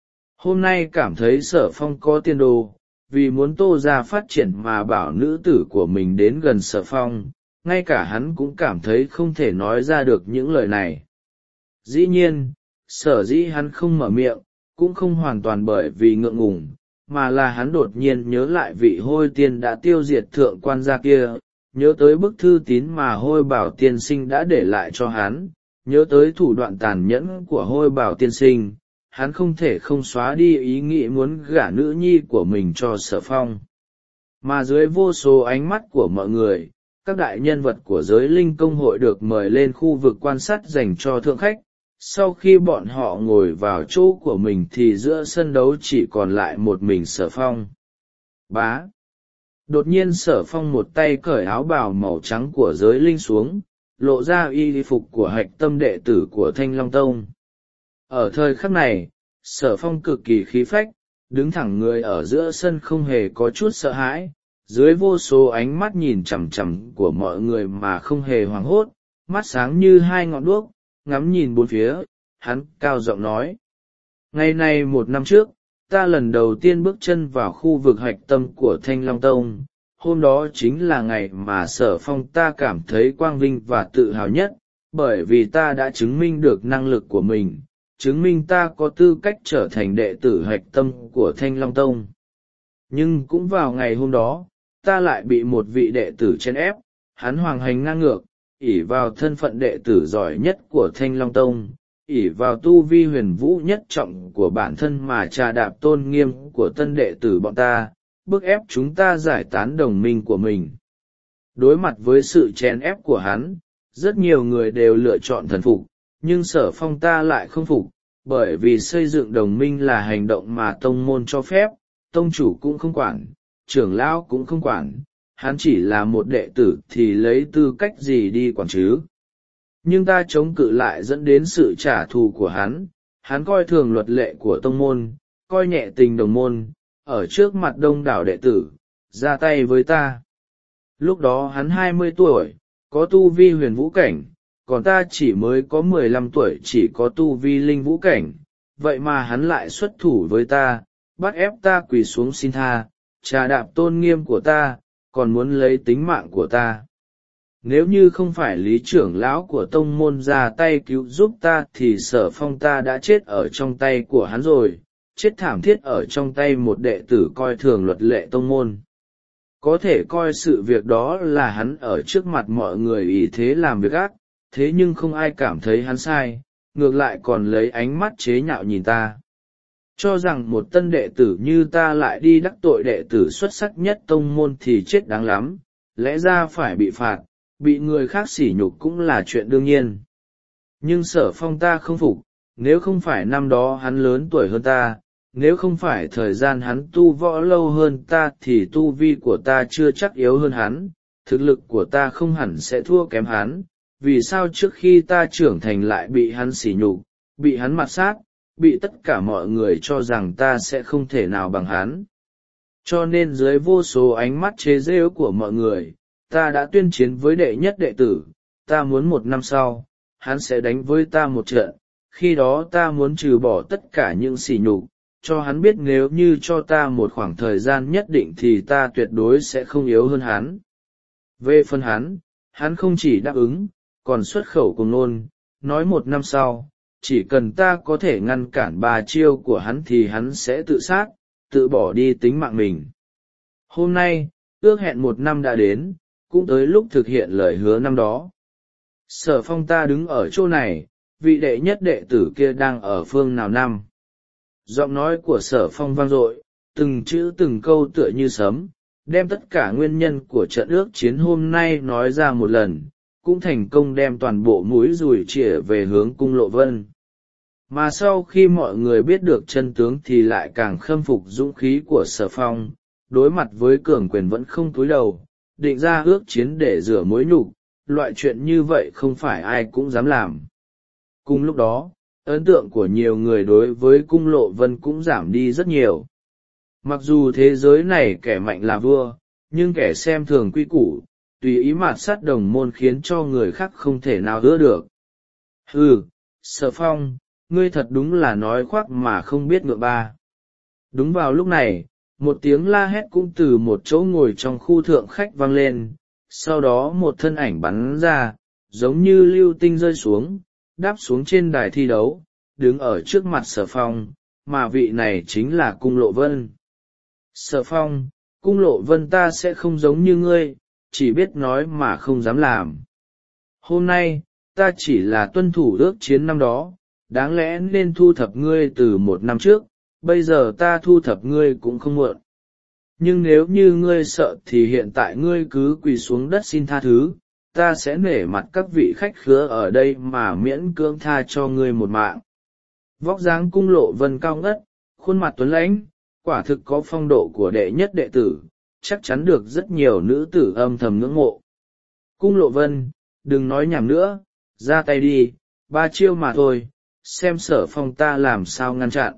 Hôm nay cảm thấy Sở Phong có tiền đồ, vì muốn Tô gia phát triển mà bảo nữ tử của mình đến gần Sở Phong, ngay cả hắn cũng cảm thấy không thể nói ra được những lời này. Dĩ nhiên, sở dĩ hắn không mở miệng, cũng không hoàn toàn bởi vì ngượng ngùng, mà là hắn đột nhiên nhớ lại vị Hôi Tiên đã tiêu diệt thượng quan gia kia, nhớ tới bức thư tín mà Hôi Bảo tiên sinh đã để lại cho hắn, nhớ tới thủ đoạn tàn nhẫn của Hôi Bảo tiên sinh, hắn không thể không xóa đi ý nghĩ muốn gả nữ nhi của mình cho Sở Phong. Mà dưới vô số ánh mắt của mọi người, các đại nhân vật của giới linh công hội được mời lên khu vực quan sát dành cho thượng khách. Sau khi bọn họ ngồi vào chỗ của mình thì giữa sân đấu chỉ còn lại một mình Sở Phong. Bá! Đột nhiên Sở Phong một tay cởi áo bào màu trắng của giới linh xuống, lộ ra y phục của hạch tâm đệ tử của Thanh Long Tông. Ở thời khắc này, Sở Phong cực kỳ khí phách, đứng thẳng người ở giữa sân không hề có chút sợ hãi, dưới vô số ánh mắt nhìn chằm chằm của mọi người mà không hề hoảng hốt, mắt sáng như hai ngọn đuốc, ngắm nhìn bốn phía, hắn cao giọng nói. Ngày này một năm trước, ta lần đầu tiên bước chân vào khu vực hạch tâm của Thanh Long Tông, hôm đó chính là ngày mà Sở Phong ta cảm thấy quang vinh và tự hào nhất, bởi vì ta đã chứng minh được năng lực của mình, chứng minh ta có tư cách trở thành đệ tử hạch tâm của Thanh Long Tông. Nhưng cũng vào ngày hôm đó, ta lại bị một vị đệ tử chen ép, hắn hoành hành ngang ngược, ỷ vào thân phận đệ tử giỏi nhất của Thanh Long Tông, ỷ vào tu vi huyền vũ nhất trọng của bản thân mà trà đạp tôn nghiêm của tân đệ tử bọn ta, bức ép chúng ta giải tán đồng minh của mình. Đối mặt với sự chèn ép của hắn, rất nhiều người đều lựa chọn thần phục, nhưng Sở Phong ta lại không phục, bởi vì xây dựng đồng minh là hành động mà tông môn cho phép, tông chủ cũng không quản, trưởng lão cũng không quản, hắn chỉ là một đệ tử thì lấy tư cách gì đi quản chứ. Nhưng ta chống cự lại dẫn đến sự trả thù của hắn coi thường luật lệ của tông môn, coi nhẹ tình đồng môn, ở trước mặt đông đảo đệ tử, ra tay với ta. Lúc đó hắn 20 tuổi, có tu vi huyền vũ cảnh, còn ta chỉ mới có 15 tuổi chỉ có tu vi linh vũ cảnh, vậy mà hắn lại xuất thủ với ta, bắt ép ta quỳ xuống xin tha, trà đạp tôn nghiêm của ta, còn muốn lấy tính mạng của ta. Nếu như không phải lý trưởng lão của tông môn ra tay cứu giúp ta thì Sở Phong ta đã chết ở trong tay của hắn rồi, chết thảm thiết ở trong tay một đệ tử coi thường luật lệ tông môn. Có thể coi sự việc đó là hắn ở trước mặt mọi người ỷ thế làm việc ác, thế nhưng không ai cảm thấy hắn sai, ngược lại còn lấy ánh mắt chế nhạo nhìn ta. Cho rằng một tân đệ tử như ta lại đi đắc tội đệ tử xuất sắc nhất tông môn thì chết đáng lắm, lẽ ra phải bị phạt, bị người khác sỉ nhục cũng là chuyện đương nhiên. Nhưng Sở Phong ta không phục, nếu không phải năm đó hắn lớn tuổi hơn ta, nếu không phải thời gian hắn tu võ lâu hơn ta thì tu vi của ta chưa chắc yếu hơn hắn, thực lực của ta không hẳn sẽ thua kém hắn, vì sao trước khi ta trưởng thành lại bị hắn sỉ nhục, bị hắn mặt sát, bị tất cả mọi người cho rằng ta sẽ không thể nào bằng hắn. Cho nên dưới vô số ánh mắt chế giễu của mọi người, ta đã tuyên chiến với đệ nhất đệ tử, ta muốn 1 năm sau, hắn sẽ đánh với ta một trận, khi đó ta muốn trừ bỏ tất cả những sỉ nhục, cho hắn biết nếu như cho ta một khoảng thời gian nhất định thì ta tuyệt đối sẽ không yếu hơn hắn. Về phần hắn không chỉ đáp ứng, còn xuất khẩu cùng nôn, nói 1 năm sau, chỉ cần ta có thể ngăn cản 3 chiêu của hắn thì hắn sẽ tự sát, tự bỏ đi tính mạng mình. Hôm nay, ước hẹn 1 năm đã đến, cũng tới lúc thực hiện lời hứa năm đó. Sở Phong ta đứng ở chỗ này, vị đệ nhất đệ tử kia đang ở phương nào năm? Giọng nói của Sở Phong vang dội, từng chữ từng câu tựa như sấm, đem tất cả nguyên nhân của trận ước chiến hôm nay nói ra một lần, cũng thành công đem toàn bộ mũi dùi chĩa về hướng cung Lộ Vân. Mà sau khi mọi người biết được chân tướng thì lại càng khâm phục dũng khí của Sở Phong, đối mặt với cường quyền vẫn không cúi đầu, định ra ước chiến để rửa mối nhục, loại chuyện như vậy không phải ai cũng dám làm. Cùng lúc đó, ấn tượng của nhiều người đối với cung Lộ Vân cũng giảm đi rất nhiều. Mặc dù thế giới này kẻ mạnh là vua, nhưng kẻ xem thường quy củ, tùy ý mạt sát đồng môn khiến cho người khác không thể nào ưa được. Hừ, Sở Phong, ngươi thật đúng là nói khoác mà không biết ngựa ba. Đúng vào lúc này, một tiếng la hét cũng từ một chỗ ngồi trong khu thượng khách vang lên, sau đó một thân ảnh bắn ra, giống như lưu tinh rơi xuống, đáp xuống trên đài thi đấu, đứng ở trước mặt Sở Phong, mà vị này chính là cung Lộ Vân. Sở Phong, cung Lộ Vân ta sẽ không giống như ngươi, chỉ biết nói mà không dám làm. Hôm nay, ta chỉ là tuân thủ ước chiến năm đó, đáng lẽ nên thu thập ngươi từ 1 năm trước, bây giờ ta thu thập ngươi cũng không muộn. Nhưng nếu như ngươi sợ thì hiện tại ngươi cứ quỳ xuống đất xin tha thứ, ta sẽ nể mặt các vị khách khứa ở đây mà miễn cưỡng tha cho ngươi một mạng. Vóc dáng cung Lộ Vân cao ngất, khuôn mặt tuấn lãnh, quả thực có phong độ của đệ nhất đệ tử, chắc chắn được rất nhiều nữ tử âm thầm ngưỡng mộ. Cung Lộ Vân, đừng nói nhảm nữa, ra tay đi, 3 chiêu mà thôi, xem Sở Phong ta làm sao ngăn chặn.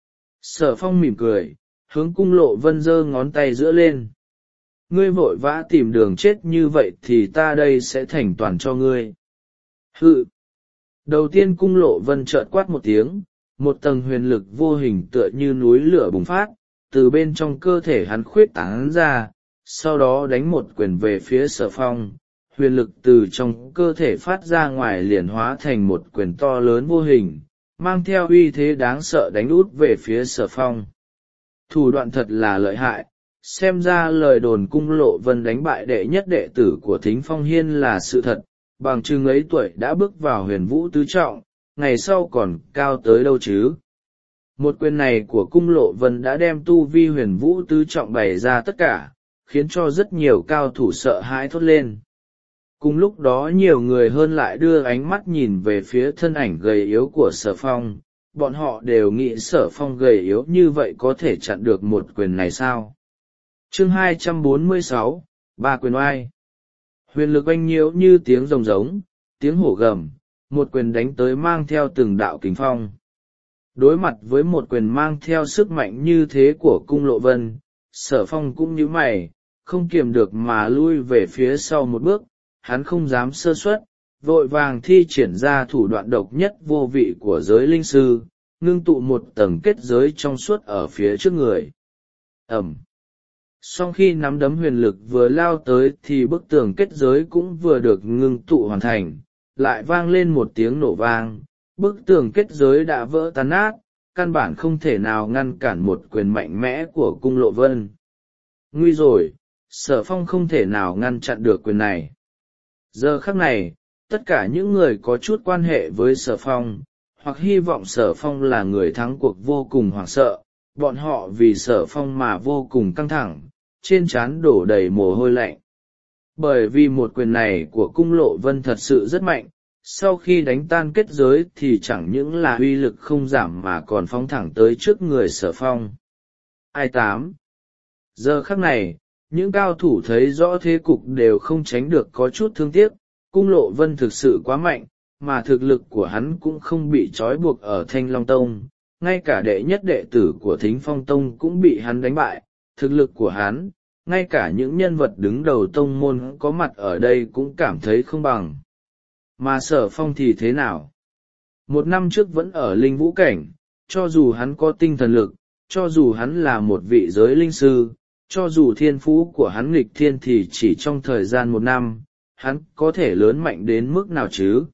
Sở Phong mỉm cười, hướng cung Lộ Vân giơ ngón tay giữa lên. Ngươi vội vã tìm đường chết như vậy thì ta đây sẽ thành toàn cho ngươi. Hự! Đầu tiên cung Lộ Vân chợt quát một tiếng, một tầng huyền lực vô hình tựa như núi lửa bùng phát, từ bên trong cơ thể hắn khuyết tán ra, sau đó đánh một quyền về phía Sở Phong. Huyền lực từ trong cơ thể phát ra ngoài liền hóa thành một quyền to lớn vô hình, mang theo uy thế đáng sợ đánh út về phía Sở Phong. Thủ đoạn thật là lợi hại, xem ra lời đồn cung Lộ Vân đánh bại đệ nhất đệ tử của Thính Phong Hiên là sự thật, bằng chừng ấy tuổi đã bước vào huyền vũ tứ trọng, ngày sau còn cao tới đâu chứ. Một quyền này của Cung Lộ Vân đã đem tu vi huyền vũ tứ trọng bày ra tất cả, khiến cho rất nhiều cao thủ sợ hãi thốt lên. Cùng lúc đó nhiều người hơn lại đưa ánh mắt nhìn về phía thân ảnh gầy yếu của Sở Phong, bọn họ đều nghĩ Sở Phong gầy yếu như vậy có thể chặn được một quyền này sao. Chương 246, ba quyền oai. Huyền lực oanh nhiễu như tiếng rồng giống, tiếng hổ gầm, một quyền đánh tới mang theo từng đạo kình phong. Đối mặt với một quyền mang theo sức mạnh như thế của Cung Lộ Vân, Sở Phong cũng nhíu mày, không kiềm được mà lui về phía sau một bước, hắn không dám sơ suất, vội vàng thi triển ra thủ đoạn độc nhất vô vị của giới linh sư, ngưng tụ một tầng kết giới trong suốt ở phía trước người. Ẩm. Sau khi nắm đấm huyền lực vừa lao tới thì bức tường kết giới cũng vừa được ngưng tụ hoàn thành, lại vang lên một tiếng nổ vang, bức tường kết giới đã vỡ tan nát, căn bản không thể nào ngăn cản một quyền mạnh mẽ của Cung Lộ Vân. Nguy rồi, Sở Phong không thể nào ngăn chặn được quyền này. Giờ khắc này, tất cả những người có chút quan hệ với Sở Phong, hoặc hy vọng Sở Phong là người thắng cuộc vô cùng hoảng sợ, bọn họ vì Sở Phong mà vô cùng căng thẳng, trên trán đổ đầy mồ hôi lạnh. Bởi vì một quyền này của Cung Lộ Vân thật sự rất mạnh, sau khi đánh tan kết giới thì chẳng những là uy lực không giảm mà còn phóng thẳng tới trước người Sở Phong. Ai tám. Giờ khắc này, những cao thủ thấy rõ thế cục đều không tránh được có chút thương tiếc, Cung Lộ Vân thực sự quá mạnh, mà thực lực của hắn cũng không bị trói buộc ở Thanh Long Tông, ngay cả đệ nhất đệ tử của Thính Phong Tông cũng bị hắn đánh bại, thực lực của hắn, ngay cả những nhân vật đứng đầu tông môn có mặt ở đây cũng cảm thấy không bằng. Mà Sở Phong thì thế nào? Một năm trước vẫn ở linh vũ cảnh, cho dù hắn có tinh thần lực, cho dù hắn là một vị giới linh sư, cho dù thiên phú của hắn nghịch thiên thì chỉ trong thời gian một năm, hắn có thể lớn mạnh đến mức nào chứ?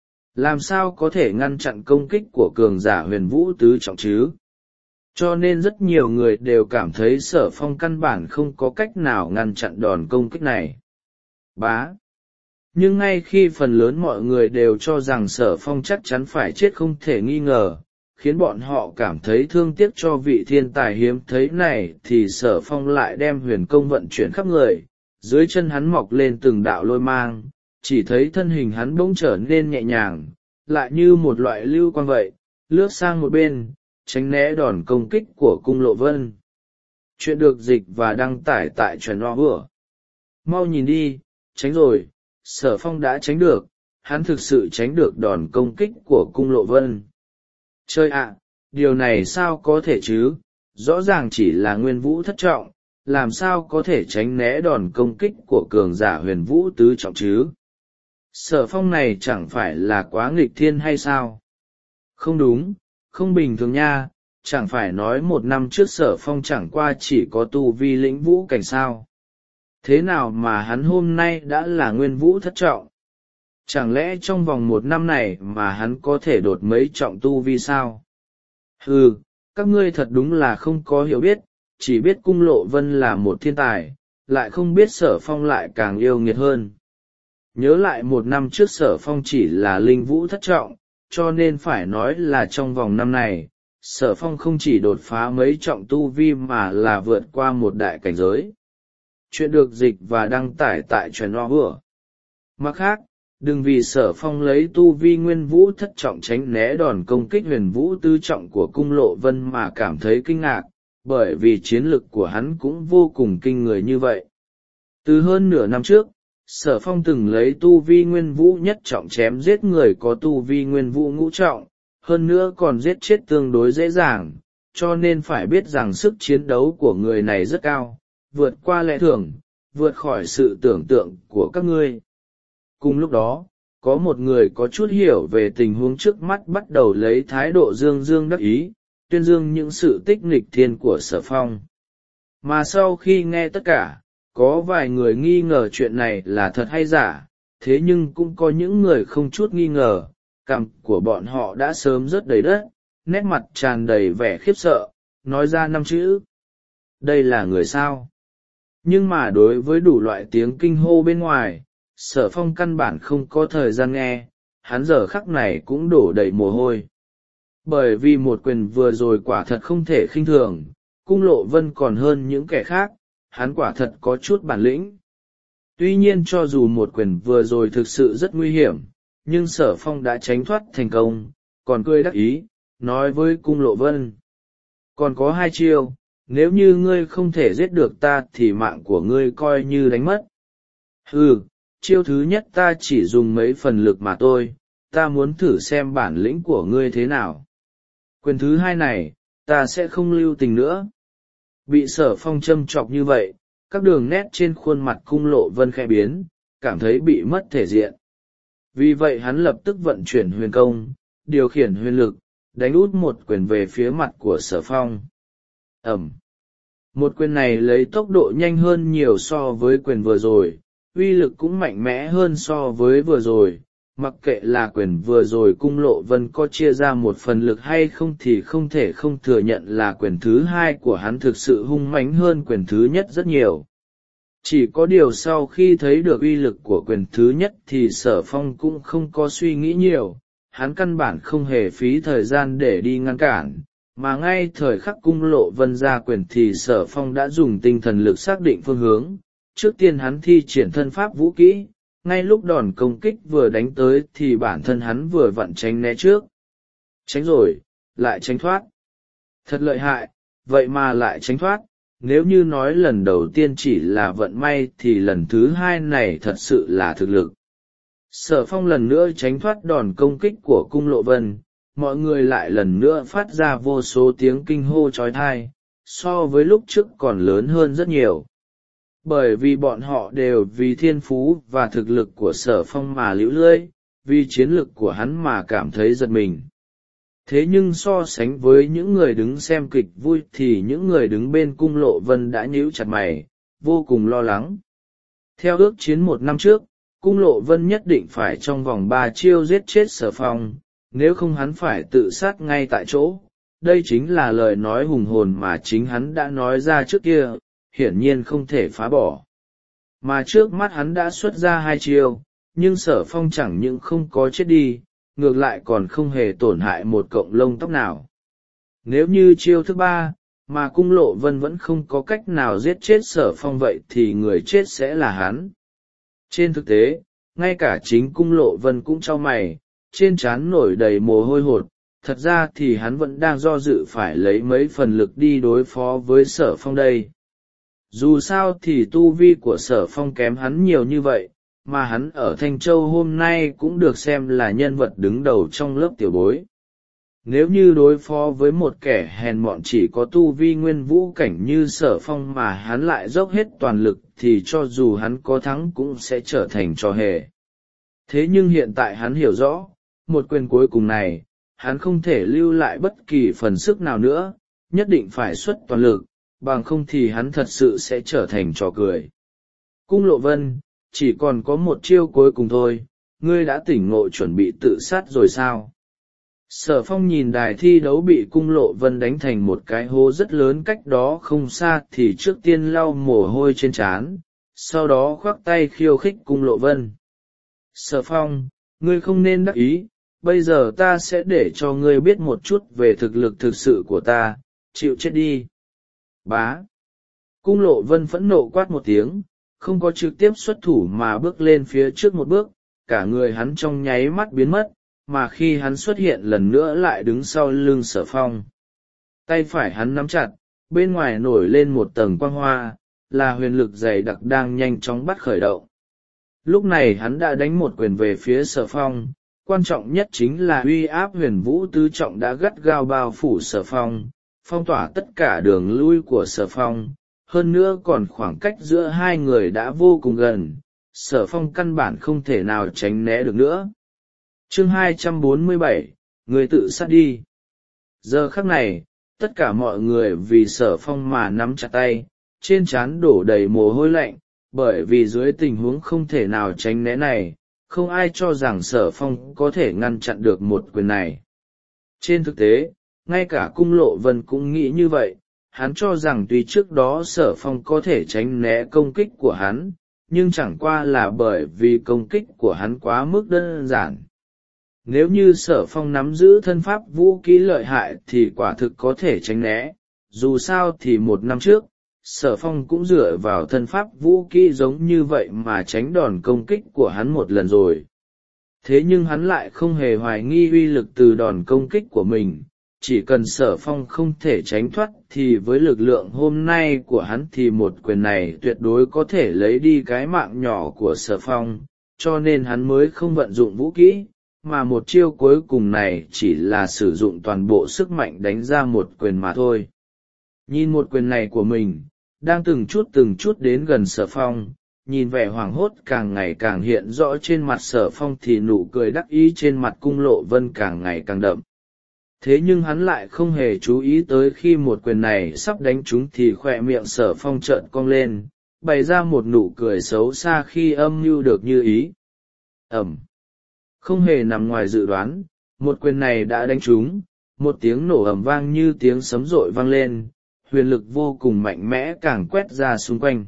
Làm sao có thể ngăn chặn công kích của cường giả huyền vũ tứ trọng chứ? Cho nên rất nhiều người đều cảm thấy Sở Phong căn bản không có cách nào ngăn chặn đòn công kích này. Bá. Nhưng ngay khi phần lớn mọi người đều cho rằng Sở Phong chắc chắn phải chết không thể nghi ngờ, khiến bọn họ cảm thấy thương tiếc cho vị thiên tài hiếm thấy này thì Sở Phong lại đem huyền công vận chuyển khắp người, dưới chân hắn mọc lên từng đạo lôi mang, chỉ thấy thân hình hắn bỗng trở nên nhẹ nhàng, lại như một loại lưu quang vậy, lướt sang một bên, tránh né đòn công kích của Cung Lộ Vân. Chuyện được dịch và đăng tải tại Truyện Hoa Bữa. Mau nhìn đi, tránh rồi, Sở Phong đã tránh được, hắn thực sự tránh được đòn công kích của Cung Lộ Vân. Chơi ạ, điều này sao có thể chứ, rõ ràng chỉ là nguyên vũ thất trọng, làm sao có thể tránh né đòn công kích của cường giả huyền vũ tứ trọng chứ? Sở Phong này chẳng phải là quá nghịch thiên hay sao? Không đúng, không bình thường nha, chẳng phải nói một năm trước Sở Phong chẳng qua chỉ có tu vi lĩnh vũ cảnh sao? Thế nào mà hắn hôm nay đã là nguyên vũ thất trọng? Chẳng lẽ trong vòng một năm này mà hắn có thể đột mấy trọng tu vi sao? Hừ, các ngươi thật đúng là không có hiểu biết, chỉ biết Cung Lộ Vân là một thiên tài, lại không biết Sở Phong lại càng yêu nghiệt hơn. Nhớ lại một năm trước Sở Phong chỉ là linh vũ thất trọng, cho nên phải nói là trong vòng năm này, Sở Phong không chỉ đột phá mấy trọng tu vi mà là vượt qua một đại cảnh giới. Chuyện được dịch và đăng tải tại Truyện Hoa Bữa. Mặt khác, đừng vì Sở Phong lấy tu vi nguyên vũ thất trọng tránh né đòn công kích huyền vũ tứ trọng của Cung Lộ Vân mà cảm thấy kinh ngạc, bởi vì chiến lực của hắn cũng vô cùng kinh người như vậy. Từ hơn nửa năm trước, Sở Phong từng lấy tu vi nguyên vũ nhất trọng chém giết người có tu vi nguyên vũ ngũ trọng, hơn nữa còn giết chết tương đối dễ dàng, cho nên phải biết rằng sức chiến đấu của người này rất cao, vượt qua lẽ thường, vượt khỏi sự tưởng tượng của các ngươi. Cùng lúc đó, có một người có chút hiểu về tình huống trước mắt bắt đầu lấy thái độ dương dương đắc ý, tuyên dương những sự tích nghịch thiên của Sở Phong. Mà sau khi nghe tất cả, có vài người nghi ngờ chuyện này là thật hay giả, thế nhưng cũng có những người không chút nghi ngờ, cằm của bọn họ đã sớm rớt đầy đất, nét mặt tràn đầy vẻ khiếp sợ, nói ra năm chữ. Đây là người sao? Nhưng mà đối với đủ loại tiếng kinh hô bên ngoài, Sở Phong căn bản không có thời gian nghe, hắn giờ khắc này cũng đổ đầy mồ hôi. Bởi vì một quyền vừa rồi quả thật không thể khinh thường, Cung Lộ Vân còn hơn những kẻ khác, hắn quả thật có chút bản lĩnh. Tuy nhiên cho dù một quyền vừa rồi thực sự rất nguy hiểm, nhưng Sở Phong đã tránh thoát thành công, còn cười đắc ý, nói với Cung Lộ Vân. Còn có 2 chiêu, nếu như ngươi không thể giết được ta thì mạng của ngươi coi như đánh mất. Chiêu thứ nhất ta chỉ dùng mấy phần lực mà thôi, ta muốn thử xem bản lĩnh của ngươi thế nào. Quyền thứ 2 này, ta sẽ không lưu tình nữa. Bị Sở Phong châm chọc như vậy, các đường nét trên khuôn mặt Cung Lộ Vân khẽ biến, cảm thấy bị mất thể diện. Vì vậy hắn lập tức vận chuyển huyền công, điều khiển huyền lực, đánh út một quyền về phía mặt của Sở Phong. Ẩm. Một quyền này lấy tốc độ nhanh hơn nhiều so với quyền vừa rồi, uy lực cũng mạnh mẽ hơn so với vừa rồi. Mặc kệ là quyền vừa rồi Cung Lộ Vân có chia ra một phần lực hay không thì không thể không thừa nhận là quyền thứ 2 của hắn thực sự hung mãnh hơn quyền thứ nhất rất nhiều. Chỉ có điều sau khi thấy được uy lực của quyền thứ nhất thì Sở Phong cũng không có suy nghĩ nhiều, hắn căn bản không hề phí thời gian để đi ngăn cản, mà ngay thời khắc Cung Lộ Vân ra quyền thì Sở Phong đã dùng tinh thần lực xác định phương hướng. Trước tiên hắn thi triển thân pháp vũ kỹ, ngay lúc đòn công kích vừa đánh tới thì bản thân hắn vừa vặn tránh né trước. Tránh rồi, lại tránh thoát. Thật lợi hại, vậy mà lại tránh thoát, nếu như nói lần đầu tiên chỉ là vận may thì lần thứ 2 này thật sự là thực lực. Sở Phong lần nữa tránh thoát đòn công kích của Cung Lộ Vân, mọi người lại lần nữa phát ra vô số tiếng kinh hô chói tai, so với lúc trước còn lớn hơn rất nhiều. Bởi vì bọn họ đều vì thiên phú và thực lực của Sở Phong mà liễu lơi, vì chiến lực của hắn mà cảm thấy giật mình. Thế nhưng so sánh với những người đứng xem kịch vui thì những người đứng bên Cung Lộ Vân đã nhíu chặt mày, vô cùng lo lắng. Theo ước chiến 1 năm trước, Cung Lộ Vân nhất định phải trong vòng 3 chiêu giết chết Sở Phong, nếu không hắn phải tự sát ngay tại chỗ. Đây chính là lời nói hùng hồn mà chính hắn đã nói ra trước kia, hiển nhiên không thể phá bỏ. Mà trước mắt hắn đã xuất ra 2 chiêu, nhưng Sở Phong chẳng những không có chết đi, ngược lại còn không hề tổn hại một cọng lông tóc nào. Nếu như chiêu thứ 3, mà Cung Lộ Vân vẫn không có cách nào giết chết Sở Phong vậy thì người chết sẽ là hắn. Trên thực tế, ngay cả chính Cung Lộ Vân cũng chau mày, trên trán nổi đầy mồ hôi hột, thật ra thì hắn vẫn đang do dự phải lấy mấy phần lực đi đối phó với Sở Phong đây. Dù sao thì tu vi của Sở Phong kém hắn nhiều như vậy, mà hắn ở Thanh Châu hôm nay cũng được xem là nhân vật đứng đầu trong lớp tiểu bối. Nếu như đối phó với một kẻ hèn mọn chỉ có tu vi nguyên vũ cảnh như Sở Phong mà hắn lại dốc hết toàn lực thì cho dù hắn có thắng cũng sẽ trở thành trò hề. Thế nhưng hiện tại hắn hiểu rõ, một quyền cuối cùng này, hắn không thể lưu lại bất kỳ phần sức nào nữa, nhất định phải xuất toàn lực, bằng không thì hắn thật sự sẽ trở thành trò cười. Cung Lộ Vân, chỉ còn có một chiêu cuối cùng thôi, ngươi đã tỉnh ngộ chuẩn bị tự sát rồi sao? Sở Phong nhìn đài thi đấu bị Cung Lộ Vân đánh thành một cái hố rất lớn cách đó không xa thì trước tiên lau mồ hôi trên trán, sau đó khoác tay khiêu khích Cung Lộ Vân. Sở Phong, ngươi không nên đắc ý, bây giờ ta sẽ để cho ngươi biết một chút về thực lực thực sự của ta, chịu chết đi. Bá. Cung Lộ Vân phẫn nộ quát một tiếng, không có trực tiếp xuất thủ mà bước lên phía trước một bước, cả người hắn trong nháy mắt biến mất, mà khi hắn xuất hiện lần nữa lại đứng sau lưng Sở Phong. Tay phải hắn nắm chặt, bên ngoài nổi lên một tầng quang hoa, là huyền lực dày đặc đang nhanh chóng bắt khởi động. Lúc này hắn đã đánh một quyền về phía Sở Phong, quan trọng nhất chính là uy áp huyền vũ tứ trọng đã gắt gao bao phủ Sở Phong, phong tỏa tất cả đường lui của Sở Phong, hơn nữa còn khoảng cách giữa hai người đã vô cùng gần, Sở Phong căn bản không thể nào tránh né được nữa. Chương 247, người tự sát đi. Giờ khắc này, tất cả mọi người vì Sở Phong mà nắm chặt tay, trên trán đổ đầy mồ hôi lạnh, bởi vì dưới tình huống không thể nào tránh né này, không ai cho rằng Sở Phong có thể ngăn chặn được một quyền này. Trên thực tế, ngay cả Cung Lộ Vân cũng nghĩ như vậy, hắn cho rằng tuy trước đó Sở Phong có thể tránh né công kích của hắn, nhưng chẳng qua là bởi vì công kích của hắn quá mức đơn giản. nếu như Sở Phong nắm giữ thân pháp vũ kỹ lợi hại thì quả thực có thể tránh né, dù sao thì 1 năm trước Sở Phong cũng dựa vào thân pháp vũ kỹ giống như vậy mà tránh đòn công kích của hắn 1 lần rồi. Thế nhưng hắn lại không hề hoài nghi uy lực từ đòn công kích của mình, chỉ cần Sở Phong không thể tránh thoát thì với lực lượng hôm nay của hắn thì một quyền này tuyệt đối có thể lấy đi cái mạng nhỏ của Sở Phong, cho nên hắn mới không vận dụng vũ kỹ, mà một chiêu cuối cùng này chỉ là sử dụng toàn bộ sức mạnh đánh ra một quyền mà thôi. Nhìn một quyền này của mình, đang từng chút đến gần Sở Phong, nhìn vẻ hoảng hốt càng ngày càng hiện rõ trên mặt Sở Phong thì nụ cười đắc ý trên mặt Cung Lộ Vân càng ngày càng đậm. Thế nhưng hắn lại không hề chú ý tới khi một quyền này sắp đánh trúng thì khoe miệng Sở Phong trợn cong lên, bày ra một nụ cười xấu xa khi âm mưu được như ý. Không hề nằm ngoài dự đoán, một quyền này đã đánh trúng, một tiếng nổ ầm vang như tiếng sấm rội vang lên, huyền lực vô cùng mạnh mẽ càng quét ra xung quanh.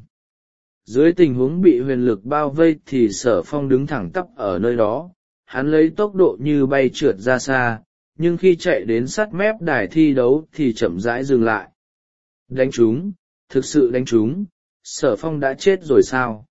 Dưới tình huống bị huyền lực bao vây thì Sở Phong đứng thẳng tắp ở nơi đó, hắn lấy tốc độ như bay trượt ra xa, nhưng khi chạy đến sát mép đài thi đấu thì chậm rãi dừng lại. Đánh trúng, thực sự đánh trúng, Sở Phong đã chết rồi sao?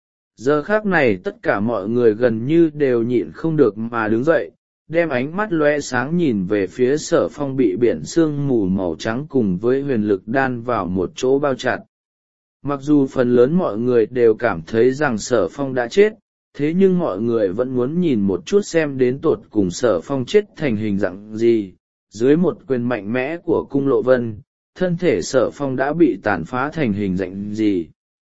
Giờ khác này tất cả mọi người gần như đều nhịn không được mà đứng dậy, đem ánh mắt lóe sáng nhìn về phía Sở Phong bị biển sương mù màu trắng cùng với huyền lực đan vào một chỗ bao chặt. Mặc dù phần lớn mọi người đều cảm thấy rằng Sở Phong đã chết, thế nhưng mọi người vẫn muốn nhìn một chút xem đến tột cùng Sở Phong chết thành hình dạng gì. Dưới một quyền mạnh mẽ của Cung Lộ Vân, thân thể Sở Phong đã bị tàn phá thành hình dạng gì.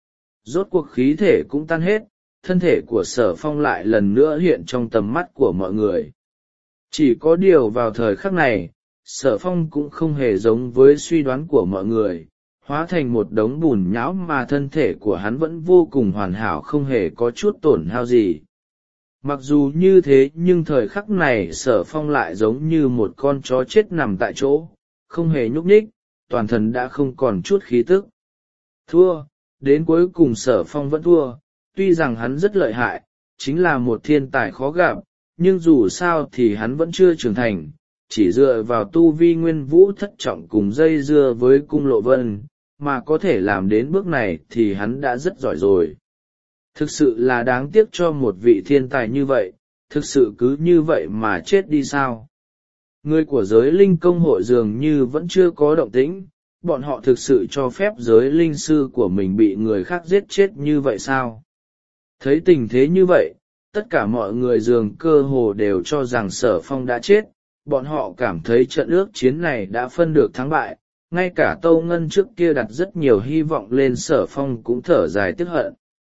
Rốt cuộc khí thể cũng tan hết, thân thể của Sở Phong lại lần nữa hiện trong tầm mắt của mọi người. Chỉ có điều vào thời khắc này, Sở Phong cũng không hề giống với suy đoán của mọi người, hóa thành một đống bùn nhão mà thân thể của hắn vẫn vô cùng hoàn hảo không hề có chút tổn hao gì. Mặc dù như thế nhưng thời khắc này Sở Phong lại giống như một con chó chết nằm tại chỗ, không hề nhúc nhích, toàn thân đã không còn chút khí tức. Thua, đến cuối cùng Sở Phong vẫn thua, tuy rằng hắn rất lợi hại, chính là một thiên tài khó gặp, nhưng dù sao thì hắn vẫn chưa trưởng thành, chỉ dựa vào tu vi nguyên vũ thất trọng cùng dây dưa với Cung Lộ Vân, mà có thể làm đến bước này thì hắn đã rất giỏi rồi. Thực sự là đáng tiếc cho một vị thiên tài như vậy, thực sự cứ như vậy mà chết đi sao? Người của giới linh công hội dường như vẫn chưa có động tĩnh, bọn họ thực sự cho phép giới linh sư của mình bị người khác giết chết như vậy sao? Thấy tình thế như vậy, tất cả mọi người dường cơ hồ đều cho rằng Sở Phong đã chết, bọn họ cảm thấy trận ước chiến này đã phân được thắng bại, ngay cả Tâu Ngân trước kia đặt rất nhiều hy vọng lên Sở Phong cũng thở dài tiếc hận.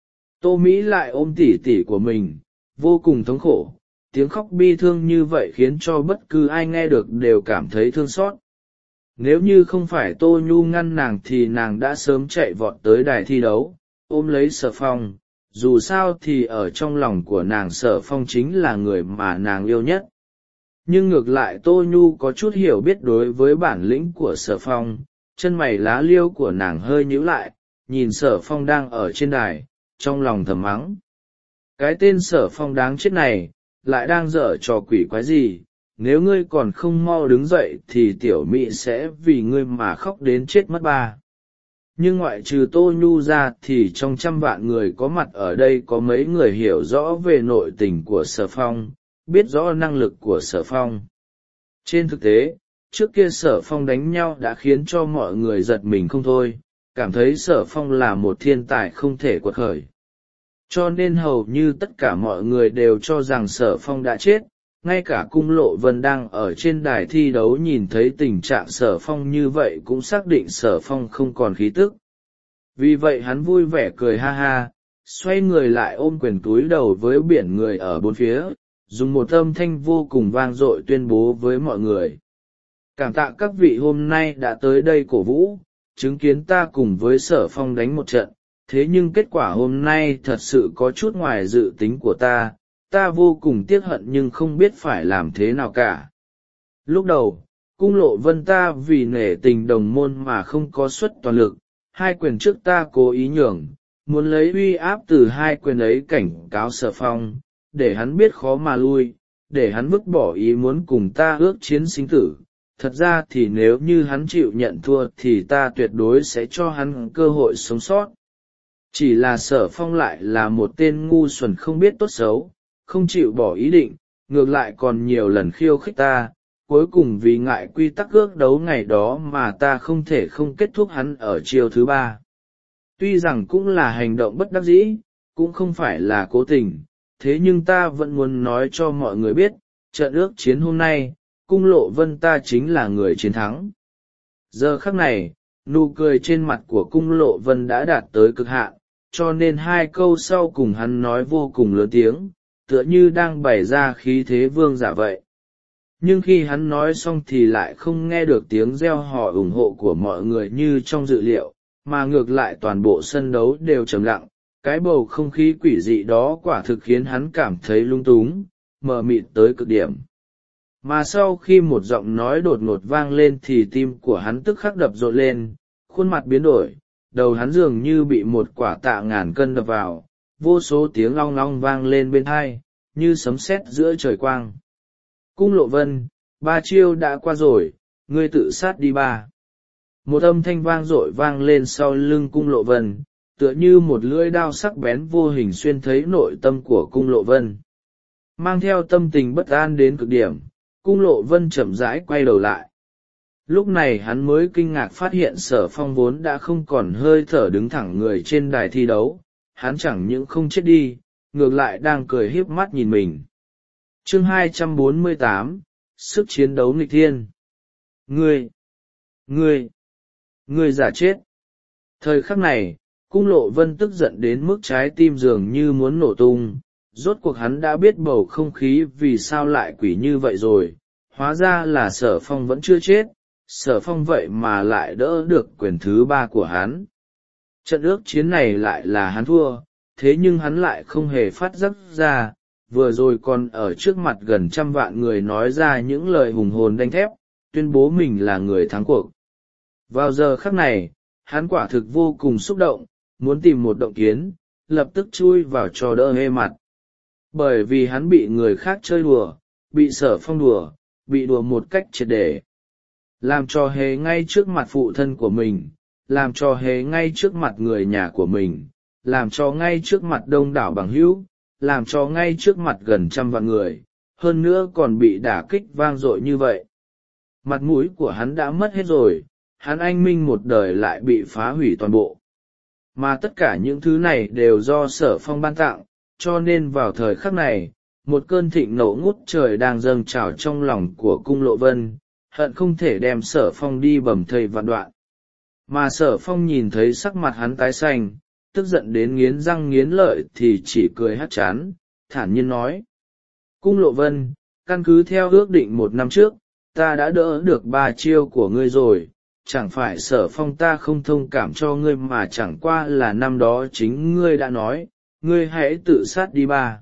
Tô Mỹ lại ôm tỉ tỉ của mình, vô cùng thống khổ, tiếng khóc bi thương như vậy khiến cho bất cứ ai nghe được đều cảm thấy thương xót. Nếu như không phải Tô Nhu ngăn nàng thì nàng đã sớm chạy vọt tới đài thi đấu, ôm lấy Sở Phong, dù sao thì ở trong lòng của nàng Sở Phong chính là người mà nàng yêu nhất. Nhưng ngược lại Tô Nhu có chút hiểu biết đối với bản lĩnh của Sở Phong, chân mày lá liêu của nàng hơi nhíu lại, nhìn Sở Phong đang ở trên đài, trong lòng thầm mắng. Cái tên Sở Phong đáng chết này, lại đang dở trò quỷ quái gì, nếu ngươi còn không mau đứng dậy thì tiểu Mỹ sẽ vì ngươi mà khóc đến chết mất ba. Nhưng ngoại trừ Tô Nhu ra thì trong 100 vạn người có mặt ở đây có mấy người hiểu rõ về nội tình của Sở Phong, biết rõ năng lực của Sở Phong. Trên thực tế, trước kia Sở Phong đánh nhau đã khiến cho mọi người giật mình không thôi, cảm thấy Sở Phong là một thiên tài không thể quật khởi. Cho nên hầu như tất cả mọi người đều cho rằng Sở Phong đã chết, ngay cả Cung Lộ Vân đang ở trên đài thi đấu nhìn thấy tình trạng Sở Phong như vậy cũng xác định Sở Phong không còn khí tức. Vì vậy hắn vui vẻ cười ha ha, xoay người lại ôm quyền túi đầu với biển người ở bốn phía, dùng một âm thanh vô cùng vang dội tuyên bố với mọi người. Cảm tạ các vị hôm nay đã tới đây cổ vũ, chứng kiến ta cùng với Sở Phong đánh một trận, thế nhưng kết quả hôm nay thật sự có chút ngoài dự tính của ta vô cùng tiếc hận nhưng không biết phải làm thế nào cả. Lúc đầu, Cung Lộ Vân ta vì nể tình đồng môn mà không có suất toàn lực, 2 quyền trước ta cố ý nhường, muốn lấy uy áp từ 2 quyền ấy cảnh cáo Sở Phong, để hắn biết khó mà lui, để hắn vứt bỏ ý muốn cùng ta ước chiến sinh tử. Thật ra thì nếu như hắn chịu nhận thua thì ta tuyệt đối sẽ cho hắn cơ hội sống sót. Chỉ là Sở Phong lại là một tên ngu xuẩn không biết tốt xấu, không chịu bỏ ý định, ngược lại còn nhiều lần khiêu khích ta, cuối cùng vì ngại quy tắc ước đấu ngày đó mà ta không thể không kết thúc hắn ở chiều thứ 3. Tuy rằng cũng là hành động bất đắc dĩ, cũng không phải là cố tình, thế nhưng ta vẫn muốn nói cho mọi người biết, trận ước chiến hôm nay, Cung Lộ Vân ta chính là người chiến thắng. Giờ khắc này, nụ cười trên mặt của Cung Lộ Vân đã đạt tới cực hạn, cho nên hai câu sau cùng hắn nói vô cùng lớn tiếng, tựa như đang bày ra khí thế vương giả vậy. Nhưng khi hắn nói xong thì lại không nghe được tiếng reo hò ủng hộ của mọi người như trong dự liệu, mà ngược lại toàn bộ sân đấu đều trầm lặng. Cái bầu không khí quỷ dị đó quả thực khiến hắn cảm thấy lung túng, mờ mịt tới cực điểm. Mà sau khi một giọng nói đột ngột vang lên thì tim của hắn tức khắc đập rộn lên, khuôn mặt biến đổi, đầu hắn dường như bị một quả tạ ngàn cân đập vào, vô số tiếng long long vang lên bên tai, như sấm sét giữa trời quang. Cung Lộ Vân, 3 chiêu đã qua rồi, ngươi tự sát đi ba. Một âm thanh vang dội vang lên sau lưng Cung Lộ Vân, tựa như một lưỡi đao sắc bén vô hình xuyên thấy nội tâm của Cung Lộ Vân. Mang theo tâm tình bất an đến cực điểm, Cung Lộ Vân chậm rãi quay đầu lại. Lúc này hắn mới kinh ngạc phát hiện Sở Phong vốn đã không còn hơi thở đứng thẳng người trên đài thi đấu, hắn chẳng những không chết đi, ngược lại đang cười hiếp mắt nhìn mình. Chương 248, sức chiến đấu nghịch thiên. Ngươi giả chết. Thời khắc này, Cung Lộ Vân tức giận đến mức trái tim dường như muốn nổ tung, rốt cuộc hắn đã biết bầu không khí vì sao lại quỷ như vậy rồi, hóa ra là Sở Phong vẫn chưa chết, Sở Phong vậy mà lại đỡ được quyền thứ 3 của hắn. Trận ước chiến này lại là hắn thua, thế nhưng hắn lại không hề phát giác ra, vừa rồi còn ở trước mặt gần 100 vạn người nói ra những lời hùng hồn đanh thép, tuyên bố mình là người thắng cuộc. Vào giờ khắc này, hắn quả thực vô cùng xúc động, muốn tìm một động kiến, lập tức chui vào cho đỡ hê mặt. Bởi vì hắn bị người khác chơi đùa, bị Sở Phong đùa, bị đùa một cách triệt để. Làm trò hề ngay trước mặt phụ thân của mình, làm trò hề ngay trước mặt người nhà của mình, làm trò ngay trước mặt đông đảo bằng hữu, làm trò ngay trước mặt gần 100 vạn người, hơn nữa còn bị đả kích vang dội như vậy. Mặt mũi của hắn đã mất hết rồi, hắn anh minh một đời lại bị phá hủy toàn bộ. Mà tất cả những thứ này đều do Sở Phong ban tặng, cho nên vào thời khắc này, một cơn thịnh nộ ngút trời đang dâng trào trong lòng của Cung Lộ Vân, hận không thể đem Sở Phong đi bầm thây vạn đoạn. Mà Sở Phong nhìn thấy sắc mặt hắn tái xanh, tức giận đến nghiến răng nghiến lợi thì chỉ cười hắt chán, thản nhiên nói. Cung Lộ Vân, căn cứ theo ước định 1 năm trước, ta đã đỡ được 3 chiêu của ngươi rồi, chẳng phải Sở Phong ta không thông cảm cho ngươi mà chẳng qua là năm đó chính ngươi đã nói, ngươi hãy tự sát đi ba.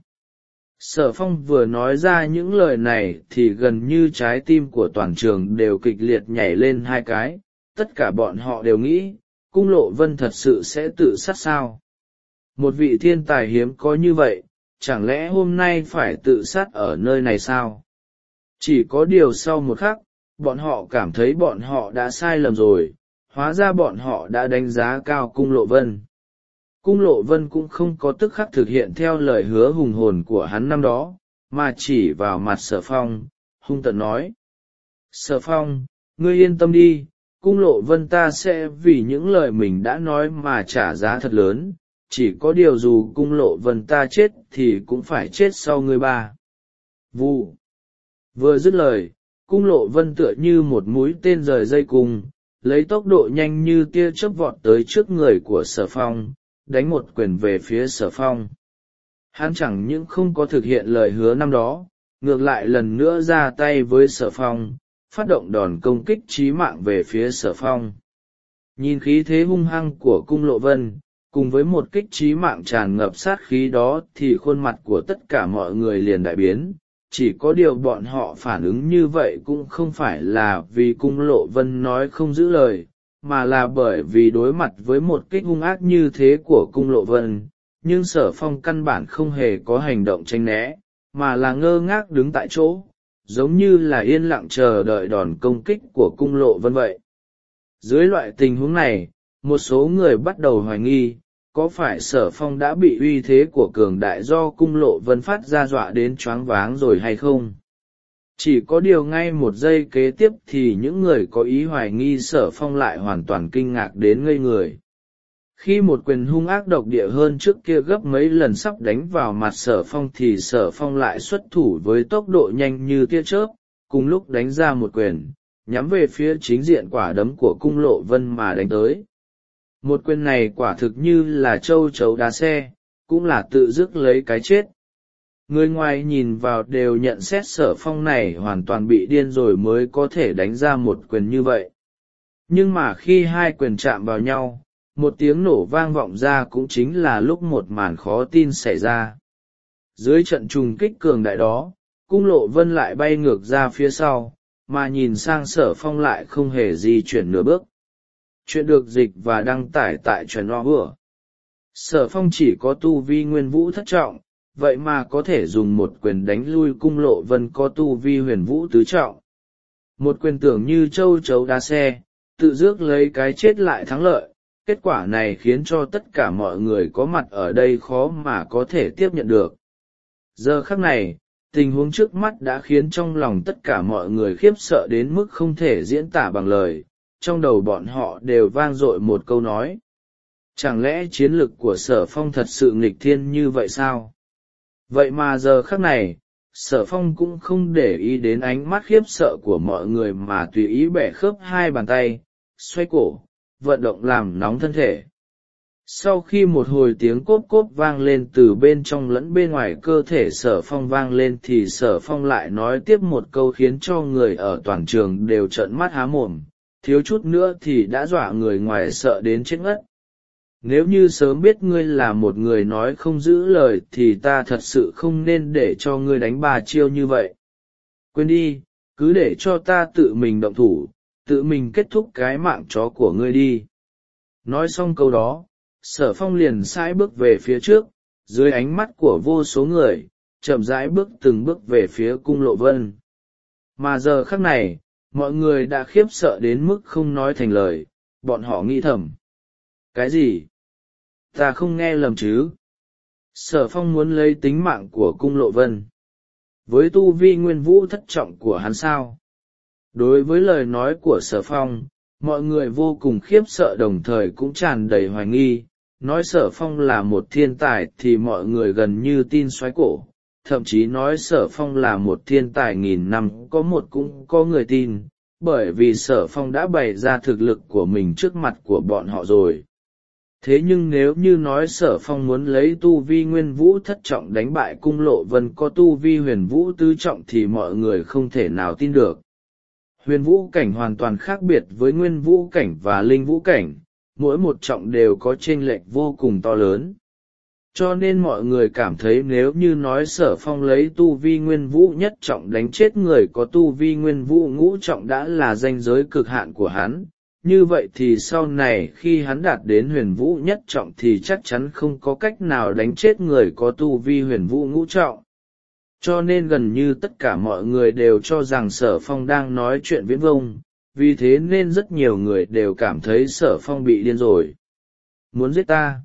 Sở Phong vừa nói ra những lời này thì gần như trái tim của toàn trường đều kịch liệt nhảy lên 2 cái, tất cả bọn họ đều nghĩ, Cung Lộ Vân thật sự sẽ tự sát sao? Một vị thiên tài hiếm có như vậy, chẳng lẽ hôm nay phải tự sát ở nơi này sao? Chỉ có điều sau một khắc, bọn họ cảm thấy bọn họ đã sai lầm rồi, hóa ra bọn họ đã đánh giá cao Cung Lộ Vân. Cung Lộ Vân cũng không có tức khắc thực hiện theo lời hứa hùng hồn của hắn năm đó, mà chỉ vào mặt Sở Phong, hung tợn nói. Sở Phong, ngươi yên tâm đi, Cung Lộ Vân ta sẽ vì những lời mình đã nói mà trả giá thật lớn, chỉ có điều dù Cung Lộ Vân ta chết thì cũng phải chết sau ngươi ba. Vụ. Vừa dứt lời, Cung Lộ Vân tựa như một mũi tên rời dây cung, lấy tốc độ nhanh như tia chớp vọt tới trước người của Sở Phong, đánh một quyền về phía Sở Phong. Hắn chẳng những không có thực hiện lời hứa năm đó, ngược lại lần nữa ra tay với Sở Phong, phát động đòn công kích chí mạng về phía Sở Phong. Nhìn khí thế hung hăng của Cung Lộ Vân, cùng với một kích chí mạng tràn ngập sát khí đó thì khuôn mặt của tất cả mọi người liền đại biến. Chỉ có điều bọn họ phản ứng như vậy cũng không phải là vì Cung Lộ Vân nói không giữ lời, mà là bởi vì đối mặt với một kích hung ác như thế của Cung Lộ Vân, nhưng Sở Phong căn bản không hề có hành động tránh né, mà là ngơ ngác đứng tại chỗ, giống như là yên lặng chờ đợi đòn công kích của cung lộ vân vậy. Dưới loại tình huống này, một số người bắt đầu hoài nghi, có phải Sở Phong đã bị uy thế của cường đại do cung lộ vân phát ra dọa đến choáng váng rồi hay không? Chỉ có điều ngay một giây kế tiếp thì những người có ý hoài nghi Sở Phong lại hoàn toàn kinh ngạc đến ngây người. Khi một quyền hung ác độc địa hơn trước kia gấp mấy lần sắp đánh vào mặt Sở Phong thì Sở Phong lại xuất thủ với tốc độ nhanh như tia chớp, cùng lúc đánh ra một quyền, nhắm về phía chính diện quả đấm của cung lộ vân mà đánh tới. Một quyền này quả thực như là châu chấu đá xe, cũng là tự rước lấy cái chết. Người ngoài nhìn vào đều nhận xét Sở Phong này hoàn toàn bị điên rồi mới có thể đánh ra một quyền như vậy. Nhưng mà khi hai quyền chạm vào nhau, một tiếng nổ vang vọng ra cũng chính là lúc một màn khó tin xảy ra. Dưới trận trùng kích cường đại đó, cung lộ vân lại bay ngược ra phía sau, mà nhìn sang Sở Phong lại không hề di chuyển nửa bước. Chuyện được dịch và đăng tải tại truyện lo vừa. Sở Phong chỉ có tu vi nguyên vũ thất trọng, vậy mà có thể dùng một quyền đánh lui cung lộ vân có tu vi huyền vũ tứ trọng. Một quyền tưởng như châu chấu đá xe, tự rước lấy cái chết lại thắng lợi. Kết quả này khiến cho tất cả mọi người có mặt ở đây khó mà có thể tiếp nhận được. Giờ khắc này, tình huống trước mắt đã khiến trong lòng tất cả mọi người khiếp sợ đến mức không thể diễn tả bằng lời, trong đầu bọn họ đều vang dội một câu nói. Chẳng lẽ chiến lực của Sở Phong thật sự nghịch thiên như vậy sao? Vậy mà giờ khắc này, Sở Phong cũng không để ý đến ánh mắt khiếp sợ của mọi người mà tùy ý bẻ khớp hai bàn tay, xoay cổ, vận động làm nóng thân thể. Sau khi một hồi tiếng cốp cốp vang lên từ bên trong lẫn bên ngoài cơ thể Sở Phong vang lên thì Sở Phong lại nói tiếp một câu khiến cho người ở toàn trường đều trợn mắt há mồm, thiếu chút nữa thì đã dọa người ngoài sợ đến chết ngất. Nếu như sớm biết ngươi là một người nói không giữ lời thì ta thật sự không nên để cho ngươi đánh 3 chiêu như vậy. Quên đi, cứ để cho ta tự mình động thủ, tự mình kết thúc cái mạng chó của ngươi đi. Nói xong câu đó, Sở Phong liền sải bước về phía trước, dưới ánh mắt của vô số người, chậm rãi bước từng bước về phía cung lộ vân. Mà giờ khắc này, mọi người đã khiếp sợ đến mức không nói thành lời, bọn họ nghĩ thầm. Cái gì? Ta không nghe lầm chứ? Sở Phong muốn lấy tính mạng của cung lộ vân. Với tu vi nguyên vũ thất trọng của hắn sao? Đối với lời nói của Sở Phong, mọi người vô cùng khiếp sợ đồng thời cũng tràn đầy hoài nghi. Nói Sở Phong là một thiên tài thì mọi người gần như tin xoáy cổ, thậm chí nói Sở Phong là một thiên tài nghìn năm có một cũng có người tin, bởi vì Sở Phong đã bày ra thực lực của mình trước mặt của bọn họ rồi. Thế nhưng nếu như nói Sở Phong muốn lấy tu vi nguyên vũ thất trọng đánh bại cung lộ vân có tu vi huyền vũ tứ trọng thì mọi người không thể nào tin được. Huyền vũ cảnh hoàn toàn khác biệt với nguyên vũ cảnh và linh vũ cảnh, mỗi một trọng đều có chênh lệch vô cùng to lớn. Cho nên mọi người cảm thấy nếu như nói Sở Phong lấy tu vi nguyên vũ nhất trọng đánh chết người có tu vi nguyên vũ ngũ trọng đã là ranh giới cực hạn của hắn, như vậy thì sau này khi hắn đạt đến huyền vũ nhất trọng thì chắc chắn không có cách nào đánh chết người có tu vi huyền vũ ngũ trọng. Cho nên gần như tất cả mọi người đều cho rằng Sở Phong đang nói chuyện viễn vông, vì thế nên rất nhiều người đều cảm thấy Sở Phong bị điên rồi. Muốn giết ta?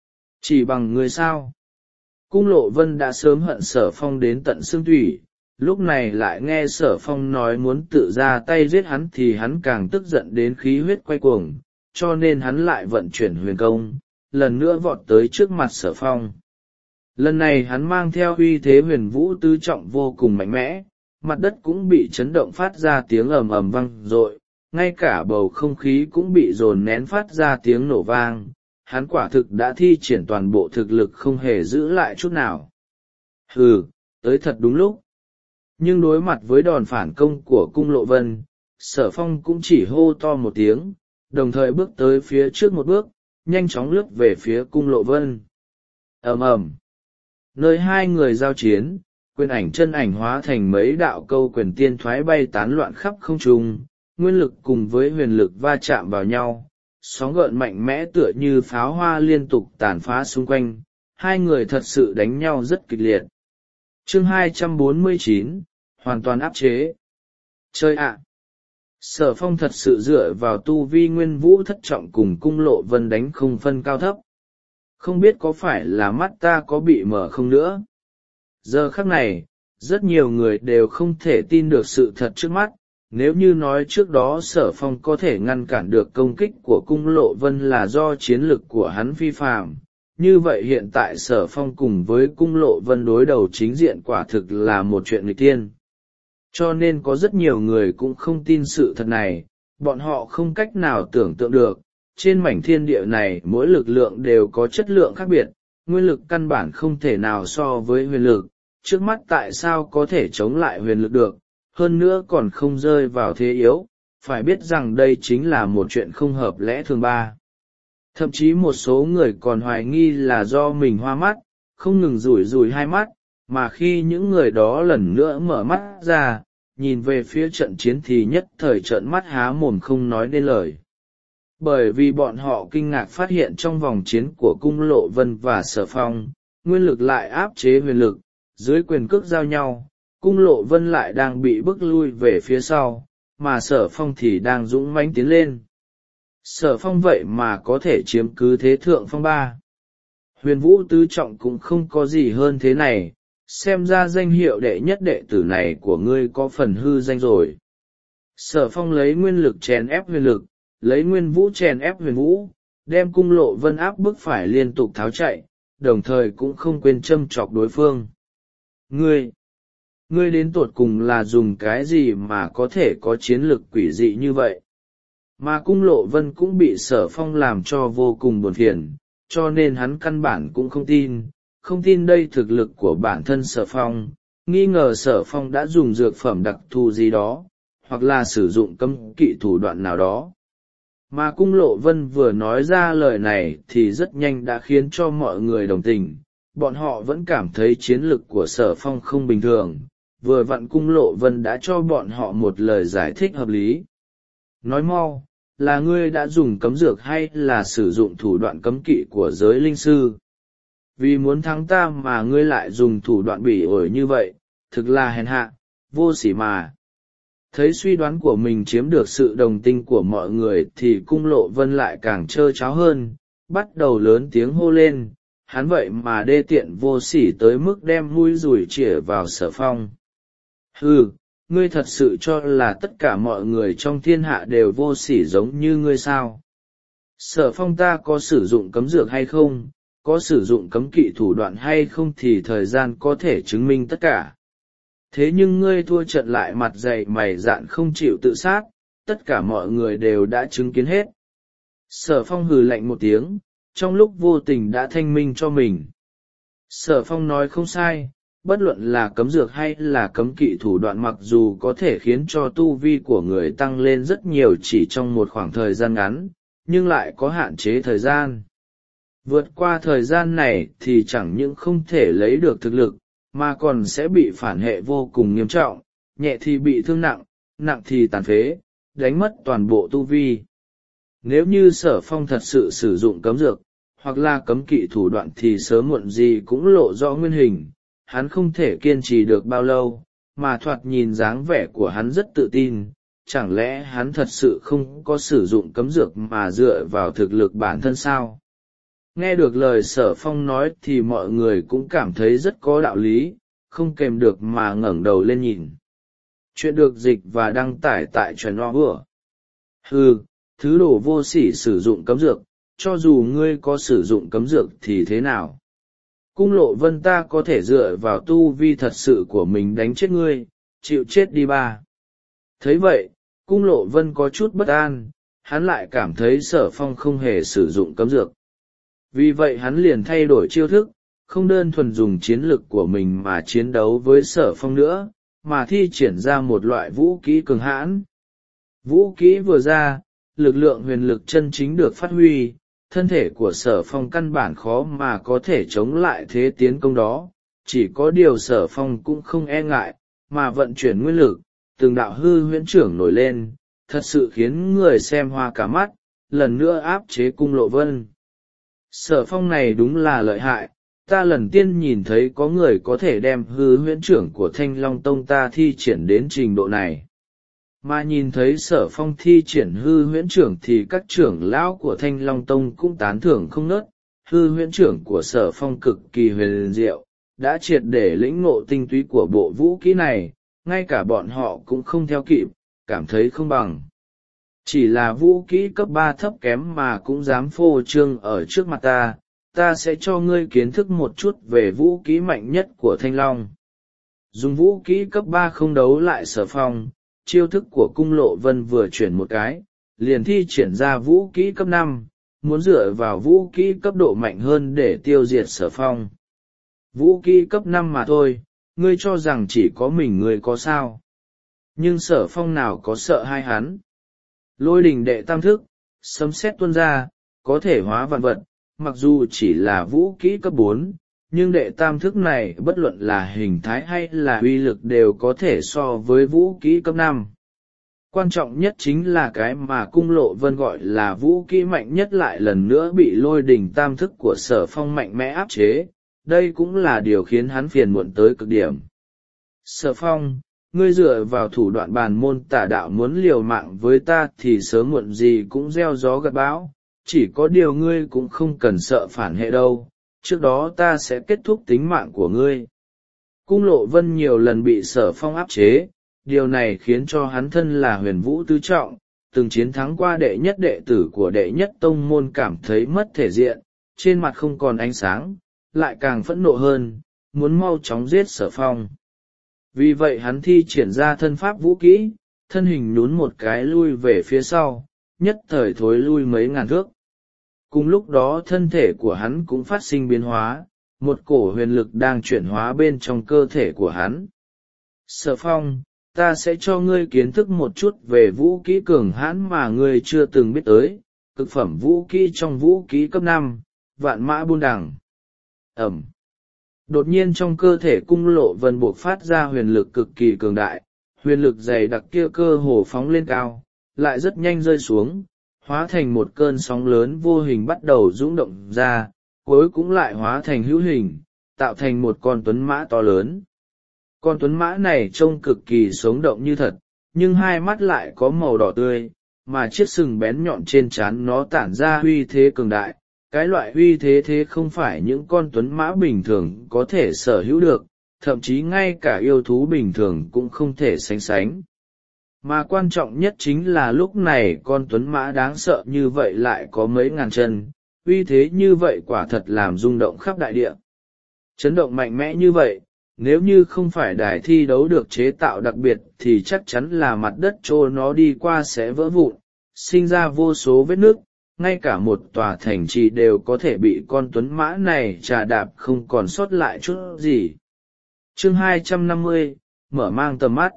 Chỉ bằng người sao? Cung lộ vân đã sớm hận Sở Phong đến tận xương thủy, lúc này lại nghe Sở Phong nói muốn tự ra tay giết hắn thì hắn càng tức giận đến khí huyết quay cuồng, cho nên hắn lại vận chuyển huyền công, lần nữa vọt tới trước mặt Sở Phong. Lần này hắn mang theo uy thế huyền vũ tứ trọng vô cùng mạnh mẽ, mặt đất cũng bị chấn động phát ra tiếng ầm ầm vang dội, ngay cả bầu không khí cũng bị dồn nén phát ra tiếng nổ vang. Hắn quả thực đã thi triển toàn bộ thực lực không hề giữ lại chút nào. Hừ, tới thật đúng lúc. Nhưng đối mặt với đòn phản công của cung lộ vân, Sở Phong cũng chỉ hô to một tiếng, đồng thời bước tới phía trước một bước, nhanh chóng lướt về phía cung lộ vân. Ầm ầm. Nơi hai người giao chiến, quyền ảnh chân ảnh hóa thành mấy đạo câu quyền tiên thoái bay tán loạn khắp không trung, nguyên lực cùng với huyền lực va chạm vào nhau, sóng gợn mạnh mẽ tựa như pháo hoa liên tục tàn phá xung quanh, hai người thật sự đánh nhau rất kịch liệt. Chương 249, hoàn toàn áp chế. Chơi ạ! Sở Phong thật sự dựa vào tu vi nguyên vũ thất trọng cùng cung lộ vân đánh không phân cao thấp. Không biết có phải là mắt ta có bị mở không nữa. Giờ khắc này, rất nhiều người đều không thể tin được sự thật trước mắt. Nếu như nói trước đó Sở Phong có thể ngăn cản được công kích của cung lộ vân là do chiến lực của hắn phi phàm, như vậy hiện tại Sở Phong cùng với cung lộ vân đối đầu chính diện quả thực là một chuyện nghịch tiên. Cho nên có rất nhiều người cũng không tin sự thật này, bọn họ không cách nào tưởng tượng được, trên mảnh thiên địa này mỗi lực lượng đều có chất lượng khác biệt, nguyên lực căn bản không thể nào so với huyền lực, trước mắt tại sao có thể chống lại huyền lực được, hơn nữa còn không rơi vào thế yếu, phải biết rằng đây chính là một chuyện không hợp lẽ thường ba. Thậm chí một số người còn hoài nghi là do mình hoa mắt, không ngừng rủi rủi hai mắt, mà khi những người đó lần nữa mở mắt ra, nhìn về phía trận chiến thì nhất thời trợn mắt há mồm không nói nên lời. Bởi vì bọn họ kinh ngạc phát hiện trong vòng chiến của cung lộ vân và Sở Phong, nguyên lực lại áp chế huyền lực, dưới quyền cước giao nhau, cung lộ vân lại đang bị bức lui về phía sau, mà Sở Phong thì đang dũng mãnh tiến lên. Sở Phong vậy mà có thể chiếm cứ thế thượng phong ba. Huyền vũ tứ trọng cũng không có gì hơn thế này, xem ra danh hiệu đệ nhất đệ tử này của ngươi có phần hư danh rồi. Sở Phong lấy nguyên lực chèn ép huyền lực, lấy nguyên vũ chèn ép huyền vũ, đem cung lộ vân áp bức phải liên tục tháo chạy, đồng thời cũng không quên châm chọc đối phương. Ngươi đến tột cùng là dùng cái gì mà có thể có chiến lực quỷ dị như vậy? Mà cung lộ vân cũng bị Sở Phong làm cho vô cùng buồn phiền, cho nên hắn căn bản cũng không tin đây thực lực của bản thân Sở Phong, nghi ngờ Sở Phong đã dùng dược phẩm đặc thù gì đó, hoặc là sử dụng cấm kỵ thủ đoạn nào đó. Mà cung lộ vân vừa nói ra lời này thì rất nhanh đã khiến cho mọi người đồng tình, bọn họ vẫn cảm thấy chiến lực của Sở Phong không bình thường, vừa vặn cung lộ vân đã cho bọn họ một lời giải thích hợp lý. Nói mau, là ngươi đã dùng cấm dược hay là sử dụng thủ đoạn cấm kỵ của giới linh sư? Vì muốn thắng ta mà ngươi lại dùng thủ đoạn bỉ ổi như vậy, thực là hèn hạ, vô sỉ mà. Thấy suy đoán của mình chiếm được sự đồng tình của mọi người thì cung lộ vân lại càng trơ tráo hơn, bắt đầu lớn tiếng hô lên, hắn vậy mà đê tiện vô sỉ tới mức đem mũi dùi chĩa vào Sở Phong. Hừ, ngươi thật sự cho là tất cả mọi người trong thiên hạ đều vô sỉ giống như ngươi sao? Sở Phong ta có sử dụng cấm dược hay không, có sử dụng cấm kỵ thủ đoạn hay không thì thời gian có thể chứng minh tất cả. Thế nhưng ngươi thua trận lại mặt dày mày dạn không chịu tự sát, tất cả mọi người đều đã chứng kiến hết. Sở Phong hừ lạnh một tiếng, trong lúc vô tình đã thanh minh cho mình. Sở Phong nói không sai, bất luận là cấm dược hay là cấm kỵ thủ đoạn mặc dù có thể khiến cho tu vi của người tăng lên rất nhiều chỉ trong một khoảng thời gian ngắn, nhưng lại có hạn chế thời gian. Vượt qua thời gian này thì chẳng những không thể lấy được thực lực, mà còn sẽ bị phản hệ vô cùng nghiêm trọng, nhẹ thì bị thương nặng, nặng thì tàn phế, đánh mất toàn bộ tu vi. Nếu như Sở Phong thật sự sử dụng cấm dược, hoặc là cấm kỵ thủ đoạn thì sớm muộn gì cũng lộ rõ nguyên hình, hắn không thể kiên trì được bao lâu, mà thoạt nhìn dáng vẻ của hắn rất tự tin, chẳng lẽ hắn thật sự không có sử dụng cấm dược mà dựa vào thực lực bản thân sao? Nghe được lời Sở Phong nói thì mọi người cũng cảm thấy rất có đạo lý, không kèm được mà ngẩng đầu lên nhìn. Chuyện được dịch và đăng tải tại Truyện Hoa Bữa. Hừ, thứ đồ vô sỉ sử dụng cấm dược, cho dù ngươi có sử dụng cấm dược thì thế nào? Cung lộ vân ta có thể dựa vào tu vi thật sự của mình đánh chết ngươi, chịu chết đi ba. Thấy vậy, cung lộ vân có chút bất an, hắn lại cảm thấy Sở Phong không hề sử dụng cấm dược. Vì vậy hắn liền thay đổi chiêu thức, không đơn thuần dùng chiến lực của mình mà chiến đấu với Sở Phong nữa, mà thi triển ra một loại vũ kỹ cường hãn. Vũ kỹ vừa ra, lực lượng huyền lực chân chính được phát huy, thân thể của Sở Phong căn bản khó mà có thể chống lại thế tiến công đó, chỉ có điều Sở Phong cũng không e ngại, mà vận chuyển nguyên lực, từng đạo hư huyễn trưởng nổi lên, thật sự khiến người xem hoa cả mắt, lần nữa áp chế cung lộ vân. Sở Phong này đúng là lợi hại, ta lần tiên nhìn thấy có người có thể đem hư huyễn trưởng của Thanh Long Tông ta thi triển đến trình độ này. Mà nhìn thấy Sở Phong thi triển hư huyễn trưởng thì các trưởng lão của Thanh Long Tông cũng tán thưởng không ngớt. Hư huyễn trưởng của Sở Phong cực kỳ huyền diệu, đã triệt để lĩnh ngộ tinh túy của bộ vũ kỹ này, ngay cả bọn họ cũng không theo kịp, cảm thấy không bằng. Chỉ là vũ kỹ cấp 3 thấp kém mà cũng dám phô trương ở trước mặt ta, ta sẽ cho ngươi kiến thức một chút về vũ kỹ mạnh nhất của Thanh Long. Dùng vũ kỹ cấp 3 không đấu lại Sở Phong, chiêu thức của Cung Lộ Vân vừa chuyển một cái, liền thi triển ra vũ kỹ cấp 5, muốn dựa vào vũ kỹ cấp độ mạnh hơn để tiêu diệt Sở Phong. Vũ kỹ cấp 5 mà thôi, ngươi cho rằng chỉ có mình ngươi có sao. Nhưng Sở Phong nào có sợ hai hắn. Lôi đình đệ tam thức, sấm sét tuôn ra, có thể hóa vạn vật, mặc dù chỉ là vũ kỹ cấp 4, nhưng đệ tam thức này bất luận là hình thái hay là uy lực đều có thể so với vũ kỹ cấp 5. Quan trọng nhất chính là cái mà Cung Lộ Vân gọi là vũ kỹ mạnh nhất lại lần nữa bị lôi đình tam thức của Sở Phong mạnh mẽ áp chế, đây cũng là điều khiến hắn phiền muộn tới cực điểm. Sở Phong, ngươi dựa vào thủ đoạn bàn môn tả đạo muốn liều mạng với ta thì sớm muộn gì cũng gieo gió gặt bão, chỉ có điều ngươi cũng không cần sợ phản hệ đâu, trước đó ta sẽ kết thúc tính mạng của ngươi. Cung Lộ Vân nhiều lần bị Sở Phong áp chế, điều này khiến cho hắn thân là huyền vũ tứ trọng, từng chiến thắng qua đệ nhất đệ tử của đệ nhất tông môn cảm thấy mất thể diện, trên mặt không còn ánh sáng, lại càng phẫn nộ hơn, muốn mau chóng giết Sở Phong. Vì vậy hắn thi triển ra thân pháp vũ kỹ, thân hình nhún một cái lui về phía sau, nhất thời thối lui mấy ngàn thước. Cùng lúc đó thân thể của hắn cũng phát sinh biến hóa, một cổ huyền lực đang chuyển hóa bên trong cơ thể của hắn. Sở Phong, ta sẽ cho ngươi kiến thức một chút về vũ kỹ cường hãn mà ngươi chưa từng biết tới, cực phẩm vũ kỹ trong vũ kỹ cấp 5, vạn mã buôn đằng. Ẩm. Đột nhiên trong cơ thể Cung Lộ Vân buộc phát ra huyền lực cực kỳ cường đại, huyền lực dày đặc kia cơ hồ phóng lên cao, lại rất nhanh rơi xuống, hóa thành một cơn sóng lớn vô hình bắt đầu rung động ra, cuối cũng lại hóa thành hữu hình, tạo thành một con tuấn mã to lớn. Con tuấn mã này trông cực kỳ sống động như thật, nhưng hai mắt lại có màu đỏ tươi, mà chiếc sừng bén nhọn trên trán nó tản ra uy thế cường đại. Cái loại uy thế thế không phải những con tuấn mã bình thường có thể sở hữu được, thậm chí ngay cả yêu thú bình thường cũng không thể sánh sánh. Mà quan trọng nhất chính là lúc này con tuấn mã đáng sợ như vậy lại có mấy ngàn chân, uy thế như vậy quả thật làm rung động khắp đại địa. Chấn động mạnh mẽ như vậy, nếu như không phải đài thi đấu được chế tạo đặc biệt thì chắc chắn là mặt đất chỗ nó đi qua sẽ vỡ vụn, sinh ra vô số vết nứt. Ngay cả một tòa thành trì đều có thể bị con tuấn mã này trà đạp không còn sót lại chút gì. Chương 250, mở mang tầm mắt.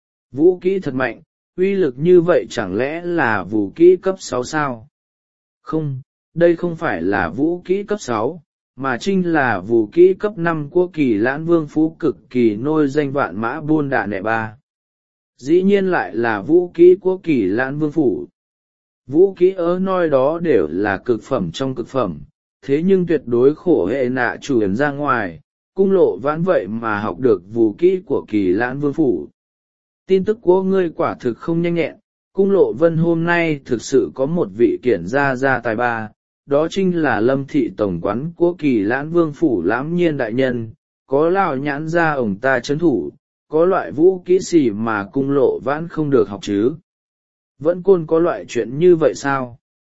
Vũ kỹ thật mạnh, uy lực như vậy chẳng lẽ là vũ kỹ cấp 6 sao? Không, đây không phải là vũ kỹ cấp 6, mà chính là vũ kỹ cấp 5 của Kỳ Lãn Vương Phú cực kỳ nôi danh vạn mã buôn đạ nệ ba. Dĩ nhiên lại là vũ kỹ của Kỳ Lãn Vương Phủ. Vũ kỹ ở nơi đó đều là cực phẩm trong cực phẩm, thế nhưng tuyệt đối khổ hệ nạ chủ hiểm ra ngoài, Cung Lộ Vãn vậy mà học được vũ kỹ của Kỳ Lãn Vương Phủ. Tin tức của ngươi quả thực không nhanh nhẹn, Cung Lộ Vân hôm nay thực sự có một vị kiển gia tài ba, đó chính là Lâm thị tổng quán của Kỳ Lãn Vương Phủ Lãm Nhiên đại nhân, có lão nhãn ra ổng ta chấn thủ, có loại vũ kỹ gì mà Cung Lộ Vãn không được học chứ? Vẫn côn có loại chuyện như vậy sao?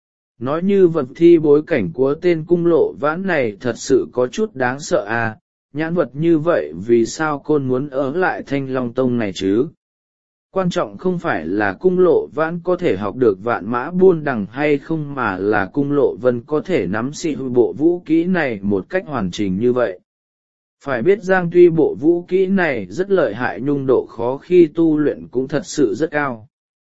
Nói như vật thi bối cảnh của tên Cung Lộ Vãn này thật sự có chút đáng sợ à, nhãn vật như vậy vì sao côn muốn ở lại Thanh Long Tông này chứ? Quan trọng không phải là Cung Lộ Vãn có thể học được vạn mã buôn đằng hay không mà là Cung Lộ Vân có thể nắm xị bộ vũ kỹ này một cách hoàn chỉnh như vậy. Phải biết Giang tuy bộ vũ kỹ này rất lợi hại nhưng độ khó khi tu luyện cũng thật sự rất cao.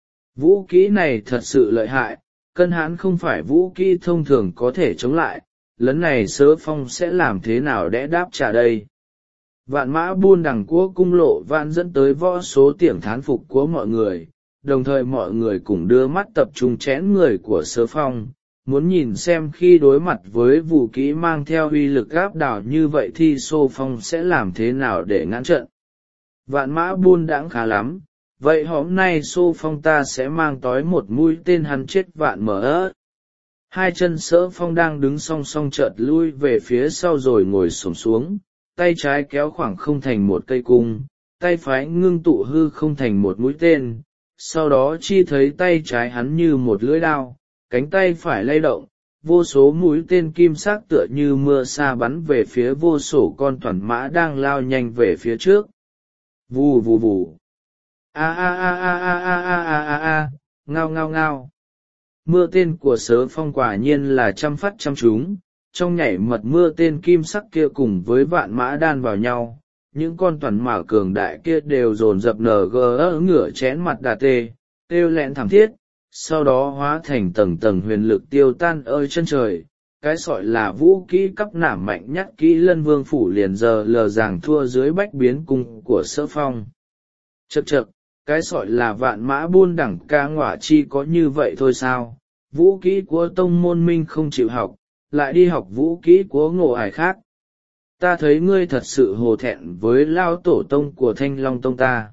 Vũ kỹ này thật sự lợi hại, cân hãn không phải vũ kỹ thông thường có thể chống lại, lần này Sở Phong sẽ làm thế nào để đáp trả đây? Vạn mã buôn đằng của Cung Lộ Vãn dẫn tới vô số tiếng thán phục của mọi người, đồng thời mọi người cùng đưa mắt tập trung chén người của Sở Phong, muốn nhìn xem khi đối mặt với vũ kỹ mang theo uy lực áp đảo như vậy thì Xô Phong sẽ làm thế nào để ngăn trận. Vạn mã buôn đãng khá lắm, vậy hôm nay Xô Phong ta sẽ mang tói một mũi tên hắn chết vạn mở ớ. Hai chân Sở Phong đang đứng song song chợt lui về phía sau rồi ngồi xổm xuống, tay trái kéo khoảng không thành một cây cung, tay phải ngưng tụ hư không thành một mũi tên, sau đó chi thấy tay trái hắn như một lưỡi đao, cánh tay phải lay động, vô số mũi tên kim sắc tựa như mưa sa bắn về phía vô số con thuần mã đang lao nhanh về phía trước. Vù vù vù. A a a a a a a a a a, ngao ngao ngao. Mưa tên của Sở Phong quả nhiên là trăm phát trăm trúng, trong nhảy mật mưa tên kim sắc kia cùng với vạn mã đan vào nhau, những con toàn mã cường đại kia đều dồn dập ngửa chén mặt đà tê, kêu lẹn thảm thiết, sau đó hóa thành tầng tầng huyền lực tiêu tan ơi chân trời. Cái sọi là vũ kỹ cấp nảm mạnh nhất kỹ Lân Vương phủ liền giờ lờ ràng thua dưới bách biến cung của Sở Phong. Chậc chậc, cái sọi là vạn mã buôn đẳng ca ngọa chi có như vậy thôi sao? Vũ kỹ của tông môn minh không chịu học, lại đi học vũ kỹ của ngộ ải khác. Ta thấy ngươi thật sự hổ thẹn với lao tổ tông của Thanh Long tông ta.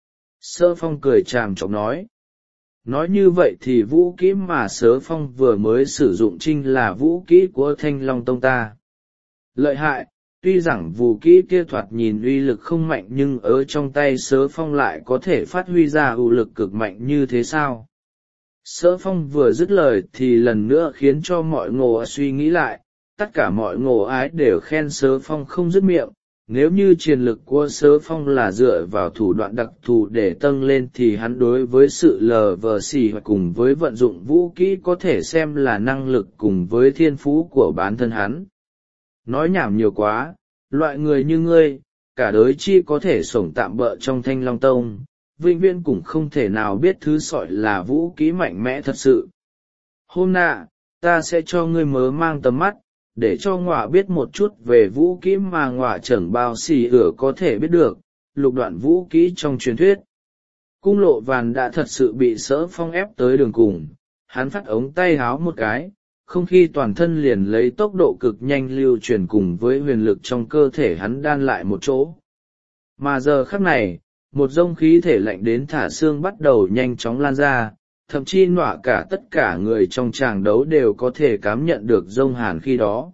Sở Phong cười chàm chọc nói. Nói như vậy thì vũ kỹ mà Sở Phong vừa mới sử dụng chính là vũ kỹ của Thanh Long tông ta. Lợi hại, tuy rằng vũ kỹ kia thoạt nhìn uy lực không mạnh nhưng ở trong tay Sở Phong lại có thể phát huy ra ưu lực cực mạnh như thế sao? Sở Phong vừa dứt lời thì lần nữa khiến cho mọi ngộ suy nghĩ lại, tất cả mọi ngộ ái đều khen Sở Phong không dứt miệng. Nếu như chiến lực của Sở Phong là dựa vào thủ đoạn đặc thù để tăng lên thì hắn đối với sự lờ vờ xì cùng với vận dụng vũ kỹ có thể xem là năng lực cùng với thiên phú của bản thân hắn. Nói nhảm nhiều quá, loại người như ngươi, cả đời chi có thể sống tạm bợ trong Thanh Long tông, vĩnh viễn cũng không thể nào biết thứ sọi là vũ kỹ mạnh mẽ thật sự. Hôm nạ, ta sẽ cho ngươi mở mang tầm mắt, để cho ngọa biết một chút về vũ kỹ mà ngọa chẳng bao xì có thể biết được, lục đoạn vũ kỹ trong truyền thuyết. Cung Lộ Vàn đã thật sự bị Sở Phong ép tới đường cùng, hắn phát ống tay háo một cái, không khí toàn thân liền lấy tốc độ cực nhanh lưu truyền cùng với huyền lực trong cơ thể hắn đan lại một chỗ. Mà giờ khắc này, một dông khí thể lạnh đến thả xương bắt đầu nhanh chóng lan ra, thậm chí nọa cả tất cả người trong tràng đấu đều có thể cảm nhận được dông hàn khí đó.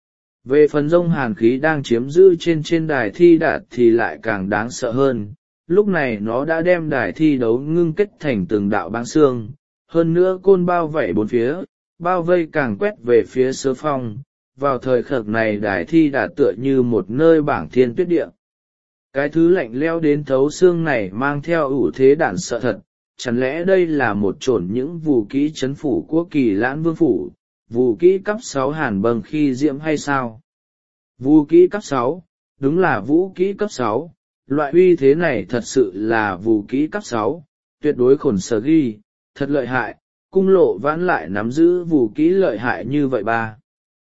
Về phần dông hàn khí đang chiếm giữ trên đài thi đạt thì lại càng đáng sợ hơn, lúc này nó đã đem đài thi đấu ngưng kết thành từng đạo băng xương, hơn nữa côn bao vảy bốn phía, bao vây càng quét về phía Sở Phong. Vào thời khắc này đài thi đạt tựa như một nơi bảng thiên tuyết địa. Cái thứ lạnh leo đến thấu xương này mang theo ủ thế đản sợ thật, chẳng lẽ đây là một chổn những vũ kỹ chấn phủ của Kỳ Lãn Vương phủ, vũ kỹ cấp 6 hàn bâng khi diễm hay sao? Vũ kỹ cấp 6, đúng là vũ kỹ cấp 6, loại uy thế này thật sự là vũ kỹ cấp 6, tuyệt đối khổn sở ghi, thật lợi hại, Cung Lộ Vãn lại nắm giữ vũ kỹ lợi hại như vậy ba.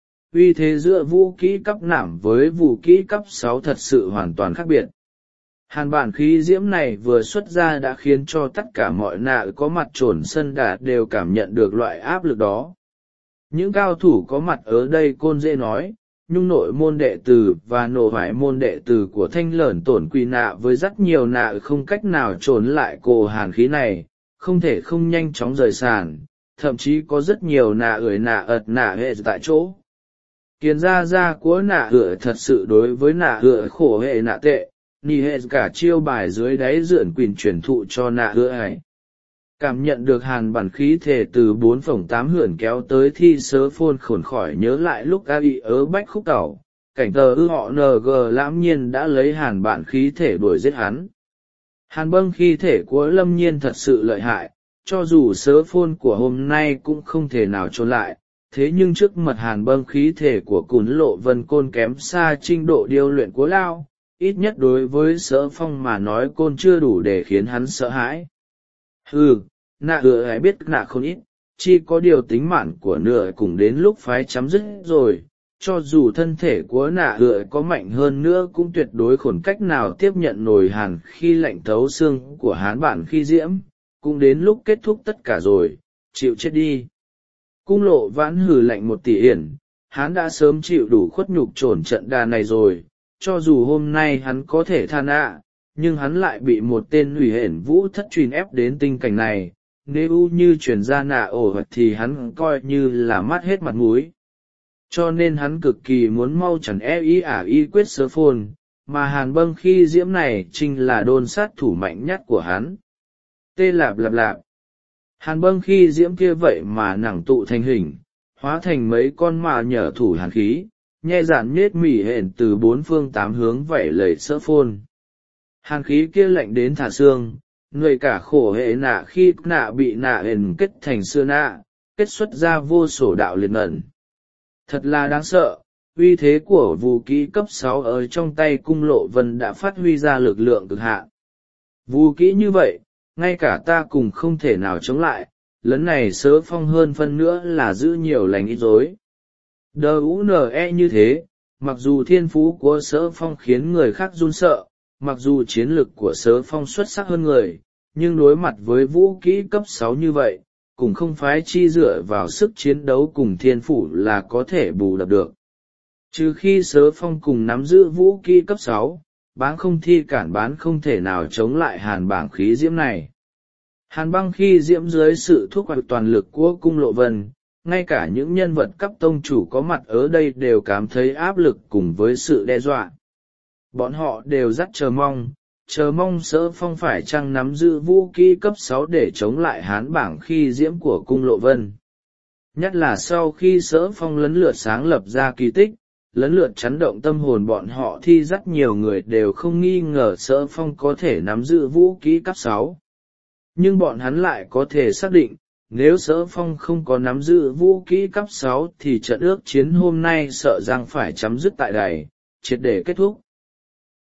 Uy thế giữa vũ kỹ cấp 5 với vũ kỹ cấp 6 thật sự hoàn toàn khác biệt. Hàn bản khí diễm này vừa xuất ra đã khiến cho tất cả mọi nạ có mặt trổn sân đà đều cảm nhận được loại áp lực đó. Những cao thủ có mặt ở đây Côn dễ nói, nhung nội môn đệ tử và nổ hoại môn đệ tử của Thanh Lởn tổn quỳ nạ với rất nhiều nạ không cách nào trốn lại cổ hàn khí này, không thể không nhanh chóng rời sàn, thậm chí có rất nhiều nạ ưỡi nạ ật nạ hệ tại chỗ. Kiền gia của nạ ưỡi thật sự đối với nạ ưỡi khổ hệ nạ tệ. Nì hệ cả chiêu bài dưới đáy dượn quyền truyền thụ cho nạ hứa ấy. Cảm nhận được hàn bản khí thể từ 4/8 hưởng kéo tới thì Sở Phôn khổn khỏi nhớ lại lúc a bị ở bách khúc tàu, cảnh tờ họ ng lãm nhiên đã lấy hàn bản khí thể đuổi giết hắn. Hàn bâng khí thể của Lâm Nhiên thật sự lợi hại, cho dù Sở Phôn của hôm nay cũng không thể nào trốn lại, thế nhưng trước mặt hàn bâng khí thể của Cún Lộ Vân Côn kém xa trình độ điêu luyện của Lao. Ít nhất đối với Sở Phong mà nói côn chưa đủ để khiến hắn sợ hãi. Nạ ựa ai biết nạ không ít, chỉ có điều tính mạng của nửa cùng đến lúc phái chấm dứt rồi, cho dù thân thể của nạ ựa có mạnh hơn nữa cũng tuyệt đối khổn cách nào tiếp nhận nổi hàn khi lạnh thấu xương của hán bản khi diễm, cũng đến lúc kết thúc tất cả rồi, chịu chết đi. Cung Lộ Vãn hừ lạnh một tỷ yển, hắn đã sớm chịu đủ khuất nhục trổn trận đà này rồi, cho dù hôm nay hắn có thể than nhưng hắn lại bị một tên hủy hển vũ thất truyền ép đến tình cảnh này, nếu như chuyển ra nạ ổ thì hắn coi như là mất hết mặt mũi. Cho nên hắn cực kỳ muốn mau chẳng y quyết sơ phôn, mà Hàn Bâng Khi Diễm này chính là đôn sát thủ mạnh nhất của hắn. Tê lạp lạp lạp. Hàn Bâng Khi Diễm kia vậy mà nặng tụ thành hình, hóa thành mấy con mà nhở thủ hàn khí, nhe giản nhết mỉ hển từ bốn phương tám hướng vẩy lầy sỡ phôn. Hàn khí kia lạnh đến thả xương, người cả khổ hệ nạ khi nạ bị nạ hển kết thành xưa nạ, kết xuất ra vô sổ đạo liệt ẩn. Thật là đáng sợ, uy thế của vũ kỹ cấp 6 ở trong tay Cung Lộ Vân đã phát huy ra lực lượng cực hạn. Vũ kỹ như vậy, ngay cả ta cùng không thể nào chống lại, lần này Sớ Phong hơn phân nữa là giữ nhiều lành ít dối. DUNE như thế, mặc dù thiên phú của Sớ Phong khiến người khác run sợ, mặc dù chiến lực của Sớ Phong xuất sắc hơn người, nhưng đối mặt với vũ kỹ cấp 6 như vậy, cũng không phải chi dựa vào sức chiến đấu cùng thiên phủ là có thể bù đắp được. Trừ khi Sớ Phong cùng nắm giữ vũ kỹ cấp 6, báng không thi cản bán không thể nào chống lại Hàn Bảng Khí Diễm này. Hàn Băng Khi Diễm dưới sự thúc hoạch toàn lực của Cung Lộ Vân, ngay cả những nhân vật cấp tông chủ có mặt ở đây đều cảm thấy áp lực cùng với sự đe dọa. Bọn họ đều rất chờ mong Sớ Phong phải chăng nắm giữ vũ kỹ cấp 6 để chống lại Hán Bảng Khi Diễm của Cung Lộ Vân. Nhất là sau khi Sớ Phong lấn lượt sáng lập ra kỳ tích, lấn lượt chấn động tâm hồn bọn họ thì rất nhiều người đều không nghi ngờ Sớ Phong có thể nắm giữ vũ kỹ cấp 6. Nhưng bọn hắn lại có thể xác định, nếu Sớ Phong không có nắm giữ vũ kỹ cấp 6 thì trận ước chiến hôm nay sợ rằng phải chấm dứt tại đây, triệt để kết thúc.